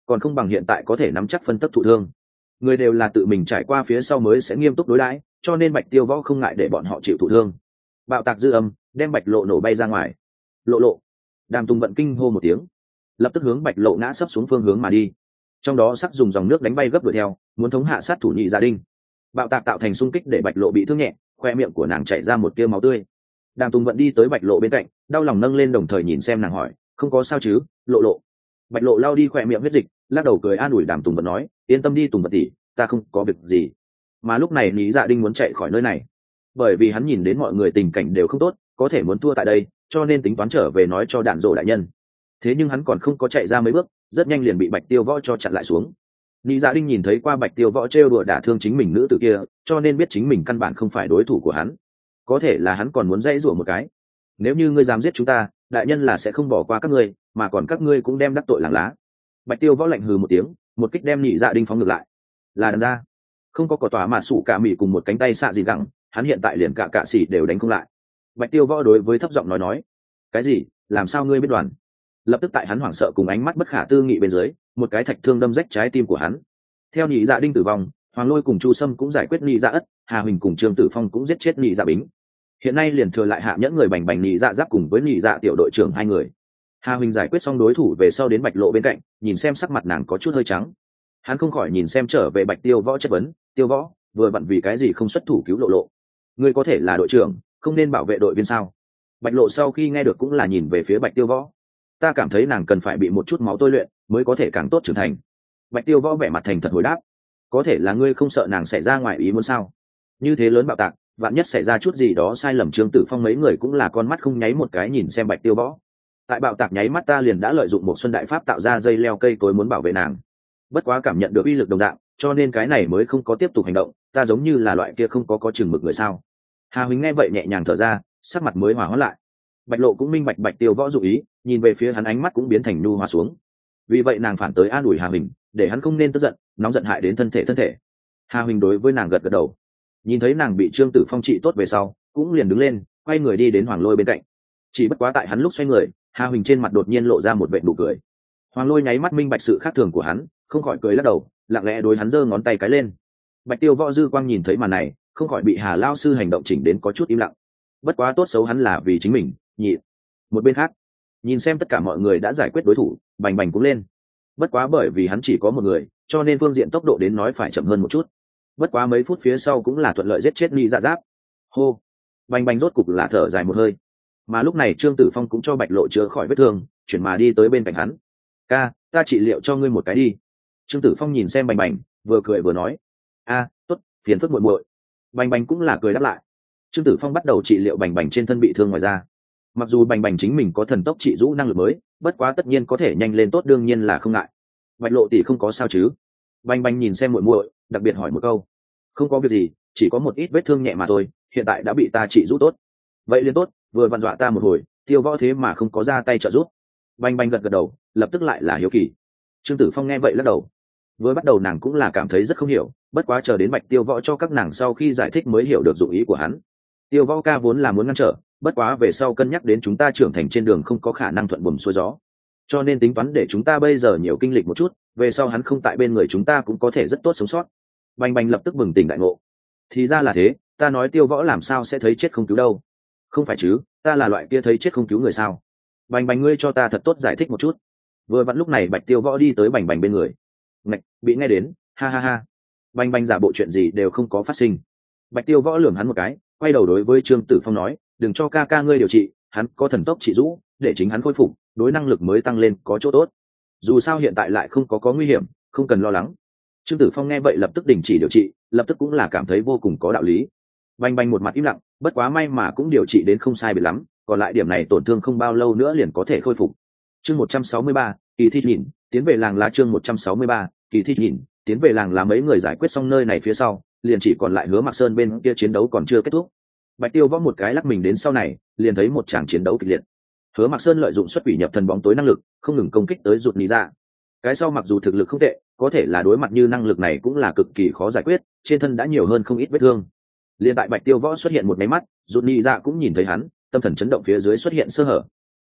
còn không bằng hiện tại có thể nắm chắc phân tấp thụ thương. Người đều là tự mình trải qua phía sau mới sẽ nghiêm túc đối đãi, cho nên Bạch Tiêu Võ không ngại để bọn họ chịu thụ thương. Bạo tạc dư âm đem Bạch Lộ nổ bay ra ngoài. Lộ lộ. Đàm Tùng Vận kinh hô một tiếng, lập tức hướng Bạch Lộ ngã sấp xuống phương hướng mà đi. Trong đó sắc dùng dòng nước đánh bay gấp đuổi theo, muốn thống hạ sát thủ nhị gia đình. Bạo tạc tạo thành xung kích để Bạch Lộ bị thương nhẹ, khoe miệng của nàng chảy ra một tia máu tươi. Đàm Tùng Vận đi tới Bạch Lộ bên cạnh, đau lòng nâng lên đồng thời nhìn xem nàng hỏi, không có sao chứ, Lộ lộ. Bạch Lộ lao đi khoe miệng huyết dịch, lắc đầu cười an ủi Đàm Tùng Vận nói, yên tâm đi Tùng Vận tỷ, ta không có việc gì. Mà lúc này Lý Dạ Đinh muốn chạy khỏi nơi này, bởi vì hắn nhìn đến mọi người tình cảnh đều không tốt, có thể muốn thua tại đây, cho nên tính toán trở về nói cho Đạn Dỗ đại nhân. Thế nhưng hắn còn không có chạy ra mấy bước, rất nhanh liền bị Bạch Tiêu Võ cho chặn lại xuống. Lý Dạ Đinh nhìn thấy qua Bạch Tiêu Võ trêu đùa đả thương chính mình nữ tử kia, cho nên biết chính mình căn bản không phải đối thủ của hắn. Có thể là hắn còn muốn dãy rủa một cái. Nếu như ngươi dám giết chúng ta, đại nhân là sẽ không bỏ qua các ngươi, mà còn các ngươi cũng đem đắc tội làng lá. Bạch Tiêu Võ lạnh hừ một tiếng, một kích đem Nhị Dạ Đinh phóng ngược lại. Là đàn ra, không có cỏ tỏa mà sủ cả mỉ cùng một cánh tay xạ gì gẳng, hắn hiện tại liền cả cạ xỉ đều đánh không lại. Bạch Tiêu Võ đối với thấp giọng nói nói, cái gì? Làm sao ngươi biết đoàn? Lập tức tại hắn hoảng sợ cùng ánh mắt bất khả tư nghị bên dưới, một cái thạch thương đâm rách trái tim của hắn. Theo Nhị Dạ Đinh tử vong, Hoàng Lôi cùng Chu Sâm cũng giải quyết Nhị Dạ ất, Hà Huỳnh cùng Trương Tử Phong cũng giết chết Nhị Dạ bính. Hiện nay liền thừa lại Hạ Nhẫn người Bành Bành Nhị Dạ giáp cùng với Nhị Dạ tiểu đội trưởng hai người. Hà Huỳnh giải quyết xong đối thủ về sau đến Bạch Lộ bên cạnh, nhìn xem sắc mặt nàng có chút hơi trắng. Hắn không khỏi nhìn xem trở về Bạch Tiêu Võ chất vấn, Tiêu Võ, vừa vặn vì cái gì không xuất thủ cứu Lộ Lộ? Ngươi có thể là đội trưởng, không nên bảo vệ đội viên sao? Bạch Lộ sau khi nghe được cũng là nhìn về phía Bạch Tiêu Võ. Ta cảm thấy nàng cần phải bị một chút máu tôi luyện, mới có thể càng tốt trưởng thành. Bạch Tiêu Võ vẻ mặt thành thật hồi đáp, có thể là ngươi không sợ nàng xảy ra ngoài ý muốn sao? Như thế lớn bạo tạc, vạn nhất xảy ra chút gì đó sai lầm, Trương Tử Phong mấy người cũng là con mắt không nháy một cái nhìn xem Bạch Tiêu Võ. Tại bạo tạc nháy mắt ta liền đã lợi dụng một xuân đại pháp tạo ra dây leo cây cối muốn bảo vệ nàng, bất quá cảm nhận được uy lực đồng dạng, cho nên cái này mới không có tiếp tục hành động. Ta giống như là loại kia không có có chừng mực người sao? Hà Huỳnh nghe vậy nhẹ nhàng thở ra, sắc mặt mới hòa hoãn lại. Bạch Lộ cũng minh bạch Bạch Tiêu Võ dụ ý, nhìn về phía hắn ánh mắt cũng biến thành nhu hòa xuống. Vì vậy nàng phản tới an ủi Hà Huỳnh, để hắn không nên tức giận, nóng giận hại đến thân thể thân thể. Hà Huỳnh đối với nàng gật gật đầu, nhìn thấy nàng bị Trương Tử Phong trị tốt về sau, cũng liền đứng lên, quay người đi đến Hoàng Lôi bên cạnh. Chỉ bất quá tại hắn lúc xoay người, Hà Huỳnh trên mặt đột nhiên lộ ra một vệt nụ cười. Hoàng Lôi nháy mắt minh bạch sự khác thường của hắn, không khỏi cười lắc đầu, lặng lẽ đối hắn giơ ngón tay cái lên. Bạch Tiêu Võ dư quang nhìn thấy màn này, không khỏi bị Hà lao sư hành động chỉnh đến có chút im lặng. Bất quá tốt xấu hắn là vì chính mình, nhị. Một bên khác, nhìn xem tất cả mọi người đã giải quyết đối thủ, Bành Bành cũng lên. Bất quá bởi vì hắn chỉ có một người, cho nên phương diện tốc độ đến nói phải chậm hơn một chút. Bất quá mấy phút phía sau cũng là thuận lợi giết chết Nhị Dạ giáp. Hô, Bành Bành rốt cục là thở dài một hơi. Mà lúc này Trương Tử Phong cũng cho Bạch Lộ chữa khỏi vết thương, chuyển mà đi tới bên cạnh hắn. Ca, ta trị liệu cho ngươi một cái đi. Trương Tử Phong nhìn xem Bành Bành, vừa cười vừa nói, a, tốt, phiền phức muội muội. Bành Bành cũng là cười đáp lại. Trương Tử Phong bắt đầu trị liệu Bành Bành trên thân bị thương ngoài ra. Mặc dù Bành Bành chính mình có thần tốc trị rũ năng lực mới, bất quá tất nhiên có thể nhanh lên tốt đương nhiên là không ngại. Bạch Lộ tỷ không có sao chứ? Bành Bành nhìn xem muội muội, đặc biệt hỏi một câu. Không có việc gì, chỉ có một ít vết thương nhẹ mà thôi, hiện tại đã bị ta trị rũ tốt. Vậy liền tốt, vừa vặn dọa ta một hồi, Tiêu Võ thế mà không có ra tay trợ giúp. Bành Bành gật gật đầu, lập tức lại là hiếu kỳ. Trương Tử Phong nghe vậy lắc đầu. Vừa bắt đầu nàng cũng là cảm thấy rất không hiểu, bất quá chờ đến Bạch Tiêu Võ cho các nàng sau khi giải thích mới hiểu được dụng ý của hắn. Tiêu Võ ca vốn là muốn ngăn trở, bất quá về sau cân nhắc đến chúng ta trưởng thành trên đường không có khả năng thuận buồm xuôi gió, cho nên tính toán để chúng ta bây giờ nhiều kinh lịch một chút, về sau hắn không tại bên người chúng ta cũng có thể rất tốt sống sót. Bành Bành lập tức bừng tỉnh đại ngộ. Thì ra là thế, ta nói Tiêu Võ làm sao sẽ thấy chết không cứu đâu? Không phải chứ, ta là loại kia thấy chết không cứu người sao? Bành Bành ngươi cho ta thật tốt giải thích một chút. Vừa vặn lúc này Bạch Tiêu Võ đi tới Bành Bành bên người. Ngạch, bị nghe đến, ha ha ha. Bành Bành giả bộ chuyện gì đều không có phát sinh. Bạch Tiêu Võ lườm hắn một cái, quay đầu đối với Trương Tử Phong nói, đừng cho ca ca ngươi điều trị, hắn có thần tốc trị rũ, để chính hắn khôi phục, đối năng lực mới tăng lên có chỗ tốt. Dù sao hiện tại lại không có có nguy hiểm, không cần lo lắng. Trương Tử Phong nghe vậy lập tức đình chỉ điều trị, lập tức cũng là cảm thấy vô cùng có đạo lý. Bành Bành một mặt im lặng, bất quá may mà cũng điều trị đến không sai biệt lắm, còn lại điểm này tổn thương không bao lâu nữa liền có thể khôi phục. Chương một trăm sáu mươi ba, kỳ thi nhìn, tiến về làng lá. Chương một trăm sáu mươi ba, kỳ thi nhìn, tiến về làng lá. Mấy người giải quyết xong nơi này phía sau, liền chỉ còn lại Hứa Mặc Sơn bên kia chiến đấu còn chưa kết thúc. Bạch Tiêu Võ một cái lắc mình đến sau này, liền thấy một tràng chiến đấu kịch liệt. Hứa Mặc Sơn lợi dụng xuất quỷ nhập thần bóng tối năng lực, không ngừng công kích tới rụt Lý Dạ. Cái sau mặc dù thực lực không tệ, có thể là đối mặt như năng lực này cũng là cực kỳ khó giải quyết, trên thân đã nhiều hơn không ít vết thương. Liên tại Bạch Tiêu Võ xuất hiện một máy mắt, rụt Lý Dạ cũng nhìn thấy hắn, tâm thần chấn động phía dưới xuất hiện sơ hở.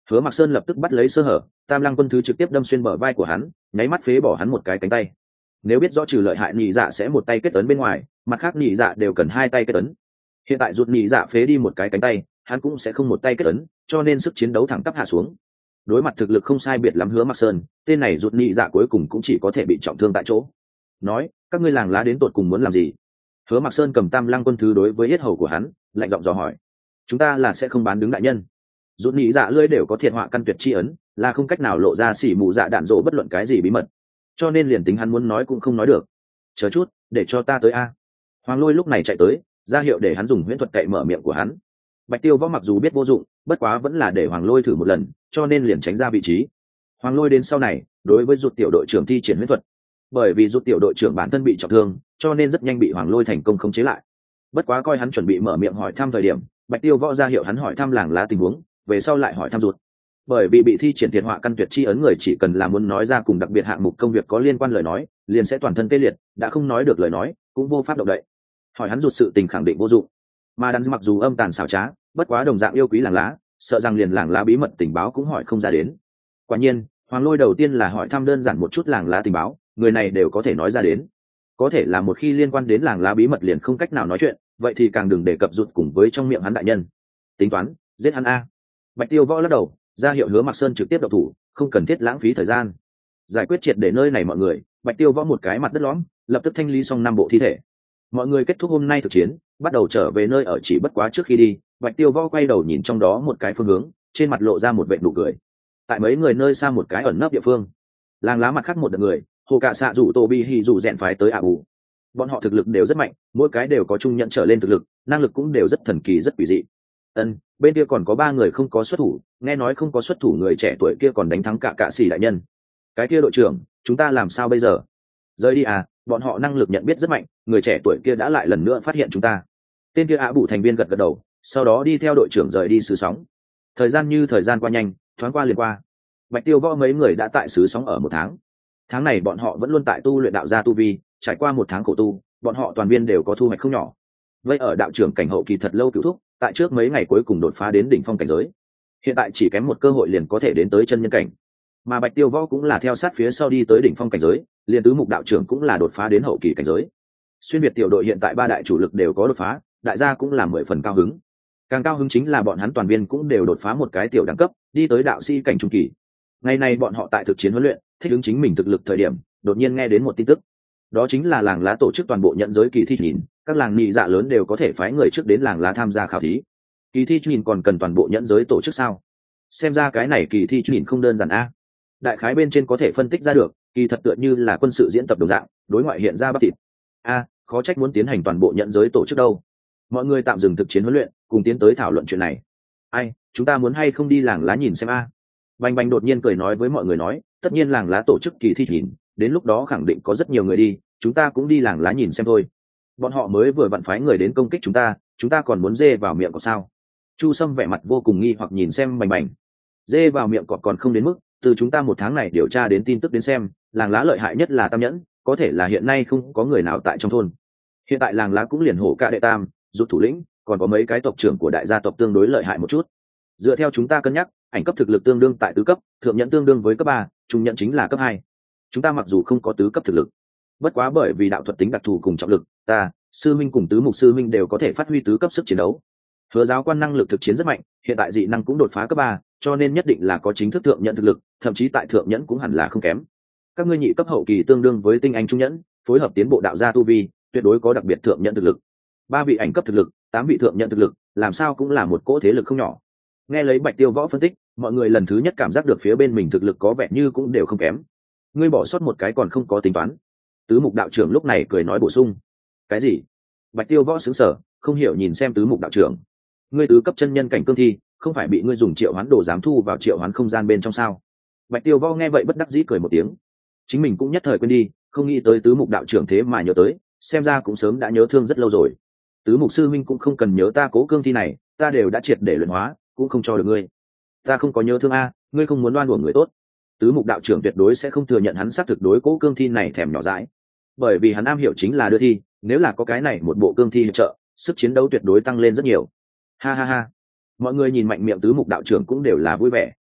Hứa Mặc Sơn lập tức bắt lấy sơ hở, Tam Lăng Quân Thứ trực tiếp đâm xuyên bờ vai của hắn, nháy mắt phế bỏ hắn một cái cánh tay. Nếu biết rõ trừ lợi hại nhị dạ sẽ một tay kết ấn bên ngoài, mặt khác nhị dạ đều cần hai tay kết ấn. Hiện tại rụt nhị dạ phế đi một cái cánh tay, hắn cũng sẽ không một tay kết ấn, cho nên sức chiến đấu thẳng tắp hạ xuống. Đối mặt thực lực không sai biệt lắm Hứa Mặc Sơn, tên này rụt nhị dạ cuối cùng cũng chỉ có thể bị trọng thương tại chỗ. Nói, các ngươi làng lá đến tột cùng muốn làm gì? Hứa Mặc Sơn cầm Tam Lăng Quân Thứ đối với yết hầu của hắn, lạnh giọng dò hỏi. Chúng ta là sẽ không bán đứng đại nhân. Rút nhị dạ lưỡi đều có thiệt họa căn tuyệt chi ấn, là không cách nào lộ ra xỉ mù dạ đạn dỗ bất luận cái gì bí mật, cho nên liền tính hắn muốn nói cũng không nói được. Chờ chút, để cho ta tới a. Hoàng Lôi lúc này chạy tới, ra hiệu để hắn dùng huyễn thuật cậy mở miệng của hắn. Bạch Tiêu Võ mặc dù biết vô dụng, bất quá vẫn là để Hoàng Lôi thử một lần, cho nên liền tránh ra vị trí. Hoàng Lôi đến sau này, đối với rụt tiểu đội trưởng thi triển huyễn thuật, bởi vì rụt tiểu đội trưởng bản thân bị trọng thương, cho nên rất nhanh bị Hoàng Lôi thành công khống chế lại. Bất quá coi hắn chuẩn bị mở miệng hỏi thăm thời điểm, Bạch Tiêu Võ ra hiệu hắn hỏi thăm làng lá tình huống, về sau lại hỏi thăm rụt. Bởi vì bị thi triển thiệt họa căn tuyệt chi ấn, người chỉ cần là muốn nói ra cùng đặc biệt hạng mục công việc có liên quan lời nói, liền sẽ toàn thân tê liệt, đã không nói được lời nói, cũng vô pháp động đậy. Hỏi hắn rụt sự tình khẳng định vô dụng. Mà đắn mặc dù âm tàn xảo trá, bất quá đồng dạng yêu quý làng lá, sợ rằng liền làng lá bí mật tình báo cũng hỏi không ra đến. Quả nhiên, Hoàng Lôi đầu tiên là hỏi thăm đơn giản một chút làng lá tình báo, người này đều có thể nói ra đến. Có thể là một khi liên quan đến làng lá bí mật liền không cách nào nói chuyện, vậy thì càng đừng đề cập rụt cùng với trong miệng hắn đại nhân. Tính toán, giết hắn a. Bạch Tiêu Võ lắc đầu, ra hiệu Hứa Mặc Sơn trực tiếp động thủ, không cần thiết lãng phí thời gian. Giải quyết triệt để nơi này mọi người, Bạch Tiêu Võ một cái mặt đất lõm, lập tức thanh lý xong năm bộ thi thể. Mọi người kết thúc hôm nay thực chiến, bắt đầu trở về nơi ở, chỉ bất quá trước khi đi, Bạch Tiêu Võ quay đầu nhìn trong đó một cái phương hướng, trên mặt lộ ra một vệt nụ cười. Tại mấy người nơi xa một cái ẩn nấp địa phương, làng lá mặt khác một đợt người, hồ cạ xạ rủ tô bi hì rủ rèn phái tới ả bù. Bọn họ thực lực đều rất mạnh, mỗi cái đều có trung nhận trở lên thực lực, năng lực cũng đều rất thần kỳ rất quỷ dị. Ân, bên kia còn có ba người không có xuất thủ, nghe nói không có xuất thủ người trẻ tuổi kia còn đánh thắng cả cạ xỉ đại nhân. Cái kia đội trưởng, chúng ta làm sao bây giờ? Rời đi à, bọn họ năng lực nhận biết rất mạnh, người trẻ tuổi kia đã lại lần nữa phát hiện chúng ta. Tên kia ả bù thành viên gật gật đầu, sau đó đi theo đội trưởng rời đi xứ sóng. Thời gian như thời gian qua nhanh, thoáng qua liền qua. Bạch Tiêu Võ mấy người đã tại xứ sóng ở một tháng. Tháng này bọn họ vẫn luôn tại tu luyện đạo gia tu vi, trải qua một tháng khổ tu, bọn họ toàn viên đều có thu hoạch không nhỏ. Vậy ở đạo trưởng cảnh hậu kỳ thật lâu cửu thúc, tại trước mấy ngày cuối cùng đột phá đến đỉnh phong cảnh giới. Hiện tại chỉ kém một cơ hội liền có thể đến tới chân nhân cảnh. Mà Bạch Tiêu Võ cũng là theo sát phía sau đi tới đỉnh phong cảnh giới, liền tứ mục đạo trưởng cũng là đột phá đến hậu kỳ cảnh giới. Xuyên Việt tiểu đội hiện tại ba đại chủ lực đều có đột phá, đại gia cũng là mười phần cao hứng. Càng cao hứng chính là bọn hắn toàn viên cũng đều đột phá một cái tiểu đẳng cấp, đi tới đạo sĩ cảnh trung kỳ. Ngày nay bọn họ tại thực chiến huấn luyện, thích ứng chính mình thực lực thời điểm, đột nhiên nghe đến một tin tức. Đó chính là làng lá tổ chức toàn bộ nhận giới kỳ thi nhìn, các làng nhị dạ lớn đều có thể phái người trước đến làng lá tham gia khảo thí. Kỳ thi nhìn còn cần toàn bộ nhận giới tổ chức sao? Xem ra cái này kỳ thi nhìn không đơn giản a. Đại khái bên trên có thể phân tích ra được, kỳ thật tựa như là quân sự diễn tập đồng dạng, đối ngoại hiện ra bắp thịt. A, khó trách muốn tiến hành toàn bộ nhận giới tổ chức đâu. Mọi người tạm dừng thực chiến huấn luyện, cùng tiến tới thảo luận chuyện này. Ai, chúng ta muốn hay không đi làng lá nhìn xem a? Bành Bành đột nhiên cười nói với mọi người nói, tất nhiên làng lá tổ chức kỳ thi nhìn, đến lúc đó khẳng định có rất nhiều người đi, chúng ta cũng đi làng lá nhìn xem thôi. Bọn họ mới vừa vặn phái người đến công kích chúng ta, chúng ta còn muốn dê vào miệng cọp sao? Chu Sâm vẻ mặt vô cùng nghi hoặc nhìn xem Bành Bành. Dê vào miệng cọp còn không đến mức, từ chúng ta một tháng này điều tra đến tin tức đến xem, làng lá lợi hại nhất là Tam Nhẫn, có thể là hiện nay không có người nào tại trong thôn. Hiện tại làng lá cũng liền hổ cả đệ tam, rút thủ lĩnh, còn có mấy cái tộc trưởng của đại gia tộc tương đối lợi hại một chút. Dựa theo chúng ta cân nhắc, ảnh cấp thực lực tương đương tại tứ cấp, thượng nhẫn tương đương với cấp ba, trung nhẫn chính là cấp hai. Chúng ta mặc dù không có tứ cấp thực lực, bất quá bởi vì đạo thuật tính đặc thù cùng trọng lực, ta, sư minh cùng tứ mục sư minh đều có thể phát huy tứ cấp sức chiến đấu. Hứa giáo quan năng lực thực chiến rất mạnh, hiện tại dị năng cũng đột phá cấp ba, cho nên nhất định là có chính thức thượng nhẫn thực lực, thậm chí tại thượng nhẫn cũng hẳn là không kém. Các ngươi nhị cấp hậu kỳ tương đương với tinh anh trung nhẫn, phối hợp tiến bộ đạo gia tu vi, tuyệt đối có đặc biệt thượng nhẫn thực lực. Ba vị ảnh cấp thực lực, tám vị thượng nhẫn thực lực, làm sao cũng là một cỗ thế lực không nhỏ. Nghe lấy Bạch Tiêu Võ phân tích, mọi người lần thứ nhất cảm giác được phía bên mình thực lực có vẻ như cũng đều không kém. Ngươi bỏ sót một cái còn không có tính toán. Tứ mục đạo trưởng lúc này cười nói bổ sung. Cái gì? Bạch Tiêu Võ sững sờ, không hiểu nhìn xem tứ mục đạo trưởng. Ngươi tứ cấp chân nhân cảnh cương thi, không phải bị ngươi dùng triệu hoán đồ giám thu vào triệu hoán không gian bên trong sao? Bạch Tiêu Võ nghe vậy bất đắc dĩ cười một tiếng. Chính mình cũng nhất thời quên đi, không nghĩ tới tứ mục đạo trưởng thế mà nhớ tới, xem ra cũng sớm đã nhớ thương rất lâu rồi. Tứ mục sư minh cũng không cần nhớ ta cố cương thi này, ta đều đã triệt để luyện hóa, cũng không cho được ngươi. Ta không có nhớ thương a, ngươi không muốn đoan uổng người tốt. Tứ mục đạo trưởng tuyệt đối sẽ không thừa nhận hắn xác thực đối cố cương thi này thèm nhỏ dãi, bởi vì hắn am hiểu chính là đưa thi, nếu là có cái này một bộ cương thi hỗ trợ, sức chiến đấu tuyệt đối tăng lên rất nhiều. Ha ha ha, mọi người nhìn mạnh miệng tứ mục đạo trưởng cũng đều là vui vẻ.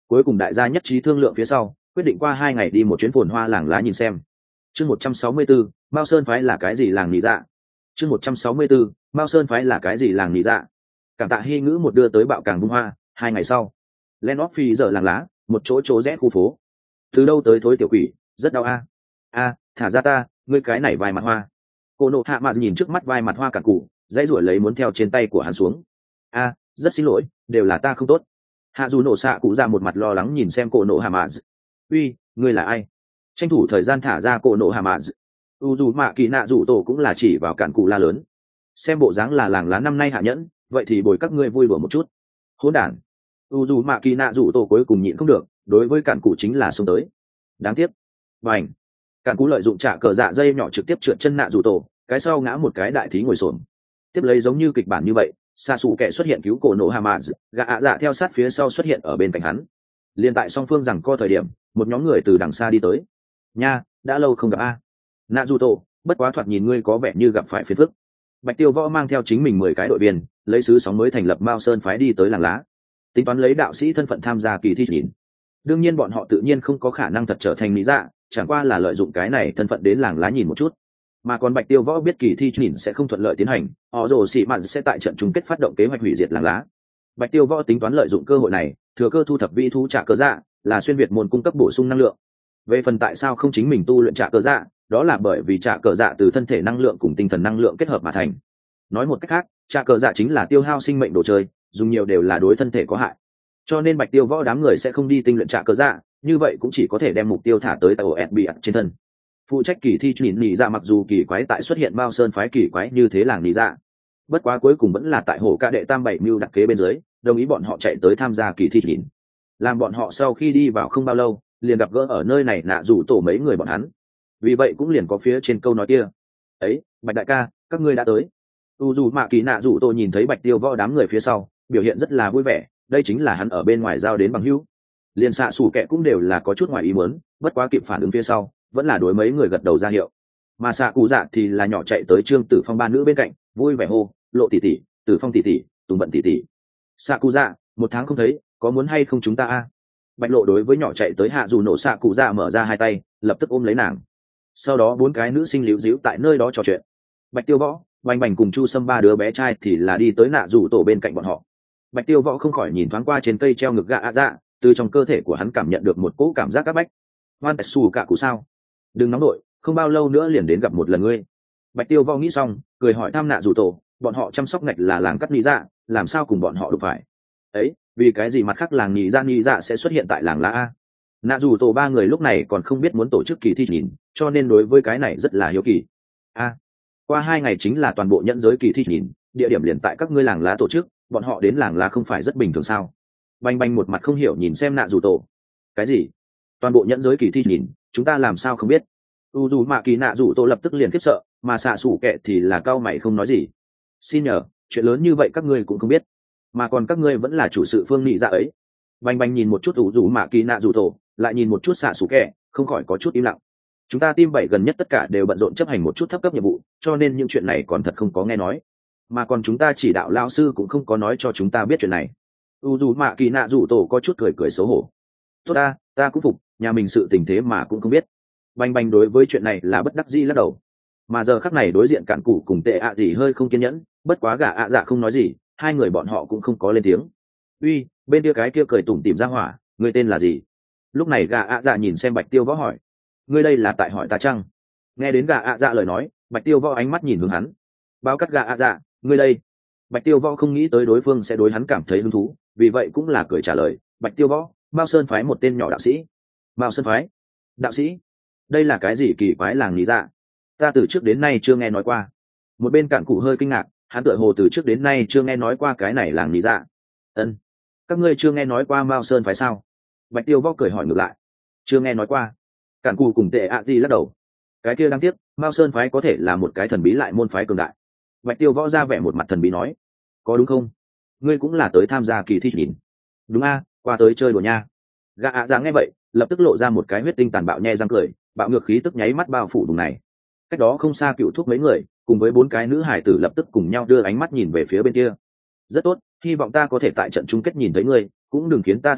Cuối cùng đại gia nhất trí thương lượng phía sau, quyết định qua hai ngày đi một chuyến phồn hoa làng lá nhìn xem. Chương một trăm sáu mươi tư, Mao Sơn phái là cái gì làng nhị dạ? Chương một trăm sáu mươi tư, Mao Sơn phái là cái gì làng nhị dạ? Cảm tạ Hy ngữ một đưa tới bạo càng bung hoa, hai ngày sau, Len Off Phi giờ làng lá, một chỗ chỗ rẽ khu phố. Từ đâu tới thối tiểu quỷ, rất đau a. A, thả ra ta, ngươi cái này vai mặt hoa. Cô nộ hạ mà nhìn trước mắt vai mặt hoa cả cụ, dãy ruổi lấy muốn theo trên tay của hắn xuống. A, rất xin lỗi, đều là ta không tốt. Hạ dù nổ xạ cụ ra một mặt lo lắng nhìn xem cô nộ hạ mà. Uy, ngươi là ai? Tranh thủ thời gian thả ra cô nộ hạ mà. U dù mạ kỳ nạ dù tổ cũng là chỉ vào cản cụ la lớn. Xem bộ dáng là làng lá năm nay hạ nhẫn, vậy thì bồi các ngươi vui đùa một chút. Hỗn đản. U dù mạ kỳ nạ dù tổ cuối cùng nhịn không được, đối với cản cụ chính là xông tới. Đáng tiếc. Bành. Cản cụ lợi dụng trả cờ dạ dây nhỏ trực tiếp trượt chân nạ dù tổ, cái sau ngã một cái đại thí ngồi xổm. Tiếp lấy giống như kịch bản như vậy, xạ xù kẻ xuất hiện cứu cổ nổ Hamaz, gã ạ dạ theo sát phía sau xuất hiện ở bên cạnh hắn. Liên tại song phương rằng co thời điểm, một nhóm người từ đằng xa đi tới. Nha, đã lâu không gặp a. Nạ dù tổ, bất quá thoạt nhìn ngươi có vẻ như gặp phải phiền phức. Bạch Tiêu Võ mang theo chính mình mười cái đội viên, lấy sứ sóng mới thành lập Mao Sơn phái đi tới làng lá, tính toán lấy đạo sĩ thân phận tham gia kỳ thi nhìn. Đương nhiên bọn họ tự nhiên không có khả năng thật trở thành lý dạ, chẳng qua là lợi dụng cái này thân phận đến làng lá nhìn một chút. Mà còn Bạch Tiêu Võ biết kỳ thi nhìn sẽ không thuận lợi tiến hành, họ rồ xì mạn sẽ tại trận chung kết phát động kế hoạch hủy diệt làng lá. Bạch Tiêu Võ tính toán lợi dụng cơ hội này, thừa cơ thu thập vị thú trả cơ dạ, là xuyên việt môn cung cấp bổ sung năng lượng. Về phần tại sao không chính mình tu luyện trả cơ dạ, đó là bởi vì trả cơ dạ từ thân thể năng lượng cùng tinh thần năng lượng kết hợp mà thành. Nói một cách khác, trả cơ dạ chính là tiêu hao sinh mệnh đồ chơi, dùng nhiều đều là đối thân thể có hại. Cho nên Bạch Tiêu Võ đám người sẽ không đi tinh luyện trả cơ dạ, như vậy cũng chỉ có thể đem mục tiêu thả tới tàu ét bê trên thân. Phụ trách kỳ thi nhìn nhị dạ mặc dù kỳ quái tại xuất hiện Mao Sơn phái kỳ quái như thế làng nhị dạ, bất quá cuối cùng vẫn là tại hồ ca đệ tam bảy mưu đặt kế bên dưới, đồng ý bọn họ chạy tới tham gia kỳ thi nhìn. Làm bọn họ sau khi đi vào không bao lâu, liền gặp gỡ ở nơi này nạ rủ tổ mấy người bọn hắn. Vì vậy cũng liền có phía trên câu nói kia. Ấy, Bạch đại ca, các ngươi đã tới. U dù mạ kỳ nạ rủ tổ nhìn thấy Bạch Tiêu Võ đám người phía sau, biểu hiện rất là vui vẻ, đây chính là hắn ở bên ngoài giao đến bằng hữu. Liền xạ sủ kẹ cũng đều là có chút ngoài ý muốn, bất quá kịp phản ứng phía sau, vẫn là đối mấy người gật đầu ra hiệu. Mà xạ cụ dạ thì là nhỏ chạy tới Trương Tử Phong ba nữ bên cạnh, vui vẻ hô, Lộ tỷ tỷ, Tử Phong tỷ tỷ, Tùng Bận tỷ tỷ. Xạ cụ dạ, một tháng không thấy, có muốn hay không chúng ta a? Bạch Lộ đối với nhỏ chạy tới hạ dù nổ xạ cụ dạ mở ra hai tay, lập tức ôm lấy nàng. Sau đó bốn cái nữ sinh líu díu tại nơi đó trò chuyện. Bạch Tiêu Võ, Bành Bành cùng Chu Sâm ba đứa bé trai thì là đi tới nạ rủ tổ bên cạnh bọn họ. Bạch Tiêu Võ không khỏi nhìn thoáng qua trên cây treo ngực gạ ạ dạ, từ trong cơ thể của hắn cảm nhận được một cỗ cảm giác áp bách. Hoan Tetsu cả cụ sao? Đừng nóng đội, không bao lâu nữa liền đến gặp một lần ngươi. Bạch Tiêu Võ nghĩ xong, cười hỏi thăm nạ rủ tổ, bọn họ chăm sóc ngạch là làng cắt lý dạ, làm sao cùng bọn họ đụng phải? Ấy, vì cái gì mặt khác làng nhị dạ nhị dạ sẽ xuất hiện tại làng lá a? Nạ rủ tổ ba người lúc này còn không biết muốn tổ chức kỳ thi nhìn, cho nên đối với cái này rất là hiếu kỳ. A, qua hai ngày chính là toàn bộ nhẫn giới kỳ thi nhìn, địa điểm liền tại các ngươi làng lá tổ chức, bọn họ đến làng lá không phải rất bình thường sao? Bành Bành một mặt không hiểu nhìn xem nạ rủ tổ. Cái gì? Toàn bộ nhẫn giới kỳ thi nhìn, chúng ta làm sao không biết? U dù mạ kỳ nạ rủ tổ lập tức liền khiếp sợ, mà xạ sủ kệ thì là cao mày không nói gì. Xin nhờ, chuyện lớn như vậy các ngươi cũng không biết, mà còn các ngươi vẫn là chủ sự phương nhị dạ ấy. Bành Bành nhìn một chút U dù mạ kỳ nạ rủ tổ, lại nhìn một chút xạ sủ kệ, không khỏi có chút im lặng. Chúng ta team bảy gần nhất tất cả đều bận rộn chấp hành một chút thấp cấp nhiệm vụ, cho nên những chuyện này còn thật không có nghe nói, mà còn chúng ta chỉ đạo lao sư cũng không có nói cho chúng ta biết chuyện này. U dù mạ kỳ nạ rủ tổ có chút cười cười xấu hổ. Tốt ta, ta cũng phục, nhà mình sự tình thế mà cũng không biết. Bành Bành đối với chuyện này là bất đắc dĩ lắc đầu. Mà giờ khắc này đối diện cạn cụ cùng tệ ạ gì hơi không kiên nhẫn, bất quá gà ạ dạ không nói gì, hai người bọn họ cũng không có lên tiếng. Uy, bên kia cái kia cười tủm tỉm ra hỏa, người tên là gì? Lúc này gà ạ dạ nhìn xem Bạch Tiêu Võ hỏi. Ngươi đây là tại hỏi ta chăng? Nghe đến gà ạ dạ lời nói, Bạch Tiêu Võ ánh mắt nhìn hướng hắn. Báo cắt gà ạ dạ, ngươi đây. Bạch Tiêu Võ không nghĩ tới đối phương sẽ đối hắn cảm thấy hứng thú, vì vậy cũng là cười trả lời. Bạch Tiêu Võ, Mao Sơn phái một tên nhỏ đạo sĩ. Mao Sơn phái? Đạo sĩ? Đây là cái gì kỳ quái làng lý dạ? Ta từ trước đến nay chưa nghe nói qua. Một bên cạn cụ hơi kinh ngạc, hắn tựa hồ từ trước đến nay chưa nghe nói qua cái này làng lý dạ. Ân, các ngươi chưa nghe nói qua Mao Sơn phái sao? Bạch Tiêu Võ cười hỏi ngược lại. Chưa nghe nói qua. Cạn cụ cùng tệ ạ gì lắc đầu. Cái kia đáng tiếc, Mao Sơn phái có thể là một cái thần bí lại môn phái cường đại. Bạch Tiêu Võ ra vẻ một mặt thần bí nói. Có đúng không? Ngươi cũng là tới tham gia kỳ thi nhìn. Đúng a, qua tới chơi đùa nha. Gã ạ dạ nghe vậy, lập tức lộ ra một cái huyết tinh tàn bạo nhe răng cười, bạo ngược khí tức nháy mắt bao phủ vùng này. Cách đó không xa cựu thúc mấy người, cùng với bốn cái nữ hải tử lập tức cùng nhau đưa ánh mắt nhìn về phía bên kia. Rất tốt, hy vọng ta có thể tại trận chung kết nhìn thấy ngươi, cũng đừng khiến ta thất vọng,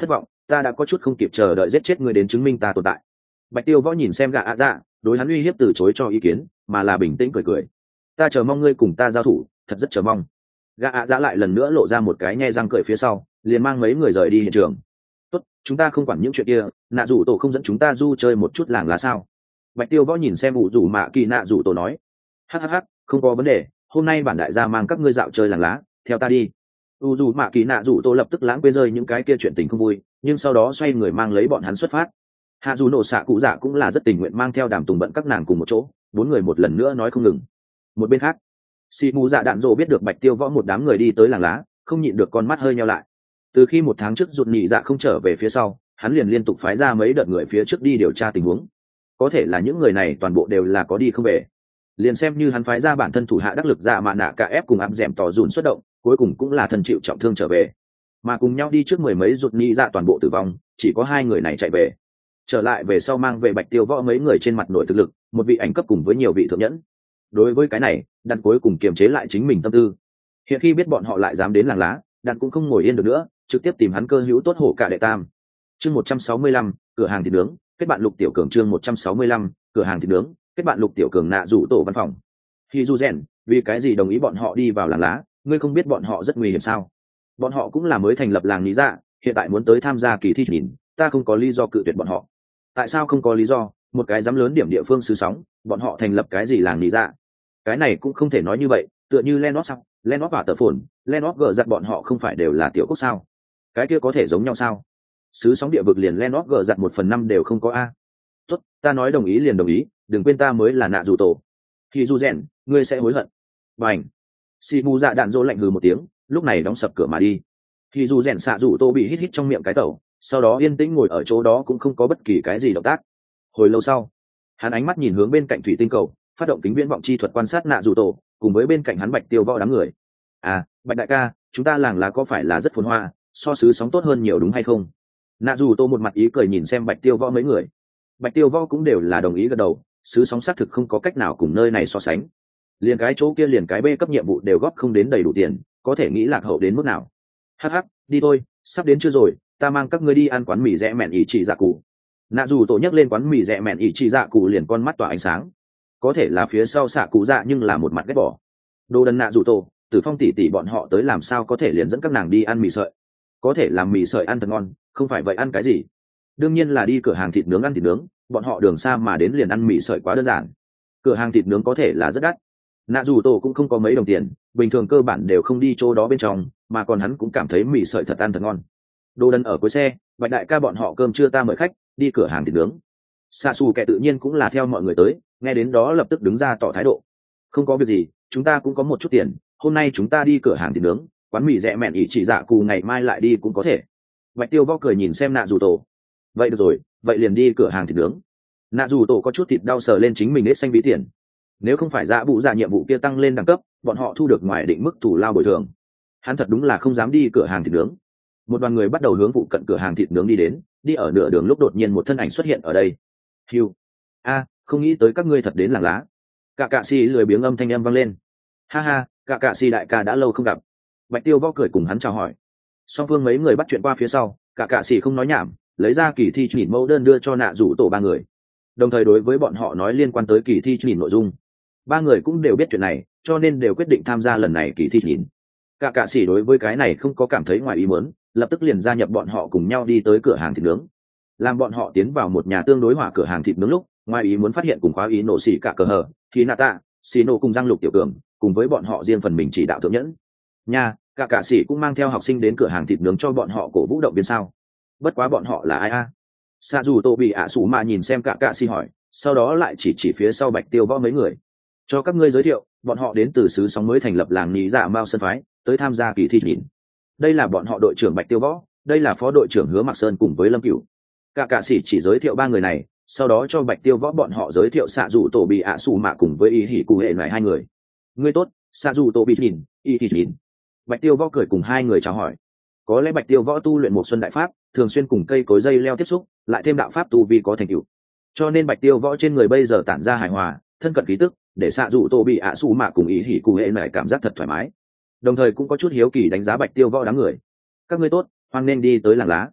ta đã có chút không kịp chờ đợi giết chết ngươi đến chứng minh ta tồn tại. Bạch Tiêu Võ nhìn xem gã ạ dạ, đối hắn uy hiếp từ chối cho ý kiến, mà là bình tĩnh cười cười. Ta chờ mong ngươi cùng ta giao thủ, thật rất chờ mong. Gã ạ dạ lại lần nữa lộ ra một cái nhe răng cười phía sau, liền mang mấy người rời đi hiện trường. Tốt, chúng ta không quản những chuyện kia, nạ rủ tổ không dẫn chúng ta du chơi một chút làng lá sao? Bạch Tiêu Võ nhìn xem ủ rủ mạ kỳ nạ rủ tổ nói. Hắc hắc hắc, không có vấn đề, hôm nay bản đại gia mang các ngươi dạo chơi làng lá, theo ta đi. U dù mạ kỳ nạ rủ tổ lập tức lãng quên rơi những cái kia chuyện tình không vui, nhưng sau đó xoay người mang lấy bọn hắn xuất phát. Hạ dù nổ xạ cụ dạ cũng là rất tình nguyện mang theo đàm tùng bận các nàng cùng một chỗ, bốn người một lần nữa nói không ngừng. Một bên khác, xì mù dạ đạn dỗ biết được Bạch Tiêu Võ một đám người đi tới làng lá, không nhịn được con mắt hơi nheo lại. Từ khi một tháng trước rụt nhị dạ không trở về phía sau, hắn liền liên tục phái ra mấy đợt người phía trước đi điều tra tình huống. Có thể là những người này toàn bộ đều là có đi không về. Liền xem như hắn phái ra bản thân thủ hạ đắc lực dạ mạ nạ cả ép cùng áp dẻm tỏ dùn xuất động, cuối cùng cũng là thân chịu trọng thương trở về. Mà cùng nhau đi trước mười mấy rụt nhị dạ toàn bộ tử vong, chỉ có hai người này chạy về. Trở lại về sau mang về Bạch Tiêu Võ mấy người trên mặt nổi thực lực, một vị ảnh cấp cùng với nhiều vị thượng nhẫn. Đối với cái này, đàn cuối cùng kiềm chế lại chính mình tâm tư. Hiện khi biết bọn họ lại dám đến làng lá, đàn cũng không ngồi yên được nữa, trực tiếp tìm hắn cơ hữu tốt hổ cả đệ tam. Chương một trăm sáu mươi lăm, cửa hàng thịt nướng, kết bạn Lục Tiểu Cường. Chương một trăm sáu mươi lăm, cửa hàng thịt nướng, kết bạn Lục Tiểu Cường nạ rủ tổ văn phòng. Khi du rèn, vì cái gì đồng ý bọn họ đi vào làng lá, ngươi không biết bọn họ rất nguy hiểm sao? Bọn họ cũng là mới thành lập làng lý dạ, hiện tại muốn tới tham gia kỳ thi nhìn, ta không có lý do cự tuyệt bọn họ. Tại sao không có lý do? Một cái dám lớn điểm địa phương xứ sóng, bọn họ thành lập cái gì làng lý dạ? Cái này cũng không thể nói như vậy, tựa như Lennox sao? Lennox và tờ phồn, Lennox gờ giặt bọn họ không phải đều là tiểu quốc sao? Cái kia có thể giống nhau sao? Xứ sóng địa vực liền Lennox gờ giặt một phần năm đều không có a. Tốt, ta nói đồng ý liền đồng ý, đừng quên ta mới là nạ dù tổ. Khi du rèn, ngươi sẽ hối hận. Bành. Xì mù dạ đạn dỗ lạnh hừ một tiếng, lúc này đóng sập cửa mà đi. Khi du rèn xạ rủ tô bị hít hít trong miệng cái tẩu, sau đó yên tĩnh ngồi ở chỗ đó cũng không có bất kỳ cái gì động tác. Hồi lâu sau, hắn ánh mắt nhìn hướng bên cạnh thủy tinh cầu, phát động kính viễn vọng chi thuật quan sát nạ dù tổ, cùng với bên cạnh hắn Bạch Tiêu Võ đám người. À, Bạch đại ca, chúng ta làng lá có phải là rất phồn hoa, so sứ sóng tốt hơn nhiều đúng hay không? Nạ dù tô một mặt ý cười nhìn xem Bạch Tiêu Võ mấy người. Bạch Tiêu Võ cũng đều là đồng ý gật đầu, sứ sóng xác thực không có cách nào cùng nơi này so sánh. Liền cái chỗ kia liền cái B cấp nhiệm vụ đều góp không đến đầy đủ tiền, có thể nghĩ lạc hậu đến mức nào. Hắc hắc, đi thôi, sắp đến chưa rồi, ta mang các ngươi đi ăn quán mì rẻ mẹn ỉ chỉ dạ cụ. Nạ dù tổ nhắc lên quán mì rẻ mẹn ỉ chỉ dạ cụ liền con mắt tỏa ánh sáng. Có thể là phía sau xạ cụ dạ nhưng là một mặt ghét bỏ. Đồ đần nạ dù tổ, Tử Phong tỷ tỷ bọn họ tới làm sao có thể liền dẫn các nàng đi ăn mì sợi? Có thể làm mì sợi ăn thật ngon, không phải vậy ăn cái gì? Đương nhiên là đi cửa hàng thịt nướng ăn thịt nướng, bọn họ đường xa mà đến liền ăn mì sợi quá đơn giản. Cửa hàng thịt nướng có thể là rất đắt. Nạ dù tổ cũng không có mấy đồng tiền, bình thường cơ bản đều không đi chỗ đó bên trong, mà còn hắn cũng cảm thấy mì sợi thật ăn thật ngon. Đồ đần ở cuối xe, Bạch đại ca bọn họ cơm trưa ta mời khách, đi cửa hàng thịt nướng. Xạ xù kẻ tự nhiên cũng là theo mọi người tới, nghe đến đó lập tức đứng ra tỏ thái độ. Không có việc gì, chúng ta cũng có một chút tiền, hôm nay chúng ta đi cửa hàng thịt nướng, quán mì rẻ mẹn ỉ chỉ dạ cù ngày mai lại đi cũng có thể. Bạch Tiêu Võ cười nhìn xem nạ dù tổ. Vậy được rồi, vậy liền đi cửa hàng thịt nướng. Nạ dù tổ có chút thịt đau sờ lên chính mình hết xanh ví tiền. Nếu không phải dạ bụ dạ nhiệm vụ kia tăng lên đẳng cấp, bọn họ thu được ngoài định mức thủ lao bồi thường. Hắn thật đúng là không dám đi cửa hàng thịt nướng. Một đoàn người bắt đầu hướng phụ cận cửa hàng thịt nướng đi đến, đi ở nửa đường lúc đột nhiên một thân ảnh xuất hiện ở đây. Hiu, a, không nghĩ tới các ngươi thật đến làng lá. Cả cạ xì lười biếng âm thanh âm vang lên. Ha ha, cả cạ xì đại ca đã lâu không gặp. Bạch Tiêu Võ cười cùng hắn chào hỏi. Song phương mấy người bắt chuyện qua phía sau, cả cạ xì không nói nhảm, lấy ra kỳ thi nhìn mẫu đơn đưa cho nạ rủ tổ ba người, đồng thời đối với bọn họ nói liên quan tới kỳ thi nhìn nội dung. Ba người cũng đều biết chuyện này, cho nên đều quyết định tham gia lần này kỳ thi nhìn. Cả cạ xì đối với cái này không có cảm thấy ngoài ý muốn, lập tức liền gia nhập bọn họ cùng nhau đi tới cửa hàng thịt nướng. Làm bọn họ tiến vào một nhà tương đối hỏa cửa hàng thịt nướng lúc, ngoài ý muốn phát hiện cùng khóa ý nổ xỉ cả cờ hở, thì nạ tạ, xì nổ cùng Giang Lục Tiểu Cường, cùng với bọn họ riêng phần mình chỉ đạo thượng nhẫn. Nha, cả cạ sĩ cũng mang theo học sinh đến cửa hàng thịt nướng cho bọn họ cổ vũ động viên sao? Bất quá bọn họ là ai a? Sa dù tô bị ạ sủ mà nhìn xem cả cạ sĩ hỏi, sau đó lại chỉ chỉ phía sau Bạch Tiêu Võ mấy người. Cho các ngươi giới thiệu, bọn họ đến từ xứ sóng mới thành lập làng nhị dạ Mao Sơn phái, tới tham gia kỳ thi nhìn. Đây là bọn họ đội trưởng Bạch Tiêu Võ, đây là phó đội trưởng Hứa Mạc Sơn cùng với Lâm Cửu. Cả cạ sĩ chỉ giới thiệu ba người này, sau đó cho Bạch Tiêu Võ bọn họ giới thiệu xạ dù tổ bị ạ sủ mạ cùng với ý hỉ cụ hệ lại hai người. Ngươi tốt, xạ dù tổ bị nhìn, ý hỉ nhìn. Bạch Tiêu Võ cười cùng hai người chào hỏi. Có lẽ Bạch Tiêu Võ tu luyện một xuân đại pháp, thường xuyên cùng cây cối dây leo tiếp xúc, lại thêm đạo pháp tu vi có thành tựu, cho nên Bạch Tiêu Võ trên người bây giờ tản ra hài hòa, thân cận khí tức, để xạ dù tổ bị ạ sủ mạ cùng ý hỉ cụ hệ lại cảm giác thật thoải mái. Đồng thời cũng có chút hiếu kỳ đánh giá Bạch Tiêu Võ đám người. Các ngươi tốt, hoan nên đi tới làng lá.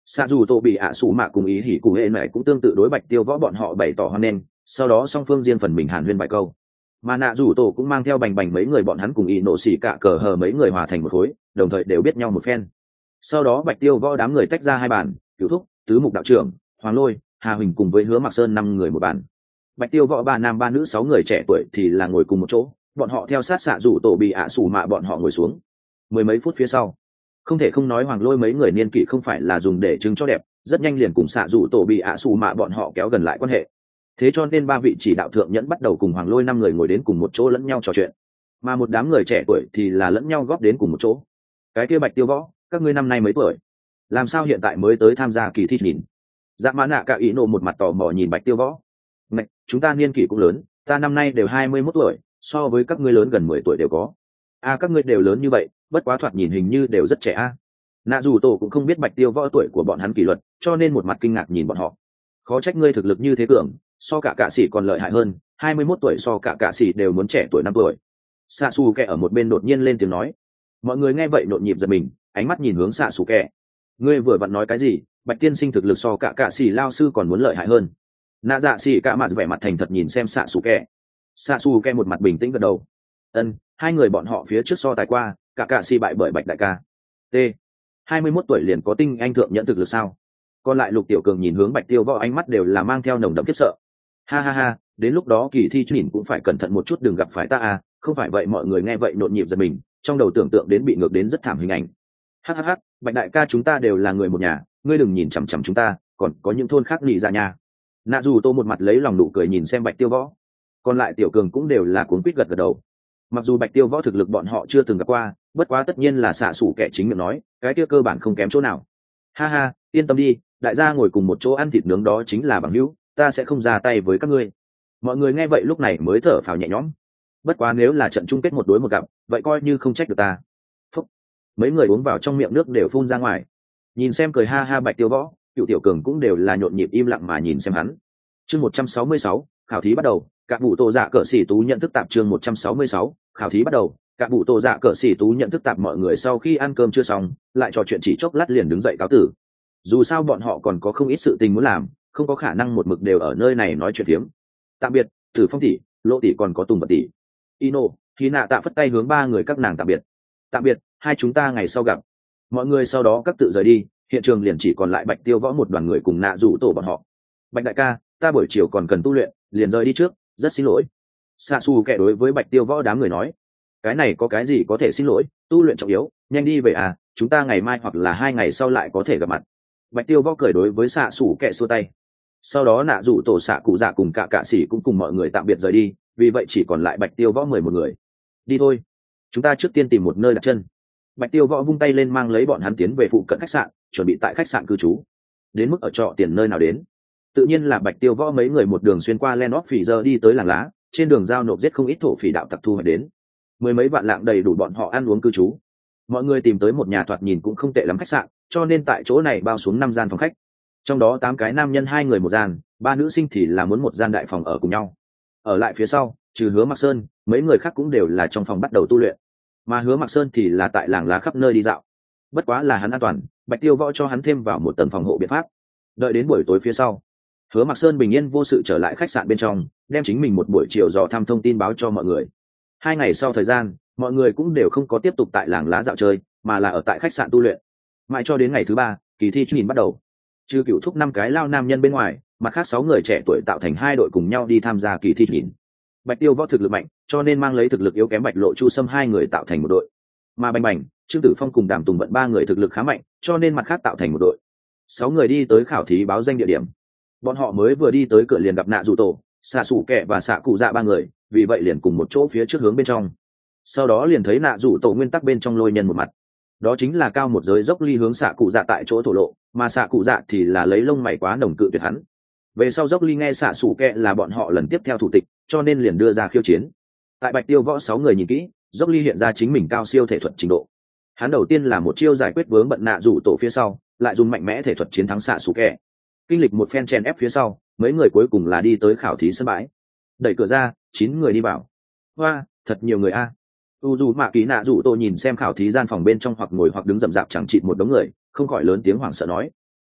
xạ dù tô bị ạ sủ mạ cùng ý hỉ cụ hệ này cũng tương tự đối bạch tiêu võ bọn họ bày tỏ hoan nghênh, sau đó song phương riêng phần mình hàn huyên vài câu, mà nạ dù tổ cũng mang theo bành bành mấy người bọn hắn cùng ý nổ xỉ cả cờ hờ mấy người hòa thành một khối, đồng thời đều biết nhau một phen. Sau đó bạch tiêu võ đám người tách ra hai bàn, cửu thúc, tứ mục đạo trưởng, hoàng lôi, hà huỳnh cùng với hứa mặc sơn năm người một bàn. Bạch tiêu võ ba nam ba nữ sáu người trẻ tuổi thì là ngồi cùng một chỗ, bọn họ theo sát xạ rủ tổ bị ạ sủ mạ bọn họ ngồi xuống. Mười mấy phút phía sau, không thể không nói hoàng lôi mấy người niên kỷ không phải là dùng để chứng cho đẹp, rất nhanh liền cùng xạ rủ tổ bị ạ sủ mạ bọn họ kéo gần lại quan hệ. Thế cho nên ba vị chỉ đạo thượng nhẫn bắt đầu cùng hoàng lôi năm người ngồi đến cùng một chỗ lẫn nhau trò chuyện, mà một đám người trẻ tuổi thì là lẫn nhau góp đến cùng một chỗ. Cái kia bạch tiêu võ, các ngươi năm nay mấy tuổi, làm sao hiện tại mới tới tham gia kỳ thi nhìn? Dạ mã nạ cả ý nộ một mặt tò mò nhìn bạch tiêu võ. Ngạch, chúng ta niên kỷ cũng lớn, ta năm nay đều hai mươi mốt tuổi, so với các ngươi lớn gần mười tuổi đều có. A à, các ngươi đều lớn như vậy, bất quá thoạt nhìn hình như đều rất trẻ a. À. Nạ dù tổ cũng không biết bạch tiêu võ tuổi của bọn hắn kỷ luật, cho nên một mặt kinh ngạc nhìn bọn họ. Khó trách ngươi thực lực như thế cường, so cả cạ sĩ còn lợi hại hơn, hai mươi mốt tuổi so cả cạ sĩ đều muốn trẻ tuổi năm tuổi. Xạ xù kẹ ở một bên đột nhiên lên tiếng nói. Mọi người nghe vậy nhộn nhịp giật mình, ánh mắt nhìn hướng xạ xù kẹ. Ngươi vừa vặn nói cái gì? Bạch tiên sinh thực lực so cả cạ sĩ lao sư còn muốn lợi hại hơn. Nạ dạ sĩ cả mặt vẻ mặt thành thật nhìn xem xạ xù kẹ. Xạ xù kẹ một mặt bình tĩnh gật đầu. Ân, hai người bọn họ phía trước so tài qua, cả cạ sĩ bại bởi bạch đại ca. T. hai mươi mốt tuổi liền có tinh anh thượng nhận thực lực sao? Còn lại Lục Tiểu Cường nhìn hướng Bạch Tiêu Võ, ánh mắt đều là mang theo nồng đậm khiếp sợ. Ha ha ha, đến lúc đó kỳ thi nhìn cũng phải cẩn thận một chút, đừng gặp phải ta à, không phải vậy. Mọi người nghe vậy nhộn nhịp giật mình, trong đầu tưởng tượng đến bị ngược đến rất thảm hình ảnh. Ha ha ha, Bạch đại ca chúng ta đều là người một nhà, ngươi đừng nhìn chằm chằm chúng ta, còn có những thôn khác nị ra nhà. Nạ dù Tô một mặt lấy lòng nụ cười nhìn xem Bạch Tiêu Võ. Còn lại Tiểu Cường cũng đều là cuống quýt gật gật đầu. Mặc dù Bạch Tiêu Võ thực lực bọn họ chưa từng gặp qua, bất quá tất nhiên là xạ sủ kẻ chính miệng nói, cái kia cơ bản không kém chỗ nào. Ha ha, yên tâm đi, đại gia ngồi cùng một chỗ ăn thịt nướng đó chính là bằng hữu, ta sẽ không ra tay với các ngươi. Mọi người nghe vậy lúc này mới thở phào nhẹ nhõm. Bất quá nếu là trận chung kết một đối một gặp, vậy coi như không trách được ta. Phúc. Mấy người uống vào trong miệng nước đều phun ra ngoài. Nhìn xem cười ha ha Bạch Tiêu Võ, Cựu Tiểu Cường cũng đều là nhộn nhịp im lặng mà nhìn xem hắn. Chương một trăm sáu mươi sáu, khảo thí bắt đầu. Các vụ tổ dạ cỡ sĩ tú nhận thức tạp. Chương một trăm sáu mươi sáu, khảo thí bắt đầu. Các vụ tổ dạ cỡ sĩ tú nhận thức tạp. Mọi người sau khi ăn cơm chưa xong, lại trò chuyện chỉ chốc lát liền đứng dậy cáo tử. Dù sao bọn họ còn có không ít sự tình muốn làm, không có khả năng một mực đều ở nơi này nói chuyện phiếm. Tạm biệt, Tử Phong tỷ, Lỗ tỷ còn có Tùng Vật tỷ. Ino, Khí Nạ Tạ phất tay hướng ba người các nàng tạm biệt. Tạm biệt, hai chúng ta ngày sau gặp. Mọi người sau đó các tự rời đi, hiện trường liền chỉ còn lại Bạch Tiêu Võ một đoàn người cùng Nạ Dụ Tổ bọn họ. Bạch đại ca, ta buổi chiều còn cần tu luyện, liền rời đi trước, rất xin lỗi. Sa Su kẻ đối với Bạch Tiêu Võ đám người nói, cái này có cái gì có thể xin lỗi, tu luyện trọng yếu, nhanh đi về à, chúng ta ngày mai hoặc là hai ngày sau lại có thể gặp mặt. Bạch Tiêu Võ cười đối với xạ sủ kẹ xua tay. Sau đó Nạ Dụ Tổ xạ cụ dạ cùng cả cạ sĩ cũng cùng mọi người tạm biệt rời đi, vì vậy chỉ còn lại Bạch Tiêu Võ mười một người. Đi thôi, chúng ta trước tiên tìm một nơi đặt chân. Bạch Tiêu Võ vung tay lên mang lấy bọn hắn tiến về phụ cận khách sạn, chuẩn bị tại khách sạn cư trú. Đến mức ở trọ tiền nơi nào đến, tự nhiên là Bạch Tiêu Võ mấy người một đường xuyên qua Len Óp Phỉ giờ đi tới làng lá, trên đường giao nộp giết không ít thổ phỉ đạo tặc thu hoạch đến. Mười mấy vạn lạng đầy đủ bọn họ ăn uống cư trú. Mọi người tìm tới một nhà thoạt nhìn cũng không tệ lắm khách sạn, cho nên tại chỗ này bao xuống năm gian phòng khách. Trong đó tám cái nam nhân hai người một gian, ba nữ sinh thì là muốn một gian đại phòng ở cùng nhau. Ở lại phía sau, trừ Hứa Mặc Sơn, mấy người khác cũng đều là trong phòng bắt đầu tu luyện. Mà Hứa Mặc Sơn thì là tại làng lá khắp nơi đi dạo. Bất quá là hắn an toàn, Bạch Tiêu Võ cho hắn thêm vào một tầng phòng hộ biện pháp. Đợi đến buổi tối phía sau, Hứa Mặc Sơn bình yên vô sự trở lại khách sạn bên trong, đem chính mình một buổi chiều dò thăm thông tin báo cho mọi người. Hai ngày sau thời gian, mọi người cũng đều không có tiếp tục tại làng lá dạo chơi, mà là ở tại khách sạn tu luyện. Mãi cho đến ngày thứ ba, kỳ thi nhìn bắt đầu. Trừ Cửu Thúc năm cái lao nam nhân bên ngoài, mặt khác sáu người trẻ tuổi tạo thành hai đội cùng nhau đi tham gia kỳ thi nhìn. Bạch Tiêu Võ thực lực mạnh, cho nên mang lấy thực lực yếu kém Bạch Lộ Chu Sâm hai người tạo thành một đội. Mà Bành Bành, Trương Tử Phong cùng Đàm Tùng Vận ba người thực lực khá mạnh, cho nên mặt khác tạo thành một đội. Sáu người đi tới khảo thí báo danh địa điểm. Bọn họ mới vừa đi tới cửa liền gặp Nạ Dụ Tổ, Xạ Sủ Kẹ và Xạ Cụ Dạ ba người, vì vậy liền cùng một chỗ phía trước hướng bên trong. Sau đó liền thấy Nạ Dụ Tổ nguyên tắc bên trong lôi nhân một mặt. Đó chính là cao một giới dốc ly hướng Xạ Cụ Dạ tại chỗ thổ lộ, mà Xạ Cụ Dạ thì là lấy lông mày quá nồng cự tuyệt hắn. Về sau dốc ly nghe Xạ Sủ Kẹ là bọn họ lần tiếp theo thủ tịch, cho nên liền đưa ra khiêu chiến. Tại Bạch Tiêu Võ sáu người nhìn kỹ, dốc ly hiện ra chính mình cao siêu thể thuật trình độ. Hắn đầu tiên là một chiêu giải quyết vướng bận Nạ Dụ Tổ phía sau, lại dùng mạnh mẽ thể thuật chiến thắng Xạ Sủ Kẹ. Kinh lịch một phen chèn ép phía sau, mấy người cuối cùng là đi tới khảo thí sân bãi. Đẩy cửa ra, chín người đi vào. Hoa, thật nhiều người a. U dù mạ kỳ Nạ Dụ Tổ nhìn xem khảo thí gian phòng bên trong hoặc ngồi hoặc đứng rậm rạp chẳng chịt một đống người, không khỏi lớn tiếng hoảng sợ nói.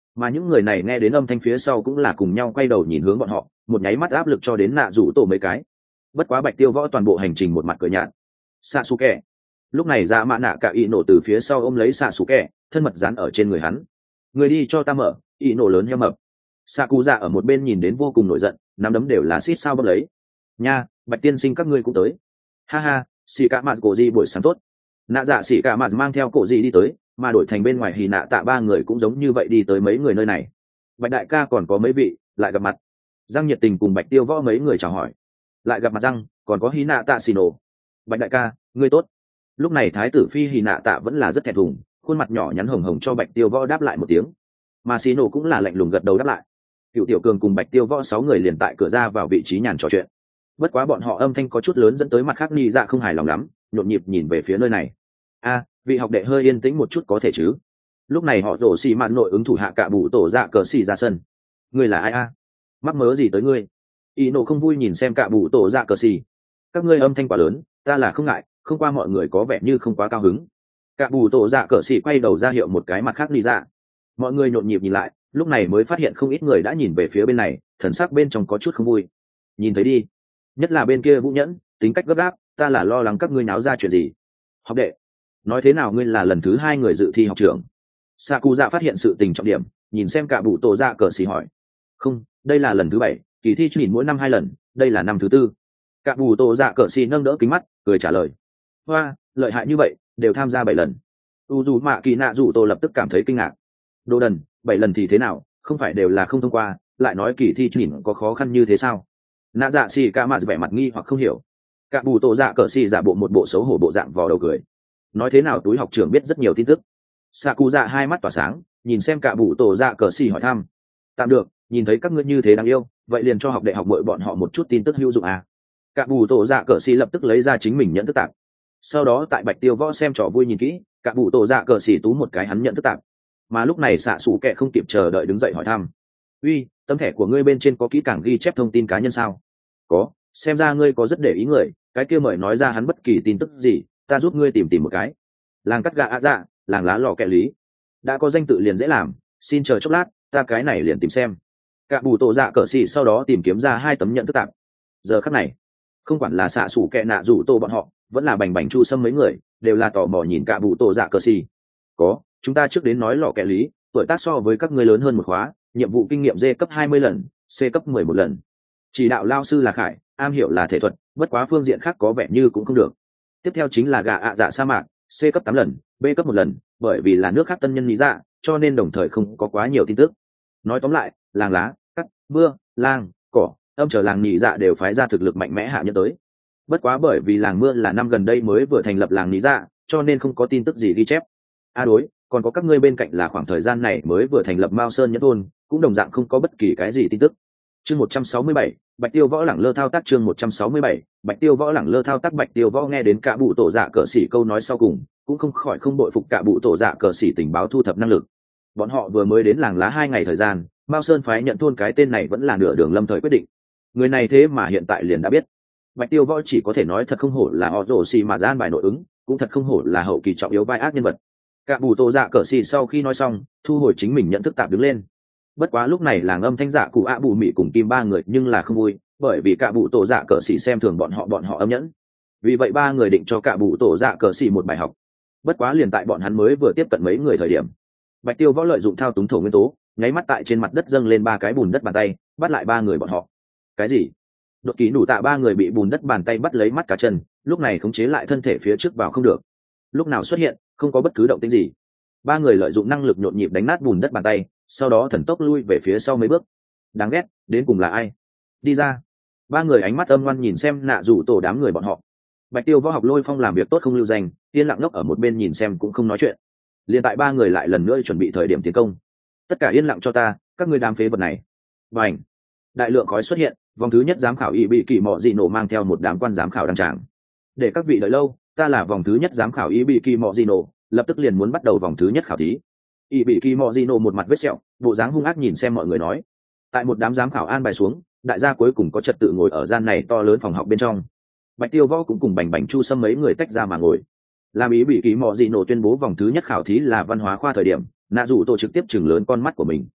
mà những người này nghe đến âm thanh phía sau cũng là cùng nhau quay đầu nhìn hướng bọn họ, một nháy mắt áp lực cho đến nạ rủ tổ mấy cái. Bất quá Bạch Tiêu Võ toàn bộ hành trình một mặt cười nhạt. Sasuke. Lúc này Dạ Mạ Nạ cả Y nổ từ phía sau ôm lấy Sasuke, thân mật dán ở trên người hắn. Người đi cho ta mở. Y nổ lớn heo mập. Sakuza ở một bên nhìn đến vô cùng nổi giận, nắm đấm đều là xít sao bốc lấy. Nha, Bạch tiên sinh các ngươi cũng tới. Ha ha, xì cả mạt cổ gì buổi sáng tốt. Nạ dạ xì cả mạt mang theo cổ gì đi tới, mà đổi thành bên ngoài Hỉ Nạ Tạ ba người cũng giống như vậy đi tới mấy người nơi này. Bạch đại ca còn có mấy vị lại gặp mặt. Giang nhiệt tình cùng Bạch Tiêu Võ mấy người chào hỏi. Lại gặp mặt răng, còn có Hỉ Nạ Tạ xì nổ. Bạch đại ca, ngươi tốt. Lúc này thái tử phi Hỉ Nạ Tạ vẫn là rất thẹn thùng, khuôn mặt nhỏ nhắn hồng hồng cho Bạch Tiêu Võ đáp lại một tiếng, mà xì nổ cũng là lạnh lùng gật đầu đáp lại. Cựu Tiểu Cường cùng Bạch Tiêu Võ sáu người liền tại cửa ra vào vị trí nhàn trò chuyện. Bất quá bọn họ âm thanh có chút lớn dẫn tới mặt khác Nị Dạ không hài lòng lắm, nhộn nhịp nhìn về phía nơi này. A, vị học đệ hơi yên tĩnh một chút có thể chứ? Lúc này họ rổ xì mạt nội ứng thủ hạ cả bụ tổ dạ cờ xì ra sân. Ngươi là ai a? Mắc mớ gì tới ngươi? Y nổ không vui nhìn xem cả bụ tổ dạ cờ xì. Các ngươi âm thanh quá lớn, ta là không ngại, không qua mọi người có vẻ như không quá cao hứng. Cả bù tổ dạ cờ xì quay đầu ra hiệu một cái mặt khác Nị Dạ. Mọi người nhộn nhịp nhìn lại, lúc này mới phát hiện không ít người đã nhìn về phía bên này, thần sắc bên trong có chút không vui. Nhìn thấy đi, nhất là bên kia Vũ Nhẫn, tính cách gấp gáp, ta là lo lắng các ngươi náo ra chuyện gì. Học đệ, nói thế nào ngươi là lần thứ hai người dự thi học trưởng? Saku dạ phát hiện sự tình trọng điểm, nhìn xem cả bụ tổ dạ cờ xì hỏi. Không, đây là lần thứ bảy, kỳ thi nhìn mỗi năm hai lần, đây là năm thứ tư. Cả bù tổ dạ cờ xì nâng đỡ kính mắt, cười trả lời. Hoa, lợi hại như vậy, đều tham gia bảy lần. U dù mạ kỳ nạ dù tô lập tức cảm thấy kinh ngạc. Đồ đần, bảy lần thì thế nào, không phải đều là không thông qua, lại nói kỳ thi nhìn có khó khăn như thế sao? Nạ dạ xì ca mạ vẻ mặt nghi hoặc không hiểu. Cả bù tổ dạ cờ xì giả bộ một bộ xấu hổ bộ dạng vò đầu cười. Nói thế nào túi học trưởng biết rất nhiều tin tức. Saku dạ hai mắt tỏa sáng, nhìn xem cả bù tổ dạ cờ xì hỏi thăm. Tạm được, nhìn thấy các ngươi như thế đáng yêu, vậy liền cho học đại học bội bọn họ một chút tin tức hữu dụng à. Cả bù tổ dạ cờ xì lập tức lấy ra chính mình nhận thức tạp. Sau đó tại Bạch Tiêu Võ xem trò vui nhìn kỹ, cả bù tổ dạ cờ xì tú một cái hắn nhận thức tạp. Mà lúc này xạ xù kẹ không kịp chờ đợi đứng dậy hỏi thăm. Uy, tấm thẻ của ngươi bên trên có kỹ càng ghi chép thông tin cá nhân sao? Có, xem ra ngươi có rất để ý người, cái kia mời nói ra hắn bất kỳ tin tức gì, ta giúp ngươi tìm tìm một cái. Làng cắt gà ạ dạ, làng lá lò kẹ lý. Đã có danh tự liền dễ làm, xin chờ chốc lát, ta cái này liền tìm xem. Cả bù tổ dạ cờ xì sau đó tìm kiếm ra hai tấm nhận thức tạp. Giờ khắc này, không quản là xạ xù kẹ nạ rủ tô bọn họ, vẫn là bành bành chu sâm mấy người, đều là tò mò nhìn cả bù tổ dạ cờ xì. Có, chúng ta trước đến nói lò kẹ lý, tuổi tác so với các ngươi lớn hơn một khóa, nhiệm vụ kinh nghiệm D cấp hai mươi lần, C cấp mười một lần. Chỉ đạo lao sư là Khải, am hiểu là thể thuật, bất quá phương diện khác có vẻ như cũng không được. Tiếp theo chính là gà ạ dạ sa mạc, C cấp tám lần, B cấp một lần, bởi vì là nước khác tân nhân lý dạ, cho nên đồng thời không có quá nhiều tin tức. Nói tóm lại, làng lá, cắt, mưa, lang, cỏ, âm trở làng nhị dạ đều phái ra thực lực mạnh mẽ hạ nhân tới. Bất quá bởi vì làng mưa là năm gần đây mới vừa thành lập làng nhị dạ, cho nên không có tin tức gì ghi chép. A đối, còn có các ngươi bên cạnh là khoảng thời gian này mới vừa thành lập Mao Sơn Nhẫn Thôn, cũng đồng dạng không có bất kỳ cái gì tin tức. Chương một trăm sáu mươi bảy, Bạch Tiêu Võ lẳng lơ thao tác chương một trăm sáu mươi bảy, Bạch Tiêu Võ lẳng lơ thao tác Bạch Tiêu Võ nghe đến cả bụ tổ dạ cờ xỉ câu nói sau cùng, cũng không khỏi không bội phục cả bụ tổ dạ cờ xỉ tình báo thu thập năng lực. Bọn họ vừa mới đến làng lá hai ngày thời gian, Mao Sơn phái nhận thôn cái tên này vẫn là nửa đường lâm thời quyết định. Người này thế mà hiện tại liền đã biết. Bạch Tiêu Võ chỉ có thể nói thật không hổ là họ rồ xì mà gian bài nội ứng, cũng thật không hổ là hậu kỳ trọng yếu vai ác nhân vật. Cả bù tổ dạ cờ xì sau khi nói xong, thu hồi chính mình nhận thức tạp đứng lên. Bất quá lúc này làng âm thanh dạ cụ ạ bù mị cùng kim ba người nhưng là không vui, bởi vì cả bù tổ dạ cờ xì xem thường bọn họ bọn họ âm nhẫn. Vì vậy ba người định cho cả bù tổ dạ cờ xì một bài học. Bất quá liền tại bọn hắn mới vừa tiếp cận mấy người thời điểm, Bạch Tiêu Võ lợi dụng thao túng thổ nguyên tố, nháy mắt tại trên mặt đất dâng lên ba cái bùn đất bàn tay, bắt lại ba người bọn họ. Cái gì? Đột ký đủ tạ ba người bị bùn đất bàn tay bắt lấy mắt cá chân, lúc này khống chế lại thân thể phía trước vào không được. Lúc nào xuất hiện, không có bất cứ động tĩnh gì. Ba người lợi dụng năng lực nhộn nhịp đánh nát bùn đất bàn tay, sau đó thần tốc lui về phía sau mấy bước. Đáng ghét, đến cùng là ai? Đi ra. Ba người ánh mắt âm ngoan nhìn xem nạ rủ tổ đám người bọn họ. Bạch Tiêu Võ học Lôi Phong làm việc tốt không lưu danh, yên lặng ngốc ở một bên nhìn xem cũng không nói chuyện. Liên tại ba người lại lần nữa chuẩn bị thời điểm tiến công. Tất cả yên lặng cho ta, các ngươi đám phế vật này. Bành. Đại lượng khói xuất hiện, vòng thứ nhất giám khảo y bị kỳ mọ dị nổ mang theo một đám quan giám khảo đăng tràng. Để các vị đợi lâu, ta là vòng thứ nhất giám khảo y bị kỳ mọ dị nổ, lập tức liền muốn bắt đầu vòng thứ nhất khảo thí. Y bị kỳ mọ dị nổ một mặt vết sẹo, bộ dáng hung ác nhìn xem mọi người nói. Tại một đám giám khảo an bài xuống, đại gia cuối cùng có trật tự ngồi ở gian này to lớn phòng học bên trong. Bạch Tiêu Võ cũng cùng bành bành chu sâm mấy người tách ra mà ngồi. Làm ý bị kỳ mọ dị nổ tuyên bố vòng thứ nhất khảo thí là văn hóa khoa thời điểm, nạ dụ tổ trực tiếp chừng lớn con mắt của mình,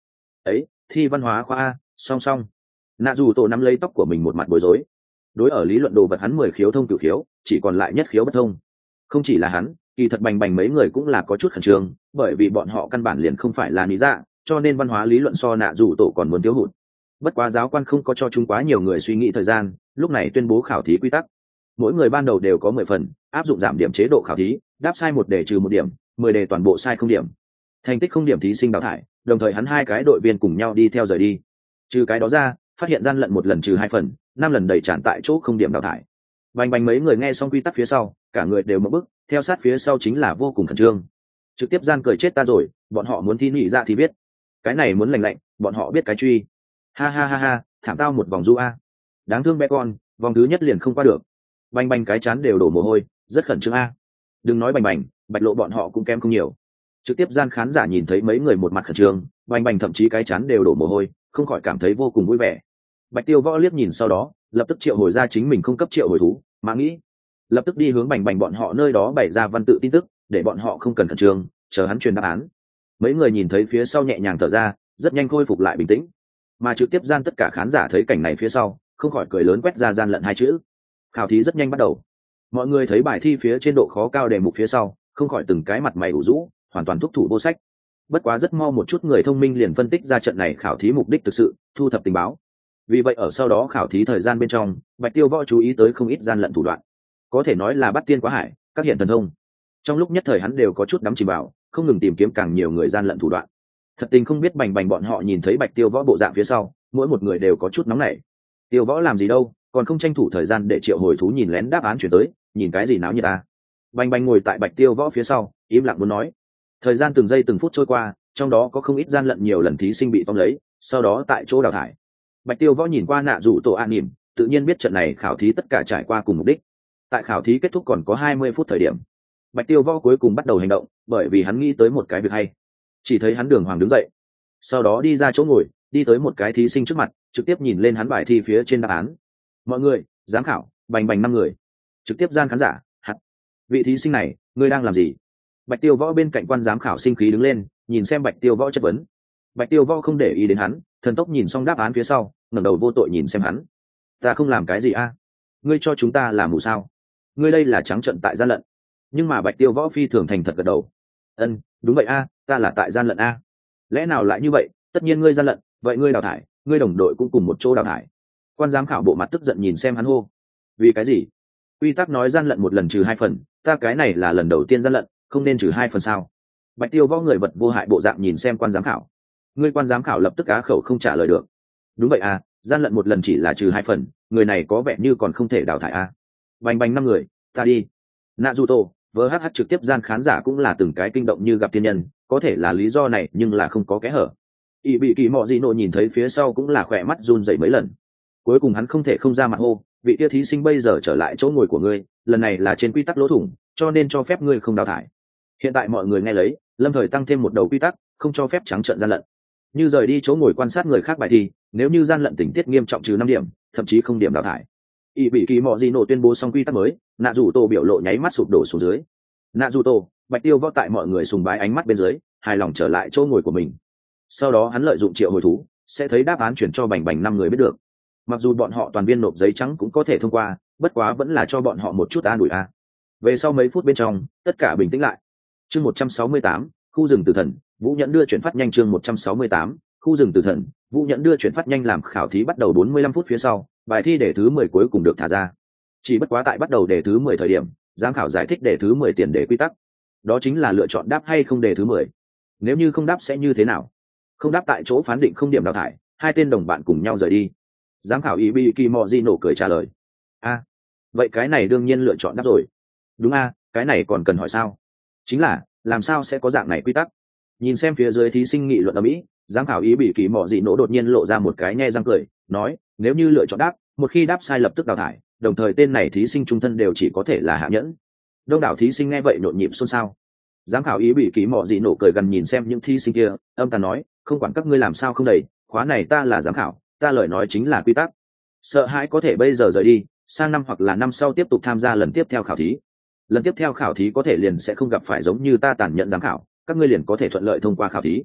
ấy thi văn hóa khoa a song song. Nạ dù tổ nắm lấy tóc của mình một mặt bối rối. Đối ở lý luận đồ vật hắn mười khiếu thông cửu khiếu, chỉ còn lại nhất khiếu bất thông. Không chỉ là hắn, kỳ thật bành bành mấy người cũng là có chút khẩn trương, bởi vì bọn họ căn bản liền không phải là lý dạ, cho nên văn hóa lý luận so nạ dù tổ còn muốn thiếu hụt. Bất quá giáo quan không có cho chúng quá nhiều người suy nghĩ thời gian, lúc này tuyên bố khảo thí quy tắc. Mỗi người ban đầu đều có mười phần, áp dụng giảm điểm chế độ khảo thí, đáp sai một đề trừ một điểm, mười đề toàn bộ sai không điểm. Thành tích không điểm thí sinh đào thải, đồng thời hắn hai cái đội viên cùng nhau đi theo rời đi. Trừ cái đó ra, phát hiện gian lận một lần trừ hai phần, năm lần đầy tràn tại chỗ không điểm đào thải. Bành bành mấy người nghe xong quy tắc phía sau, cả người đều mở bức, theo sát phía sau chính là vô cùng khẩn trương. Trực tiếp gian cười chết ta rồi, bọn họ muốn thi nhị ra thì biết, cái này muốn lành lạnh, bọn họ biết cái truy. Ha ha ha ha, thảm tao một vòng du a. Đáng thương bé con, vòng thứ nhất liền không qua được. Bành bành cái chán đều đổ mồ hôi, rất khẩn trương a. Đừng nói bành bành, bạch lộ bọn họ cũng kém không nhiều. Trực tiếp gian khán giả nhìn thấy mấy người một mặt khẩn trương, bành bành thậm chí cái chán đều đổ mồ hôi, không khỏi cảm thấy vô cùng vui vẻ. Bạch Tiêu Võ liếc nhìn sau đó, lập tức triệu hồi ra chính mình không cấp triệu hồi thú, mà nghĩ lập tức đi hướng bành bành bọn họ nơi đó bày ra văn tự tin tức, để bọn họ không cần khẩn trương, chờ hắn truyền đáp án. Mấy người nhìn thấy phía sau nhẹ nhàng thở ra, rất nhanh khôi phục lại bình tĩnh. Mà trực tiếp gian tất cả khán giả thấy cảnh này phía sau, không khỏi cười lớn quét ra gian lận hai chữ. Khảo thí rất nhanh bắt đầu. Mọi người thấy bài thi phía trên độ khó cao đề mục phía sau, không khỏi từng cái mặt mày ủ rũ, hoàn toàn thúc thủ vô sách. Bất quá rất mau một chút người thông minh liền phân tích ra trận này khảo thí mục đích thực sự, thu thập tình báo. Vì vậy ở sau đó khảo thí thời gian bên trong, Bạch Tiêu Võ chú ý tới không ít gian lận thủ đoạn, có thể nói là bắt tiên quá hải, các hiện thần thông. Trong lúc nhất thời hắn đều có chút đắm chìm vào, không ngừng tìm kiếm càng nhiều người gian lận thủ đoạn. Thật tình không biết bành bành bọn họ nhìn thấy Bạch Tiêu Võ bộ dạng phía sau, mỗi một người đều có chút nóng nảy. Tiêu Võ làm gì đâu, còn không tranh thủ thời gian để triệu hồi thú nhìn lén đáp án chuyển tới, nhìn cái gì náo như ta. Bành bành ngồi tại Bạch Tiêu Võ phía sau, im lặng muốn nói. Thời gian từng giây từng phút trôi qua, trong đó có không ít gian lận nhiều lần thí sinh bị tóm lấy, sau đó tại chỗ đào thải. Bạch Tiêu Võ nhìn qua nạ rủ tổ an nỉm, tự nhiên biết trận này khảo thí tất cả trải qua cùng mục đích. Tại khảo thí kết thúc còn có hai mươi phút thời điểm, Bạch Tiêu Võ cuối cùng bắt đầu hành động, bởi vì hắn nghĩ tới một cái việc hay. Chỉ thấy hắn đường hoàng đứng dậy, sau đó đi ra chỗ ngồi, đi tới một cái thí sinh trước mặt, trực tiếp nhìn lên hắn bài thi phía trên đáp án. Mọi người, giám khảo, bành bành năm người. Trực tiếp gian khán giả, hạt. Vị thí sinh này, ngươi đang làm gì? Bạch Tiêu Võ bên cạnh quan giám khảo sinh khí đứng lên, nhìn xem Bạch Tiêu Võ chất vấn. Bạch Tiêu Võ không để ý đến hắn, thần tốc nhìn xong đáp án phía sau, ngẩng đầu vô tội nhìn xem hắn. Ta không làm cái gì a? Ngươi cho chúng ta làm mù sao? Ngươi đây là trắng trợn tại gian lận. Nhưng mà Bạch Tiêu Võ phi thường thành thật gật đầu. Ân, đúng vậy a, ta là tại gian lận a. Lẽ nào lại như vậy? Tất nhiên ngươi gian lận, vậy ngươi đào thải, ngươi đồng đội cũng cùng một chỗ đào thải. Quan giám khảo bộ mặt tức giận nhìn xem hắn hô. Vì cái gì? Quy tắc nói gian lận một lần trừ hai phần, ta cái này là lần đầu tiên gian lận, không nên trừ hai phần sao? Bạch Tiêu Võ người vật vô hại bộ dạng nhìn xem quan giám khảo. Ngươi quan giám khảo lập tức á khẩu không trả lời được. Đúng vậy à, gian lận một lần chỉ là trừ hai phần, người này có vẻ như còn không thể đào thải à. Bành bành năm người, ta đi. Naruto, vê hát hát trực tiếp gian khán giả cũng là từng cái kinh động như gặp thiên nhân, có thể là lý do này nhưng là không có kẽ hở. Y bị kỳ mọ gì nộ nhìn thấy phía sau cũng là khỏe mắt run dậy mấy lần. Cuối cùng hắn không thể không ra mặt hô, vị tia thí sinh bây giờ trở lại chỗ ngồi của ngươi, lần này là trên quy tắc lỗ thủng, cho nên cho phép ngươi không đào thải. Hiện tại mọi người nghe lấy, lâm thời tăng thêm một đầu quy tắc, không cho phép trắng trợn gian lận. Như rời đi chỗ ngồi quan sát người khác bài thi, nếu như gian lận tình tiết nghiêm trọng trừ năm điểm, thậm chí không điểm đào thải. Y bị kỳ mọ gì nổ tuyên bố xong quy tắc mới, nạ dù tổ biểu lộ nháy mắt sụp đổ xuống dưới. Nạ dù tổ, Bạch Tiêu Võ tại mọi người sùng bái ánh mắt bên dưới, hài lòng trở lại chỗ ngồi của mình. Sau đó hắn lợi dụng triệu hồi thú, sẽ thấy đáp án chuyển cho bành bành năm người biết được. Mặc dù bọn họ toàn viên nộp giấy trắng cũng có thể thông qua, bất quá vẫn là cho bọn họ một chút an ủi a. Về sau mấy phút bên trong, tất cả bình tĩnh lại. Chương một trăm sáu mươi tám, khu rừng tử thần, Vũ Nhẫn đưa chuyển phát nhanh. Chương một trăm sáu mươi tám, khu rừng tử thần, Vũ Nhẫn đưa chuyển phát nhanh. Làm khảo thí bắt đầu bốn mươi lăm phút phía sau, bài thi đề thứ mười cuối cùng được thả ra. Chỉ bất quá tại bắt đầu đề thứ mười thời điểm, giám khảo giải thích đề thứ mười tiền đề quy tắc. Đó chính là lựa chọn đáp hay không đề thứ mười. Nếu như không đáp sẽ như thế nào? Không đáp tại chỗ phán định không điểm đào thải, hai tên đồng bạn cùng nhau rời đi. Giám khảo Ibiki Mojino cười trả lời. A, vậy cái này đương nhiên lựa chọn đáp rồi. Đúng a, cái này còn cần hỏi sao? Chính là, làm sao sẽ có dạng này quy tắc? Nhìn xem phía dưới thí sinh nghị luận ở Mỹ, giám khảo Ibiki Mojino đột nhiên lộ ra một cái nhe răng cười, nói, nếu như lựa chọn đáp, một khi đáp sai lập tức đào thải, đồng thời tên này thí sinh trung thân đều chỉ có thể là hạ nhẫn. Đông đảo thí sinh nghe vậy nhộn nhịp xôn xao. Giám khảo Ibiki Mojino cười gần nhìn xem những thí sinh kia, âm tàn nói, không quản các ngươi làm sao không đầy, khóa này ta là giám khảo, ta lời nói chính là quy tắc. Sợ hãi có thể bây giờ rời đi, sang năm hoặc là năm sau tiếp tục tham gia lần tiếp theo khảo thí. Lần tiếp theo khảo thí có thể liền sẽ không gặp phải giống như ta tàn nhẫn giám khảo, các ngươi liền có thể thuận lợi thông qua khảo thí.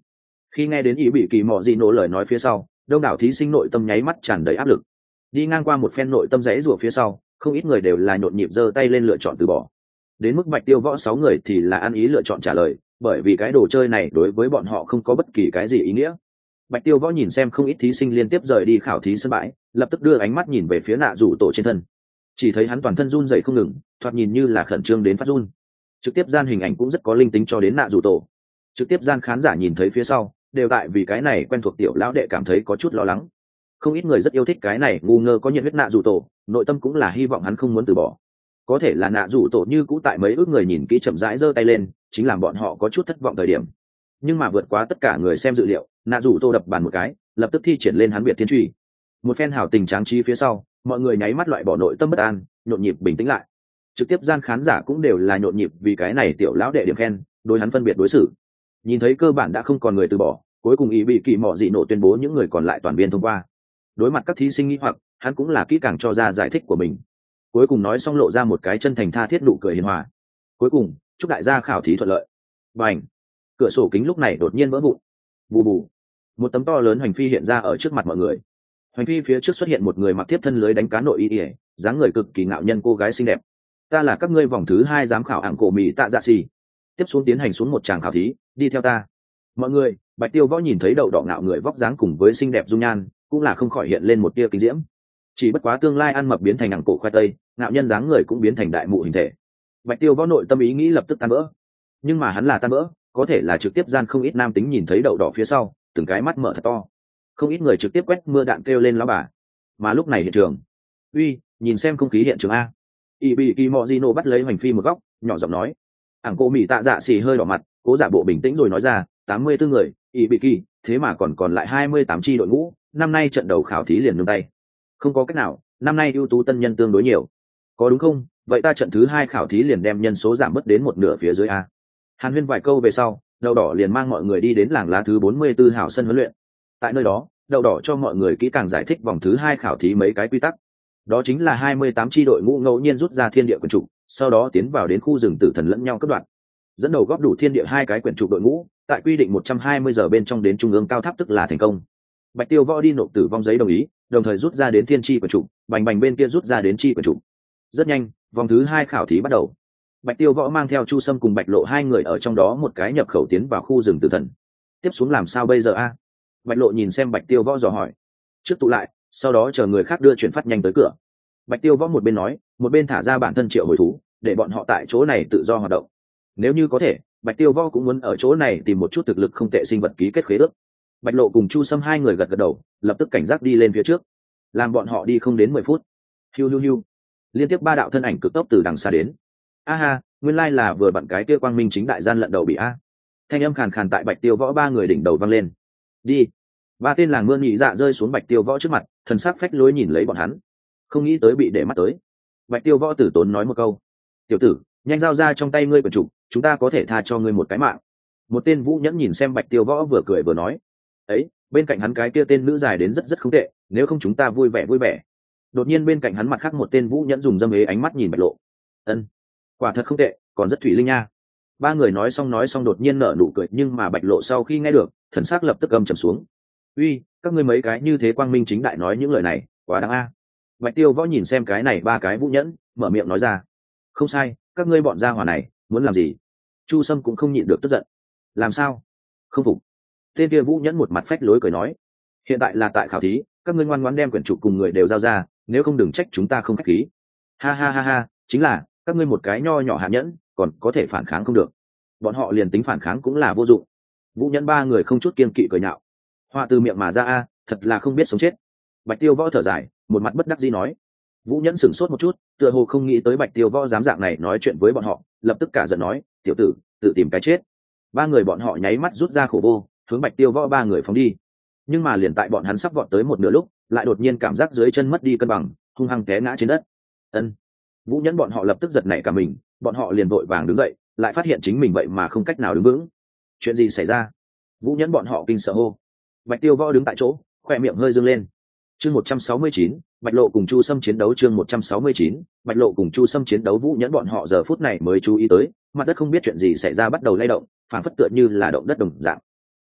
Khi nghe đến ý bị kỳ mò gì nổ lời nói phía sau, đông đảo thí sinh nội tâm nháy mắt tràn đầy áp lực. Đi ngang qua một phen nội tâm rẽ rủa phía sau, không ít người đều là nhộn nhịp giơ tay lên lựa chọn từ bỏ. Đến mức Bạch Tiêu Võ sáu người thì là ăn ý lựa chọn trả lời, bởi vì cái đồ chơi này đối với bọn họ không có bất kỳ cái gì ý nghĩa. Bạch Tiêu Võ nhìn xem không ít thí sinh liên tiếp rời đi khảo thí sân bãi, lập tức đưa ánh mắt nhìn về phía nạ rủ tổ trên thân. Chỉ thấy hắn toàn thân run rẩy không ngừng, thoạt nhìn như là khẩn trương đến phát run. Trực tiếp gian hình ảnh cũng rất có linh tính cho đến nạ rủ tổ. Trực tiếp gian khán giả nhìn thấy phía sau, đều tại vì cái này quen thuộc tiểu lão đệ cảm thấy có chút lo lắng. Không ít người rất yêu thích cái này ngu ngơ có nhiệt huyết nạ rủ tổ, nội tâm cũng là hy vọng hắn không muốn từ bỏ. Có thể là nạ rủ tổ như cũ tại mấy ước người nhìn kỹ chậm rãi giơ tay lên, chính làm bọn họ có chút thất vọng thời điểm. Nhưng mà vượt quá tất cả người xem dự liệu, nạ rủ tổ đập bàn một cái, lập tức thi triển lên hắn Việt thiên truy. Một phen hảo tình tráng trí phía sau, mọi người nháy mắt loại bỏ nội tâm bất an, nhộn nhịp bình tĩnh lại. Trực tiếp gian khán giả cũng đều là nhộn nhịp vì cái này tiểu lão đệ điểm khen, đối hắn phân biệt đối xử. Nhìn thấy cơ bản đã không còn người từ bỏ, cuối cùng ý bị kỳ mọ dị nổ tuyên bố những người còn lại toàn viên thông qua. Đối mặt các thí sinh nghi hoặc, hắn cũng là kỹ càng cho ra giải thích của mình. Cuối cùng nói xong lộ ra một cái chân thành tha thiết nụ cười hiền hòa. Cuối cùng chúc đại gia khảo thí thuận lợi. Bành! Cửa sổ kính lúc này đột nhiên vỡ vụn. Bù bù! Một tấm to lớn hoành phi hiện ra ở trước mặt mọi người. Hoành phi phía trước xuất hiện một người mặc tiếp thân lưới đánh cá nội y ỉa, dáng người cực kỳ ngạo nhân cô gái xinh đẹp. Ta là các ngươi vòng thứ hai giám khảo ảng cổ mỹ tạ dạ xì. Tiếp xuống tiến hành xuống một tràng khảo thí, đi theo ta. Mọi người, Bạch Tiêu Võ nhìn thấy đậu đỏ ngạo người vóc dáng cùng với xinh đẹp dung nhan, cũng là không khỏi hiện lên một tia kinh diễm. Chỉ bất quá tương lai ăn mập biến thành ảng cổ khoai tây, ngạo nhân dáng người cũng biến thành đại mụ hình thể. Bạch Tiêu Võ nội tâm ý nghĩ lập tức tan vỡ. Nhưng mà hắn là tan vỡ, có thể là trực tiếp gian không ít nam tính nhìn thấy đậu đỏ phía sau, từng cái mắt mở thật to. Không ít người trực tiếp quét mưa đạn kêu lên lão bà. Mà lúc này hiện trường, uy, nhìn xem không khí hiện trường a. Y bị kỳ mọ Gino bắt lấy hoành phi một góc, nhỏ giọng nói. Ảng cô mỹ tạ dạ xì hơi đỏ mặt, cố giả bộ bình tĩnh rồi nói ra, tám mươi tư người, Y bị kỳ, thế mà còn còn lại hai mươi tám chi đội ngũ, năm nay trận đầu khảo thí liền nương tay. Không có cách nào, năm nay ưu tú tân nhân tương đối nhiều. Có đúng không? Vậy ta trận thứ hai khảo thí liền đem nhân số giảm bớt đến một nửa phía dưới a. Hàn Huyên vài câu về sau, đậu đỏ liền mang mọi người đi đến làng lá thứ bốn mươi tư hảo sân huấn luyện. Tại nơi đó, đậu đỏ cho mọi người kỹ càng giải thích vòng thứ hai khảo thí mấy cái quy tắc. Đó chính là hai mươi tám chi đội ngũ ngẫu nhiên rút ra thiên địa quyển trục, sau đó tiến vào đến khu rừng tử thần lẫn nhau cấp đoạn. Dẫn đầu góp đủ thiên địa hai cái quyển trục đội ngũ, tại quy định một trăm hai mươi giờ bên trong đến trung ương cao tháp tức là thành công. Bạch Tiêu Võ đi nộp tử vong giấy đồng ý, đồng thời rút ra đến thiên chi quyển trục, bành bành bên kia rút ra đến chi quyển trục. Rất nhanh, vòng thứ hai khảo thí bắt đầu. Bạch Tiêu Võ mang theo Chu Sâm cùng Bạch Lộ hai người ở trong đó một cái nhập khẩu tiến vào khu rừng tử thần. Tiếp xuống làm sao bây giờ a? Bạch Lộ nhìn xem Bạch Tiêu Võ dò hỏi. Trước tụ lại, sau đó chờ người khác đưa chuyển phát nhanh tới cửa. Bạch Tiêu Võ một bên nói, một bên thả ra bản thân triệu hồi thú, để bọn họ tại chỗ này tự do hoạt động. Nếu như có thể, Bạch Tiêu Võ cũng muốn ở chỗ này tìm một chút thực lực không tệ sinh vật ký kết khế ước. Bạch Lộ cùng Chu Sâm hai người gật gật đầu, lập tức cảnh giác đi lên phía trước, làm bọn họ đi không đến mười phút. Hiu hiu hiu, liên tiếp ba đạo thân ảnh cực tốc từ đằng xa đến. A ha, nguyên lai là vừa bận cái kia quang minh chính đại gian lận đầu bị a. Thanh âm khàn khàn tại Bạch Tiêu Võ ba người đỉnh đầu vang lên. Đi. Ba tên làng mưa nhị dạ rơi xuống Bạch Tiêu Võ trước mặt, thần sắc phách lối nhìn lấy bọn hắn. Không nghĩ tới bị để mắt tới. Bạch Tiêu Võ tử tốn nói một câu. Tiểu tử, nhanh giao ra trong tay ngươi quyển trục, chúng ta có thể tha cho ngươi một cái mạng. Một tên vũ nhẫn nhìn xem Bạch Tiêu Võ vừa cười vừa nói. Ấy, bên cạnh hắn cái kia tên nữ dài đến rất rất không tệ, nếu không chúng ta vui vẻ vui vẻ. Đột nhiên bên cạnh hắn mặt khác một tên vũ nhẫn dùng dâm ế ánh mắt nhìn Bạch Lộ. Ân, quả thật không tệ, còn rất thủy linh nha. Ba người nói xong nói xong đột nhiên nở nụ cười, nhưng mà Bạch Lộ sau khi nghe được, thần sắc lập tức âm trầm xuống. Uy, các ngươi mấy cái như thế quang minh chính đại nói những lời này, quá đáng a. Bạch Tiêu Võ nhìn xem cái này ba cái vũ nhẫn, mở miệng nói ra. Không sai, các ngươi bọn gia hỏa này, muốn làm gì? Chu Sâm cũng không nhịn được tức giận. Làm sao? Không phục. Tên kia vũ nhẫn một mặt phách lối cười nói. Hiện tại là tại khảo thí, các ngươi ngoan ngoãn đem quyển trục cùng người đều giao ra, nếu không đừng trách chúng ta không khách khí. Ha ha ha ha, chính là, các ngươi một cái nho nhỏ hạ nhẫn, còn có thể phản kháng không được. Bọn họ liền tính phản kháng cũng là vô dụng. Vũ nhẫn ba người không chút kiên kỵ cười nhạo. Hoa từ miệng mà ra a, thật là không biết sống chết. Bạch Tiêu Võ thở dài, một mặt bất đắc dĩ nói. Vũ nhẫn sửng sốt một chút, tựa hồ không nghĩ tới Bạch Tiêu Võ dám dạng này nói chuyện với bọn họ, lập tức cả giận nói, tiểu tử, tự tìm cái chết. Ba người bọn họ nháy mắt rút ra khổ vô, hướng Bạch Tiêu Võ ba người phóng đi. Nhưng mà liền tại bọn hắn sắp vọt tới một nửa lúc, lại đột nhiên cảm giác dưới chân mất đi cân bằng, hung hăng té ngã trên đất. Ân. Vũ nhẫn bọn họ lập tức giật nảy cả mình, bọn họ liền vội vàng đứng dậy, lại phát hiện chính mình vậy mà không cách nào đứng vững. Chuyện gì xảy ra? Vũ nhẫn bọn họ kinh sợ hô. Bạch Tiêu Võ đứng tại chỗ, khoe miệng hơi dương lên. Chương một trăm sáu mươi chín, Bạch Lộ cùng Chu Sâm chiến đấu. Chương một trăm sáu mươi chín, Bạch Lộ cùng Chu Sâm chiến đấu. Vũ nhẫn bọn họ giờ phút này mới chú ý tới, mặt đất không biết chuyện gì xảy ra bắt đầu lay động, phản phất tựa như là động đất đồng dạng.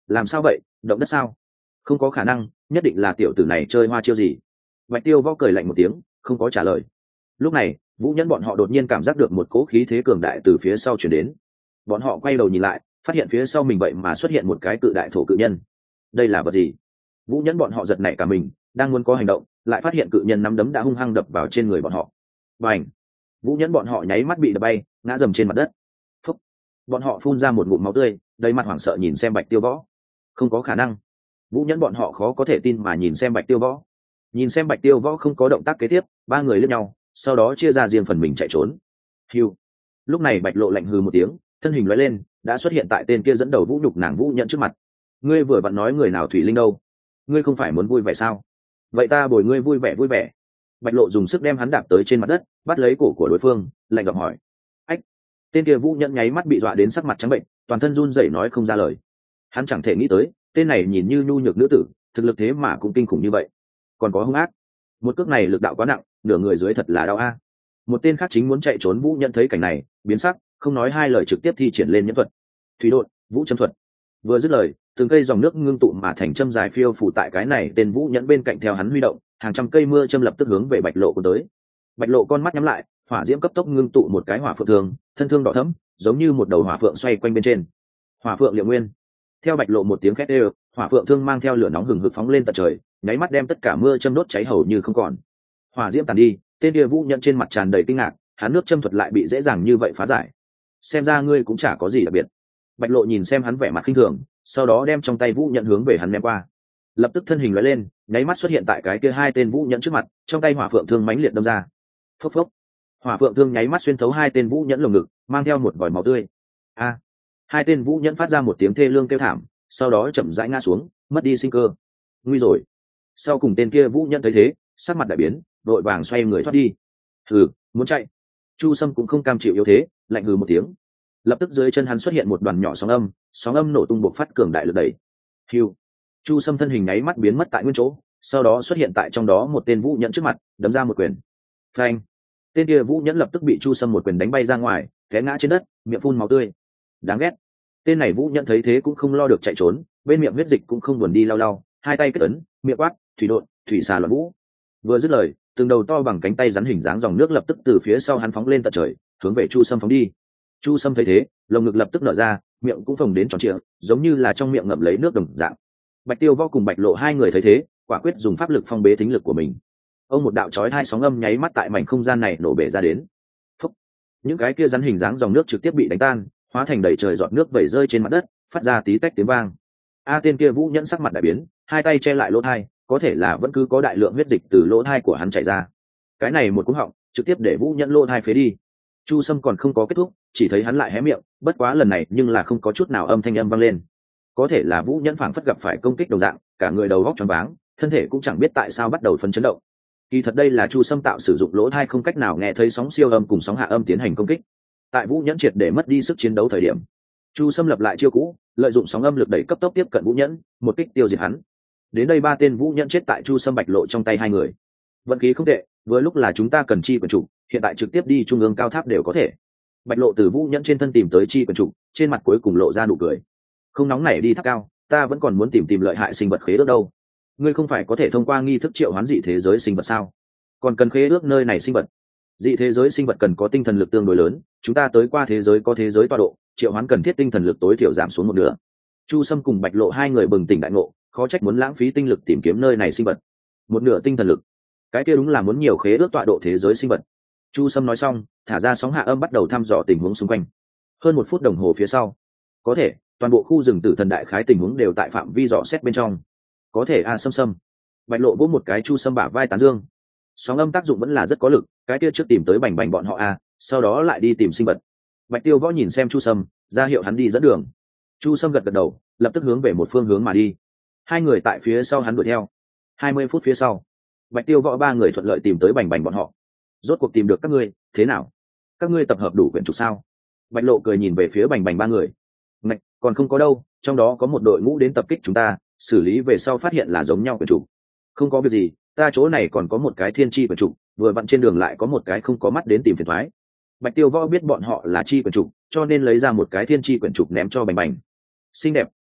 làm sao vậy, động đất sao? Không có khả năng, nhất định là tiểu tử này chơi hoa chiêu gì. Bạch Tiêu Võ cười lạnh một tiếng, không có trả lời. Lúc này Vũ Nhẫn bọn họ đột nhiên cảm giác được một cỗ khí thế cường đại từ phía sau chuyển đến. Bọn họ quay đầu nhìn lại, phát hiện phía sau mình vậy mà xuất hiện một cái cự đại thổ cự nhân. Đây là vật gì? Vũ Nhẫn bọn họ giật nảy cả mình, đang muốn có hành động, lại phát hiện cự nhân nắm đấm đã hung hăng đập vào trên người bọn họ. Bành! Vũ Nhẫn bọn họ nháy mắt bị đập bay, ngã dầm trên mặt đất. Phúc! Bọn họ phun ra một ngụm máu tươi, đầy mặt hoảng sợ nhìn xem Bạch Tiêu Võ. Không có khả năng. Vũ Nhẫn bọn họ khó có thể tin mà nhìn xem Bạch Tiêu Võ. Nhìn xem Bạch Tiêu Võ không có động tác kế tiếp, ba người liếc nhau, sau đó chia ra riêng phần mình chạy trốn. Hưu. Lúc này Bạch Lộ lạnh hừ một tiếng, thân hình lóe lên, đã xuất hiện tại tên kia dẫn đầu vũ nhục nàng Vũ Nhẫn trước mặt. Ngươi vừa vặn nói người nào thủy linh đâu? Ngươi không phải muốn vui vẻ sao? Vậy ta bồi ngươi vui vẻ vui vẻ. Bạch Lộ dùng sức đem hắn đạp tới trên mặt đất, bắt lấy cổ của đối phương, lạnh giọng hỏi. Ách! Tên kia Vũ Nhẫn nháy mắt bị dọa đến sắc mặt trắng bệnh, toàn thân run rẩy nói không ra lời. Hắn chẳng thể nghĩ tới, tên này nhìn như nhu nhược nữ tử, thực lực thế mà cũng kinh khủng như vậy, còn có hung ác. Một cước này lực đạo quá nặng, nửa người dưới thật là đau a. Một tên khác chính muốn chạy trốn Vũ Nhẫn thấy cảnh này, biến sắc, không nói hai lời trực tiếp thi triển lên nhẫn thuật. Thủy đột, Vũ châm thuật. Vừa dứt lời, từng cây dòng nước ngưng tụ mà thành châm dài phiêu phủ tại cái này tên Vũ Nhẫn bên cạnh theo hắn huy động, hàng trăm cây mưa châm lập tức hướng về Bạch Lộ của tới. Bạch Lộ con mắt nhắm lại, hỏa diễm cấp tốc ngưng tụ một cái hỏa phượng thương, thân thương đỏ thẫm, giống như một đầu hỏa phượng xoay quanh bên trên. Hỏa phượng liệu nguyên. Theo Bạch Lộ một tiếng khét đều, hỏa phượng thương mang theo lửa nóng hừng hực phóng lên tận trời, nháy mắt đem tất cả mưa châm đốt cháy hầu như không còn. Hỏa diễm tàn đi, tên kia Vũ Nhẫn trên mặt tràn đầy kinh ngạc, hắn nước châm thuật lại bị dễ dàng như vậy phá giải. Xem ra ngươi cũng chả có gì đặc biệt. Bạch Lộ nhìn xem hắn vẻ mặt khinh thường, sau đó đem trong tay Vũ Nhẫn hướng về hắn ném qua. Lập tức thân hình lóe lên, nháy mắt xuất hiện tại cái kia hai tên Vũ Nhẫn trước mặt, trong tay hỏa phượng thương mãnh liệt đâm ra. Phốc phốc. Hỏa phượng thương nháy mắt xuyên thấu hai tên Vũ Nhẫn lồng ngực, mang theo một vòi máu tươi. A! Hai tên Vũ Nhẫn phát ra một tiếng thê lương kêu thảm, sau đó chậm rãi ngã xuống, mất đi sinh cơ. Nguy rồi. Sau cùng tên kia Vũ Nhẫn thấy thế, sắc mặt đại biến, vội vàng xoay người thoát đi. Hừ, muốn chạy. Chu Sâm cũng không cam chịu yếu thế, lạnh hừ một tiếng. Lập tức dưới chân hắn xuất hiện một đoàn nhỏ sóng âm, sóng âm nổ tung bộc phát cường đại lực đẩy. Hưu. Chu Sâm thân hình nháy mắt biến mất tại nguyên chỗ, sau đó xuất hiện tại trong đó một tên Vũ Nhẫn trước mặt, đấm ra một quyền. Phanh. Tên kia Vũ Nhẫn lập tức bị Chu Sâm một quyền đánh bay ra ngoài, té ngã trên đất, miệng phun máu tươi. Đáng ghét. Tên này Vũ Nhẫn thấy thế cũng không lo được chạy trốn, bên miệng huyết dịch cũng không buồn đi lau lau, hai tay kết ấn, miệng quát, thủy độn, thủy xà loạn vũ. Vừa dứt lời, từng đầu to bằng cánh tay rắn hình dáng dòng nước lập tức từ phía sau hắn phóng lên tận trời, hướng về Chu Sâm phóng đi. Chu Sâm thấy thế, lồng ngực lập tức nở ra, miệng cũng phồng đến tròn trịa, giống như là trong miệng ngậm lấy nước đồng dạng. Bạch Tiêu Võ cùng Bạch Lộ hai người thấy thế, quả quyết dùng pháp lực phong bế thính lực của mình. Ông một đạo chói hai sóng âm nháy mắt tại mảnh không gian này nổ bể ra đến. Phúc. Những cái kia rắn hình dáng dòng nước trực tiếp bị đánh tan, hóa thành đầy trời giọt nước vẩy rơi trên mặt đất, phát ra tí tách tiếng vang. A tên kia Vũ Nhẫn sắc mặt đại biến, hai tay che lại lỗ tai, có thể là vẫn cứ có đại lượng huyết dịch từ lỗ tai của hắn chảy ra. Cái này một cú họng, trực tiếp để Vũ Nhẫn lỗ tai phế đi. Chu Sâm còn không có kết thúc, chỉ thấy hắn lại hé miệng, bất quá lần này nhưng là không có chút nào âm thanh âm vang lên. Có thể là Vũ Nhẫn phảng phất gặp phải công kích đồng dạng, cả người đầu óc choáng váng, thân thể cũng chẳng biết tại sao bắt đầu phấn chấn động. Kỳ thật đây là Chu Sâm tạo sử dụng lỗ tai không cách nào nghe thấy sóng siêu âm cùng sóng hạ âm tiến hành công kích. Tại Vũ Nhẫn triệt để mất đi sức chiến đấu thời điểm, Chu Sâm lập lại chiêu cũ, lợi dụng sóng âm lực đẩy cấp tốc tiếp cận Vũ Nhẫn, một kích tiêu diệt hắn. Đến đây ba tên Vũ Nhẫn chết tại Chu Sâm Bạch Lộ trong tay hai người. Vận khí không tệ, vừa lúc là chúng ta cần chi quyền chủ, hiện tại trực tiếp đi trung ương cao tháp đều có thể. Bạch Lộ từ Vũ Nhẫn trên thân tìm tới chi quyền chủ, trên mặt cuối cùng lộ ra nụ cười. Không nóng nảy đi tháp cao, ta vẫn còn muốn tìm tìm lợi hại sinh vật khế ước đâu. Ngươi không phải có thể thông qua nghi thức triệu hoán dị thế giới sinh vật sao? Còn cần khế ước nơi này sinh vật. Dị thế giới sinh vật cần có tinh thần lực tương đối lớn, chúng ta tới qua thế giới có thế giới tọa độ, triệu hoán cần thiết tinh thần lực tối thiểu giảm xuống một nửa. Chu Sâm cùng Bạch Lộ hai người bừng tỉnh đại ngộ, khó trách muốn lãng phí tinh lực tìm kiếm nơi này sinh vật. Một nửa tinh thần lực, cái kia đúng là muốn nhiều khế ước tọa độ thế giới sinh vật. Chu Sâm nói xong, thả ra sóng hạ âm bắt đầu thăm dò tình huống xung quanh. Hơn một phút đồng hồ phía sau, có thể toàn bộ khu rừng tử thần đại khái tình huống đều tại phạm vi dò xét bên trong. Có thể a à, Sâm Sâm. Bạch Lộ vỗ một cái Chu Sâm bả vai tán dương. Sóng âm tác dụng vẫn là rất có lực, cái kia trước tìm tới Bành Bành bọn họ a, sau đó lại đi tìm sinh vật. Bạch Tiêu Võ nhìn xem Chu Sâm, ra hiệu hắn đi dẫn đường. Chu Sâm gật gật đầu, lập tức hướng về một phương hướng mà đi. Hai người tại phía sau hắn đuổi theo. Hai mươi phút phía sau, Bạch Tiêu Võ ba người thuận lợi tìm tới Bành Bành bọn họ. Rốt cuộc tìm được các ngươi, thế nào? Các ngươi tập hợp đủ quyển trục sao? Bạch Lộ cười nhìn về phía Bành Bành ba người. Ngạch, còn không có đâu, trong đó có một đội ngũ đến tập kích chúng ta, xử lý về sau phát hiện là giống nhau quyển trục. Không có việc gì, ta chỗ này còn có một cái thiên chi quyển trục, vừa vặn trên đường lại có một cái không có mắt đến tìm phiền toái. Bạch Tiêu Võ biết bọn họ là chi quyển trục, cho nên lấy ra một cái thiên chi quyển trục ném cho Bành Bành. Xinh đẹp,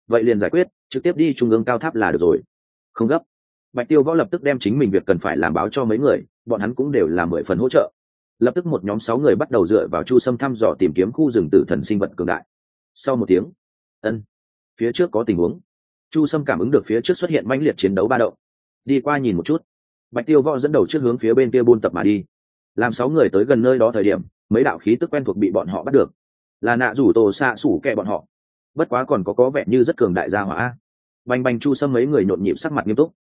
vậy liền giải quyết, trực tiếp đi trung ương cao tháp là được rồi. Không gấp. Bạch Tiêu Võ lập tức đem chính mình việc cần phải làm báo cho mấy người, bọn hắn cũng đều là mười phần hỗ trợ. Lập tức một nhóm sáu người bắt đầu dựa vào Chu Sâm thăm dò tìm kiếm khu rừng tử thần sinh vật cường đại. Sau một tiếng, ân, phía trước có tình huống. Chu Sâm cảm ứng được phía trước xuất hiện mãnh liệt chiến đấu ba động, đi qua nhìn một chút. Bạch Tiêu Võ dẫn đầu trước hướng phía bên kia buôn tập mà đi. Làm sáu người tới gần nơi đó thời điểm, mấy đạo khí tức quen thuộc bị bọn họ bắt được, là nạ rủ tổ xạ sủ kẹ bọn họ. Bất quá còn có có vẻ như rất cường đại gia hỏa. Bành bành Chu Sâm mấy người nhộn nhịp sắc mặt nghiêm túc.